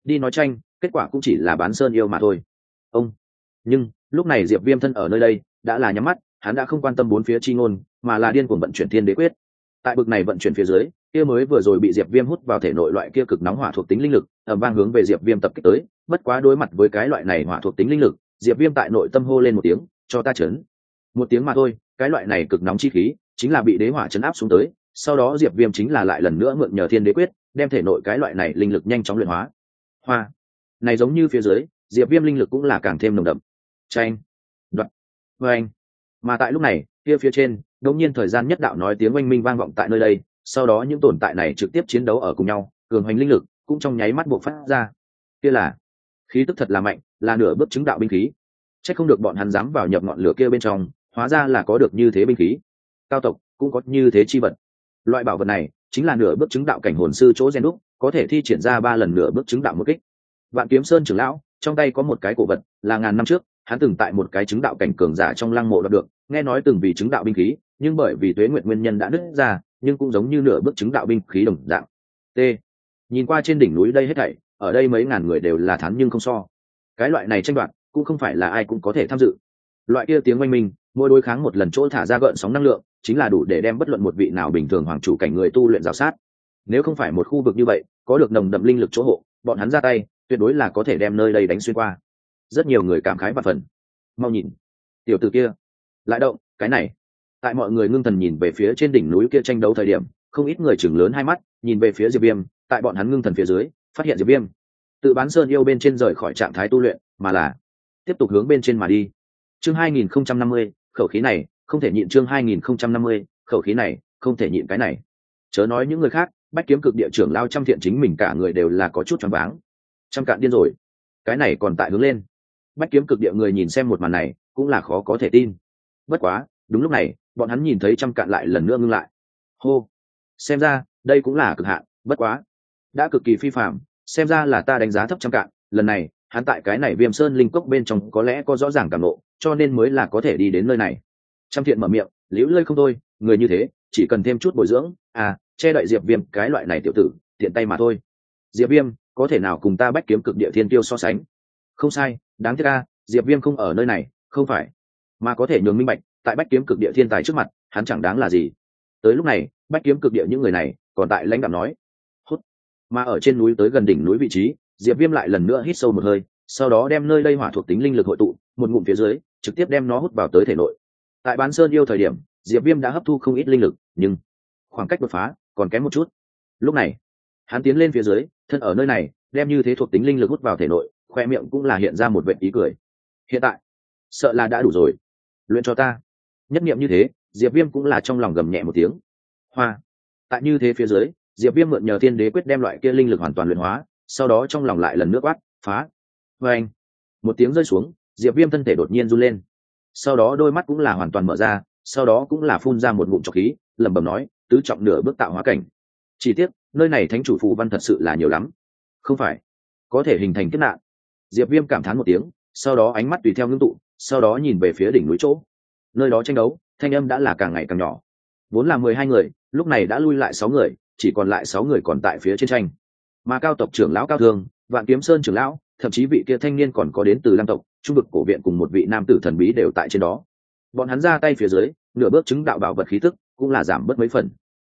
đi nói tranh, kết quả cũng chỉ là bán sơn yêu mà thôi. Ông nhưng lúc này Diệp Viêm thân ở nơi đây đã là nhắm mắt, hắn đã không quan tâm bốn phía chi ngôn, mà là điên cuồng vận chuyển thiên đế quyết. Tại bực này vận chuyển phía dưới, kia mới vừa rồi bị Diệp Viêm hút vào thể nội loại kia cực nóng hỏa thuộc tính linh lực, ầm vang hướng về Diệp Viêm tập kích tới. Bất quá đối mặt với cái loại này hỏa thuộc tính linh lực, Diệp Viêm tại nội tâm hô lên một tiếng, cho ta chấn. Một tiếng mà thôi, cái loại này cực nóng chi khí chính là bị đế hỏa chấn áp xuống tới. Sau đó Diệp Viêm chính là lại lần nữa mượn nhờ thiên đế quyết, đem thể nội cái loại này linh lực nhanh chóng luyện hóa. Hoa này giống như phía dưới, Diệp Viêm linh lực cũng là càng thêm nồng đậm. Chanh, đoạt, vâng. Mà tại lúc này, kia phía trên, đột nhiên thời gian nhất đạo nói tiếng oanh minh vang vọng tại nơi đây, sau đó những tồn tại này trực tiếp chiến đấu ở cùng nhau, cường hoành linh lực cũng trong nháy mắt bộc phát ra. Kia là khí tức thật là mạnh, là nửa bước chứng đạo binh khí. Chắc không được bọn hắn dám vào nhập ngọn lửa kia bên trong, hóa ra là có được như thế binh khí. Cao tộc cũng có như thế chi vật. Loại bảo vật này chính là nửa bước chứng đạo cảnh hồn sư chỗ gen đúc, có thể thi triển ra 3 lần nửa bước chứng đạo một kích. Vạn Kiếm Sơn trưởng lão trong tay có một cái cổ vật, là ngàn năm trước hắn từng tại một cái chứng đạo cảnh cường giả trong lăng mộ đoạt được, nghe nói từng vì chứng đạo binh khí, nhưng bởi vì tuế nguyện nguyên nhân đã nứt ra, nhưng cũng giống như nửa bước chứng đạo binh khí đồng dạng. T. Nhìn qua trên đỉnh núi đây hết thảy, ở đây mấy ngàn người đều là thán nhưng không so. Cái loại này tranh đoạt cũng không phải là ai cũng có thể tham dự. Loại kia tiếng oanh minh, mỗi đối kháng một lần chỗ thả ra gợn sóng năng lượng, chính là đủ để đem bất luận một vị nào bình thường hoàng chủ cảnh người tu luyện rào sát. Nếu không phải một khu vực như vậy, có được nồng đậm linh lực chỗ hộ, bọn hắn ra tay, tuyệt đối là có thể đem nơi đây đánh xuyên qua. Rất nhiều người cảm khái và phần. Mau nhìn, tiểu tử kia lại động, cái này. Tại mọi người ngưng thần nhìn về phía trên đỉnh núi kia tranh đấu thời điểm, không ít người chừng lớn hai mắt, nhìn về phía Diệp Viêm, tại bọn hắn ngưng thần phía dưới, phát hiện Diệp Viêm tự bán sơn yêu bên trên rời khỏi trạng thái tu luyện, mà là tiếp tục hướng bên trên mà đi. Chương 2050, khẩu khí này không thể nhịn. Chương 2050, khẩu khí này không thể nhịn. Cái này chớ nói những người khác, Bách Kiếm Cực Địa trưởng lao Trăm Thiện chính mình cả người đều là có chút choáng váng. Trăm Cạn điên rồi, cái này còn tại hướng lên. Bách Kiếm Cực Địa người nhìn xem một màn này cũng là khó có thể tin. Bất quá đúng lúc này, bọn hắn nhìn thấy Trăm Cạn lại lần nữa ngưng lại. Hô, xem ra đây cũng là cực hạn. Bất quá đã cực kỳ phi phạm, xem ra là ta đánh giá thấp Trăm Cạn. Lần này hắn tại cái này Viêm Sơn linh cốc bên trong có lẽ có rõ ràng cảm ngộ, cho nên mới là có thể đi đến nơi này. Trăm Thiện mở miệng, liễu lơi không thôi, người như thế chỉ cần thêm chút bồi dưỡng, che đậy Diệp Viêm cái loại này tiểu tử tiện tay mà thôi. Diệp Viêm có thể nào cùng ta Bách Kiếm Cực Địa thiên tiêu so sánh? Không sai, đáng tiếc Diệp Viêm không ở nơi này, không phải mà có thể nhường minh bạch, tại Bách Kiếm Cực Địa thiên tài trước mặt, hắn chẳng đáng là gì. Tới lúc này, Bách Kiếm Cực Địa những người này còn tại lãnh đạm nói. Hút. Mà ở trên núi tới gần đỉnh núi vị trí, Diệp Viêm lại lần nữa hít sâu một hơi, sau đó đem nơi đây hỏa thuộc tính linh lực hội tụ, một ngụm phía dưới, trực tiếp đem nó hút vào tới thể nội. Tại bán sơn yêu thời điểm, Diệp Viêm đã hấp thu không ít linh lực, nhưng khoảng cách đột phá còn kém một chút. Lúc này, hắn tiến lên phía dưới, thân ở nơi này, đem như thế thuộc tính linh lực hút vào thể nội, khoe miệng cũng là hiện ra một vệt ý cười. Hiện tại, sợ là đã đủ rồi. Luyện cho ta. Nhất niệm như thế, Diệp Viêm cũng là trong lòng gầm nhẹ một tiếng. Hoa. Tại như thế phía dưới, Diệp Viêm mượn nhờ thiên đế quyết đem loại kia linh lực hoàn toàn luyện hóa, sau đó trong lòng lại lần nữa quát, phá. Và anh. Một tiếng rơi xuống, Diệp Viêm thân thể đột nhiên run lên. Sau đó đôi mắt cũng là hoàn toàn mở ra, sau đó cũng là phun ra một ngụm trọc khí, lẩm bẩm nói, tứ trọng nửa bước tạo hóa cảnh. Chỉ tiếc, nơi này thánh chủ phù văn thật sự là nhiều lắm. Không phải có thể hình thành kết nạn. Diệp Viêm cảm thán một tiếng, sau đó ánh mắt tùy theo ngưng tụ, sau đó nhìn về phía đỉnh núi chỗ. Nơi đó tranh đấu, thanh âm đã là càng ngày càng nhỏ. Vốn là 12 người, lúc này đã lui lại 6 người, chỉ còn lại 6 người còn tại phía trên tranh. Mà cao tộc trưởng lão Cao Thương, Vạn Kiếm Sơn trưởng lão, thậm chí vị kia thanh niên còn có đến từ Lam tộc, Trung vực cổ viện cùng một vị nam tử thần bí đều tại trên đó. Bọn hắn ra tay phía dưới, nửa bước chứng đạo bảo vật khí tức cũng là giảm bớt mấy phần.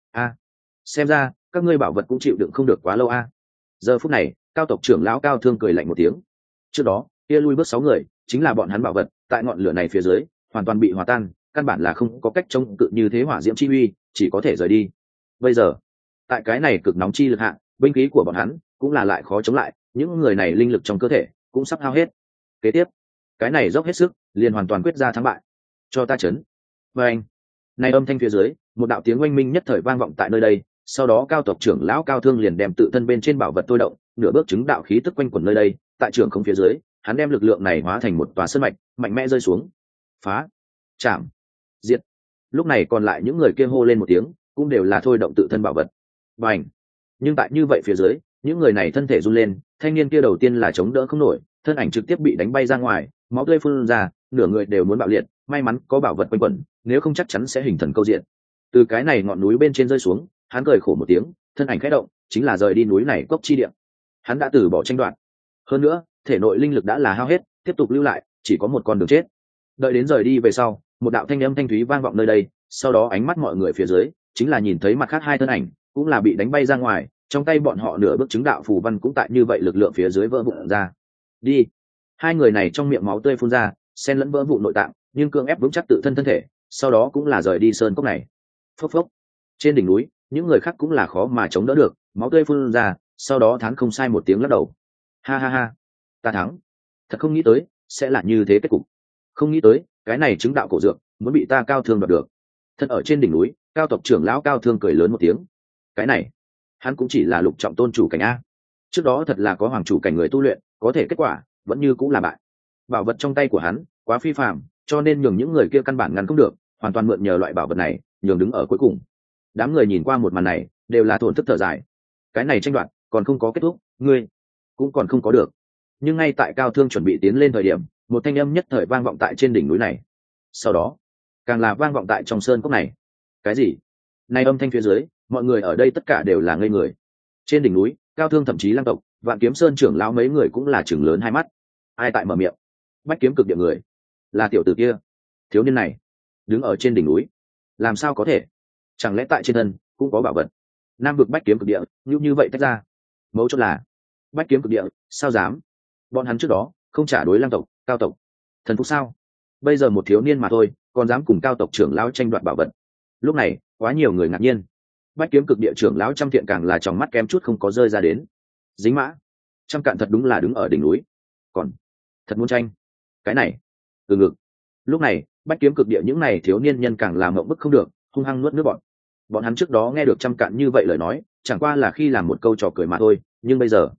Xem ra các ngươi bảo vật cũng chịu đựng không được quá lâu Giờ phút này, cao tộc trưởng lão Cao Thương cười lạnh một tiếng. Trước đó, kia lui bước 6 người, chính là bọn hắn bảo vật, tại ngọn lửa này phía dưới, hoàn toàn bị hòa tan, căn bản là không có cách chống cự như thế hỏa diễm chi uy, chỉ có thể rời đi. Bây giờ, tại cái này cực nóng chi lực hạ, binh khí của bọn hắn cũng là lại khó chống lại, những người này linh lực trong cơ thể cũng sắp hao hết. Kế tiếp, cái này dốc hết sức, liền hoàn toàn quyết ra thắng bại. Cho ta chấn. Và anh, này âm thanh phía dưới, một đạo tiếng oanh minh nhất thời vang vọng tại nơi đây, sau đó cao tộc trưởng lão Cao Thương liền đem tự thân bên trên bảo vật tôi động, nửa bước chứng đạo khí tức quanh quẩn nơi đây, tại trường không phía dưới, hắn đem lực lượng này hóa thành một tòa sơn mạch, mạnh mẽ rơi xuống. Phá, chạm, diệt. Lúc này còn lại những người kia hô lên một tiếng, cũng đều là thôi động tự thân bảo vật. Bành. Nhưng tại như vậy phía dưới, những người này thân thể run lên, thanh niên kia đầu tiên là chống đỡ không nổi, thân ảnh trực tiếp bị đánh bay ra ngoài, máu tươi phun ra, nửa người đều muốn bạo liệt, may mắn có bảo vật quanh quẩn, nếu không chắc chắn sẽ hình thần câu diện. Từ cái này ngọn núi bên trên rơi xuống, hắn cười khổ một tiếng, thân ảnh khẽ động, chính là rời đi núi này cốc chi địa. Hắn đã từ bỏ tranh đoạt, hơn nữa thể nội linh lực đã là hao hết, tiếp tục lưu lại chỉ có một con đường chết. Đợi đến rời đi về sau, một đạo thanh âm thanh thúy vang vọng nơi đây, sau đó ánh mắt mọi người phía dưới chính là nhìn thấy mặt khác hai thân ảnh cũng là bị đánh bay ra ngoài, trong tay bọn họ nửa bước chứng đạo phù văn cũng tại như vậy lực lượng phía dưới vỡ vụn ra. Đi. Hai người này trong miệng máu tươi phun ra, xen lẫn vỡ vụn nội tạng, nhưng cương ép vững chắc tự thân thân thể, sau đó cũng là rời đi sơn cốc này. Phốc phốc. Trên đỉnh núi, những người khác cũng là khó mà chống đỡ được, máu tươi phun ra, sau đó thán không sai một tiếng lắc đầu. Ha ha ha, ta thắng. Thật không nghĩ tới sẽ là như thế kết cục. Không nghĩ tới cái này chứng đạo cổ dược muốn bị ta Cao Thương đoạt được. Thân ở trên đỉnh núi, Cao tộc trưởng lão Cao Thương cười lớn một tiếng. Cái này, hắn cũng chỉ là lục trọng tôn chủ cảnh a. Trước đó thật là có hoàng chủ cảnh người tu luyện, có thể kết quả vẫn như cũng là bại. Bảo vật trong tay của hắn quá phi phàm, cho nên nhường những người kia căn bản ngăn không được, hoàn toàn mượn nhờ loại bảo vật này, nhường đứng ở cuối cùng. Đám người nhìn qua một màn này, đều là thổn thức thở dài. Cái này tranh đoạt còn không có kết thúc, ngươi cũng còn không có được. Nhưng ngay tại Cao Thương chuẩn bị tiến lên thời điểm, một thanh âm nhất thời vang vọng tại trên đỉnh núi này. Sau đó, càng là vang vọng tại trong sơn cốc này. Cái gì? Này âm thanh phía dưới, mọi người ở đây tất cả đều là ngây người. Trên đỉnh núi, Cao Thương thậm chí Lăng tộc, Vạn Kiếm Sơn trưởng lão mấy người cũng là trừng lớn hai mắt. Ai tại mở miệng? Bách Kiếm Cực Địa người, là tiểu tử kia. Thiếu niên này, đứng ở trên đỉnh núi, làm sao có thể? Chẳng lẽ tại trên thân cũng có bảo vật? Nam vực Bách Kiếm Cực Địa, như vậy tách ra. Mấu chốt là, Bách Kiếm Cực Địa, sao dám? Bọn hắn trước đó không trả đối Lăng tộc, Cao tộc, thần phục sao? Bây giờ một thiếu niên mà thôi, còn dám cùng Cao tộc trưởng lão tranh đoạt bảo vật. Lúc này, quá nhiều người ngạc nhiên. Bách Kiếm Cực Địa trưởng lão Trăm Thiện càng là tròng mắt kém chút không có rơi ra đến. Dính mã, Trăm Cạn thật đúng là đứng ở đỉnh núi, còn thật muốn tranh. Cái này, từ ngực. Lúc này, Bách Kiếm Cực Địa những này thiếu niên nhân càng làm mộng bức không được, hung hăng nuốt nước bọn. Bọn hắn trước đó nghe được Trăm Cạn như vậy lời nói, chẳng qua là khi làm một câu trò cười mà thôi, nhưng bây giờ,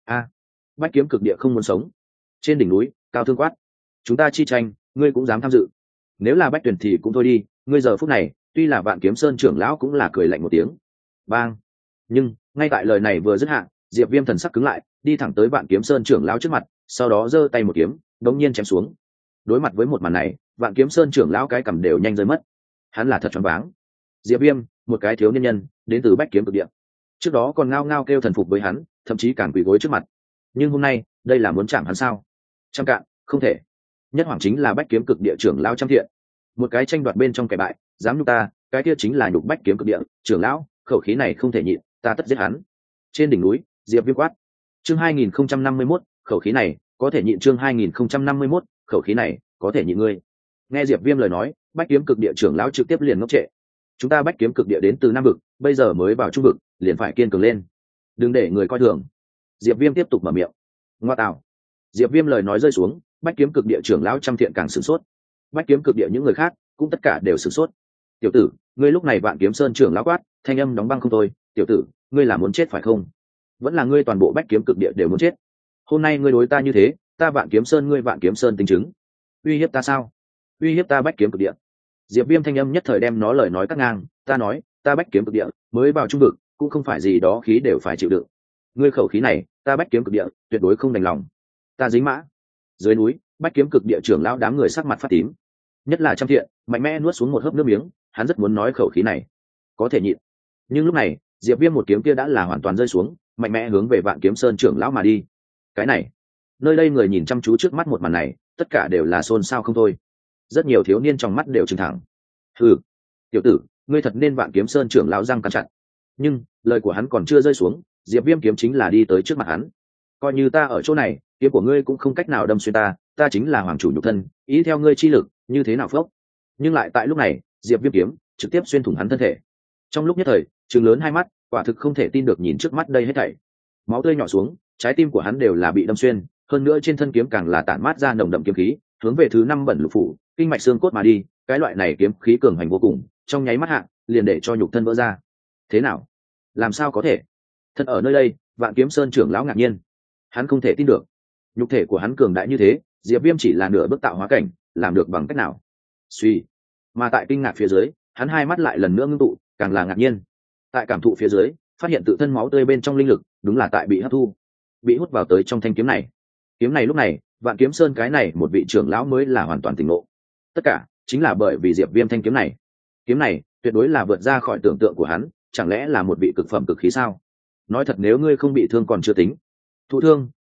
Bách Kiếm Cực Địa không muốn sống. Trên đỉnh núi, Cao Thương quát: chúng ta chi tranh, ngươi cũng dám tham dự? Nếu là Bách Tuyển thì cũng thôi đi, ngươi giờ phút này tuy là Vạn Kiếm Sơn trưởng lão cũng là cười lạnh một tiếng. Bang! Nhưng ngay tại lời này vừa dứt hạ, Diệp Viêm thần sắc cứng lại, đi thẳng tới Vạn Kiếm Sơn trưởng lão trước mặt, sau đó giơ tay một kiếm, đống nhiên chém xuống. Đối mặt với một màn này, Vạn Kiếm Sơn trưởng lão cái cầm đều nhanh rơi mất. Hắn là thật choáng váng. Diệp Viêm, một cái thiếu niên nhân, đến từ Bách Kiếm Cực Địa. Trước đó còn ngao ngao kêu thần phục với hắn, thậm chí càng quỳ gối trước mặt. Nhưng hôm nay, đây là muốn chạm hắn sao? Trăm Cạn, không thể. Nhất hoàng chính là Bách Kiếm Cực Địa trưởng lão Trăm Thiện. Một cái tranh đoạt bên trong kẻ bại, dám nhục ta, cái kia chính là nhục Bách Kiếm Cực Địa trưởng lão, khẩu khí này không thể nhịn, ta tất giết hắn. Trên đỉnh núi, Diệp Viêm quát: chương 2051, khẩu khí này có thể nhịn. Chương 2051, khẩu khí này có thể nhịn ngươi. Nghe Diệp Viêm lời nói, Bách Kiếm Cực Địa trưởng lão trực tiếp liền ngốc trệ. Chúng ta Bách Kiếm Cực Địa đến từ Nam vực, bây giờ mới vào Trung vực, liền phải kiên cường lên, đừng để người coi thường. Diệp Viêm tiếp tục mở miệng. Ngoa tạo. Diệp Viêm lời nói rơi xuống, Bách Kiếm Cực Địa trưởng lão Trăm Thiện càng sửng sốt. Bách Kiếm Cực Địa những người khác cũng tất cả đều sửng sốt. Tiểu tử, ngươi lúc này Vạn Kiếm Sơn trưởng lão quát, thanh âm đóng băng không thôi. Tiểu tử, ngươi là muốn chết phải không? Vẫn là ngươi toàn bộ Bách Kiếm Cực Địa đều muốn chết? Hôm nay ngươi đối ta như thế, ta Vạn Kiếm Sơn ngươi Vạn Kiếm Sơn tính chứng. Uy hiếp ta sao? Uy hiếp ta Bách Kiếm Cực Địa? Diệp Viêm thanh âm nhất thời đem nó lời nói cắt ngang. Ta nói, ta Bách Kiếm Cực Địa mới vào Trung vực, cũng không phải gì đó khí đều phải chịu đựng. Ngươi khẩu khí này, ta Bách Kiếm Cực Địa tuyệt đối không đành lòng. Ta dính mã. Dưới núi, Bách Kiếm Cực Địa trưởng lão đám người sắc mặt phát tím. Nhất là Trăm Thiện, mạnh mẽ nuốt xuống một hớp nước miếng, hắn rất muốn nói khẩu khí này có thể nhịn. Nhưng lúc này, Diệp Viêm một kiếm kia đã là hoàn toàn rơi xuống, mạnh mẽ hướng về Vạn Kiếm Sơn trưởng lão mà đi. Cái này, nơi đây người nhìn chăm chú trước mắt một màn này, tất cả đều là xôn xao không thôi. Rất nhiều thiếu niên trong mắt đều trừng thẳng. Hừ, tiểu tử, ngươi thật nên Vạn Kiếm Sơn trưởng lão răng cắn chặt. Nhưng lời của hắn còn chưa rơi xuống, Diệp Viêm kiếm chính là đi tới trước mặt hắn. Coi như ta ở chỗ này, kiếm của ngươi cũng không cách nào đâm xuyên ta, ta chính là hoàng chủ nhục thân, ý theo ngươi chi lực, như thế nào phốc. Nhưng lại tại lúc này, Diệp Viêm kiếm trực tiếp xuyên thủng hắn thân thể. Trong lúc nhất thời, trừng lớn hai mắt, quả thực không thể tin được nhìn trước mắt đây hết thảy. Máu tươi nhỏ xuống, trái tim của hắn đều là bị đâm xuyên, hơn nữa trên thân kiếm càng là tản mát ra nồng đậm kiếm khí, hướng về thứ 5 bẩn lục phủ, kinh mạch xương cốt mà đi. Cái loại này kiếm khí cường hành vô cùng, trong nháy mắt hạ, liền để cho nhục thân vỡ ra. Thế nào? Làm sao có thể? Thân ở nơi đây, Vạn Kiếm Sơn trưởng lão ngạc nhiên. Hắn không thể tin được, nhục thể của hắn cường đại như thế, Diệp Viêm chỉ là nửa bước tạo hóa cảnh, làm được bằng cách nào? Suy. Mà tại kinh ngạc phía dưới, hắn hai mắt lại lần nữa ngưng tụ, càng là ngạc nhiên. Tại cảm thụ phía dưới, phát hiện tự thân máu tươi bên trong linh lực, đúng là tại bị hấp thu, bị hút vào tới trong thanh kiếm này. Kiếm này lúc này, Vạn Kiếm Sơn cái này một vị trưởng lão mới là hoàn toàn tỉnh ngộ. Tất cả chính là bởi vì Diệp Viêm thanh kiếm này. Kiếm này tuyệt đối là vượt ra khỏi tưởng tượng của hắn, chẳng lẽ là một vị cực phẩm cực khí sao? Nói thật, nếu ngươi không bị thương còn chưa tính, thụ thương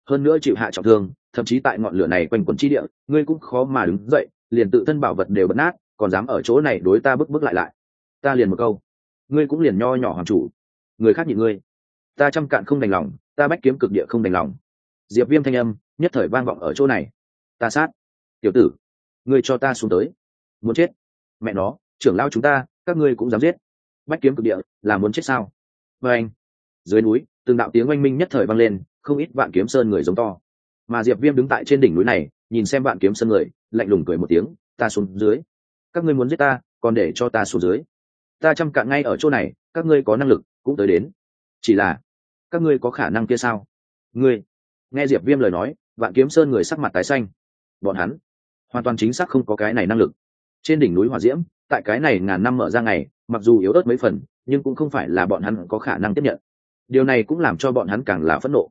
hơn nữa chịu hạ trọng thương, thậm chí tại ngọn lửa này quanh quẩn chi địa, ngươi cũng khó mà đứng dậy, liền tự thân bảo vật đều bật nát, còn dám ở chỗ này đối ta bức lại. Ta liền một câu, ngươi cũng liền nho nhỏ hoàng chủ, người khác nhịn ngươi, ta trăm cạn không đành lòng, ta bách kiếm cực địa không đành lòng. Diệp Viêm thanh âm nhất thời vang vọng ở chỗ này. Ta sát, tiểu tử, ngươi cho ta xuống tới. Muốn chết? Mẹ nó, trưởng lão chúng ta, các ngươi cũng dám giết? Bách kiếm cực địa là muốn chết sao? Và anh, dưới núi, từng đạo tiếng oanh minh nhất thời vang lên, không ít Vạn Kiếm Sơn người giống to. Mà Diệp Viêm đứng tại trên đỉnh núi này, nhìn xem Vạn Kiếm Sơn người, lạnh lùng cười một tiếng, ta xuống dưới. Các ngươi muốn giết ta, còn để cho ta xuống dưới. Ta trăm cạn ngay ở chỗ này, các ngươi có năng lực cũng tới đến. Chỉ là, các ngươi có khả năng kia sao? Ngươi? Nghe Diệp Viêm lời nói, Vạn Kiếm Sơn người sắc mặt tái xanh. Bọn hắn hoàn toàn chính xác không có cái này năng lực. Trên đỉnh núi hỏa diễm, tại cái này ngàn năm mở ra ngày, mặc dù yếu ớt mấy phần, nhưng cũng không phải là bọn hắn có khả năng tiếp nhận. Điều này cũng làm cho bọn hắn càng là phẫn nộ.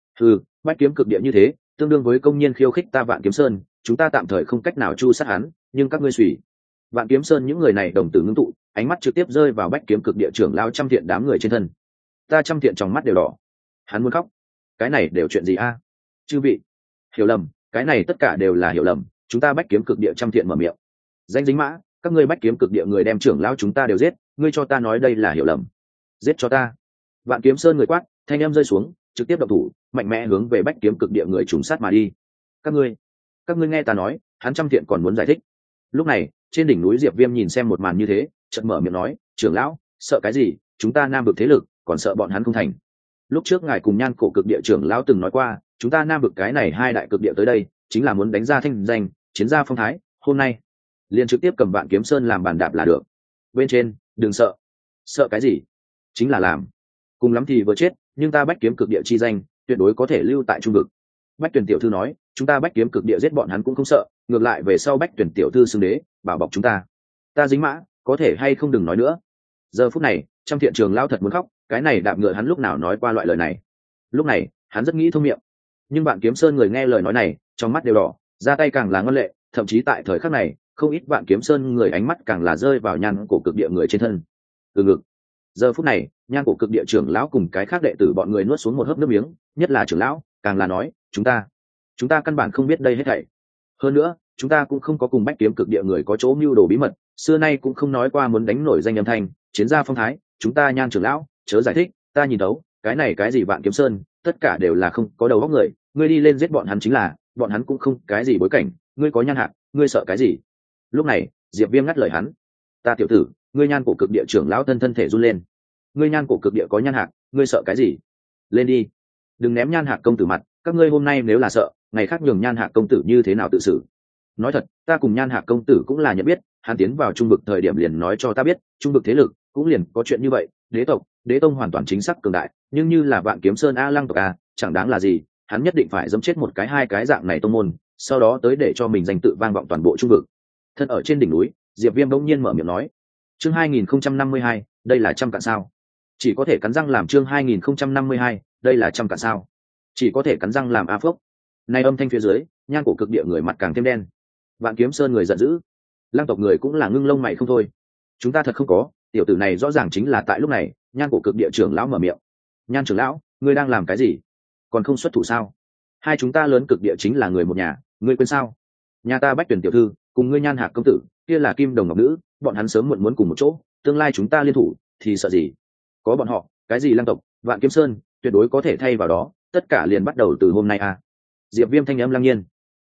Bách kiếm cực địa như thế, tương đương với công nhiên khiêu khích ta Vạn Kiếm Sơn, chúng ta tạm thời không cách nào chu sát hắn, nhưng các ngươi xùy. Vạn Kiếm Sơn những người này đồng tử ngưng tụ, ánh mắt trực tiếp rơi vào Bách kiếm cực địa trưởng lão Trăm Thiện đám người trên thân. Ta Trăm Thiện trong mắt đều đỏ. Hắn muốn khóc. Cái này đều chuyện gì a? Chư vị, hiểu lầm, cái này tất cả đều là hiểu lầm, chúng ta Bách kiếm cực địa Trăm Thiện mở miệng. Danh dính mã, các ngươi Bách kiếm cực địa người đem trưởng lão chúng ta đều giết, ngươi cho ta nói đây là hiểu lầm. Giết cho ta. Vạn Kiếm Sơn người quát, thanh âm rơi xuống, trực tiếp động thủ, mạnh mẽ hướng về Bách kiếm cực địa người trùng sát mà đi. Các ngươi nghe ta nói, hắn Trăm Thiện còn muốn giải thích. Lúc này, trên đỉnh núi Diệp Viêm nhìn xem một màn như thế, chợt mở miệng nói, trưởng lão, sợ cái gì, chúng ta Nam vực thế lực, còn sợ bọn hắn không thành. Lúc trước ngài cùng Nhan Cổ cực địa trưởng lão từng nói qua, chúng ta Nam vực cái này hai đại cực địa tới đây, chính là muốn đánh ra thanh danh, chiến ra phong thái, hôm nay liền trực tiếp cầm Vạn Kiếm Sơn làm bàn đạp là được. Bên trên, đừng sợ. Sợ cái gì? Chính là làm. Cùng lắm thì vừa chết, nhưng ta Bách kiếm cực địa chi danh, tuyệt đối có thể lưu tại trung vực. Bách Tuyển tiểu thư nói, chúng ta Bách kiếm cực địa giết bọn hắn cũng không sợ, ngược lại về sau Bách Tuyển tiểu thư xưng đế, bảo bọc chúng ta. Ta dính mã, có thể hay không đừng nói nữa. Giờ phút này, Trăm Thiện trường lão thật muốn khóc, cái này đạp ngựa hắn lúc nào nói qua loại lời này. Lúc này, hắn rất nghĩ thông miệng. Nhưng Vạn Kiếm Sơn người nghe lời nói này, trong mắt đều đỏ, ra tay càng là ngân lệ, thậm chí tại thời khắc này, không ít Vạn Kiếm Sơn người ánh mắt càng là rơi vào Nhan Cổ cực địa người trên thân. Từ ngực. Giờ phút này, Nhan Cổ cực địa trưởng lão cùng cái khác đệ tử bọn người nuốt xuống một hớp nước miếng, nhất là trưởng lão, càng là nói, chúng ta căn bản không biết đây hết thảy. Hơn nữa, chúng ta cũng không có cùng Bách kiếm cực địa người có chỗ mưu đồ bí mật, xưa nay cũng không nói qua muốn đánh nổi danh âm thanh, chiến gia phong thái, chúng ta Nhan trưởng lão, chớ giải thích, ta nhìn đấu, cái này cái gì Vạn Kiếm Sơn, tất cả đều là không có đầu óc người, ngươi đi lên giết bọn hắn chính là, bọn hắn cũng không cái gì bối cảnh, ngươi có Nhan Hạc, ngươi sợ cái gì? Lúc này, Diệp Viêm ngắt lời hắn, ta tiểu tử, ngươi Nhan Cổ cực địa trưởng lão thân thể run lên. Ngươi Nhan Cổ cực địa có Nhan Hạc, ngươi sợ cái gì? Lên đi, đừng ném Nhan Hạc công tử mặt, các ngươi hôm nay nếu là sợ, ngày khác nhường Nhan Hạc công tử như thế nào tự xử. Nói thật, ta cùng Nhan Hạc công tử cũng là nhận biết, hắn tiến vào trung vực thời điểm liền nói cho ta biết, trung vực thế lực cũng liền có chuyện như vậy, đế tộc, đế tông hoàn toàn chính xác cường đại, nhưng như là Vạn Kiếm Sơn a Lăng tộc a, chẳng đáng là gì, hắn nhất định phải dẫm chết một cái hai cái dạng này tông môn, sau đó tới để cho mình danh tự vang vọng toàn bộ trung vực. Thân ở trên đỉnh núi, Diệp Viêm bỗng nhiên mở miệng nói, chương 2052, đây là trăm cạn sao? Chỉ có thể cắn răng làm chương 2052, đây là trăm cạn sao? Chỉ có thể cắn răng làm a phốc. Này âm thanh phía dưới, Nhan Cổ cực địa người mặt càng thêm đen. Vạn Kiếm Sơn người giận dữ, Lăng tộc người cũng là ngưng lông mày không thôi. Chúng ta thật không có, tiểu tử này rõ ràng chính là tại lúc này, Nhan Cổ cực địa trưởng lão mở miệng. Nhan trưởng lão, ngươi đang làm cái gì? Còn không xuất thủ sao? Hai chúng ta lớn cực địa chính là người một nhà, ngươi quên sao? Nhà ta Bách Tuyển tiểu thư, cùng ngươi Nhan Hạc công tử, kia là kim đồng ngọc nữ, bọn hắn sớm muộn muốn cùng một chỗ, tương lai chúng ta liên thủ, thì sợ gì? Có bọn họ, cái gì Lăng tộc, Vạn Kiếm Sơn, tuyệt đối có thể thay vào đó, tất cả liền bắt đầu từ hôm nay à? Diệp Viêm thanh âm lăng nhiên.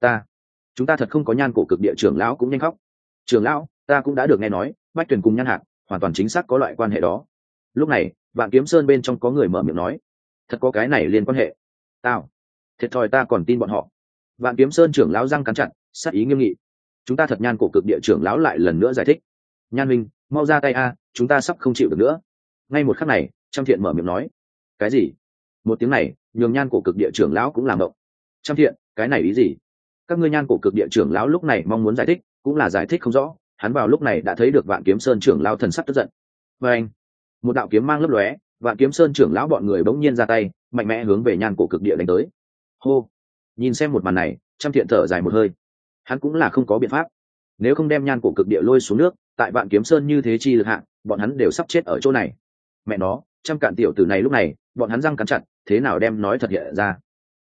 Chúng ta thật không có Nhan Cổ cực địa trưởng lão cũng nhanh khóc. Trưởng lão, ta cũng đã được nghe nói, Bách Tuyển cùng Nhan Hạc hoàn toàn chính xác có loại quan hệ đó. Lúc này, Vạn Kiếm Sơn bên trong có người mở miệng nói, thật có cái này liên quan hệ? Thiệt thòi ta còn tin bọn họ. Vạn Kiếm Sơn trưởng lão răng cắn chặt, sát ý nghiêm nghị. Chúng ta thật Nhan Cổ cực địa trưởng lão lại lần nữa giải thích. Nhan Minh, mau ra tay a, chúng ta sắp không chịu được nữa. Ngay một khắc này, Trăm Thiện mở miệng nói. Cái gì? Một tiếng này, nhường Nhan Cổ cực địa trưởng lão cũng làm động. Trăm Thiện, cái này ý gì? Các ngươi Nhan Cổ cực địa trưởng lão lúc này mong muốn giải thích, cũng là giải thích không rõ, hắn vào lúc này đã thấy được Vạn Kiếm Sơn trưởng lão thần sắc tức giận. Và anh, một đạo kiếm mang lấp lóe, Vạn Kiếm Sơn trưởng lão bọn người bỗng nhiên ra tay, mạnh mẽ hướng về Nhan Cổ cực địa đánh tới. Hô, nhìn xem một màn này, Trăm Thiện thở dài một hơi. Hắn cũng là không có biện pháp, nếu không đem Nhan Cổ cực địa lôi xuống nước, tại Vạn Kiếm Sơn như thế chi lực hạng, bọn hắn đều sắp chết ở chỗ này. Mẹ nó, Trăm Cạn tiểu tử này lúc này, bọn hắn răng cắn chặt, thế nào đem nói thật hiện ra.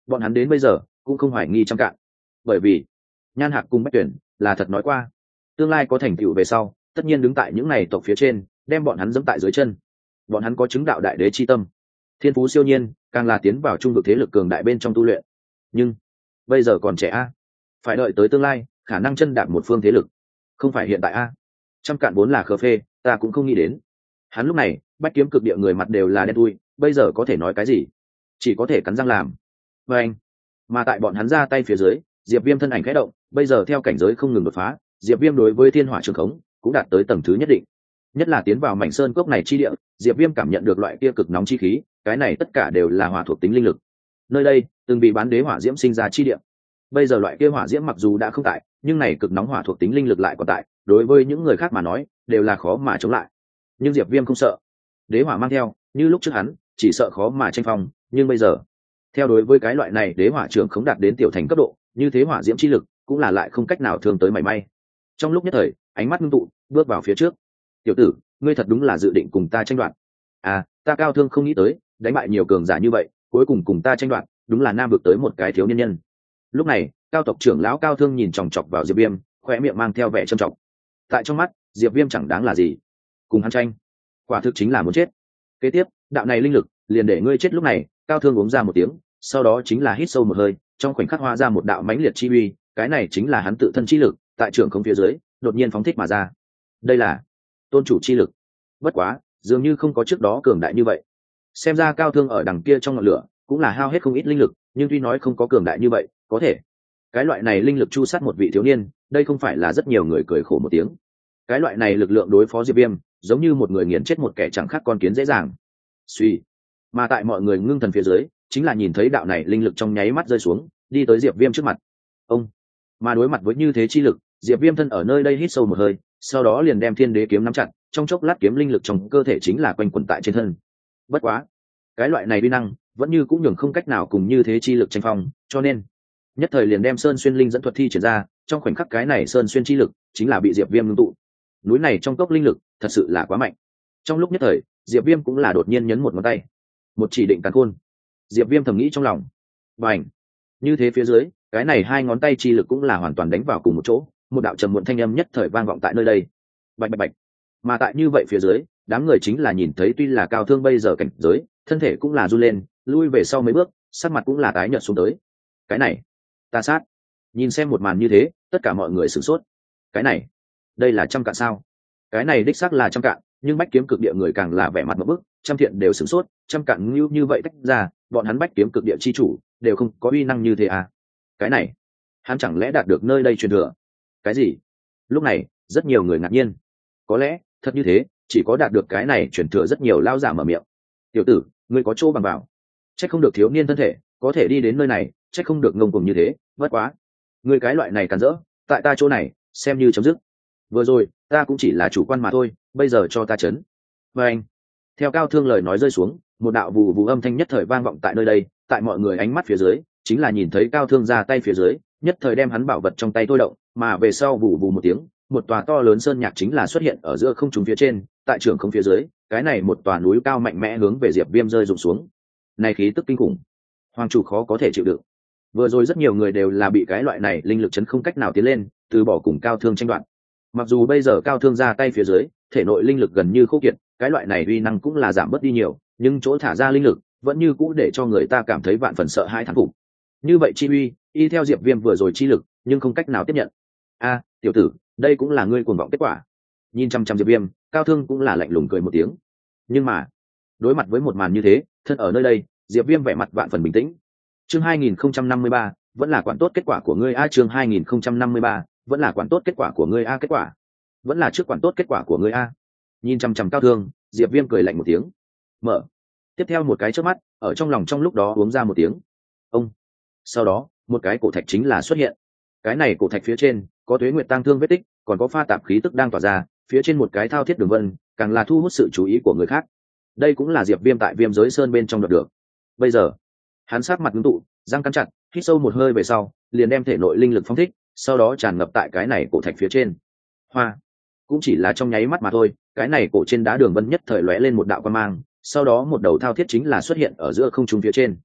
bọn hắn đến bây giờ cũng không hoài nghi Trăm Cạn, bởi vì Nhan Hạc cùng Bách Tuyển là thật nói qua tương lai có thành tựu về sau tất nhiên đứng tại những này tộc phía trên, đem bọn hắn dẫm tại dưới chân. Bọn hắn có chứng đạo đại đế chi tâm, thiên phú siêu nhiên, càng là tiến vào trung vực thế lực cường đại bên trong tu luyện. Nhưng bây giờ còn trẻ a, phải đợi tới tương lai khả năng chân đạp một phương thế lực, không phải hiện tại a. Trăm Cạn vốn là khờ phê, ta cũng không nghĩ đến. Hắn lúc này Bách Kiếm Cực Địa người mặt đều là đen thui, bây giờ có thể nói cái gì, chỉ có thể cắn răng làm. Và anh, mà tại bọn hắn ra tay phía dưới, Diệp Viêm thân ảnh khẽ động, bây giờ theo cảnh giới không ngừng đột phá, Diệp Viêm đối với thiên hỏa trường khống cũng đạt tới tầng thứ nhất định. Nhất là tiến vào mảnh sơn cốc này chi địa, Diệp Viêm cảm nhận được loại kia cực nóng chi khí, cái này tất cả đều là hỏa thuộc tính linh lực. Nơi đây từng bị bán đế hỏa diễm sinh ra chi địa, bây giờ loại kia hỏa diễm mặc dù đã không tại, nhưng này cực nóng hỏa thuộc tính linh lực lại còn tại, đối với những người khác mà nói đều là khó mà chống lại. Nhưng Diệp Viêm không sợ, đế hỏa mang theo, như lúc trước hắn chỉ sợ khó mà tranh phong, nhưng bây giờ theo đối với cái loại này đế hỏa trưởng khống đạt đến tiểu thành cấp độ, như thế hỏa diễm chi lực cũng là lại không cách nào thương tới mảy may. Trong lúc nhất thời ánh mắt ngưng tụ, bước vào phía trước. Tiểu tử, ngươi thật đúng là dự định cùng ta tranh đoạt à? Ta Cao Thương không nghĩ tới đánh bại nhiều cường giả như vậy, cuối cùng cùng ta tranh đoạt, đúng là nam vực tới một cái thiếu niên nhân. Lúc này cao tộc trưởng lão Cao Thương nhìn chòng chọc vào Diệp Viêm, khoe miệng mang theo vẻ trầm trọng. Tại trong mắt Diệp Viêm chẳng đáng là gì, cùng hắn tranh quả thực chính là muốn chết. Kế tiếp đạo này linh lực liền để ngươi chết. Lúc này Cao Thương uống ra một tiếng, sau đó chính là hít sâu một hơi, trong khoảnh khắc hóa ra một đạo mãnh liệt chi uy, cái này chính là hắn tự thân chi lực, tại trưởng không phía dưới đột nhiên phóng thích mà ra. Đây là tôn chủ chi lực, bất quá dường như không có trước đó cường đại như vậy. Xem ra Cao Thương ở đằng kia trong ngọn lửa cũng là hao hết không ít linh lực, nhưng tuy nói không có cường đại như vậy, có thể cái loại này linh lực chu sát một vị thiếu niên, đây không phải là rất nhiều người cười khổ một tiếng. Cái loại này lực lượng đối phó Diệp Viêm giống như một người nghiền chết một kẻ chẳng khác con kiến dễ dàng. Suy, mà tại mọi người ngưng thần phía dưới, chính là nhìn thấy đạo này linh lực trong nháy mắt rơi xuống, đi tới Diệp Viêm trước mặt. Ông, mà đối mặt với như thế chi lực, Diệp Viêm thân ở nơi đây hít sâu một hơi, sau đó liền đem Thiên Đế kiếm nắm chặt, trong chốc lát kiếm linh lực trong cơ thể chính là quanh quẩn tại trên thân. Bất quá, cái loại này uy năng vẫn như cũng nhường không cách nào cùng như thế chi lực tranh phong, cho nên nhất thời liền đem Sơn Xuyên linh dẫn thuật thi triển ra, trong khoảnh khắc cái này Sơn Xuyên chi lực chính là bị Diệp Viêm ngưng tụ. Núi này trong cốc linh lực thật sự là quá mạnh. Trong lúc nhất thời, Diệp Viêm cũng là đột nhiên nhấn một ngón tay, một chỉ định càn khôn. Diệp Viêm thầm nghĩ trong lòng, bành, như thế phía dưới, cái này hai ngón tay chi lực cũng là hoàn toàn đánh vào cùng một chỗ, một đạo trầm muộn thanh âm nhất thời vang vọng tại nơi đây. Bạch bạch bạch. Mà tại như vậy phía dưới, đám người chính là nhìn thấy tuy là Cao Thương bây giờ cảnh giới, thân thể cũng là run lên, lui về sau mấy bước, sắc mặt cũng là tái nhợt xuống tới. Cái này, ta sát. Nhìn xem một màn như thế, tất cả mọi người sửng sốt. Cái này, đây là Trăm Cạn sao? Cái này đích xác là Trăm Cạn, nhưng Bách Kiếm Cực Địa người càng là vẻ mặt ngộp bức, Trăm Thiện đều sửng sốt, Trăm Cạn như vậy tách ra, bọn hắn Bách Kiếm Cực Địa chi chủ đều không có uy năng như thế à? Cái này, hắn chẳng lẽ đạt được nơi đây truyền thừa? Cái gì? Lúc này, rất nhiều người ngạc nhiên. Có lẽ, thật như thế, chỉ có đạt được cái này truyền thừa rất nhiều lao giả mở miệng. Tiểu tử, ngươi có chỗ bằng bảo. Chắc không được thiếu niên thân thể, có thể đi đến nơi này, chắc không được ngông cuồng như thế, bất quá. Ngươi cái loại này càn rỡ, tại ta chỗ này, xem như chấm dứt. Vừa rồi, ta cũng chỉ là chủ quan mà thôi, bây giờ cho ta chấn. Và anh, theo Cao Thương lời nói rơi xuống, một đạo vù vù âm thanh nhất thời vang vọng tại nơi đây, tại mọi người ánh mắt phía dưới, chính là nhìn thấy Cao Thương ra tay phía dưới, nhất thời đem hắn bảo vật trong tay thôi động, mà về sau vù vù một tiếng, một tòa to lớn sơn nhạc chính là xuất hiện ở giữa không trung phía trên, tại trường không phía dưới, cái này một tòa núi cao mạnh mẽ hướng về Diệp Viêm rơi rụng xuống. Này khí tức kinh khủng, hoàng chủ khó có thể chịu đựng. Vừa rồi rất nhiều người đều là bị cái loại này linh lực chấn không cách nào tiến lên, từ bỏ cùng Cao Thương tranh đoạt. Mặc dù bây giờ Cao Thương ra tay phía dưới, thể nội linh lực gần như khô kiệt, cái loại này uy năng cũng là giảm bớt đi nhiều, nhưng chỗ thả ra linh lực vẫn như cũ để cho người ta cảm thấy vạn phần sợ hãi thán phục. Như vậy chi uy, y theo Diệp Viêm vừa rồi chi lực, nhưng không cách nào tiếp nhận. A, tiểu tử, đây cũng là ngươi cuồng vọng kết quả. Nhìn chăm chăm Diệp Viêm, Cao Thương cũng là lạnh lùng cười một tiếng. Nhưng mà, đối mặt với một màn như thế, thân ở nơi đây, Diệp Viêm vẻ mặt vạn phần bình tĩnh. Chương 2053, vẫn là quản tốt kết quả của ngươi a. Chương 2053, vẫn là quản tốt kết quả của ngươi a. Kết quả vẫn là trước quản tốt kết quả của ngươi a. Nhìn chăm chăm Cao Thương, Diệp Viêm cười lạnh một tiếng. Mở. Tiếp theo một cái chớp mắt, ở trong lòng trong lúc đó uống ra một tiếng. Ông. Sau đó, một cái cổ thạch chính là xuất hiện. Cái này cổ thạch phía trên có tuế nguyệt tang thương vết tích, còn có pha tạp khí tức đang tỏa ra, phía trên một cái thao thiết đường vân, càng là thu hút sự chú ý của người khác. Đây cũng là Diệp Viêm tại Viêm Giới Sơn bên trong đoạt được. Bây giờ, hắn sát mặt ngưng tụ, răng cắn chặt, hít sâu một hơi về sau, liền đem thể nội linh lực phóng thích, sau đó tràn ngập tại cái này cổ thạch phía trên. Hoa, cũng chỉ là trong nháy mắt mà thôi, cái này cổ trên đá đường vân nhất thời lóe lên một đạo quang mang, sau đó một đầu thao thiết chính là xuất hiện ở giữa không trung phía trên.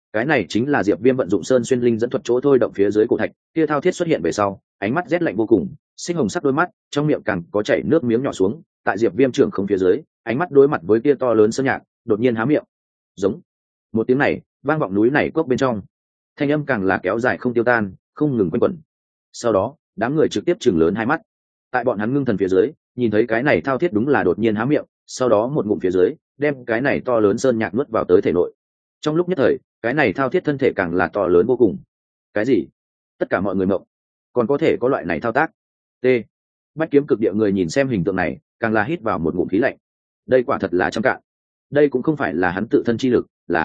cái này chính là Diệp Viêm vận dụng Sơn Xuyên Linh dẫn thuật chỗ thôi động phía dưới cổ thạch, kia thao thiết xuất hiện về sau, ánh mắt rét lạnh vô cùng, sinh hồng sắc đôi mắt, trong miệng càng có chảy nước miếng nhỏ xuống, tại Diệp Viêm trưởng không phía dưới, ánh mắt đối mặt với kia to lớn sơn nhạc, đột nhiên há miệng. Giống. Một tiếng này, vang vọng núi này cốc bên trong. Thanh âm càng là kéo dài không tiêu tan, không ngừng quanh quẩn. Sau đó, đám người trực tiếp chừng lớn hai mắt. Tại bọn hắn ngưng thần phía dưới, nhìn thấy cái này thao thiết đúng là đột nhiên há miệng, sau đó một ngụm phía dưới, đem cái này to lớn sơn nhạc nuốt vào tới thể nội. Trong lúc nhất thời, cái này thao thiết thân thể càng là to lớn vô cùng. Cái gì? Tất cả mọi người mộng. Còn có thể có loại này thao tác? T. Bách Kiếm Cực Địa người nhìn xem hình tượng này, càng là hít vào một ngụm khí lạnh. Đây quả thật là trăm cạn. Đây cũng không phải là hắn tự thân chi lực,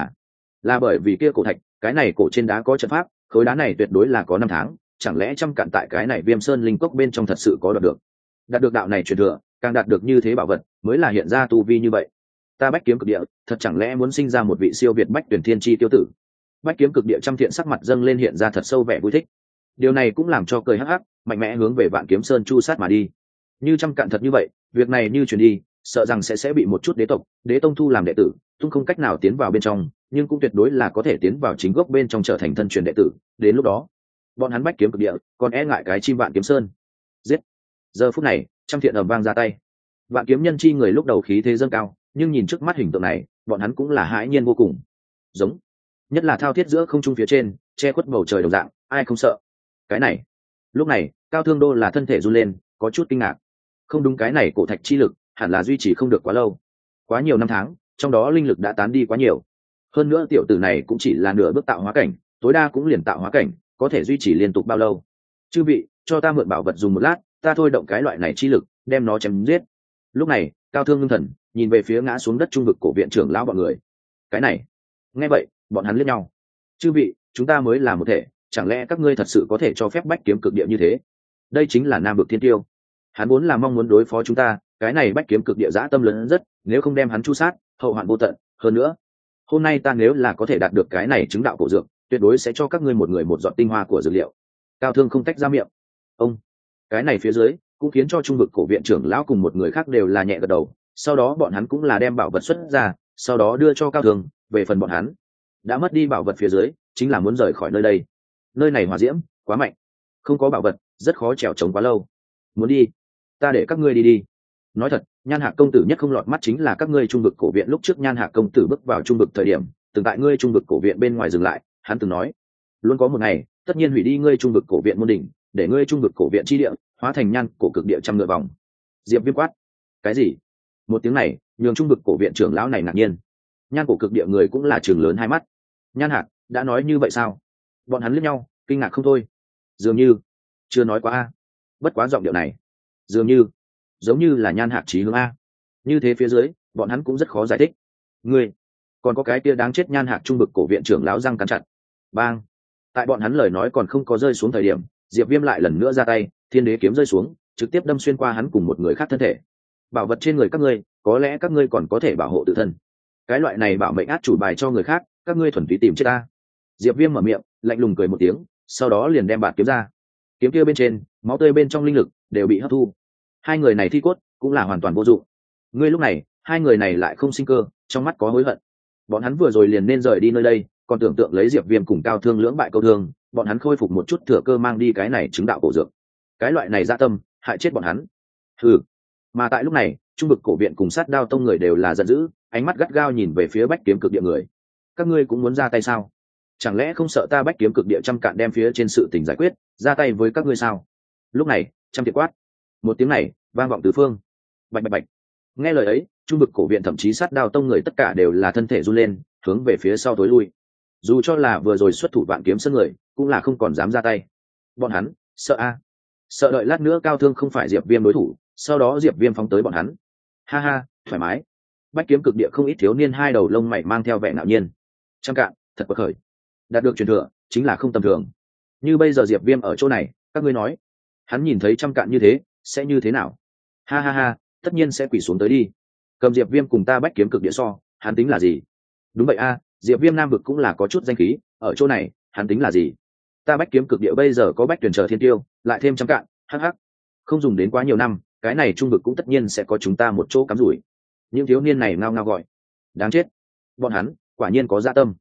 là bởi vì kia cổ thạch, cái này cổ trên đá có trận pháp, khối đá này tuyệt đối là có 5 tháng, chẳng lẽ trăm cạn tại cái này Viêm Sơn linh cốc bên trong thật sự có đạt được đạo này truyền thừa, càng đạt được như thế bảo vật, mới là hiện ra tu vi như vậy. Ta Bách Kiếm Cực Địa, thật chẳng lẽ muốn sinh ra một vị siêu việt Bách Tuyển Thiên chi tiêu tử? Bách Kiếm Cực Địa trăm thiện sắc mặt dâng lên hiện ra thật sâu vẻ vui thích. Điều này cũng làm cho cười hắc hắc, mạnh mẽ hướng về Vạn Kiếm Sơn chu sát mà đi. Như trăm cạn thật như vậy, việc này như truyền đi, sợ rằng sẽ bị một chút đế tộc, đế tông thu làm đệ tử, tung không cách nào tiến vào bên trong, nhưng cũng tuyệt đối là có thể tiến vào chính gốc bên trong trở thành thân truyền đệ tử. Đến lúc đó, bọn hắn Bách Kiếm Cực Địa, còn e ngại cái chim Vạn Kiếm Sơn? Giết! Giờ phút này, trăm thiện ầm vang ra tay. Vạn Kiếm Nhân chi người lúc đầu khí thế dâng cao, nhưng nhìn trước mắt hình tượng này, bọn hắn cũng là hãi nhiên vô cùng. Giống, nhất là thao thiết giữa không trung phía trên, che khuất bầu trời đồng dạng, ai không sợ? Cái này, lúc này, Cao Thương Đô là thân thể run lên, có chút kinh ngạc. Không đúng, cái này cổ thạch chi lực hẳn là duy trì không được quá lâu, quá nhiều năm tháng, trong đó linh lực đã tán đi quá nhiều. Hơn nữa tiểu tử này cũng chỉ là nửa bước tạo hóa cảnh, tối đa cũng liền tạo hóa cảnh, có thể duy trì liên tục bao lâu? Chư vị, cho ta mượn bảo vật dùng một lát, ta thôi động cái loại này chi lực, đem nó chém giết. Lúc này, Cao Thương ngưng thần, nhìn về phía ngã xuống đất trung vực cổ viện trưởng lão bọn người. Cái này, nghe vậy, bọn hắn liếc nhau. Chư vị, chúng ta mới là một thể, chẳng lẽ các ngươi thật sự có thể cho phép Bách Kiếm Cực Địa như thế? Đây chính là Nam vực Thiên Tiêu. Hắn vốn là mong muốn đối phó chúng ta, cái này Bách Kiếm Cực Địa dã tâm lớn rất, nếu không đem hắn chu sát, hậu hoạn vô tận. Hơn nữa, hôm nay ta nếu là có thể đạt được cái này chứng đạo cổ dược, tuyệt đối sẽ cho các ngươi một người một giọt tinh hoa của dược liệu. Cao Thương không tách ra miệng. Ông, cái này phía dưới cũng khiến cho trung vực cổ viện trưởng lão cùng một người khác đều là nhẹ gật đầu. Sau đó bọn hắn cũng là đem bảo vật xuất ra, sau đó đưa cho Cao Thương. Về phần bọn hắn đã mất đi bảo vật phía dưới, chính là muốn rời khỏi nơi đây. Nơi này hỏa diễm quá mạnh, không có bảo vật rất khó trèo trống quá lâu. Muốn đi, ta để các ngươi đi. Nói thật, Nhan Hạc công tử nhất không lọt mắt chính là các ngươi trung vực cổ viện. Lúc trước Nhan Hạc công tử bước vào trung vực thời điểm, từng tại ngươi trung vực cổ viện bên ngoài dừng lại, hắn từng nói luôn có một ngày tất nhiên hủy đi ngươi trung vực cổ viện môn đỉnh, để ngươi trung vực cổ viện chi địa hóa thành nhan cổ cực địa trăm ngựa vòng. Diệp Viêm quát. Cái gì? Một tiếng này nhường trung vực cổ viện trưởng lão này ngạc nhiên. Nhan cổ cực địa người cũng là trường lớn hai mắt. Nhan Hạc đã nói như vậy sao? Bọn hắn liếc nhau, kinh ngạc không thôi. Dường như chưa nói quá a. Bất quá giọng điệu này dường như giống như là Nhan Hạc chí hướng a. Như thế phía dưới bọn hắn cũng rất khó giải thích. Ngươi còn có cái kia đáng chết. Nhan Hạc trung vực cổ viện trưởng lão răng cắn chặt. Bang! Tại bọn hắn lời nói còn không có rơi xuống thời điểm, Diệp Viêm lại lần nữa ra tay, Thiên Đế kiếm rơi xuống, trực tiếp đâm xuyên qua hắn cùng một người khác thân thể. Bảo vật trên người các ngươi, có lẽ các ngươi còn có thể bảo hộ tự thân. Cái loại này bảo mệnh át chủ bài cho người khác, các ngươi thuần túy tìm chết ta. Diệp Viêm mở miệng, lạnh lùng cười một tiếng, sau đó liền đem bạt kiếm ra. Kiếm kia bên trên, máu tươi bên trong linh lực đều bị hấp thu. Hai người này thi cốt cũng là hoàn toàn vô dụng. Ngươi lúc này, hai người này lại không sinh cơ, trong mắt có hối hận. Bọn hắn vừa rồi liền nên rời đi nơi đây, còn tưởng tượng lấy Diệp Viêm cùng Cao Thương lưỡng bại câu thương, bọn hắn khôi phục một chút thừa cơ mang đi cái này chứng đạo cổ dược. Cái loại này dạ tâm, hại chết bọn hắn. Hừ. Mà tại lúc này, trung vực cổ viện cùng Sát Đao tông người đều là giận dữ, ánh mắt gắt gao nhìn về phía Bách Kiếm Cực Địa người. Các ngươi cũng muốn ra tay sao? Chẳng lẽ không sợ ta Bách Kiếm Cực Địa trăm cạn đem phía trên sự tình giải quyết, ra tay với các ngươi sao? Lúc này, trăm thiệt quát. Một tiếng này vang vọng tứ phương. Bạch bạch bạch. Nghe lời ấy, trung vực cổ viện thậm chí Sát Đao tông người tất cả đều là thân thể run lên, hướng về phía sau tối lui. Dù cho là vừa rồi xuất thủ Vạn Kiếm Sơn người, cũng là không còn dám ra tay. Bọn hắn sợ a, sợ đợi lát nữa Cao Thương không phải Diệp Viêm đối thủ, sau đó Diệp Viêm phóng tới bọn hắn. Ha ha, thoải mái. Bách Kiếm Cực Địa không ít thiếu niên hai đầu lông mày mang theo vẻ ngạo nhiên. Trăm cạn thật bất khởi, đạt được truyền thừa chính là không tầm thường. Như bây giờ Diệp Viêm ở chỗ này, các ngươi nói hắn nhìn thấy trăm cạn như thế sẽ như thế nào? Ha ha ha, tất nhiên sẽ quỳ xuống tới đi. Cầm Diệp Viêm cùng ta Bách Kiếm Cực Địa so, hắn tính là gì? Đúng vậy a, Diệp Viêm Nam vực cũng là có chút danh khí, ở chỗ này hắn tính là gì? Ta Bách Kiếm Cực Địa bây giờ có Bách Tuyển Chờ Thiên Tiêu, lại thêm trăm cạn, hắc hắc. Không dùng đến quá nhiều năm, cái này trung vực cũng tất nhiên sẽ có chúng ta một chỗ cắm rủi. Những thiếu niên này ngao ngao gọi. Đáng chết. Bọn hắn quả nhiên có dạ tâm.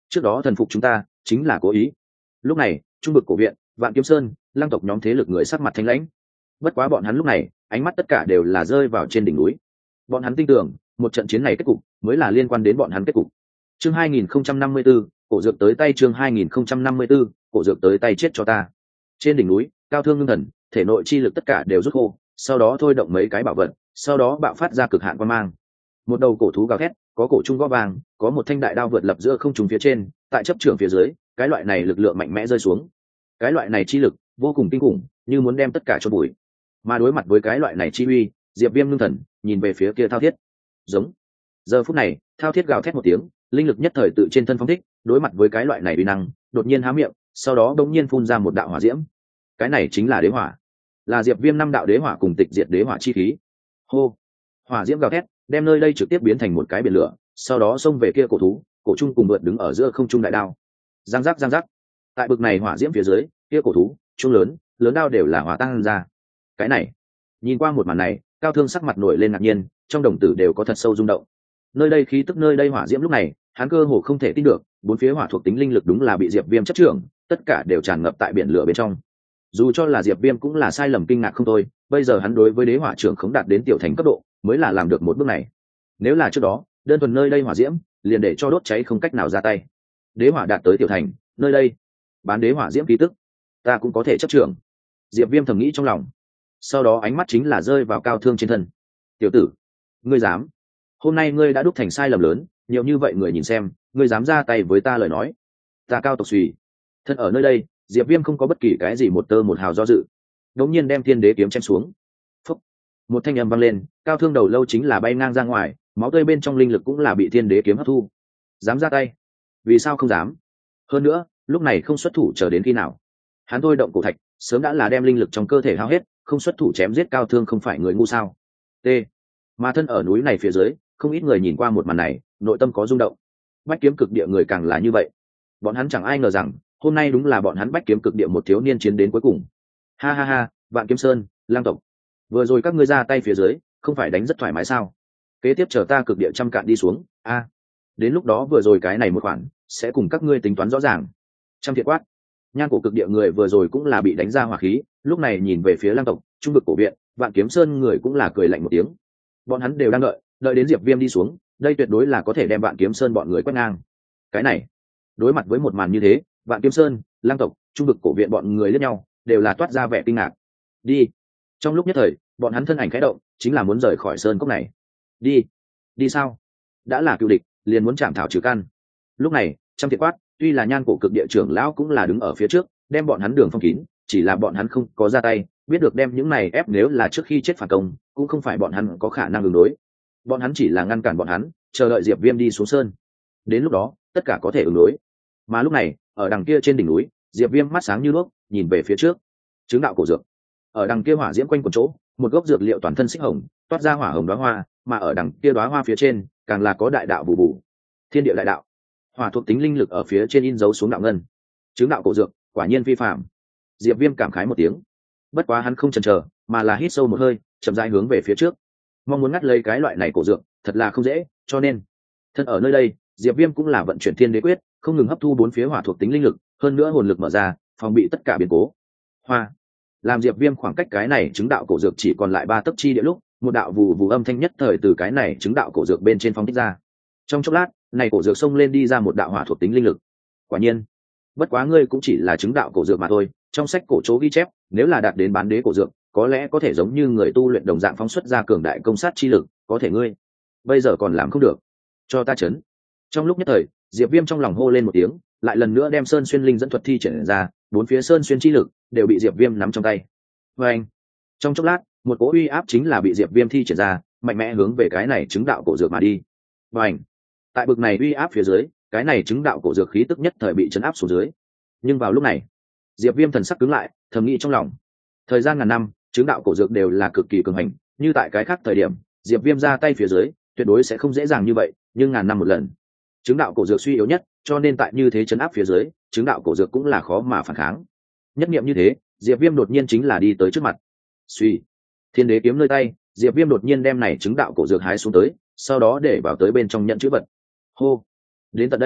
trước đó thần phục chúng ta chính là cố ý. Lúc này trung vực cổ viện, Vạn Kiếm Sơn, Lăng tộc nhóm thế lực người sắc mặt thanh lãnh. Bất quá bọn hắn lúc này ánh mắt tất cả đều là rơi vào trên đỉnh núi. Bọn hắn tin tưởng một trận chiến này kết cục mới là liên quan đến bọn hắn kết cục. Chương 2054, cổ dược tới tay. Chương 2054, cổ dược tới tay, chết cho ta. Trên đỉnh núi, Cao Thương ngưng thần, thể nội chi lực tất cả đều rút khô, sau đó thôi động mấy cái bảo vật, sau đó bạo phát ra cực hạn quang mang. Một đầu cổ thú gào thét, có cổ trung gõ vàng, có một thanh đại đao vượt lập giữa không trung phía trên, tại chấp trưởng phía dưới, cái loại này lực lượng mạnh mẽ rơi xuống. Cái loại này chi lực vô cùng kinh khủng, như muốn đem tất cả chôn bụi. Mà đối mặt với cái loại này chi uy, Diệp Viêm ngưng thần, nhìn về phía kia Thao Thiết. Giống. Giờ phút này, Thao Thiết gào thét một tiếng, linh lực nhất thời tự trên thân phóng thích, đối mặt với cái loại này uy năng, đột nhiên há miệng, sau đó đột nhiên phun ra một đạo hỏa diễm. Cái này chính là đế hỏa, là Diệp Viêm năm đạo đế hỏa cùng tịch diệt đế hỏa chi khí. Hô. Hỏa diễm gào thét, đem nơi đây trực tiếp biến thành một cái biển lửa, sau đó xông về kia cổ thú, cổ trung cùng vượt đứng ở giữa không trung đại đao. Giang giác giang giác. Tại bực này hỏa diễm phía dưới, kia cổ thú, trung lớn, lớn đao đều là hỏa tăng ra. Cái này, nhìn qua một màn này, Cao Thương sắc mặt nổi lên ngạc nhiên, trong đồng tử đều có thật sâu rung động. Nơi đây khí tức nơi đây hỏa diễm lúc này, hắn cơ hồ không thể tin được, bốn phía hỏa thuộc tính linh lực đúng là bị Diệp Viêm chấp trưởng, tất cả đều tràn ngập tại biển lửa bên trong. Dù cho là Diệp Viêm cũng là sai lầm kinh ngạc không thôi, bây giờ hắn đối với đế hỏa trưởng khống đạt đến tiểu thành cấp độ, mới là làm được một bước này. Nếu là trước đó, đơn thuần nơi đây hỏa diễm, liền để cho đốt cháy không cách nào ra tay. Đế hỏa đạt tới tiểu thành, nơi đây, bán đế hỏa diễm khí tức, ta cũng có thể chấp trưởng. Diệp Viêm thầm nghĩ trong lòng. Sau đó ánh mắt chính là rơi vào Cao Thương trên thân. Tiểu tử, ngươi dám? Hôm nay ngươi đã đúc thành sai lầm lớn, nhiều như vậy người nhìn xem, ngươi dám ra tay với ta lời nói. Ta Cao tộc Xùy. Thân ở nơi đây, Diệp Viêm không có bất kỳ cái gì một tơ một hào do dự. Đột nhiên đem Thiên Đế kiếm chém xuống. Phốc. Một thanh âm vang lên, Cao Thương đầu lâu chính là bay ngang ra ngoài, máu tươi bên trong linh lực cũng là bị Thiên Đế kiếm hấp thu. Dám ra tay? Vì sao không dám? Hơn nữa, lúc này không xuất thủ chờ đến khi nào? Hắn thôi động cổ thạch, sớm đã là đem linh lực trong cơ thể hao hết, không xuất thủ chém giết Cao Thương không phải người ngu sao? T. Mà thân ở núi này phía dưới, không ít người nhìn qua một màn này, nội tâm có rung động. Bách kiếm cực địa người càng là như vậy. Bọn hắn chẳng ai ngờ rằng, hôm nay đúng là bọn hắn bách kiếm cực địa một thiếu niên chiến đến cuối cùng. Ha ha ha, Vạn Kiếm Sơn, Lang tộc. Vừa rồi các ngươi ra tay phía dưới, không phải đánh rất thoải mái sao? Kế tiếp chờ ta cực địa trăm cạn đi xuống, đến lúc đó vừa rồi cái này một khoản, sẽ cùng các ngươi tính toán rõ ràng. Trăm thiệt quát. Nhan cổ cực địa người vừa rồi cũng là bị đánh ra hỏa khí, lúc này nhìn về phía Lang tộc, trung vực cổ viện, Vạn Kiếm Sơn người cũng là cười lạnh một tiếng. Bọn hắn đều đang đợi đến Diệp Viêm đi xuống, đây tuyệt đối là có thể đem Vạn Kiếm Sơn bọn người quét ngang. Cái này, đối mặt với một màn như thế, Vạn Kiếm Sơn, Lang tộc, trung vực cổ viện bọn người liếc nhau, đều là toát ra vẻ kinh ngạc. Đi. Trong lúc nhất thời, bọn hắn thân ảnh khẽ động, chính là muốn rời khỏi sơn cốc này. Đi. Đi sao? Đã là cựu địch, liền muốn chạm thảo trừ căn. Lúc này, Trăm Thiệt quát, tuy là Nhan cổ cực địa trưởng lão cũng là đứng ở phía trước, đem bọn hắn đường phong kín, chỉ là bọn hắn không có ra tay, biết được đem những này ép nếu là trước khi chết phản công, cũng không phải bọn hắn có khả năng ứng đối. Bọn hắn chỉ là ngăn cản bọn hắn, chờ đợi Diệp Viêm đi xuống sơn. Đến lúc đó, tất cả có thể ứng đối. Mà lúc này, ở đằng kia trên đỉnh núi, Diệp Viêm mắt sáng như đuốc, nhìn về phía trước. Chứng đạo cổ dược. Ở đằng kia hỏa diễm quanh quần chỗ, một gốc dược liệu toàn thân xích hồng, toát ra hỏa hồng đóa hoa, mà ở đằng kia đóa hoa phía trên, càng là có đại đạo bù bù. Thiên địa đại đạo. Hỏa thuộc tính linh lực ở phía trên in dấu xuống đạo ngân. Chứng đạo cổ dược, quả nhiên phi phàm. Diệp Viêm cảm khái một tiếng. Bất quá hắn không chần chờ, mà là hít sâu một hơi, chậm rãi hướng về phía trước. Mong muốn ngắt lấy cái loại này cổ dược, thật là không dễ, cho nên thân ở nơi đây, Diệp Viêm cũng là vận chuyển Thiên Đế quyết, không ngừng hấp thu bốn phía hỏa thuộc tính linh lực, hơn nữa hồn lực mở ra, phòng bị tất cả biến cố. Hoa. Làm Diệp Viêm khoảng cách cái này chứng đạo cổ dược chỉ còn lại 3 tấc chi địa lúc, một đạo vù vù âm thanh nhất thời từ cái này chứng đạo cổ dược bên trên phóng thích ra. Trong chốc lát, này cổ dược xông lên đi ra một đạo hỏa thuộc tính linh lực. Quả nhiên, bất quá ngươi cũng chỉ là chứng đạo cổ dược mà thôi, trong sách cổ chỗ ghi chép, nếu là đạt đến bán đế cổ dược, có lẽ có thể giống như người tu luyện đồng dạng phóng xuất ra cường đại công sát chi lực, có thể ngươi bây giờ còn làm không được. Cho ta chấn. Trong lúc nhất thời, Diệp Viêm trong lòng hô lên một tiếng, lại lần nữa đem Sơn Xuyên Linh dẫn thuật thi triển ra, bốn phía Sơn Xuyên chi lực đều bị Diệp Viêm nắm trong tay. Oeng. Trong chốc lát, một cỗ uy áp chính là bị Diệp Viêm thi triển ra, mạnh mẽ hướng về cái này chứng đạo cổ dược mà đi. Oeng. Tại bực này uy áp phía dưới, cái này chứng đạo cổ dược khí tức nhất thời bị trấn áp xuống dưới. Nhưng vào lúc này, Diệp Viêm thần sắc cứng lại, thầm nghĩ trong lòng. Thời gian ngàn năm, chứng đạo cổ dược đều là cực kỳ cường hành, như tại cái khác thời điểm, Diệp Viêm ra tay phía dưới, tuyệt đối sẽ không dễ dàng như vậy, nhưng ngàn năm một lần. Chứng đạo cổ dược suy yếu nhất, cho nên tại như thế trấn áp phía dưới, chứng đạo cổ dược cũng là khó mà phản kháng. Nhất niệm như thế, Diệp Viêm đột nhiên chính là đi tới trước mặt. Suy, Thiên Đế kiếm nơi tay, Diệp Viêm đột nhiên đem này chứng đạo cổ dược hái xuống tới, sau đó để vào tới bên trong nhận chữ vật. Hô. Đến tận đây,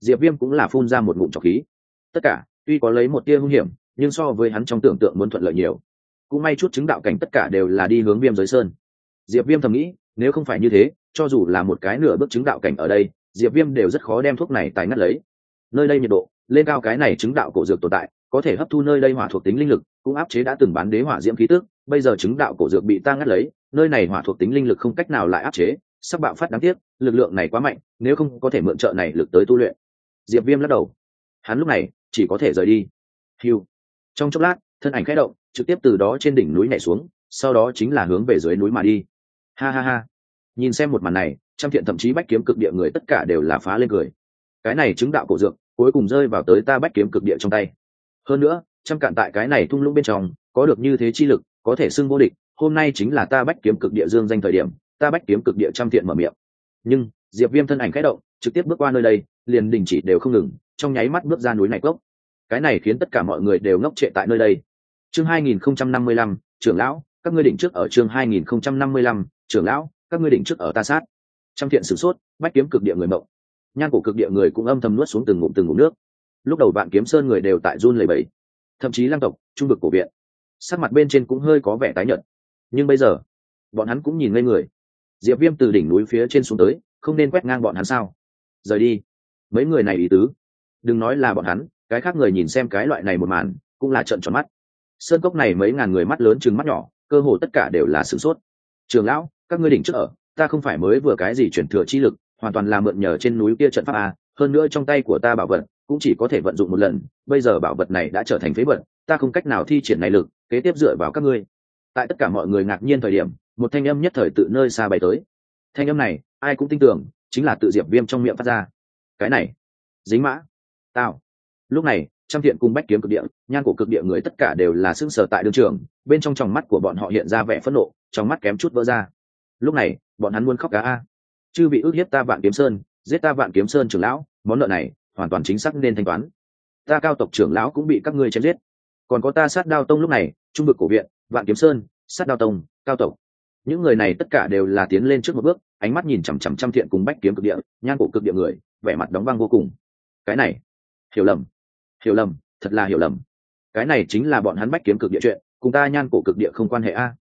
Diệp Viêm cũng là phun ra một ngụm trọc khí. Tất cả tuy có lấy một tia hung hiểm, nhưng so với hắn trong tưởng tượng muốn thuận lợi nhiều. Cũng may chút chứng đạo cảnh tất cả đều là đi hướng Viêm Giới Sơn. Diệp Viêm thầm nghĩ, nếu không phải như thế, cho dù là một cái nửa bước chứng đạo cảnh ở đây, Diệp Viêm đều rất khó đem thuốc này tài ngắt lấy. Nơi đây nhiệt độ lên cao, cái này chứng đạo cổ dược tồn tại, có thể hấp thu nơi đây hỏa thuộc tính linh lực, cũng áp chế đã từng bán đế hỏa diễm khí tức. Bây giờ chứng đạo cổ dược bị ta ngắt lấy, nơi này hỏa thuộc tính linh lực không cách nào lại áp chế, sắp bạo phát. Đáng tiếc lực lượng này quá mạnh, nếu không có thể mượn trợ này lực tới tu luyện. Diệp Viêm lắc đầu, hắn lúc này chỉ có thể rời đi. Hưu. Trong chốc lát, thân ảnh khẽ động, trực tiếp từ đó trên đỉnh núi nhảy xuống, sau đó chính là hướng về dưới núi mà đi. Ha ha ha. Nhìn xem một màn này, Trăm Thiện thậm chí Bách Kiếm Cực Địa người tất cả đều là phá lên cười. Cái này chứng đạo cổ dược, cuối cùng rơi vào tới ta Bách Kiếm Cực Địa trong tay. Hơn nữa, Trăm Cạn tại cái này thung lũng bên trong, có được như thế chi lực, có thể xưng vô địch. Hôm nay chính là ta Bách Kiếm Cực Địa dương danh thời điểm, ta Bách Kiếm Cực Địa Trăm Thiện mở miệng. Nhưng Diệp Viêm thân ảnh khẽ động, trực tiếp bước qua nơi đây, liền đình chỉ đều không ngừng, trong nháy mắt bước ra núi này cốc. Cái này khiến tất cả mọi người đều ngốc trệ tại nơi đây. Chương 2055, trưởng lão, các ngươi định trước ở chương 2055, trưởng lão, các ngươi định trước ở ta sát. Trăm Thiện sửng sốt, Bách Kiếm Cực Địa người mộng. Nhan Cổ Cực Địa người cũng âm thầm nuốt xuống từng ngụm nước. Lúc đầu Vạn Kiếm Sơn người đều tại run lẩy bẩy, thậm chí Lang tộc, Trung Vực Cổ Viện, sắc mặt bên trên cũng hơi có vẻ tái nhợt. Nhưng bây giờ, bọn hắn cũng nhìn ngây người. Diệp Viêm từ đỉnh núi phía trên xuống tới, không nên quét ngang bọn hắn sao? Rời đi. Mấy người này ý tứ, đừng nói là bọn hắn, cái khác người nhìn xem cái loại này một màn, cũng là trợn tròn mắt. Sơn cốc này mấy ngàn người mắt lớn trừng mắt nhỏ, cơ hồ tất cả đều là sửng sốt. Trường lão, các ngươi đỉnh trước ở, ta không phải mới vừa cái gì chuyển thừa chi lực, hoàn toàn là mượn nhờ trên núi kia trận pháp a, hơn nữa trong tay của ta bảo vật cũng chỉ có thể vận dụng một lần, bây giờ bảo vật này đã trở thành phế vật, ta không cách nào thi triển này lực, kế tiếp dựa vào các ngươi. Tại tất cả mọi người ngạc nhiên thời điểm, một thanh âm nhất thời tự nơi xa bay tới. Thanh âm này, ai cũng tin tưởng, chính là tự Diệp Viêm trong miệng phát ra. Cái này, dính mã, tao. Lúc này, Trăm Thiện cùng Bách Kiếm Cực Địa, Nhan Cổ Cực Địa người tất cả đều là sững sờ tại đường trường, bên trong tròng mắt của bọn họ hiện ra vẻ phẫn nộ, trong mắt kém chút vỡ ra. Lúc này, bọn hắn muốn khóc cá a. Chư vị ước hiếp ta Vạn Kiếm Sơn, giết ta Vạn Kiếm Sơn trưởng lão, món nợ này hoàn toàn chính xác nên thanh toán. Ta Cao tộc trưởng lão cũng bị các ngươi chém giết, còn có ta Sát Đao Tông lúc này, Trung Vực Cổ Viện, Vạn Kiếm Sơn, Sát Đao Tông, Cao tộc. Những người này tất cả đều là tiến lên trước một bước, ánh mắt nhìn chằm chằm Trăm Thiện cùng Bách Kiếm Cực Địa, Nhan Cổ Cực Địa người, vẻ mặt đóng băng vô cùng. Cái này, hiểu lầm, thật là hiểu lầm. Cái này chính là bọn hắn Bách Kiếm Cực Địa chuyện, cùng ta Nhan Cổ Cực Địa không quan hệ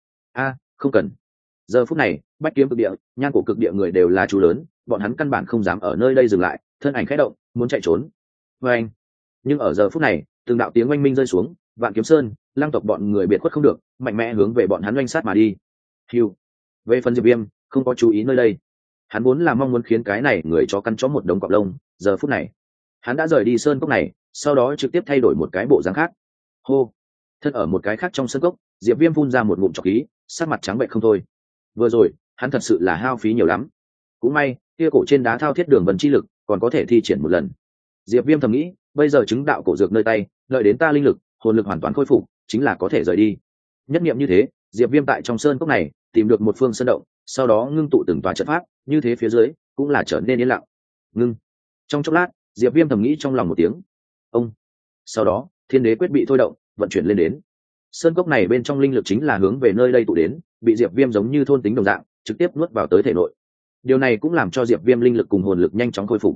a. Không cần. Giờ phút này, Bách Kiếm Cực Địa, Nhan Cổ Cực Địa người đều là chú lớn, bọn hắn căn bản không dám ở nơi đây dừng lại, thân ảnh khẽ động, muốn chạy trốn. Anh. Nhưng ở giờ phút này, từng đạo tiếng oanh minh rơi xuống, Vạn Kiếm Sơn, Lang tộc bọn người biệt khuất không được, mạnh mẽ hướng về bọn hắn oanh sát mà đi. Hưu. Về phần Diệp Viêm, không có chú ý nơi đây. Hắn vốn là mong muốn khiến cái này người chó căn chó một đống cọp lông, giờ phút này, hắn đã rời đi sơn cốc này, sau đó trực tiếp thay đổi một cái bộ dáng khác. Hô. Thân ở một cái khác trong sơn cốc, Diệp Viêm phun ra một ngụm trọc khí, sắc mặt trắng bệch không thôi. Vừa rồi, hắn thật sự là hao phí nhiều lắm. Cũng may, kia cổ trên đá thao thiết đường vân chi lực, còn có thể thi triển một lần. Diệp Viêm thầm nghĩ, bây giờ chứng đạo cổ dược nơi tay, đợi đến ta linh lực, hồn lực hoàn toàn khôi phục, chính là có thể rời đi. Nhất niệm như thế, Diệp Viêm tại trong sơn cốc này, tìm được một phương sơn động, sau đó ngưng tụ từng tòa trận pháp, như thế phía dưới cũng là trở nên yên lặng. Ngưng. Trong chốc lát, Diệp Viêm thầm nghĩ trong lòng một tiếng. Ông. Sau đó, Thiên Đế quyết bị thôi động, vận chuyển lên đến. Sơn cốc này bên trong linh lực chính là hướng về nơi đây tụ đến, bị Diệp Viêm giống như thôn tính đồng dạng, trực tiếp nuốt vào tới thể nội. Điều này cũng làm cho Diệp Viêm linh lực cùng hồn lực nhanh chóng khôi phục.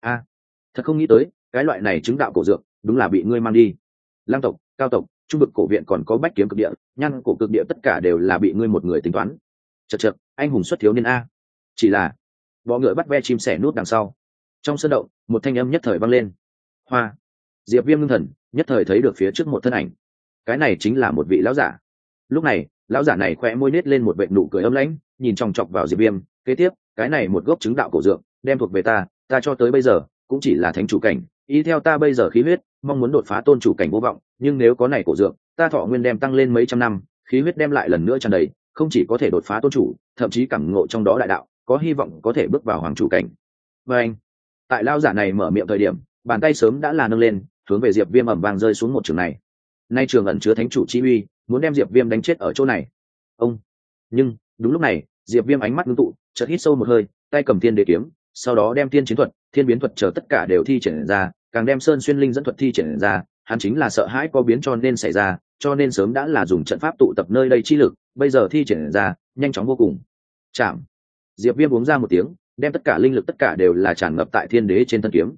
Thật không nghĩ tới, cái loại này chứng đạo cổ dược, đúng là bị ngươi mang đi. Lang tộc, Cao tộc, Trung Vực Cổ Viện còn có Bách Kiếm Cực Địa, Nhan Cổ Cực Địa tất cả đều là bị ngươi một người tính toán. Chậc, anh hùng xuất thiếu niên a. Chỉ là, bọ ngựa bắt ve chim sẻ nút đằng sau. Trong sân động, một thanh âm nhất thời vang lên. Hoa. Diệp Viêm ngưng thần, nhất thời thấy được phía trước một thân ảnh. Cái này chính là một vị lão giả. Lúc này, lão giả này khẽ môi nết lên một vệt nụ cười âm lãnh, nhìn chòng chọc vào Diệp Viêm, kế tiếp, cái này một gốc chứng đạo cổ dược, đem thuộc về ta cho tới bây giờ cũng chỉ là thánh chủ cảnh, ý theo ta bây giờ khí huyết, mong muốn đột phá tôn chủ cảnh vô vọng, nhưng nếu có này cổ dược, ta thọ nguyên đem tăng lên mấy trăm năm, khí huyết đem lại lần nữa tràn đầy, không chỉ có thể đột phá tôn chủ, thậm chí cảm ngộ trong đó đại đạo, có hy vọng có thể bước vào hoàng chủ cảnh. Và anh, tại lão giả này mở miệng thời điểm, bàn tay sớm đã là nâng lên, hướng về Diệp Viêm ầm vang rơi xuống một trường này. Nay trường ẩn chứa thánh chủ chi uy, muốn đem Diệp Viêm đánh chết ở chỗ này. Ông. Nhưng, đúng lúc này, Diệp Viêm ánh mắt ngưng tụ, chợt hít sâu một hơi, tay cầm Thiên Đế kiếm, sau đó đem Thiên Chiến thuật, Thiên Biến thuật chờ tất cả đều thi triển ra, càng đem Sơn Xuyên Linh dẫn thuật thi triển ra, hắn chính là sợ hãi có biến cho nên xảy ra, cho nên sớm đã là dùng trận pháp tụ tập nơi đây chi lực, bây giờ thi triển ra, nhanh chóng vô cùng. Chạm. Diệp Viêm uống ra một tiếng, đem tất cả linh lực tất cả đều là tràn ngập tại Thiên Đế trên thân kiếm.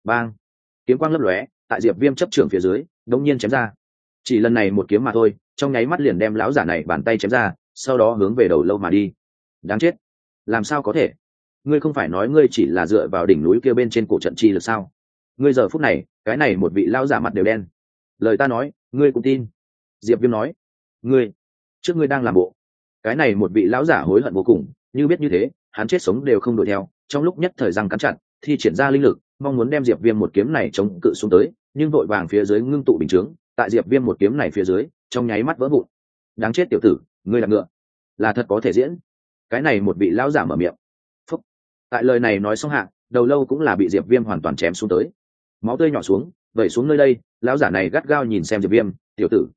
bang, kiếm quang lấp lóe tại diệp viêm chấp trưởng phía dưới đống nhiên chém ra. Chỉ lần này một kiếm mà thôi, trong nháy mắt liền đem lão giả này bàn tay chém ra, sau đó hướng về đầu lâu mà đi. Đáng chết, làm sao có thể? Ngươi không phải nói ngươi chỉ là dựa vào đỉnh núi kia bên trên cổ trận chi lực sao? Ngươi giờ phút này, cái này một vị lão giả mặt đều đen. Lời ta nói, ngươi cũng tin? Diệp Viêm nói. Ngươi, trước ngươi đang làm bộ. Cái này một vị lão giả hối hận vô cùng, như biết như thế, hắn chết sống đều không đuổi theo, trong lúc nhất thời răng cắn chặt, thi triển ra linh lực, mong muốn đem Diệp Viêm một kiếm này chống cự xuống tới, nhưng vội vàng phía dưới ngưng tụ bình chướng, tại Diệp Viêm một kiếm này phía dưới, trong nháy mắt vỡ vụn. Đáng chết tiểu tử, ngươi là ngựa, là thật có thể diễn. Cái này một vị lão giả mở miệng. Phúc. Tại lời này nói xong hạ, đầu lâu cũng là bị Diệp Viêm hoàn toàn chém xuống tới. Máu tươi nhỏ xuống, vẩy xuống nơi đây, lão giả này gắt gao nhìn xem Diệp Viêm, tiểu tử,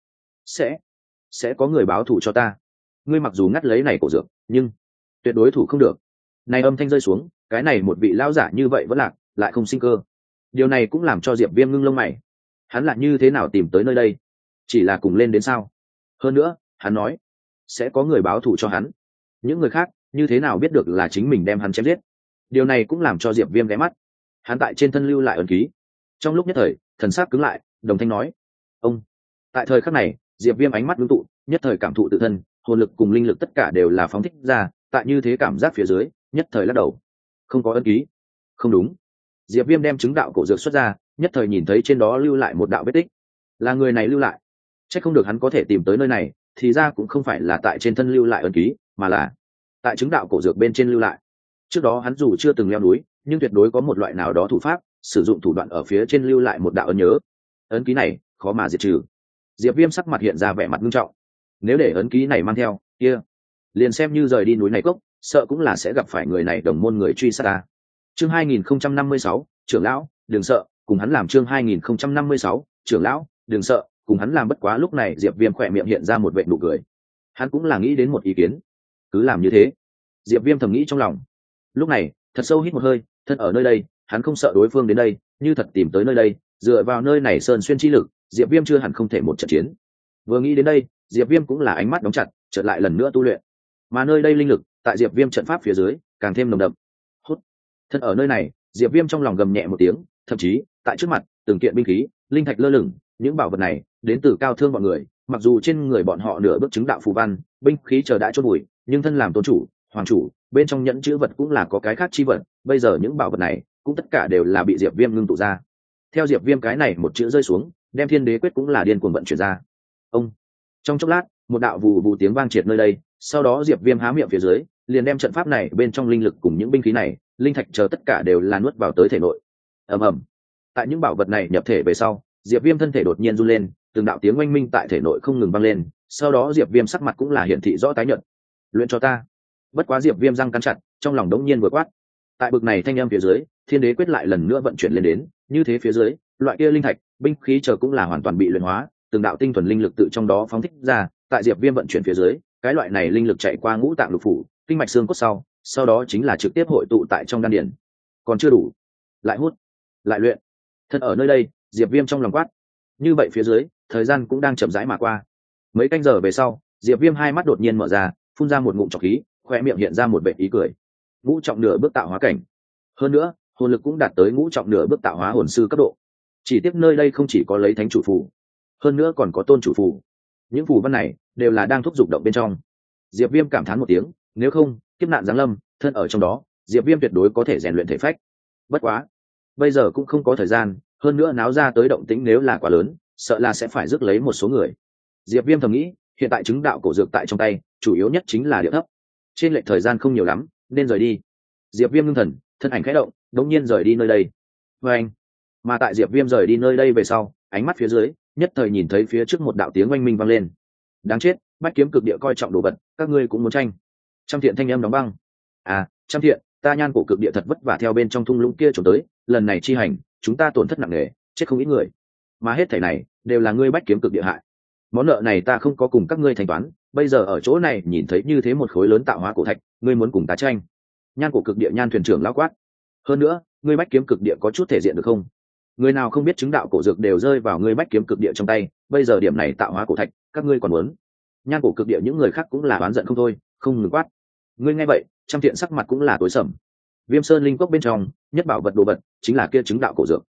sẽ có người báo thù cho ta. Ngươi mặc dù ngắt lấy này cổ dược, nhưng tuyệt đối thủ không được. Này âm thanh rơi xuống, cái này một vị lão giả như vậy vẫn lạc, lại không sinh cơ. Điều này cũng làm cho Diệp Viêm ngưng lông mày. Hắn là như thế nào tìm tới nơi đây? Chỉ là cùng lên đến sao? Hơn nữa, hắn nói sẽ có người báo thù cho hắn. Những người khác như thế nào biết được là chính mình đem hắn chém giết? Điều này cũng làm cho Diệp Viêm ghé mắt. Hắn tại trên thân lưu lại ấn ký. Trong lúc nhất thời, thần sắc cứng lại, đồng thanh nói: "Ông." Tại thời khắc này, Diệp Viêm ánh mắt ngưng tụ, nhất thời cảm thụ tự thân, hồn lực cùng linh lực tất cả đều là phóng thích ra, tại như thế cảm giác phía dưới, nhất thời lắc đầu. Không có ấn ký. Không đúng. Diệp Viêm đem chứng đạo cổ dược xuất ra, nhất thời nhìn thấy trên đó lưu lại một đạo vết tích. Là người này lưu lại. Chắc không được hắn có thể tìm tới nơi này, thì ra cũng không phải là tại trên thân lưu lại ấn ký, mà là tại chứng đạo cổ dược bên trên lưu lại. Trước đó hắn dù chưa từng leo núi, nhưng tuyệt đối có một loại nào đó thủ pháp, sử dụng thủ đoạn ở phía trên lưu lại một đạo ấn nhớ. Ấn ký này khó mà diệt trừ. Diệp Viêm sắc mặt hiện ra vẻ mặt nghiêm trọng. Nếu để ấn ký này mang theo, kia liền xem như rời đi núi này cốc, sợ cũng là sẽ gặp phải người này đồng môn người truy sát ta. Chương 2056, trưởng lão, đừng sợ, cùng hắn làm. Chương 2056, trưởng lão, đừng sợ, cùng hắn làm. Bất quá lúc này Diệp Viêm khỏe miệng hiện ra một vệt nụ cười. Hắn cũng là nghĩ đến một ý kiến, cứ làm như thế. Diệp Viêm thầm nghĩ trong lòng. Lúc này, thật sâu hít một hơi, thân ở nơi đây, hắn không sợ đối phương đến đây, như thật tìm tới nơi đây, dựa vào nơi này sơn xuyên chi lực, Diệp Viêm chưa hẳn không thể một trận chiến. Vừa nghĩ đến đây, Diệp Viêm cũng là ánh mắt đóng chặt, chợt lại lần nữa tu luyện. Mà nơi đây linh lực, tại Diệp Viêm trận pháp phía dưới, càng thêm nồng đậm. Hút. Thân ở nơi này, Diệp Viêm trong lòng gầm nhẹ một tiếng, thậm chí, tại trước mặt, từng kiện binh khí, linh thạch lơ lửng, những bảo vật này đến từ cao thương bọn người, mặc dù trên người bọn họ nửa bước chứng đạo phù văn, binh khí chờ đã chôn bụi, nhưng thân làm tôn chủ, hoàng chủ, bên trong nhẫn chữ vật cũng là có cái khác chi vật, bây giờ những bảo vật này cũng tất cả đều là bị Diệp Viêm ngưng tụ ra. Theo Diệp Viêm cái này một chữ rơi xuống, đem Thiên Đế quyết cũng là điên cuồng vận chuyển ra. Ông. Trong chốc lát, một đạo vù vù tiếng vang triệt nơi đây, sau đó Diệp Viêm há miệng phía dưới, liền đem trận pháp này bên trong linh lực cùng những binh khí này, linh thạch chờ tất cả đều là nuốt vào tới thể nội. Ầm ầm. Tại những bảo vật này nhập thể về sau, Diệp Viêm thân thể đột nhiên run lên, từng đạo tiếng oanh minh tại thể nội không ngừng vang lên, sau đó Diệp Viêm sắc mặt cũng là hiển thị rõ tái nhợt. Luyện cho ta. Bất quá Diệp Viêm răng cắn chặt, trong lòng đống nhiên vừa quát. Tại bực này thanh âm phía dưới, Thiên Đế quyết lại lần nữa vận chuyển lên đến, như thế phía dưới, loại kia linh thạch, binh khí chờ cũng là hoàn toàn bị luyện hóa, từng đạo tinh thuần linh lực tự trong đó phóng thích ra, tại Diệp Viêm vận chuyển phía dưới, cái loại này linh lực chạy qua ngũ tạng lục phủ, kinh mạch xương cốt sau đó chính là trực tiếp hội tụ tại trong đan điền. Còn chưa đủ, lại hút, lại luyện. Thân ở nơi đây, Diệp Viêm trong lòng quát. Như vậy phía dưới, thời gian cũng đang chậm rãi mà qua. Mấy canh giờ về sau, Diệp Viêm hai mắt đột nhiên mở ra, phun ra một ngụm trọc khí, khóe miệng hiện ra một vệt ý cười. Ngũ trọng nửa bước tạo hóa cảnh. Hơn nữa, hồn lực cũng đạt tới ngũ trọng nửa bước tạo hóa hồn sư cấp độ. Chỉ tiếc nơi đây không chỉ có lấy thánh chủ phù, hơn nữa còn có tôn chủ phù. Những phù văn này đều là đang thúc giục động bên trong. Diệp Viêm cảm thán một tiếng, nếu không, kiếp nạn giáng lâm, thân ở trong đó, Diệp Viêm tuyệt đối có thể rèn luyện thể phách. Bất quá, bây giờ cũng không có thời gian, hơn nữa náo ra tới động tĩnh nếu là quá lớn, sợ là sẽ phải rước lấy một số người. Diệp Viêm thầm nghĩ, hiện tại chứng đạo cổ dược tại trong tay, chủ yếu nhất chính là địa thấp. Trên lệch thời gian không nhiều lắm, nên rời đi. Diệp Viêm ngưng thần, thân ảnh khẽ động, đống nhiên rời đi nơi đây. Oeng! Mà tại Diệp Viêm rời đi nơi đây về sau, ánh mắt phía dưới, nhất thời nhìn thấy phía trước một đạo tiếng oanh minh vang lên. Đáng chết, Bách Kiếm Cực Địa coi trọng đồ vật, các ngươi cũng muốn tranh. Trăm Thiện thanh âm đóng băng. À, Trăm Thiện, ta Nhan Cổ Cực Địa thật vất vả theo bên trong thung lũng kia trốn tới, lần này chi hành, chúng ta tổn thất nặng nề, chết không ít người. Mà hết thảy này đều là ngươi Bách Kiếm Cực Địa hại. Món nợ này ta không có cùng các ngươi thanh toán, bây giờ ở chỗ này nhìn thấy như thế một khối lớn tạo hóa cổ thạch, ngươi muốn cùng ta tranh. Nhan Cổ Cực Địa Nhan thuyền trưởng lão quát. Hơn nữa, ngươi Bách Kiếm Cực Địa có chút thể diện được không? Người nào không biết chứng đạo cổ dược đều rơi vào ngươi Bách Kiếm Cực Địa trong tay, bây giờ điểm này tạo hóa cổ thạch, các ngươi còn muốn? Nhan Cổ Cực Địa những người khác cũng là oán giận không thôi, không ngừng quát. Ngươi nghe vậy, Trăm Thiện sắc mặt cũng là tối sầm. Viêm Sơn linh cốc bên trong, nhất bảo vật đồ vật chính là kia chứng đạo cổ dược.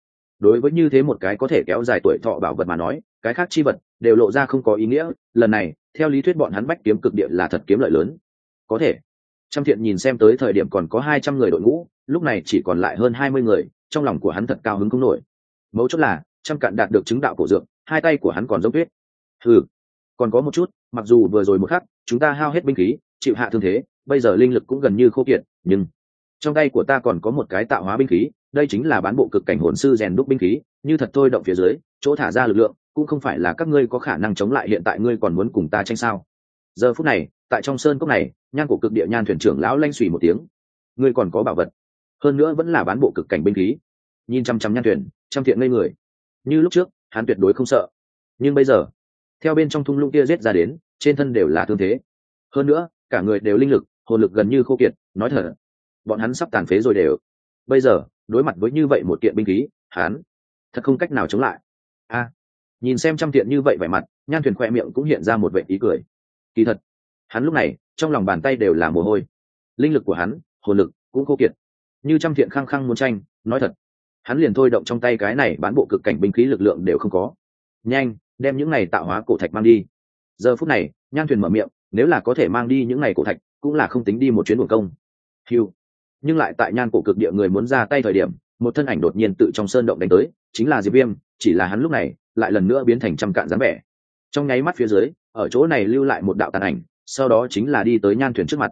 đối với như thế một cái có thể kéo dài tuổi thọ bảo vật mà nói, cái khác chi vật đều lộ ra không có ý nghĩa. Lần này theo lý thuyết bọn hắn bách kiếm cực địa là thật kiếm lợi lớn. Có thể Trăm Thiện nhìn xem tới thời điểm còn có 200 người đội ngũ, lúc này chỉ còn lại hơn 20 người, trong lòng của hắn thật cao hứng không nổi. Mấu chốt là Trăm Cạn đạt được chứng đạo cổ dược, hai tay của hắn còn giống tuyết. Còn có một chút, mặc dù vừa rồi một khắc chúng ta hao hết binh khí, chịu hạ thương thế, bây giờ linh lực cũng gần như khô kiệt, nhưng trong tay của ta còn có một cái tạo hóa binh khí, đây chính là bán bộ cực cảnh hồn sư rèn đúc binh khí, như thật thôi động phía dưới, chỗ thả ra lực lượng cũng không phải là các ngươi có khả năng chống lại. Hiện tại ngươi còn muốn cùng ta tranh sao? Giờ phút này tại trong sơn cốc này, Nhan Cổ Cực Địa Nhan thuyền trưởng lão lanh xùy một tiếng. Ngươi còn có bảo vật, hơn nữa vẫn là bán bộ cực cảnh binh khí. Nhìn chăm chăm Nhan thuyền, Trăm Thiện ngây người. Như lúc trước hắn tuyệt đối không sợ, nhưng bây giờ theo bên trong thung lũng kia giết ra đến, trên thân đều là thương thế, hơn nữa cả người đều linh lực hồn lực gần như khô kiệt. Nói thật, bọn hắn sắp tàn phế rồi đều. Bây giờ đối mặt với như vậy một kiện binh khí, hắn thật không cách nào chống lại. Nhìn xem Trăm Thiện như vậy vẻ mặt, Nhan thuyền khoe miệng cũng hiện ra một vẻ ý cười. Kỳ thật hắn lúc này trong lòng bàn tay đều là mồ hôi, linh lực của hắn hồn lực cũng khô kiệt. Như Trăm Thiện khăng khăng muốn tranh, nói thật hắn liền thôi động trong tay cái này bán bộ cực cảnh binh khí lực lượng đều không có. Nhanh đem những này tạo hóa cổ thạch mang đi. Giờ phút này Nhan thuyền mở miệng, nếu là có thể mang đi những này cổ thạch cũng là không tính đi một chuyến uổng công. Nhưng lại tại Nhan Cổ Cực Địa người muốn ra tay thời điểm, một thân ảnh đột nhiên tự trong sơn động đánh tới, chính là Diệp Viêm. Chỉ là hắn lúc này lại lần nữa biến thành Trăm Cạn dáng vẻ. Trong nháy mắt phía dưới ở chỗ này lưu lại một đạo tàn ảnh, sau đó chính là đi tới Nhan thuyền trước mặt.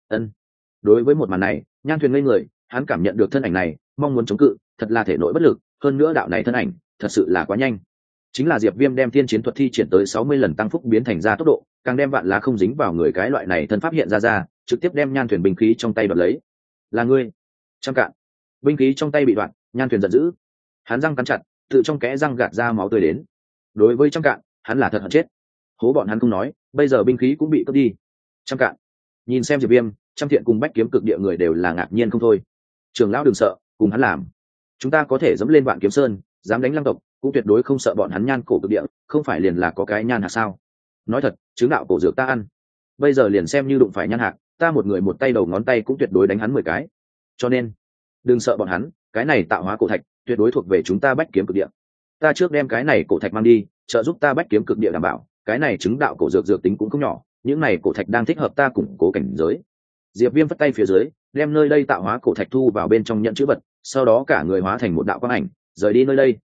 Đối với một màn này, Nhan thuyền ngây người, hắn cảm nhận được thân ảnh này mong muốn chống cự thật là thể nội bất lực, hơn nữa đạo này thân ảnh thật sự là quá nhanh. Chính là Diệp Viêm đem thiên chiến thuật thi triển tới 60 lần tăng phúc biến thành ra tốc độ, càng đem vạn lá không dính vào người cái loại này thân pháp hiện ra, trực tiếp đem Nhan thuyền binh khí trong tay đoạt lấy. Là ngươi? Trăm Cạn. Binh khí trong tay bị đoạn, Nhan thuyền giận dữ, hắn răng cắn chặt, tự trong kẽ răng gạt ra máu tươi đến. Đối với Trăm Cạn, hắn là thật hận chết. Hố bọn hắn không nói, bây giờ binh khí cũng bị cướp đi. Trăm Cạn nhìn xem Diệp Viêm, Trăm Thiện cùng bách kiếm cực địa người đều là ngạc nhiên không thôi. Trưởng lão đừng sợ, cùng hắn làm. Chúng ta có thể dẫm lên Vạn Kiếm Sơn, dám đánh Lăng tộc, cũng tuyệt đối không sợ bọn hắn Nhan Cổ Cực Địa, không phải liền là có cái nhan hạt sao? Nói thật, chứng đạo cổ dược ta ăn, bây giờ liền xem như đụng phải nhan hạt, ta một người một tay đầu ngón tay cũng tuyệt đối đánh hắn 10 cái. Cho nên đừng sợ bọn hắn, cái này tạo hóa cổ thạch tuyệt đối thuộc về chúng ta bách kiếm cực địa. Ta trước đem cái này cổ thạch mang đi, trợ giúp ta bách kiếm cực địa đảm bảo cái này chứng đạo cổ dược dược tính cũng không nhỏ, những này cổ thạch đang thích hợp ta củng cố cảnh giới. Diệp Viêm phất tay phía dưới, đem nơi đây tạo hóa cổ thạch thu vào bên trong nhận chữ vật, sau đó cả người hóa thành một đạo quang ảnh rời đi nơi đây,